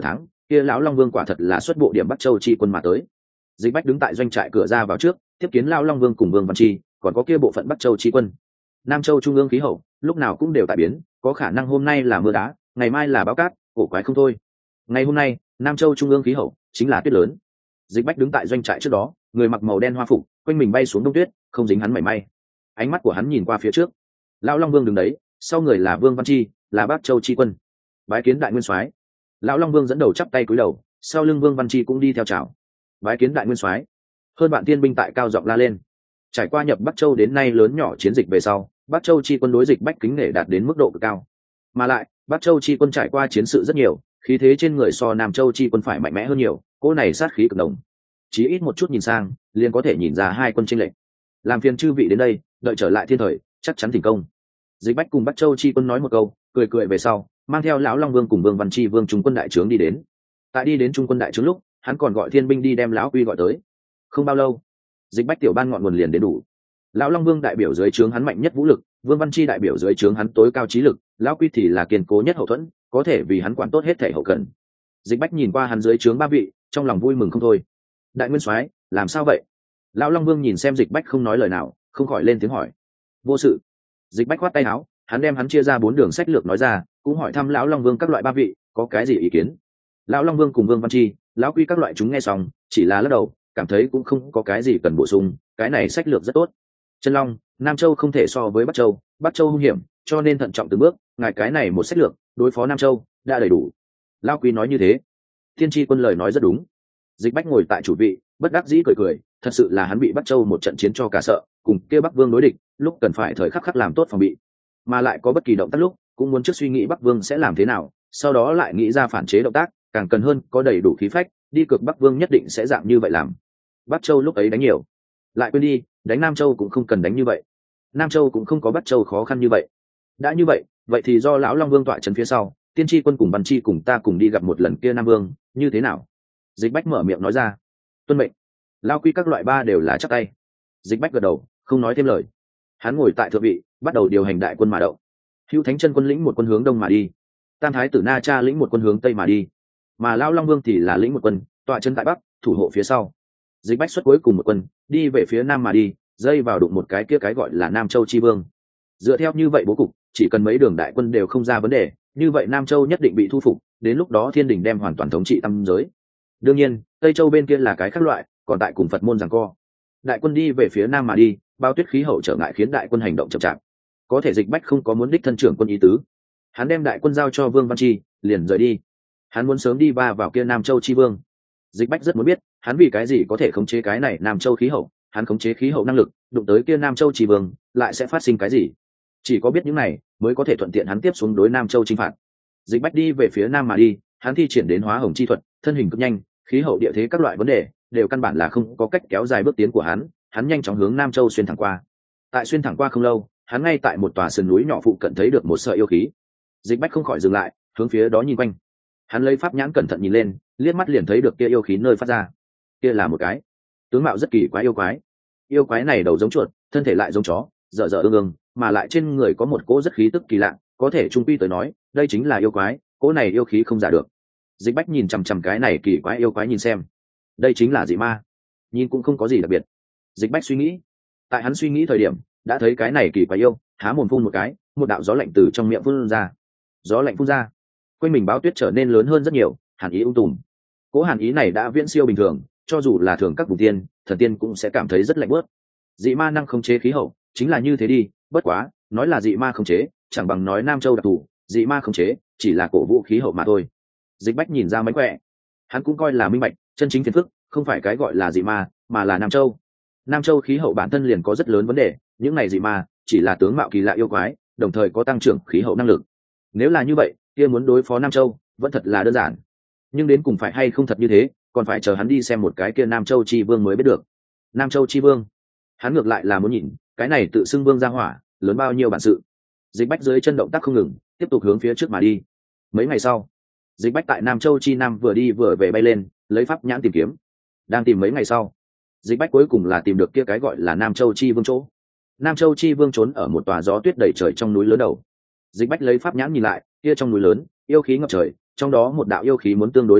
kia lão long vương quả thật là xuất bộ điểm Bắc Châu chi quân mà tới. Dịch Bách đứng tại doanh trại cửa ra vào trước, tiếp kiến lão long vương cùng Vương Văn Chi, còn có kia bộ phận Bắc Châu chi quân. Nam Châu trung ương khí hậu lúc nào cũng đều tại biến, có khả năng hôm nay là mưa đá, ngày mai là bão cát, cổ quái không thôi. Ngày hôm nay Nam Châu trung ương khí hậu chính là tuyết lớn. Dịch Bách đứng tại doanh trại trước đó, người mặc màu đen hoa phục, quanh mình bay xuống đông tuyết, không dính hắn mảy may. Ánh mắt của hắn nhìn qua phía trước, lão long vương đứng đấy, sau người là Vương Văn Chi, là Bắc Châu chi quân. Bái kiến đại nguyên soái. Lão long vương dẫn đầu chắp tay cúi đầu, sau lưng Vương Văn Chi cũng đi theo chào. Bái kiến đại nguyên soái. Hơn bạn tiên binh tại cao giọng la lên. Trải qua nhập Bắc Châu đến nay lớn nhỏ chiến dịch về sau, Bắc Châu chi quân đối Dịch Bách kính nể đạt đến mức độ cực cao. Mà lại Bắc Châu chi quân trải qua chiến sự rất nhiều, khí thế trên người so Nam Châu chi quân phải mạnh mẽ hơn nhiều, cỗ này sát khí cực đồng. Chỉ ít một chút nhìn sang, liền có thể nhìn ra hai quân chênh lệch. Làm phiền chư vị đến đây, đợi trở lại thiên thời, chắc chắn thành công. Dịch Bách cùng Bắc Châu chi quân nói một câu, cười cười về sau, mang theo lão long vương cùng Vương Văn Chi vương trung quân đại trướng đi đến. Tại đi đến trung quân đại trướng lúc, hắn còn gọi thiên binh đi đem lão quy gọi tới. Không bao lâu, Dịch Bách tiểu ban ngọn nguồn liền đến đủ. Lão long vương đại biểu dưới trướng hắn mạnh nhất vũ lực, Vương Văn Chi đại biểu dưới trướng hắn tối cao trí lực, lão quy thì là kiên cố nhất hậu thuẫn, có thể vì hắn quản tốt hết thể hậu cần. Dịch Bách nhìn qua hắn dưới trướng ba vị, trong lòng vui mừng không thôi. Đại nguyên soái, làm sao vậy? Lão long vương nhìn xem Dịch Bách không nói lời nào, không khỏi lên tiếng hỏi. Vô sự. Dịch Bách khoát tay áo, hắn đem hắn chia ra 4 đường sách lược nói ra, cũng hỏi thăm lão long vương các loại ba vị có cái gì ý kiến. Lão long vương cùng Vương Văn Chi, lão quy các loại chúng nghe xong, chỉ là lắc đầu, cảm thấy cũng không có cái gì cần bổ sung, cái này sách lược rất tốt. Chân Long, Nam Châu không thể so với Bắc Châu hung hiểm, cho nên thận trọng từng bước, ngài cái này một sách lược đối phó Nam Châu đã đầy đủ. Lão quy nói như thế, Thiên Chi quân lời nói rất đúng. Dịch Bách ngồi tại chủ vị, bất đắc dĩ cười cười, thật sự là hắn bị Bắc Châu một trận chiến cho cả sợ, cùng kia Bắc Vương đối địch, lúc cần phải thời khắc khắc làm tốt phòng bị, mà lại có bất kỳ động tác lúc cũng muốn trước suy nghĩ Bắc Vương sẽ làm thế nào, sau đó lại nghĩ ra phản chế động tác, càng cần hơn có đầy đủ khí phách, đi cược Bắc Vương nhất định sẽ dạng như vậy làm. Bắc Châu lúc ấy đánh nhiều, lại quên đi, đánh Nam Châu cũng không cần đánh như vậy. Nam Châu cũng không có Bắc Châu khó khăn như vậy. Đã như vậy, vậy thì do lão long vương tọa trấn phía sau, Tiên Tri quân cùng Văn Chi cùng ta cùng đi gặp một lần kia Nam Vương, như thế nào? Dịch Bách mở miệng nói ra. Tuân mệnh. Lao quy các loại ba đều là chắc tay. Dịch Bách gật đầu, không nói thêm lời. Hắn ngồi tại thượng vị, bắt đầu điều hành đại quân mà động. Hữu Thánh Chân quân lĩnh một quân hướng đông mà đi, Tam Thái tử Na Cha lĩnh một quân hướng tây mà đi, mà Lão Long Vương thì là lĩnh một quân tọa chân tại bắc, thủ hộ phía sau. Dịch Bách xuất cuối cùng một quân đi về phía nam mà đi, dây vào đụng một cái kia cái gọi là Nam Châu Chi Vương. Dựa theo như vậy bố cục, chỉ cần mấy đường đại quân đều không ra vấn đề, như vậy Nam Châu nhất định bị thu phục, đến lúc đó Thiên Đình đem hoàn toàn thống trị tam giới. Đương nhiên, Tây Châu bên kia là cái khác loại, còn tại cùng Phật môn giằng co. Đại quân đi về phía nam mà đi, bao tuyết khí hậu trở ngại khiến đại quân hành động chậm chạp. Có thể Dịch Bách không có muốn đích thân trưởng quân ý tứ, hắn đem đại quân giao cho Vương Văn Chi, liền rời đi. Hắn muốn sớm đi vào kia Nam Châu Chi Vương. Dịch Bách rất muốn biết, hắn vì cái gì có thể khống chế cái này Nam Châu khí hậu, hắn khống chế khí hậu năng lực, đụng tới kia Nam Châu Chi Vương, lại sẽ phát sinh cái gì? Chỉ có biết những này, mới có thể thuận tiện hắn tiếp xuống đối Nam Châu chinh phạt. Dịch Bách đi về phía nam mà đi, hắn thi triển đến hóa hồng chi thuật, thân hình cực nhanh, khí hậu địa thế các loại vấn đề đều căn bản là không có cách kéo dài bước tiến của hắn nhanh chóng hướng Nam Châu xuyên thẳng qua. Tại xuyên thẳng qua không lâu, hắn ngay tại một tòa sườn núi nhỏ phụ cận thấy được một sợi yêu khí. Dịch Bách không khỏi dừng lại, hướng phía đó nhìn quanh. Hắn lấy pháp nhãn cẩn thận nhìn lên, liếc mắt liền thấy được kia yêu khí nơi phát ra. Kia là một cái tướng mạo rất kỳ quái yêu quái. Yêu quái này đầu giống chuột, thân thể lại giống chó, dở dở ương ương, mà lại trên người có một cỗ rất khí tức kỳ lạ, có thể trung quy tới nói, đây chính là yêu quái, cỗ này yêu khí không giả được. Dịch Bách nhìn chằm chằm cái này kỳ quái yêu quái nhìn xem, đây chính là dị ma, nhìn cũng không có gì đặc biệt. Dịch Bách suy nghĩ, tại hắn suy nghĩ thời điểm, đã thấy cái này kỳ quái yêu há mồm phun một cái, một đạo gió lạnh từ trong miệng phun ra. Gió lạnh phun ra, quanh mình báo tuyết trở nên lớn hơn rất nhiều, hàn ý tùm. Cỗ hàn ý này đã viễn siêu bình thường, cho dù là thường các vùng tiên, thần tiên cũng sẽ cảm thấy rất lạnh bớt. Dị ma năng khống chế khí hậu, chính là như thế đi. Bất quá, nói là dị ma khống chế, chẳng bằng nói Nam Châu đặc thù, dị ma khống chế chỉ là cổ vũ khí hậu mà thôi. Dịch Bách nhìn ra mánh khỏe, hắn cũng coi là minh bạch, chân chính phiền phức không phải cái gọi là dị ma, mà là Nam Châu. Nam Châu khí hậu bản thân liền có rất lớn vấn đề, những này dị ma chỉ là tướng mạo kỳ lạ yêu quái, đồng thời có tăng trưởng khí hậu năng lực. Nếu là như vậy, kia muốn đối phó Nam Châu vẫn thật là đơn giản. Nhưng đến cùng phải hay không thật như thế, còn phải chờ hắn đi xem một cái kia Nam Châu Chi Vương mới biết được. Nam Châu Chi Vương, hắn ngược lại là muốn nhìn, cái này tự xưng vương ra hỏa, lớn bao nhiêu bản sự. Dịch Bách dưới chân động tác không ngừng, tiếp tục hướng phía trước mà đi. Mấy ngày sau, Dịch Bách tại Nam Châu Chi Nam vừa đi vừa về bay lên, lấy pháp nhãn tìm kiếm. Đang tìm mấy ngày sau, Dịch Bách cuối cùng là tìm được kia cái gọi là Nam Châu Chi Vương chỗ. Nam Châu Chi Vương trốn ở một tòa gió tuyết đầy trời trong núi lớn đầu. Dịch Bách lấy pháp nhãn nhìn lại, kia trong núi lớn, yêu khí ngập trời, trong đó một đạo yêu khí muốn tương đối dày đặc,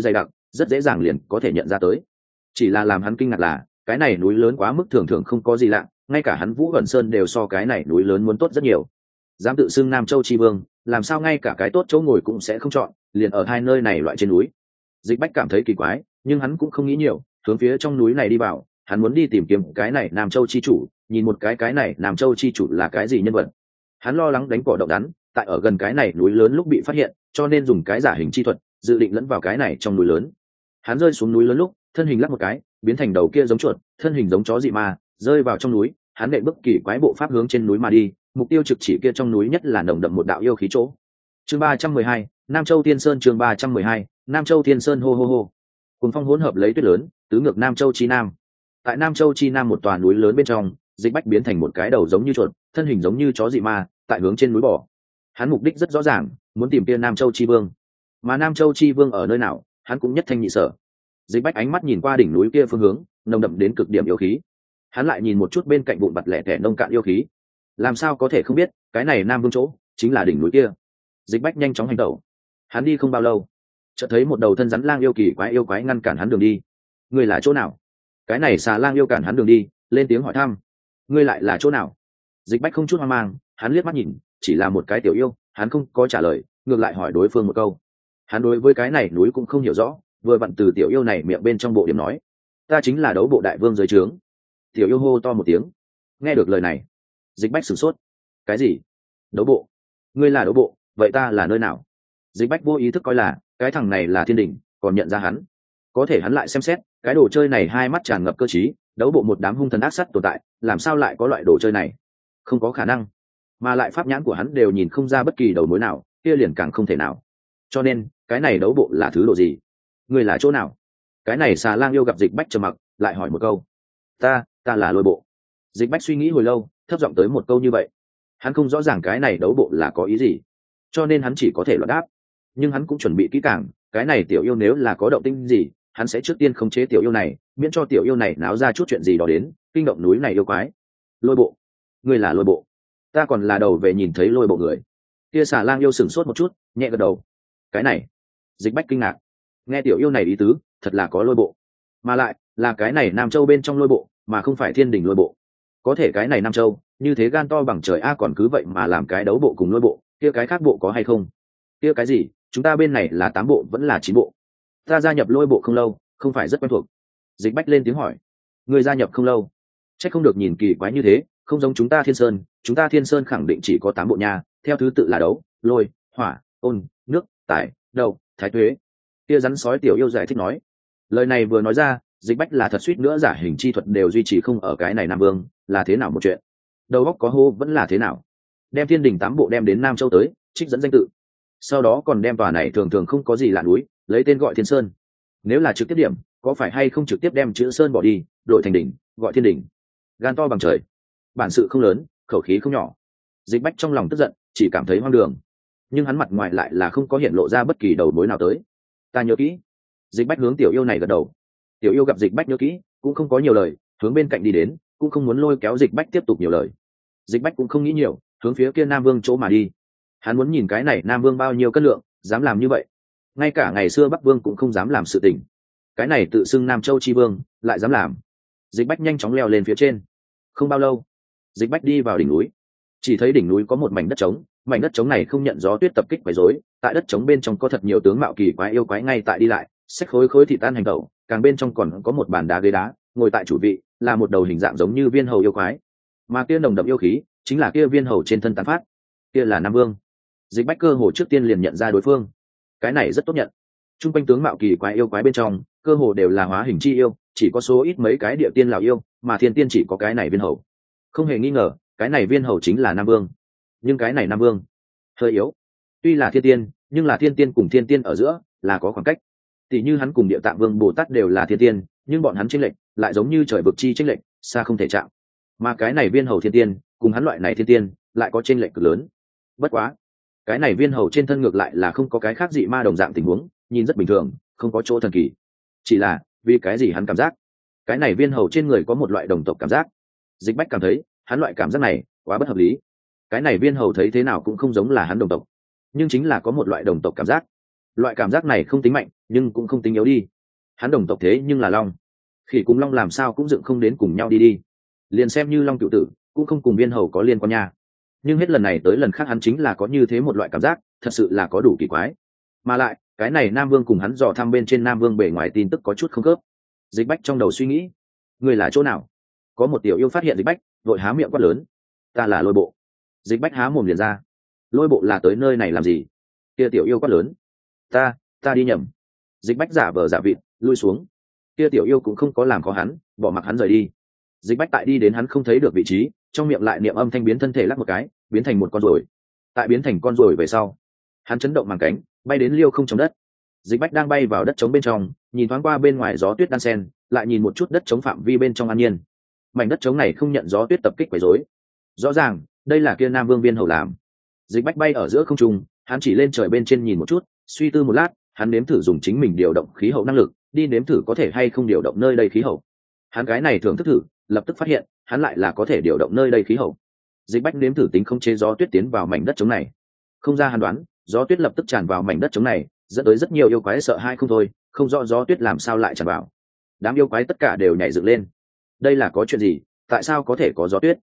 rất dễ dàng liền có thể nhận ra tới. Chỉ là làm hắn kinh ngạc là cái này núi lớn quá mức thường thường không có gì lạ, ngay cả hắn Vũ Vẩn Sơn đều so cái này núi lớn muốn tốt rất nhiều. Dám tự xưng Nam Châu Chi Vương, làm sao ngay cả cái tốt chỗ ngồi cũng sẽ không chọn, liền ở hai nơi này loại trên núi. Dịch Bách cảm thấy kỳ quái, nhưng hắn cũng không nghĩ nhiều, hướng phía trong núi này đi vào. Hắn muốn đi tìm kiếm cái này Nam Châu Chi chủ, nhìn một cái này Nam Châu Chi chủ là cái gì nhân vật. Hắn lo lắng đánh cỏ động rắn, tại ở gần cái này núi lớn lúc bị phát hiện, cho nên dùng cái giả hình chi thuật, dự định lẫn vào cái này trong núi lớn. Hắn rơi xuống núi lớn lúc, thân hình lắc một cái, biến thành đầu kia giống chuột, thân hình giống chó dị ma, rơi vào trong núi. Hắn đệ bước kỳ quái bộ pháp hướng trên núi mà đi, mục tiêu trực chỉ kia trong núi nhất là nồng đậm một đạo yêu khí chỗ. Chương 312, Nam Châu Thiên Sơn. Chương 312, Nam Châu Thiên Sơn. Hô hô hô. Cùng phong hỗn hợp lấy tuyết lớn, tứ ngược Nam Châu chi nam. Tại Nam Châu chi nam một tòa núi lớn bên trong, Dịch Bách biến thành một cái đầu giống như chuột, thân hình giống như chó dị ma, tại hướng trên núi bò. Hắn mục đích rất rõ ràng, muốn tìm kia Nam Châu Chi Vương. Mà Nam Châu Chi Vương ở nơi nào, hắn cũng nhất thanh nhị sở. Dịch Bách ánh mắt nhìn qua đỉnh núi kia phương hướng, nồng đậm đến cực điểm yêu khí. Hắn lại nhìn một chút bên cạnh vụn vặt lẻ tẻ nông cạn yêu khí. Làm sao có thể không biết, cái này Nam Vương chỗ chính là đỉnh núi kia. Dịch Bách nhanh chóng hành động. Hắn đi không bao lâu, chợt thấy một đầu thân rắn lang yêu kỳ quái yêu quái ngăn cản hắn đường đi. Người là chỗ nào? Cái này xà lang yêu cản hắn đường đi, lên tiếng hỏi thăm. Ngươi lại là chỗ nào? Dịch Bách không chút hoang mang, hắn liếc mắt nhìn, chỉ là một cái tiểu yêu, hắn không có trả lời, ngược lại hỏi đối phương một câu. Hắn đối với cái này núi cũng không hiểu rõ, vừa vặn từ tiểu yêu này miệng bên trong bộ điểm nói, ta chính là Đấu Bộ đại vương dưới trướng. Tiểu yêu hô to một tiếng. Nghe được lời này, Dịch Bách sửng sốt. Cái gì? Đấu Bộ? Ngươi là Đấu Bộ, vậy ta là nơi nào? Dịch Bách vô ý thức coi là cái thằng này là thiên đình, còn nhận ra hắn. Có thể hắn lại xem xét, cái đồ chơi này hai mắt tràn ngập cơ trí, Đấu Bộ một đám hung thần ác sát tồn tại, làm sao lại có loại đồ chơi này? Không có khả năng. Mà lại pháp nhãn của hắn đều nhìn không ra bất kỳ đầu mối nào, kia liền càng không thể nào. Cho nên, cái này Đấu Bộ là thứ độ gì? Người là chỗ nào? Cái này xà lang yêu gặp Dịch Bách trầm mặc, lại hỏi một câu. Ta là Lôi Bộ. Dịch Bách suy nghĩ hồi lâu, thấp giọng tới một câu như vậy. Hắn không rõ ràng cái này Đấu Bộ là có ý gì, cho nên hắn chỉ có thể loạn đáp. Nhưng hắn cũng chuẩn bị kỹ càng, cái này tiểu yêu nếu là có động tĩnh gì, hắn sẽ trước tiên khống chế tiểu yêu này, miễn cho tiểu yêu này náo ra chút chuyện gì đó đến kinh động núi này yêu quái. Lôi Bộ? Ngươi là Lôi Bộ? Ta còn là đầu về nhìn thấy Lôi Bộ người. Kia xà lang yêu sửng sốt một chút, nhẹ gật đầu. Cái này? Dịch Bách kinh ngạc, nghe tiểu yêu này ý tứ, thật là có Lôi Bộ, mà lại là cái này Nam Châu bên trong Lôi Bộ, mà không phải thiên đình Lôi Bộ. Có thể cái này Nam Châu như thế gan to bằng trời a, còn cứ vậy mà làm cái Đấu Bộ cùng Lôi Bộ, kia cái khác bộ có hay không? Kia cái gì, chúng ta bên này là 8 bộ vẫn là 9 bộ? Ta gia nhập Lôi Bộ không lâu, không phải rất quen thuộc. Dịch Bách lên tiếng hỏi. Người gia nhập không lâu, chắc không được nhìn kỳ quái như thế, không giống chúng ta Thiên Sơn. Chúng ta Thiên Sơn khẳng định chỉ có 8 bộ nha, theo thứ tự là Đấu, Lôi, Hỏa, Ôn, Nước, Tài, Đậu, Thái Tuế. Kia rắn sói tiểu yêu giải thích nói. Lời này vừa nói ra, Dịch Bách là thật suýt nữa giả hình chi thuật đều duy trì không ở cái này Nam Vương, là thế nào một chuyện? Đầu óc có hô vẫn là thế nào? Đem thiên đình 8 bộ đem đến Nam Châu tới, trích dẫn danh tự. Sau đó còn đem tòa này thường thường không có gì lạ núi, lấy tên gọi Thiên Sơn. Nếu là trực tiếp điểm, có phải hay không trực tiếp đem chữ Sơn bỏ đi, đổi thành đỉnh, gọi thiên đỉnh? Gan to bằng trời, bản sự không lớn, khẩu khí không nhỏ. Dịch Bách trong lòng tức giận, chỉ cảm thấy hoang đường. Nhưng hắn mặt ngoài lại là không có hiện lộ ra bất kỳ đầu mối nào tới. Ta nhớ kỹ. Dịch Bách hướng tiểu yêu này gật đầu. Tiểu yêu gặp Dịch Bách nhớ kỹ, cũng không có nhiều lời, hướng bên cạnh đi đến, cũng không muốn lôi kéo Dịch Bách tiếp tục nhiều lời. Dịch Bách cũng không nghĩ nhiều, hướng phía kia Nam Vương chỗ mà đi. Hắn muốn nhìn cái này Nam Vương bao nhiêu cân lượng, dám làm như vậy. Ngay cả ngày xưa Bắc Vương cũng không dám làm sự tình, cái này tự xưng Nam Châu Chi Vương lại dám làm. Dịch Bách nhanh chóng leo lên phía trên. Không bao lâu, Dịch Bách đi vào đỉnh núi. Chỉ thấy đỉnh núi có một mảnh đất trống, mảnh đất trống này không nhận gió tuyết tập kích quấy rối, tại đất trống bên trong có thật nhiều tướng mạo kỳ quái yêu quái ngay tại đi lại, xách khối khối thịt tan hành tẩu, càng bên trong còn có một bàn đá ghế đá, ngồi tại chủ vị là một đầu hình dạng giống như viên hầu yêu quái, mà kia nồng đậm yêu khí chính là kia viên hầu trên thân tán phát. Kia là Nam Vương. Dịch Bách cơ hồ trước tiên liền nhận ra đối phương. Cái này rất tốt nhận. Trung quanh tướng mạo kỳ quái yêu quái bên trong, cơ hồ đều là hóa hình chi yêu, chỉ có số ít mấy cái địa tiên lào yêu, mà thiên tiên chỉ có cái này viên hầu. Không hề nghi ngờ, cái này viên hầu chính là Nam Vương. Nhưng cái này Nam Vương hơi yếu. Tuy là thiên tiên, nhưng là thiên tiên cùng thiên tiên ở giữa là có khoảng cách. Tỷ như hắn cùng Địa Tạng Vương Bồ Tát đều là thiên tiên, nhưng bọn hắn chênh lệch lại giống như trời vực chi chênh lệch, xa không thể chạm. Mà cái này viên hầu thiên tiên, cùng hắn loại này thiên tiên, lại có chênh lệch cực lớn. Bất quá, cái này viên hầu trên thân ngược lại là không có cái khác dị ma đồng dạng tình huống, nhìn rất bình thường, không có chỗ thần kỳ. Chỉ là vì cái gì hắn cảm giác cái này viên hầu trên người có một loại đồng tộc cảm giác. Dịch Bách cảm thấy hắn loại cảm giác này quá bất hợp lý. Cái này viên hầu thấy thế nào cũng không giống là hắn đồng tộc, nhưng chính là có một loại đồng tộc cảm giác. Loại cảm giác này không tính mạnh, nhưng cũng không tính yếu đi. hắn đồng tộc thế nhưng là long, khỉ cùng long làm sao cũng dựng không đến cùng nhau đi, liền xem như long cựu tử cũng không cùng viên hầu có liên quan nha. Nhưng hết lần này tới lần khác hắn chính là có như thế một loại cảm giác, thật sự là có đủ kỳ quái. Mà lại cái này nam vương cùng hắn dò thăm bên trên nam vương bề ngoài tin tức có chút không khớp. Dịch Bách trong đầu suy nghĩ, người là chỗ nào? Có một tiểu yêu phát hiện Dịch Bách, vội há miệng quát lớn, ta là Lôi Bộ. Dịch Bách há mồm liền ra, Lôi Bộ là tới nơi này làm gì? Kia tiểu yêu quát lớn, ta đi nhầm. Dịch Bách giả vờ giả vịt lui xuống. Kia tiểu yêu cũng không có làm khó hắn, bỏ mặc hắn rời đi. Dịch Bách tại đi đến hắn không thấy được vị trí, trong miệng lại niệm âm thanh biến thân thể lắc một cái, biến thành một con ruồi. Tại biến thành con ruồi về sau, hắn chấn động màng cánh, bay đến liêu không trong đất. Dịch Bách đang bay vào đất trống bên trong, nhìn thoáng qua bên ngoài gió tuyết đan sen, lại nhìn một chút đất trống phạm vi bên trong an nhiên. Mảnh đất trống này không nhận gió tuyết tập kích quấy rối. Rõ ràng, đây là kia Nam Vương Viên Hầu làm. Dịch Bách bay ở giữa không trung, hắn chỉ lên trời bên trên nhìn một chút, suy tư một lát, hắn nếm thử dùng chính mình điều động khí hậu năng lực, đi nếm thử có thể hay không điều động nơi đây khí hậu. Hắn cái này thưởng thức thử, lập tức phát hiện, hắn lại là có thể điều động nơi đây khí hậu. Dịch Bách nếm thử tính không chế gió tuyết tiến vào mảnh đất trống này. Không ra hắn đoán, gió tuyết lập tức tràn vào mảnh đất trống này, dẫn tới rất nhiều yêu quái sợ hãi không thôi, không rõ gió tuyết làm sao lại tràn vào. Đám yêu quái tất cả đều nhảy dựng lên. Đây là có chuyện gì? Tại sao có thể có gió tuyết?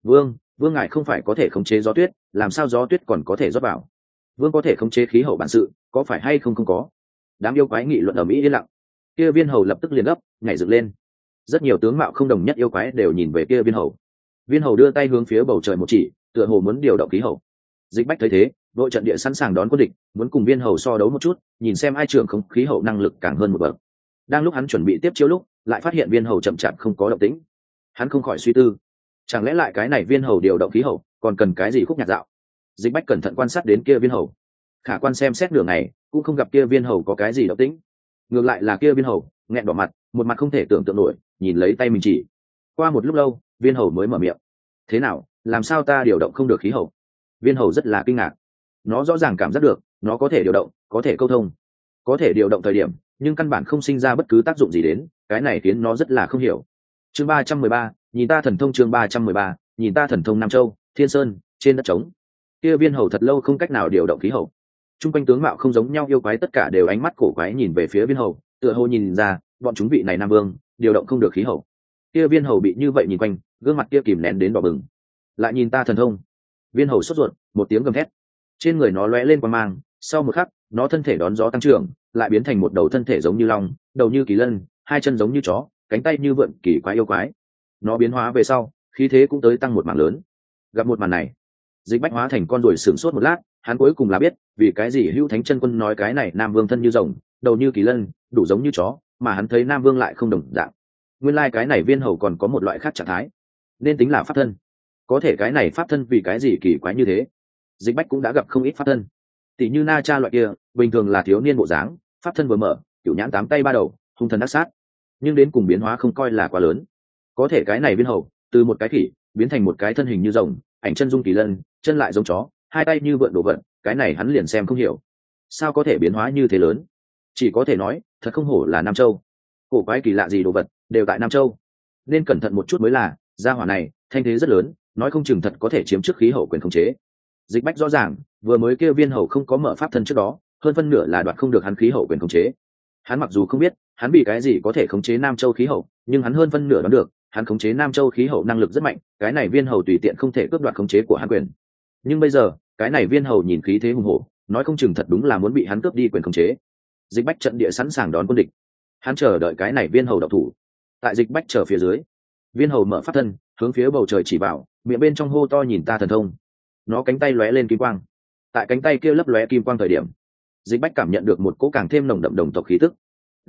Vương ngài không phải có thể khống chế gió tuyết, làm sao gió tuyết còn có thể rót vào? Vương có thể khống chế khí hậu bản sự, có phải hay không có? Đám yêu quái nghị luận ở mỹ yên lặng. Kia Viên Hầu lập tức liền gấp, nhảy dựng lên. Rất nhiều tướng mạo không đồng nhất yêu quái đều nhìn về kia Viên Hầu. Viên Hầu đưa tay hướng phía bầu trời một chỉ, tựa hồ muốn điều động khí hậu. Dịch Bách thấy thế, đội trận địa sẵn sàng đón quân địch, muốn cùng Viên Hầu so đấu một chút, nhìn xem ai trưởng không khí hậu năng lực càng hơn một bậc. Đang lúc hắn chuẩn bị tiếp chiếu lúc, lại phát hiện Viên Hầu chậm chạp không có động tĩnh. Hắn không khỏi suy tư, chẳng lẽ lại cái này Viên Hầu điều động khí hậu, còn cần cái gì khúc nhạc dạo? Dịch Bách cẩn thận quan sát đến kia Viên Hầu, khả quan xem xét nửa ngày, cũng không gặp kia Viên Hầu có cái gì động tĩnh. Ngược lại là kia Viên Hầu nghẹn đỏ mặt, một mặt không thể tưởng tượng nổi, nhìn lấy tay mình chỉ. Qua một lúc lâu, Viên Hầu mới mở miệng, thế nào, làm sao ta điều động không được khí hậu? Viên Hầu rất là kinh ngạc, nó rõ ràng cảm giác được, nó có thể điều động, có thể câu thông, có thể điều động thời điểm, nhưng căn bản không sinh ra bất cứ tác dụng gì đến, cái này khiến nó rất là không hiểu. Chương 313, nhìn ta thần thông. Chương 313, nhìn ta thần thông. Nam Châu, Thiên Sơn, trên đất trống. Kia Viên Hầu thật lâu không cách nào điều động khí hậu. Trung quanh tướng mạo không giống nhau yêu quái tất cả đều ánh mắt cổ quái nhìn về phía Viên Hầu, tựa hồ nhìn ra, bọn chúng vị này Nam Vương điều động không được khí hậu. Kia Viên Hầu bị như vậy nhìn quanh, gương mặt kia kìm nén đến đỏ bừng. Lại nhìn ta thần thông. Viên Hầu sốt ruột, một tiếng gầm thét. Trên người nó lóe lên quang mang, sau một khắc, nó thân thể đón gió tăng trưởng, lại biến thành một đầu thân thể giống như long, đầu như kỳ lân, hai chân giống như chó, cánh tay như vượn kỳ quái yêu quái. Nó biến hóa về sau, khí thế cũng tới tăng một mảng lớn. Gặp một màn này, Dịch Bách hóa thành con ruồi sửng sốt một lát, hắn cuối cùng là biết, vì cái gì Hữu Thánh Chân Quân nói cái này Nam Vương thân như rồng, đầu như kỳ lân, đủ giống như chó, mà hắn thấy Nam Vương lại không đồng dạng. Nguyên lai cái này Viên Hầu còn có một loại khác trạng thái, nên tính là pháp thân. Có thể cái này pháp thân vì cái gì kỳ quái như thế? Dịch Bách cũng đã gặp không ít pháp thân, tỷ như Na Cha loại kia, bình thường là thiếu niên bộ dáng, pháp thân vừa mở, cửu nhãn tám tay ba đầu, hung thần ác sát, nhưng đến cùng biến hóa không coi là quá lớn. Có thể cái này Viên Hầu, từ một cái khỉ biến thành một cái thân hình như rồng, ảnh chân dung kỳ lân, chân lại giống chó, hai tay như vượn đồ vật, cái này hắn liền xem không hiểu, sao có thể biến hóa như thế lớn? Chỉ có thể nói, thật không hổ là Nam Châu, cổ quái kỳ lạ gì đồ vật đều tại Nam Châu, nên cẩn thận một chút mới là. Gia hỏa này thanh thế rất lớn, nói không chừng thật có thể chiếm trước khí hậu quyền khống chế. Dịch Bách rõ ràng, vừa mới kêu Viên Hầu không có mở pháp thân trước đó, hơn phân nửa là đoạt không được hắn khí hậu quyền khống chế. Hắn mặc dù không biết hắn bị cái gì có thể khống chế Nam Châu khí hậu, nhưng hắn hơn phân nửa đoán được, hắn khống chế Nam Châu khí hậu năng lực rất mạnh, cái này Viên Hầu tùy tiện không thể cướp đoạt khống chế của hắn quyền. Nhưng bây giờ, cái này Viên Hầu nhìn khí thế hùng hổ, nói không chừng thật đúng là muốn bị hắn cướp đi quyền khống chế. Dịch Bách trận địa sẵn sàng đón quân địch, hắn chờ đợi cái này Viên Hầu độc thủ. Tại Dịch Bách chờ phía dưới, Viên Hầu mở pháp thân, hướng phía bầu trời chỉ vào, miệng bên trong hô to nhìn ta thần thông. Nó cánh tay lóe lên kim quang, tại cánh tay kia lấp lóe kim quang thời điểm, Dịch Bách cảm nhận được một cỗ càng thêm nồng đậm đồng tộc khí tức.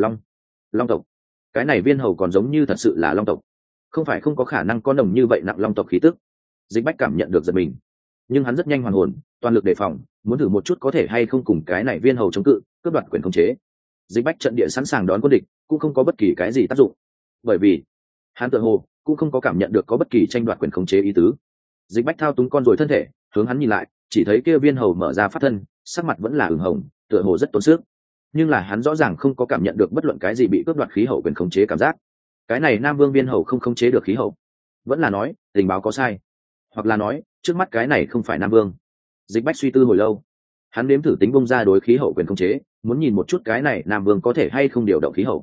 Long tộc. Cái này Viên Hầu còn giống như thật sự là long tộc, không phải không có khả năng có nồng như vậy nặng long tộc khí tức. Dịch Bách cảm nhận được giật mình, nhưng hắn rất nhanh hoàn hồn, toàn lực đề phòng, muốn thử một chút có thể hay không cùng cái này Viên Hầu chống cự, cướp đoạt quyền khống chế. Dịch Bách trận địa sẵn sàng đón quân địch, cũng không có bất kỳ cái gì tác dụng, bởi vì hắn tựa hồ cũng không có cảm nhận được có bất kỳ tranh đoạt quyền khống chế ý tứ. Dịch Bách thao túng con rồi thân thể, hướng hắn nhìn lại, chỉ thấy kia Viên Hầu mở ra pháp thân, sắc mặt vẫn là ửng hồng, tựa hồ rất tốn sức, nhưng là hắn rõ ràng không có cảm nhận được bất luận cái gì bị cướp đoạt khí hậu quyền khống chế cảm giác. Cái này Nam Vương Viên Hầu không khống chế được khí hậu, vẫn là nói tình báo có sai, hoặc là nói trước mắt cái này không phải Nam Vương. Dịch Bách suy tư hồi lâu, hắn nếm thử tính bung ra đối khí hậu quyền khống chế, muốn nhìn một chút cái này Nam Vương có thể hay không điều động khí hậu.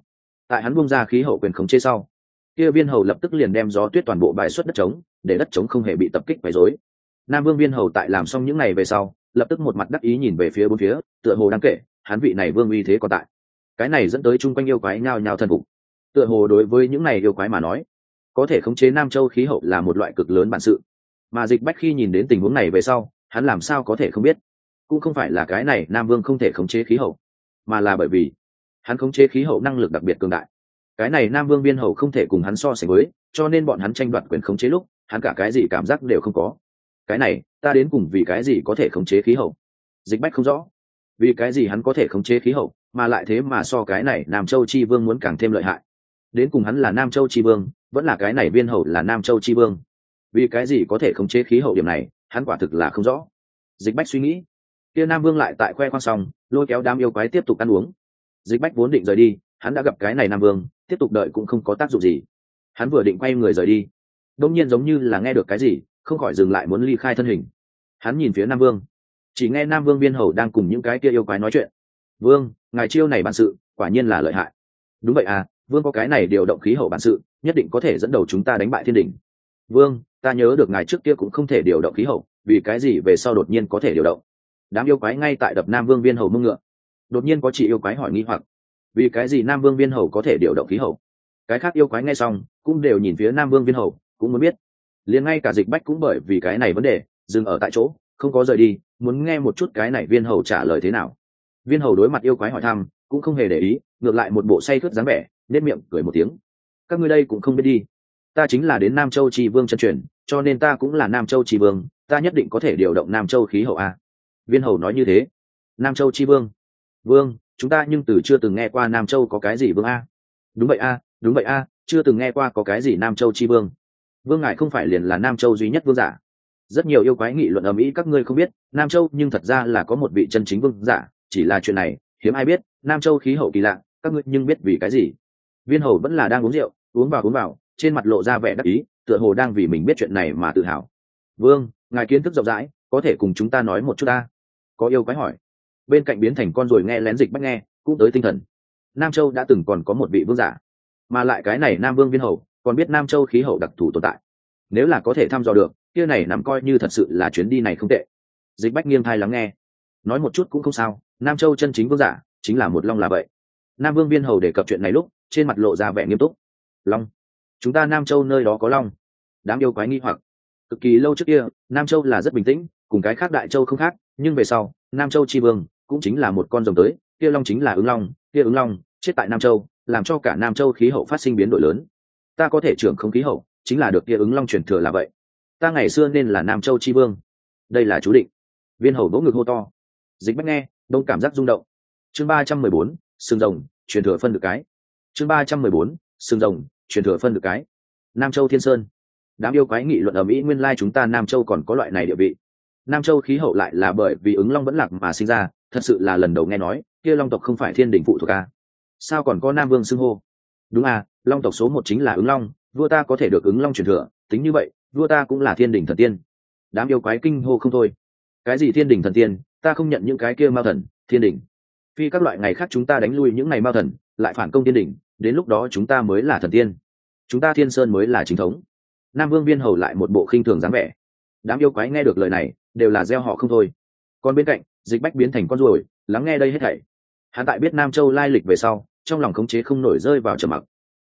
Tại hắn buông ra khí hậu quyền khống chế sau, kia viên hầu lập tức liền đem gió tuyết toàn bộ bài xuất đất trống, để đất trống không hề bị tập kích quấy rối. Nam Vương viên hầu tại làm xong những này về sau, lập tức một mặt đắc ý nhìn về phía bốn phía, tựa hồ đang kể, hắn vị này vương uy thế còn tại. Cái này dẫn tới chung quanh yêu quái nhao nhao thần phục. Tựa hồ đối với những này yêu quái mà nói, có thể khống chế Nam Châu khí hậu là một loại cực lớn bản sự. Mà Dịch Bách khi nhìn đến tình huống này về sau, hắn làm sao có thể không biết? Cũng không phải là cái này Nam Vương không thể khống chế khí hậu, mà là bởi vì hắn khống chế khí hậu năng lực đặc biệt cường đại. Cái này Nam Vương viên hầu không thể cùng hắn so sánh với, cho nên bọn hắn tranh đoạt quyền khống chế lúc, hắn cả cái gì cảm giác đều không có. Cái này, ta đến cùng vì cái gì có thể khống chế khí hậu? Dịch Bách không rõ, vì cái gì hắn có thể khống chế khí hậu, mà lại thế mà so cái này Nam Châu Chi Vương muốn càng thêm lợi hại. Đến cùng hắn là Nam Châu Chi Vương, vẫn là cái này viên hầu là Nam Châu Chi Vương. Vì cái gì có thể khống chế khí hậu điểm này, hắn quả thực là không rõ. Dịch Bách suy nghĩ, kia Nam Vương lại tại khoe khoang xong, lôi kéo đám yêu quái tiếp tục ăn uống. Dịch Bách vốn định rời đi, hắn đã gặp cái này Nam Vương, tiếp tục đợi cũng không có tác dụng gì. Hắn vừa định quay người rời đi, đột nhiên giống như là nghe được cái gì, không khỏi dừng lại muốn ly khai thân hình. Hắn nhìn phía Nam Vương, chỉ nghe Nam Vương viên hầu đang cùng những cái kia yêu quái nói chuyện. Vương, ngài chiêu này bản sự, quả nhiên là lợi hại. Đúng vậy à, Vương có cái này điều động khí hậu bản sự, nhất định có thể dẫn đầu chúng ta đánh bại thiên đỉnh. Vương, ta nhớ được ngài trước kia cũng không thể điều động khí hậu, vì cái gì về sau đột nhiên có thể điều động? Đám yêu quái ngay tại đập Nam Vương viên hầu mông ngựa. Đột nhiên có chị yêu quái hỏi nghi hoặc, vì cái gì Nam Vương viên hầu có thể điều động khí hậu? Cái khác yêu quái nghe xong cũng đều nhìn phía Nam Vương viên hầu, cũng muốn biết. Liền ngay cả Dịch Bách cũng bởi vì cái này vấn đề dừng ở tại chỗ, không có rời đi, muốn nghe một chút cái này viên hầu trả lời thế nào. Viên hầu đối mặt yêu quái hỏi thăm cũng không hề để ý, ngược lại một bộ say khướt dáng vẻ, nét miệng cười một tiếng. Các ngươi đây cũng không biết đi, ta chính là đến Nam Châu Tri Vương chân truyền, cho nên ta cũng là Nam Châu Tri Vương, ta nhất định có thể điều động Nam Châu khí hậu a. Viên hầu nói như thế. Nam Châu Tri Vương? Vương, chúng ta nhưng từ chưa từng nghe qua Nam Châu có cái gì vương a. Đúng vậy a, đúng vậy a, chưa từng nghe qua có cái gì Nam Châu Tri Vương. Vương ngài không phải liền là Nam Châu duy nhất vương giả? Rất nhiều yêu quái nghị luận ầm ĩ, các ngươi không biết, Nam Châu nhưng thật ra là có một vị chân chính vương giả, chỉ là chuyện này hiếm ai biết. Nam Châu khí hậu kỳ lạ, các ngươi nhưng biết vì cái gì? Viên hầu vẫn là đang uống rượu, uống vào, trên mặt lộ ra vẻ đắc ý, tựa hồ đang vì mình biết chuyện này mà tự hào. Vương, ngài kiến thức rộng rãi, có thể cùng chúng ta nói một chút ta? Có yêu quái hỏi. Bên cạnh biến thành con rồi nghe lén Dịch Bách nghe cũng tới tinh thần. Nam Châu đã từng còn có một vị vương giả, mà lại cái này Nam Vương viên hầu còn biết Nam Châu khí hậu đặc thù tồn tại. Nếu là có thể thăm dò được, kia này nằm coi như thật sự là chuyến đi này không tệ. Dịch Bách nghiêng thai lắng nghe, nói một chút cũng không sao. Nam Châu chân chính vương giả chính là một long là vậy. Nam Vương viên hầu đề cập chuyện này lúc trên mặt lộ ra vẻ nghiêm túc. Long? Chúng ta Nam Châu nơi đó có long? Đám yêu quái nghi hoặc. Cực kỳ lâu trước kia, Nam Châu là rất bình tĩnh, cùng cái khác Đại Châu không khác, nhưng về sau, Nam Châu Chi Vương cũng chính là một con rồng tới, kia long chính là ứng long, kia ứng long chết tại Nam Châu, làm cho cả Nam Châu khí hậu phát sinh biến đổi lớn. Ta có thể trưởng không khí hậu, chính là được kia ứng long truyền thừa là vậy. Ta ngày xưa nên là Nam Châu Chi Vương. Đây là chú định. Viên hầu vỗ ngực hô to. Dịch Bách nghe, đông cảm giác rung động. Chương 314, sừng rồng, truyền thừa phân được cái. Chương 314, sừng rồng, truyền thừa phân được cái. Nam Châu Thiên Sơn. Đám yêu quái nghị luận ở Mỹ, nguyên lai chúng ta Nam Châu còn có loại này địa vị. Nam Châu khí hậu lại là bởi vì ứng long vẫn lạc mà sinh ra, thật sự là lần đầu nghe nói, kia long tộc không phải thiên đình phụ thuộc à? Sao còn có Nam Vương xưng hô? Đúng à, long tộc số 1 chính là ứng long, vua ta có thể được ứng long truyền thừa, tính như vậy, vua ta cũng là thiên đình thần tiên. Đám yêu quái kinh hô không thôi. Cái gì thiên đình thần tiên, ta không nhận những cái kia mao thần, thiên đình. Phi các loại ngày khác chúng ta đánh lui những ngày mao thần, lại phản công thiên đình, đến lúc đó chúng ta mới là thần tiên. Chúng ta Thiên Sơn mới là chính thống. Nam Vương viên hầu lại một bộ khinh thường dáng vẻ. Đám yêu quái nghe được lời này đều là gieo họ không thôi. Còn bên cạnh, Dịch Bách biến thành con ruồi, lắng nghe đây hết thảy. Hắn tại biết Nam Châu lai lịch về sau, trong lòng khống chế không nổi rơi vào trầm mặc.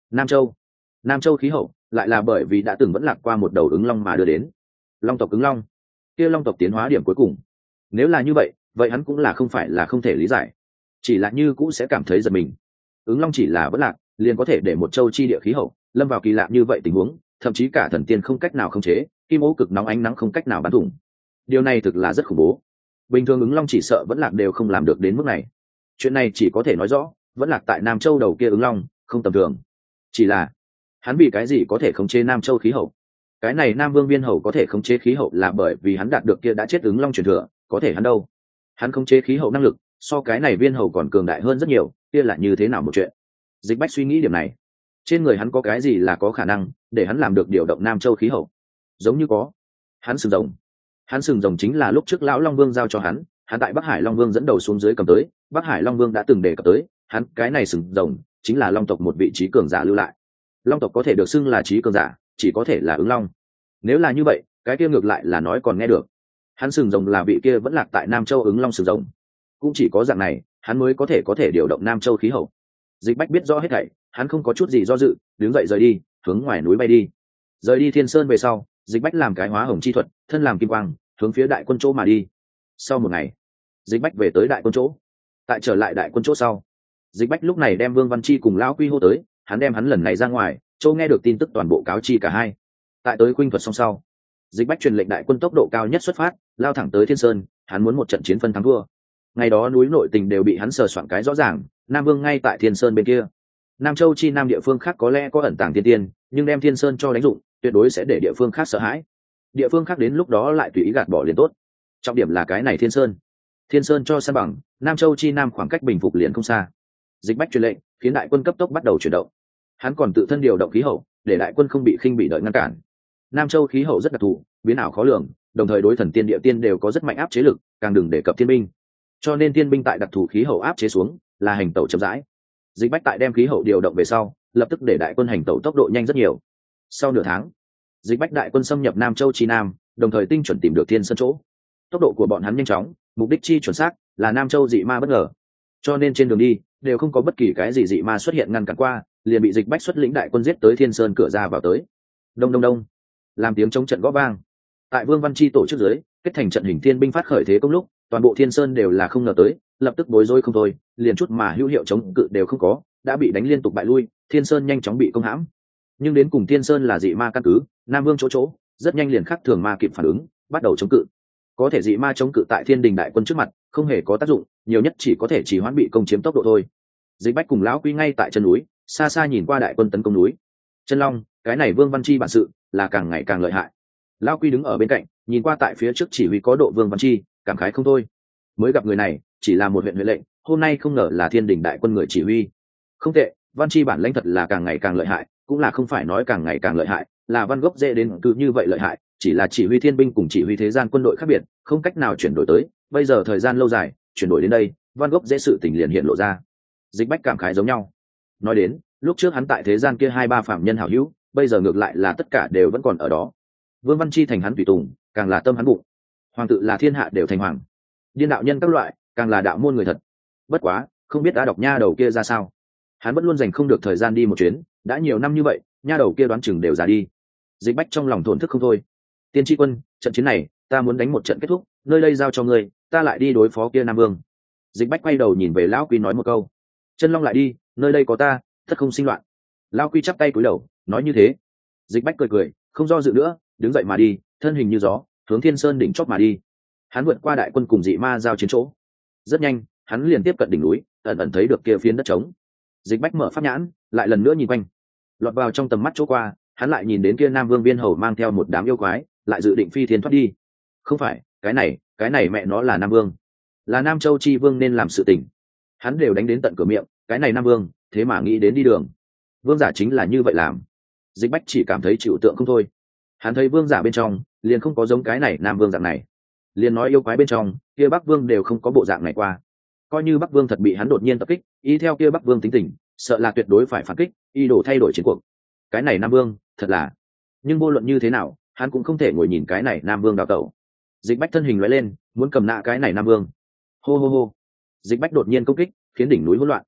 Nam Châu khí hậu lại là bởi vì đã từng vẫn lạc qua một đầu ứng long mà đưa đến. Long tộc ứng long, kia long tộc tiến hóa điểm cuối cùng. Nếu là như vậy, vậy hắn cũng là không phải là không thể lý giải, chỉ là như cũng sẽ cảm thấy giật mình. Ứng long chỉ là vẫn lạc, liền có thể để một châu chi địa khí hậu lâm vào kỳ lạ như vậy tình huống, thậm chí cả thần tiên không cách nào khống chế, kim ố cực nóng ánh nắng không cách nào bắn thủng. Điều này thực là rất khủng bố. Bình thường ứng long chỉ sợ vẫn lạc đều không làm được đến mức này. Chuyện này chỉ có thể nói rõ vẫn lạc tại Nam Châu đầu kia ứng long không tầm thường. Chỉ là hắn vì cái gì có thể khống chế Nam Châu khí hậu? Cái này Nam Vương viên hầu có thể khống chế khí hậu là bởi vì hắn đạt được kia đã chết ứng long truyền thừa, có thể hắn đâu? Hắn khống chế khí hậu năng lực so cái này viên hầu còn cường đại hơn rất nhiều, kia là như thế nào một chuyện? Dịch Bách suy nghĩ điểm này. Trên người hắn có cái gì là có khả năng để hắn làm được điều động Nam Châu khí hậu? Giống như có. Hắn sừng rồng. Hắn sừng rồng chính là lúc trước lão Long Vương giao cho hắn, hắn tại Bắc Hải Long Vương dẫn đầu xuống dưới cầm tới, Bắc Hải Long Vương đã từng đề cập tới, hắn cái này sừng rồng chính là long tộc một vị trí cường giả lưu lại. Long tộc có thể được xưng là trí cường giả chỉ có thể là ứng long. Nếu là như vậy cái kia ngược lại là nói còn nghe được. Hắn sừng rồng là vị kia vẫn lạc tại Nam Châu ứng long sừng rồng, cũng chỉ có dạng này hắn mới có thể điều động Nam Châu khí hậu. Dịch Bách biết rõ hết thảy, hắn không có chút gì do dự, đứng dậy rời đi, hướng ngoài núi bay đi. Rời đi Thiên Sơn về sau, Dịch Bách làm cái hóa hồng chi thuật, thân làm kim quang, hướng phía đại quân chỗ mà đi. Sau một ngày, Dịch Bách về tới đại quân chỗ. Tại trở lại đại quân chỗ sau, Dịch Bách lúc này đem Vương Văn Chi cùng lão Quy hô tới, hắn đem hắn lần này ra ngoài, châu nghe được tin tức toàn bộ cáo chi cả hai. Tại tới khuynh thuật xong sau, Dịch Bách truyền lệnh đại quân tốc độ cao nhất xuất phát, lao thẳng tới Thiên Sơn, hắn muốn một trận chiến phân thắng thua. Ngày đó núi nội tình đều bị hắn sờ soạn cái rõ ràng, Nam Vương ngay tại Thiên Sơn bên kia. Nam Châu chi nam địa phương khác có lẽ có ẩn tàng tiên tiên, nhưng đem Thiên Sơn cho đánh dụng, tuyệt đối sẽ để địa phương khác sợ hãi. Địa phương khác đến lúc đó lại tùy ý gạt bỏ liền tốt. Trọng điểm là cái này Thiên Sơn. Thiên Sơn cho san bằng, Nam Châu chi nam khoảng cách bình phục liền không xa. Dịch Bách truyền lệnh, khiến đại quân cấp tốc bắt đầu chuyển động. Hắn còn tự thân điều động khí hậu, để đại quân không bị khinh bị đợi ngăn cản. Nam Châu khí hậu rất đặc thù, biến ảo khó lường, đồng thời đối thần tiên địa tiên đều có rất mạnh áp chế lực, càng đừng đề cập thiên binh. Cho nên thiên binh tại đặc thù khí hậu áp chế xuống, là hành tẩu chậm rãi. Dịch Bách tại đem khí hậu điều động về sau, lập tức để đại quân hành tẩu tốc độ nhanh rất nhiều. Sau nửa tháng, Dịch Bách đại quân xâm nhập Nam Châu chi nam, đồng thời tinh chuẩn tìm được Thiên Sơn chỗ. Tốc độ của bọn hắn nhanh chóng, mục đích chi chuẩn xác, là Nam Châu dị ma bất ngờ. Cho nên trên đường đi đều không có bất kỳ cái gì dị ma xuất hiện ngăn cản qua, liền bị Dịch Bách xuất lĩnh đại quân giết tới Thiên Sơn cửa ra vào tới. Đông đông đông, làm tiếng chống trận gõ vang. Tại Vương Văn Chi tổ chức dưới, kết thành trận hình thiên binh phát khởi thế công lúc, toàn bộ Thiên Sơn đều là không ngờ tới, lập tức bối rối không thôi, liền chút mà hữu hiệu chống cự đều không có, đã bị đánh liên tục bại lui, Thiên Sơn nhanh chóng bị công hãm. Nhưng đến cùng Thiên Sơn là dị ma căn cứ, Nam Vương chỗ rất nhanh liền khắc thường ma kịp phản ứng, bắt đầu chống cự. Có thể dị ma chống cự tại Thiên Đình đại quân trước mặt, không hề có tác dụng, nhiều nhất chỉ có thể trì hoãn bị công chiếm tốc độ thôi. Dịch Bách cùng lão Quy ngay tại chân núi, xa xa nhìn qua đại quân tấn công núi. Chân Long, cái này Vương Văn Chi bản sự là càng ngày càng lợi hại. Lão Quy đứng ở bên cạnh, nhìn qua tại phía trước chỉ huy có độ Vương Văn Chi, cảm khái không thôi. Mới gặp người này, chỉ là một huyện huệ lệnh, hôm nay không ngờ là Thiên Đình đại quân người chỉ huy. Không tệ, Văn Chi bản lãnh thật là càng ngày càng lợi hại, cũng là không phải nói càng ngày càng lợi hại, là văn gốc dễ đến cứ như vậy lợi hại, chỉ là chỉ huy thiên binh cùng chỉ huy thế gian quân đội khác biệt, không cách nào chuyển đổi tới, bây giờ thời gian lâu dài, chuyển đổi đến đây, văn gốc dễ sự tình liền hiện lộ ra. Dịch Bách cảm khái giống nhau. Nói đến, lúc trước hắn tại thế gian kia 2-3 phạm nhân hảo hữu, bây giờ ngược lại là tất cả đều vẫn còn ở đó. Vương Văn Chi thành hắn tùy tùng, càng là tâm hắn bụng. Hoàng tự là thiên hạ đều thành hoàng. Điên đạo nhân các loại, càng là đạo môn người thật. Bất quá, không biết đã đọc nha đầu kia ra sao. Hắn vẫn luôn dành không được thời gian đi một chuyến, đã nhiều năm như vậy, nha đầu kia đoán chừng đều già đi. Dịch Bách trong lòng thổn thức không thôi. Tiên tri quân, trận chiến này ta muốn đánh một trận kết thúc, nơi đây giao cho ngươi, ta lại đi đối phó kia Nam Vương. Dịch Bách quay đầu nhìn về lão Quy nói một câu. Chân Long lại đi, nơi đây có ta, tất không sinh loạn. Lão Quy chắp tay cúi đầu nói như thế. Dịch Bách cười cười, không do dự nữa, đứng dậy mà đi, thân hình như gió, hướng Thiên Sơn đỉnh chót mà đi. Hắn vượt qua đại quân cùng dị ma giao chiến chỗ. Rất nhanh, hắn liền tiếp cận đỉnh núi, ẩn ẩn thấy được kia phiến đất trống. Dịch Bách mở pháp nhãn, lại lần nữa nhìn quanh. Lọt vào trong tầm mắt chỗ qua, hắn lại nhìn đến kia Nam Vương Viên Hầu mang theo một đám yêu quái, lại dự định phi thiên thoát đi. Không phải, cái này mẹ nó là Nam Vương, là Nam Châu chi vương nên làm sự tình. Hắn đều đánh đến tận cửa miệng, cái này Nam Vương, thế mà nghĩ đến đi đường. Vương giả chính là như vậy làm. Dịch Bách chỉ cảm thấy chịu tượng không thôi. Hắn thấy vương giả bên trong, liền không có giống cái này Nam Vương dạng này. Liền nói yêu quái bên trong, kia Bắc Vương đều không có bộ dạng này qua. Coi như Bắc Vương thật bị hắn đột nhiên tập kích, y theo kia Bắc Vương tính tình, sợ là tuyệt đối phải phản kích, y đổ thay đổi chiến cuộc. Cái này Nam Vương, thật là. Nhưng vô luận như thế nào, hắn cũng không thể ngồi nhìn cái này Nam Vương đào tẩu. Dịch Bách thân hình lóe lên, muốn cầm nạ cái này Nam Vương. Hô hô hô. Dịch Bách đột nhiên công kích, khiến đỉnh núi hỗn loạn.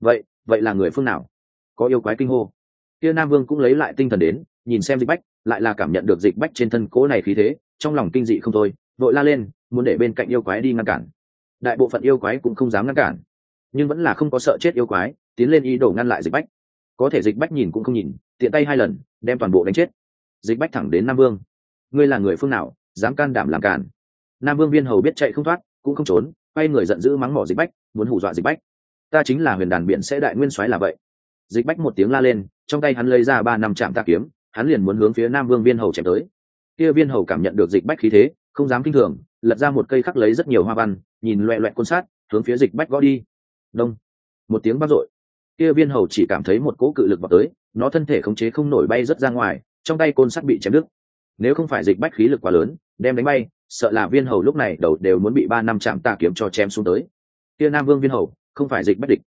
Vậy là người phương nào? Có yêu quái kinh hô. Kia Nam Vương cũng lấy lại tinh thần đến, nhìn xem Dịch Bách, lại là cảm nhận được Dịch Bách trên thân cố này khí thế, trong lòng kinh dị không thôi, vội la lên, muốn để bên cạnh yêu quái đi ngăn cản. Đại bộ phận yêu quái cũng không dám ngăn cản, nhưng vẫn là không có sợ chết yêu quái, tiến lên ý đồ ngăn lại Dịch Bách. Có thể Dịch Bách nhìn cũng không nhìn, tiện tay 2 lần, đem toàn bộ đánh chết. Dịch Bách thẳng đến Nam Vương. Ngươi là người phương nào, dám can đảm làm cản? Nam Vương Viên Hầu biết chạy không thoát, cũng không trốn, quay người giận dữ mắng mỏ Dịch Bách, muốn hù dọa Dịch Bách. Ta chính là Huyền Đàn Biển sẽ đại nguyên soái là vậy. Dịch Bách một tiếng la lên, trong tay hắn lấy ra 3 năm chạm tà kiếm, hắn liền muốn hướng phía Nam Vương Viên Hầu chém tới. Kia Viên Hầu cảm nhận được Dịch Bách khí thế, không dám kinh thường, lật ra một cây khắc lấy rất nhiều hoa văn, nhìn loẹt loẹt côn sát, hướng phía Dịch Bách gõ đi. Đông, một tiếng vang dội. Kia Viên Hầu chỉ cảm thấy một cỗ cự lực vào tới, nó thân thể khống chế không nổi bay rất ra ngoài, trong tay côn sắt bị chém đứt. Nếu không phải Dịch Bách khí lực quá lớn, đem đánh bay, sợ là Viên Hầu lúc này đầu đều muốn bị 3 năm chạm tà kiếm cho chém xuống tới. Kia Nam Vương Viên Hầu, không phải Dịch Bách địch.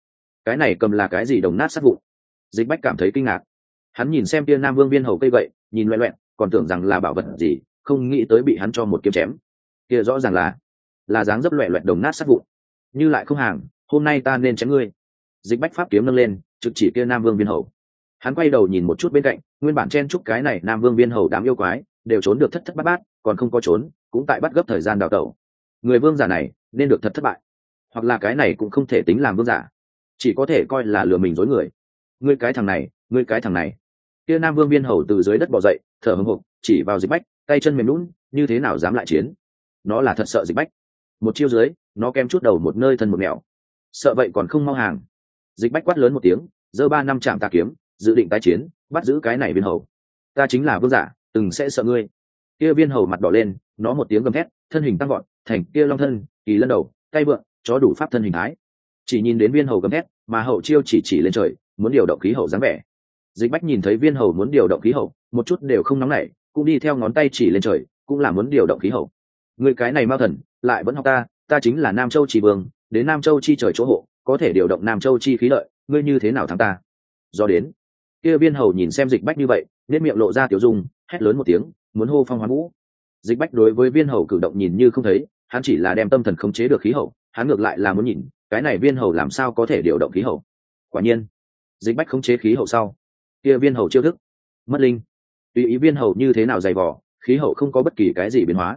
cái này cầm là cái gì đồng nát sát vụn? Dịch Bách cảm thấy kinh ngạc. Hắn nhìn xem tia Nam Vương viên hầu cây vậy, nhìn loẹt loẹt, còn tưởng rằng là bảo vật gì, không nghĩ tới bị hắn cho một kiếm chém. Kia rõ ràng là dáng dấp loẹt loẹt đồng nát sát vụn. Như lại không hàng, hôm nay ta nên chém ngươi. Dịch Bách pháp kiếm nâng lên, trực chỉ kia Nam Vương viên hầu. Hắn quay đầu nhìn một chút bên cạnh, nguyên bản chen chúc cái này Nam Vương viên hầu đám yêu quái đều trốn được thất thất bát bát, còn không có trốn cũng tại bắt gấp thời gian đào tẩu. Người vương giả này nên được thật thất bại, hoặc là cái này cũng không thể tính làm vương giả, chỉ có thể coi là lừa mình dối người. Ngươi cái thằng này, ngươi cái thằng này. Kia Nam Vương viên hầu từ dưới đất bò dậy, thở hổn hộc, chỉ vào Dịch Bách, tay chân mềm nhũn, như thế nào dám lại chiến. Nó là thật sợ Dịch Bách. Một chiêu dưới, nó kem chút đầu một nơi thân một mẹo. Sợ vậy còn không mau hàng. Dịch Bách quát lớn một tiếng, giơ 3 năm chạm tà kiếm, dự định tái chiến, bắt giữ cái này viên hầu. Ta chính là vương giả, từng sẽ sợ ngươi. Kia viên hầu mặt đỏ lên, nó một tiếng gầm thét, thân hình tăng vọt, thành kia long thân, kỳ lân đầu, tay vượn, chó đủ pháp thân hình thái. Chỉ nhìn đến viên hầu gầm thét, mà hậu chiêu chỉ lên trời, muốn điều động khí hậu dáng vẻ. Dịch Bách nhìn thấy viên hầu muốn điều động khí hậu, một chút đều không nóng nảy, cũng đi theo ngón tay chỉ lên trời, cũng là muốn điều động khí hậu. Người cái này mao thần, lại vẫn học ta chính là Nam Châu Chi Vương, đến Nam Châu Chi trời chỗ hộ, có thể điều động Nam Châu Chi khí lợi, ngươi như thế nào thắng ta? Do đến, kia viên hầu nhìn xem Dịch Bách như vậy, nên miệng lộ ra tiểu dung, hét lớn một tiếng, muốn hô phong hoán vũ. Dịch Bách đối với viên hầu cử động nhìn như không thấy, hắn chỉ là đem tâm thần khống chế được khí hậu, hắn ngược lại là muốn nhìn, cái này viên hầu làm sao có thể điều động khí hậu. Quả nhiên, Dịch Bách khống chế khí hậu sau, kia viên hầu chiêu thức mất linh, tùy ý viên hầu như thế nào dày vỏ, khí hậu không có bất kỳ cái gì biến hóa.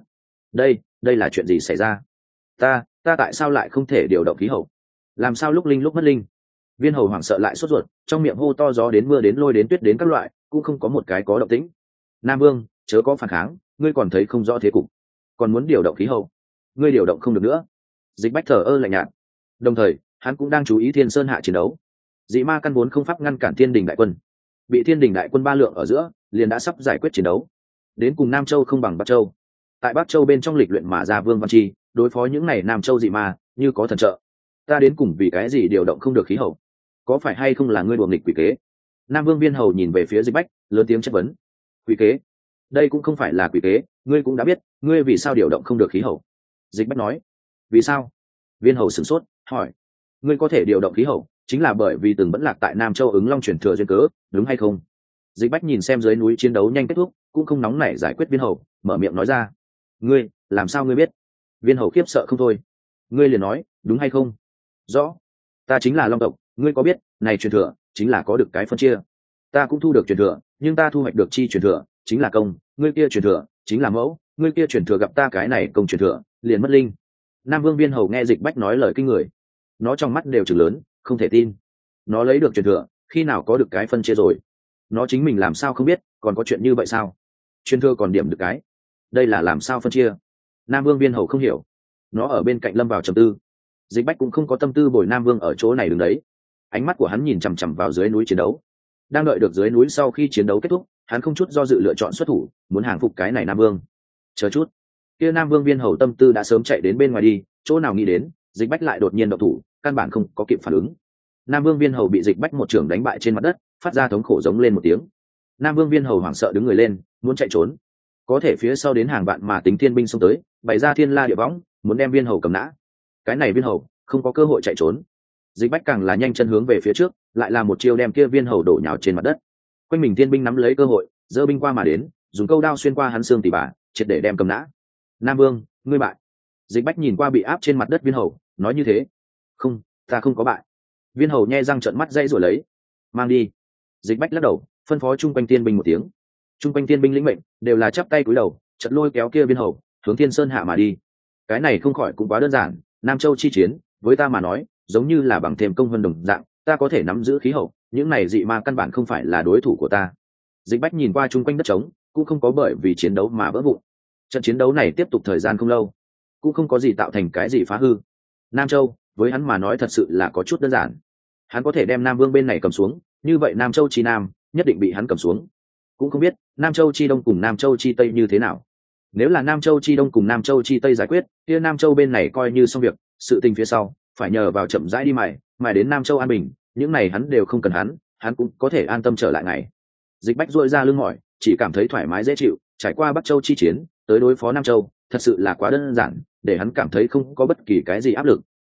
Đây là chuyện gì xảy ra? Ta tại sao lại không thể điều động khí hậu? Làm sao lúc linh lúc mất linh? Viên hầu hoảng sợ lại sốt ruột, trong miệng hô to gió đến mưa đến lôi đến tuyết đến các loại, cũng không có một cái có động tĩnh. Nam Vương, chớ có phản kháng, ngươi còn thấy không rõ thế cục, còn muốn điều động khí hậu, ngươi điều động không được nữa. Dịch Bách thờ ơ lạnh nhạt, đồng thời hắn cũng đang chú ý Thiên Sơn hạ chiến đấu. Dị ma căn vốn không pháp ngăn cản Thiên Đình đại quân, bị Thiên Đình đại quân ba lượng ở giữa, liền đã sắp giải quyết chiến đấu. Đến cùng Nam Châu không bằng Bắc Châu, tại Bắc Châu bên trong lịch luyện mà ra Vương Văn Chi đối phó những này Nam Châu dị ma như có thần trợ. Ta đến cùng vì cái gì điều động không được khí hậu? Có phải hay không là ngươi đùa nghịch quỷ kế? Nam Vương viên hầu nhìn về phía Dịch Bách, lớn tiếng chất vấn. Quỷ kế? Đây cũng không phải là quỷ kế, ngươi cũng đã biết, ngươi vì sao điều động không được khí hậu? Dịch Bách nói. Vì sao? Viên hầu sửng sốt, hỏi. Ngươi có thể điều động khí hậu, chính là bởi vì từng vẫn lạc tại Nam Châu Ứng Long chuyển thừa duyên cớ, đúng hay không? Dịch Bách nhìn xem dưới núi chiến đấu nhanh kết thúc, cũng không nóng nảy giải quyết viên hầu, mở miệng nói ra. Ngươi, làm sao ngươi biết? Viên hầu khiếp sợ không thôi. Ngươi liền nói, đúng hay không? Rõ. Ta chính là Long tộc, ngươi có biết, này truyền thừa chính là có được cái phân chia. Ta cũng thu được truyền thừa, nhưng ta thu hoạch được chi truyền thừa chính là công, ngươi kia truyền thừa chính là mẫu, ngươi kia truyền thừa gặp ta cái này công truyền thừa liền mất linh. Nam Vương viên hầu nghe Dịch Bách nói lời kinh người, nó trong mắt đều trừng lớn, không thể tin. Nó lấy được truyền thừa, khi nào có được cái phân chia rồi? Nó chính mình làm sao không biết, còn có chuyện như vậy sao? Truyền thừa còn điểm được cái, đây là làm sao phân chia? Nam Vương viên hầu không hiểu, nó ở bên cạnh lâm vào trầm tư. Dịch Bách cũng không có tâm tư bồi Nam Vương ở chỗ này đứng đấy, ánh mắt của hắn nhìn chằm chằm vào dưới núi chiến đấu. Đang đợi được dưới núi sau khi chiến đấu kết thúc, hắn không chút do dự lựa chọn xuất thủ, muốn hàng phục cái này Nam Vương. Chờ chút, kia Nam Vương viên hầu tâm tư đã sớm chạy đến bên ngoài đi, chỗ nào nghĩ đến Dịch Bách lại đột nhiên động thủ, căn bản không có kịp phản ứng. Nam Vương viên hầu bị Dịch Bách một trường đánh bại trên mặt đất, phát ra thống khổ giống lên một tiếng. Nam Vương viên hầu hoảng sợ đứng người lên, muốn chạy trốn, có thể phía sau đến hàng vạn mà tính thiên binh xông tới, bày ra thiên la địa võng, muốn đem viên hầu cầm nã. Cái này viên hầu không có cơ hội chạy trốn. Dịch Bách càng là nhanh chân hướng về phía trước, lại là một chiêu đem kia viên hầu đổ nhào trên mặt đất. Quanh mình thiên binh nắm lấy cơ hội, giơ binh qua mà đến, dùng câu đao xuyên qua hắn xương tỉ bà, triệt để đem cầm nã. Nam Vương, ngươi bại. Dịch Bách nhìn qua bị áp trên mặt đất viên hầu, nói như thế. Không, ta không có bại. Viên hầu nhe răng trợn mắt dãy rồi lấy. Mang đi. Dịch Bách lắc đầu, phân phó chung quanh thiên binh một tiếng. Chung quanh thiên binh lĩnh mệnh, đều là chắp tay cúi đầu, chợt lôi kéo kia viên hầu, hướng Thiên Sơn hạ mà đi. Cái này không khỏi cũng quá đơn giản, Nam Châu chi chiến, với ta mà nói, giống như là bằng thêm công vân đồng dạng, ta có thể nắm giữ khí hậu, những này dị ma căn bản không phải là đối thủ của ta. Dịch Bách nhìn qua chung quanh đất trống, cũng không có bởi vì chiến đấu mà vỡ vụn. Trận chiến đấu này tiếp tục thời gian không lâu, cũng không có gì tạo thành cái gì phá hư. Nam Châu, với hắn mà nói thật sự là có chút đơn giản. Hắn có thể đem Nam Vương bên này cầm xuống, như vậy Nam Châu chi Nam nhất định bị hắn cầm xuống. Cũng không biết Nam Châu chi Đông cùng Nam Châu chi Tây như thế nào. Nếu là Nam Châu chi Đông cùng Nam Châu chi Tây giải quyết, kia Nam Châu bên này coi như xong việc, sự tình phía sau phải nhờ vào chậm rãi đi mài đến Nam Châu an bình, những này hắn đều không cần hắn cũng có thể an tâm trở lại ngày. Dịch Bách duỗi ra lưng mỏi, chỉ cảm thấy thoải mái dễ chịu, trải qua Bắc Châu chi chiến tới đối phó Nam Châu thật sự là quá đơn giản, để hắn cảm thấy không có bất kỳ cái gì áp lực,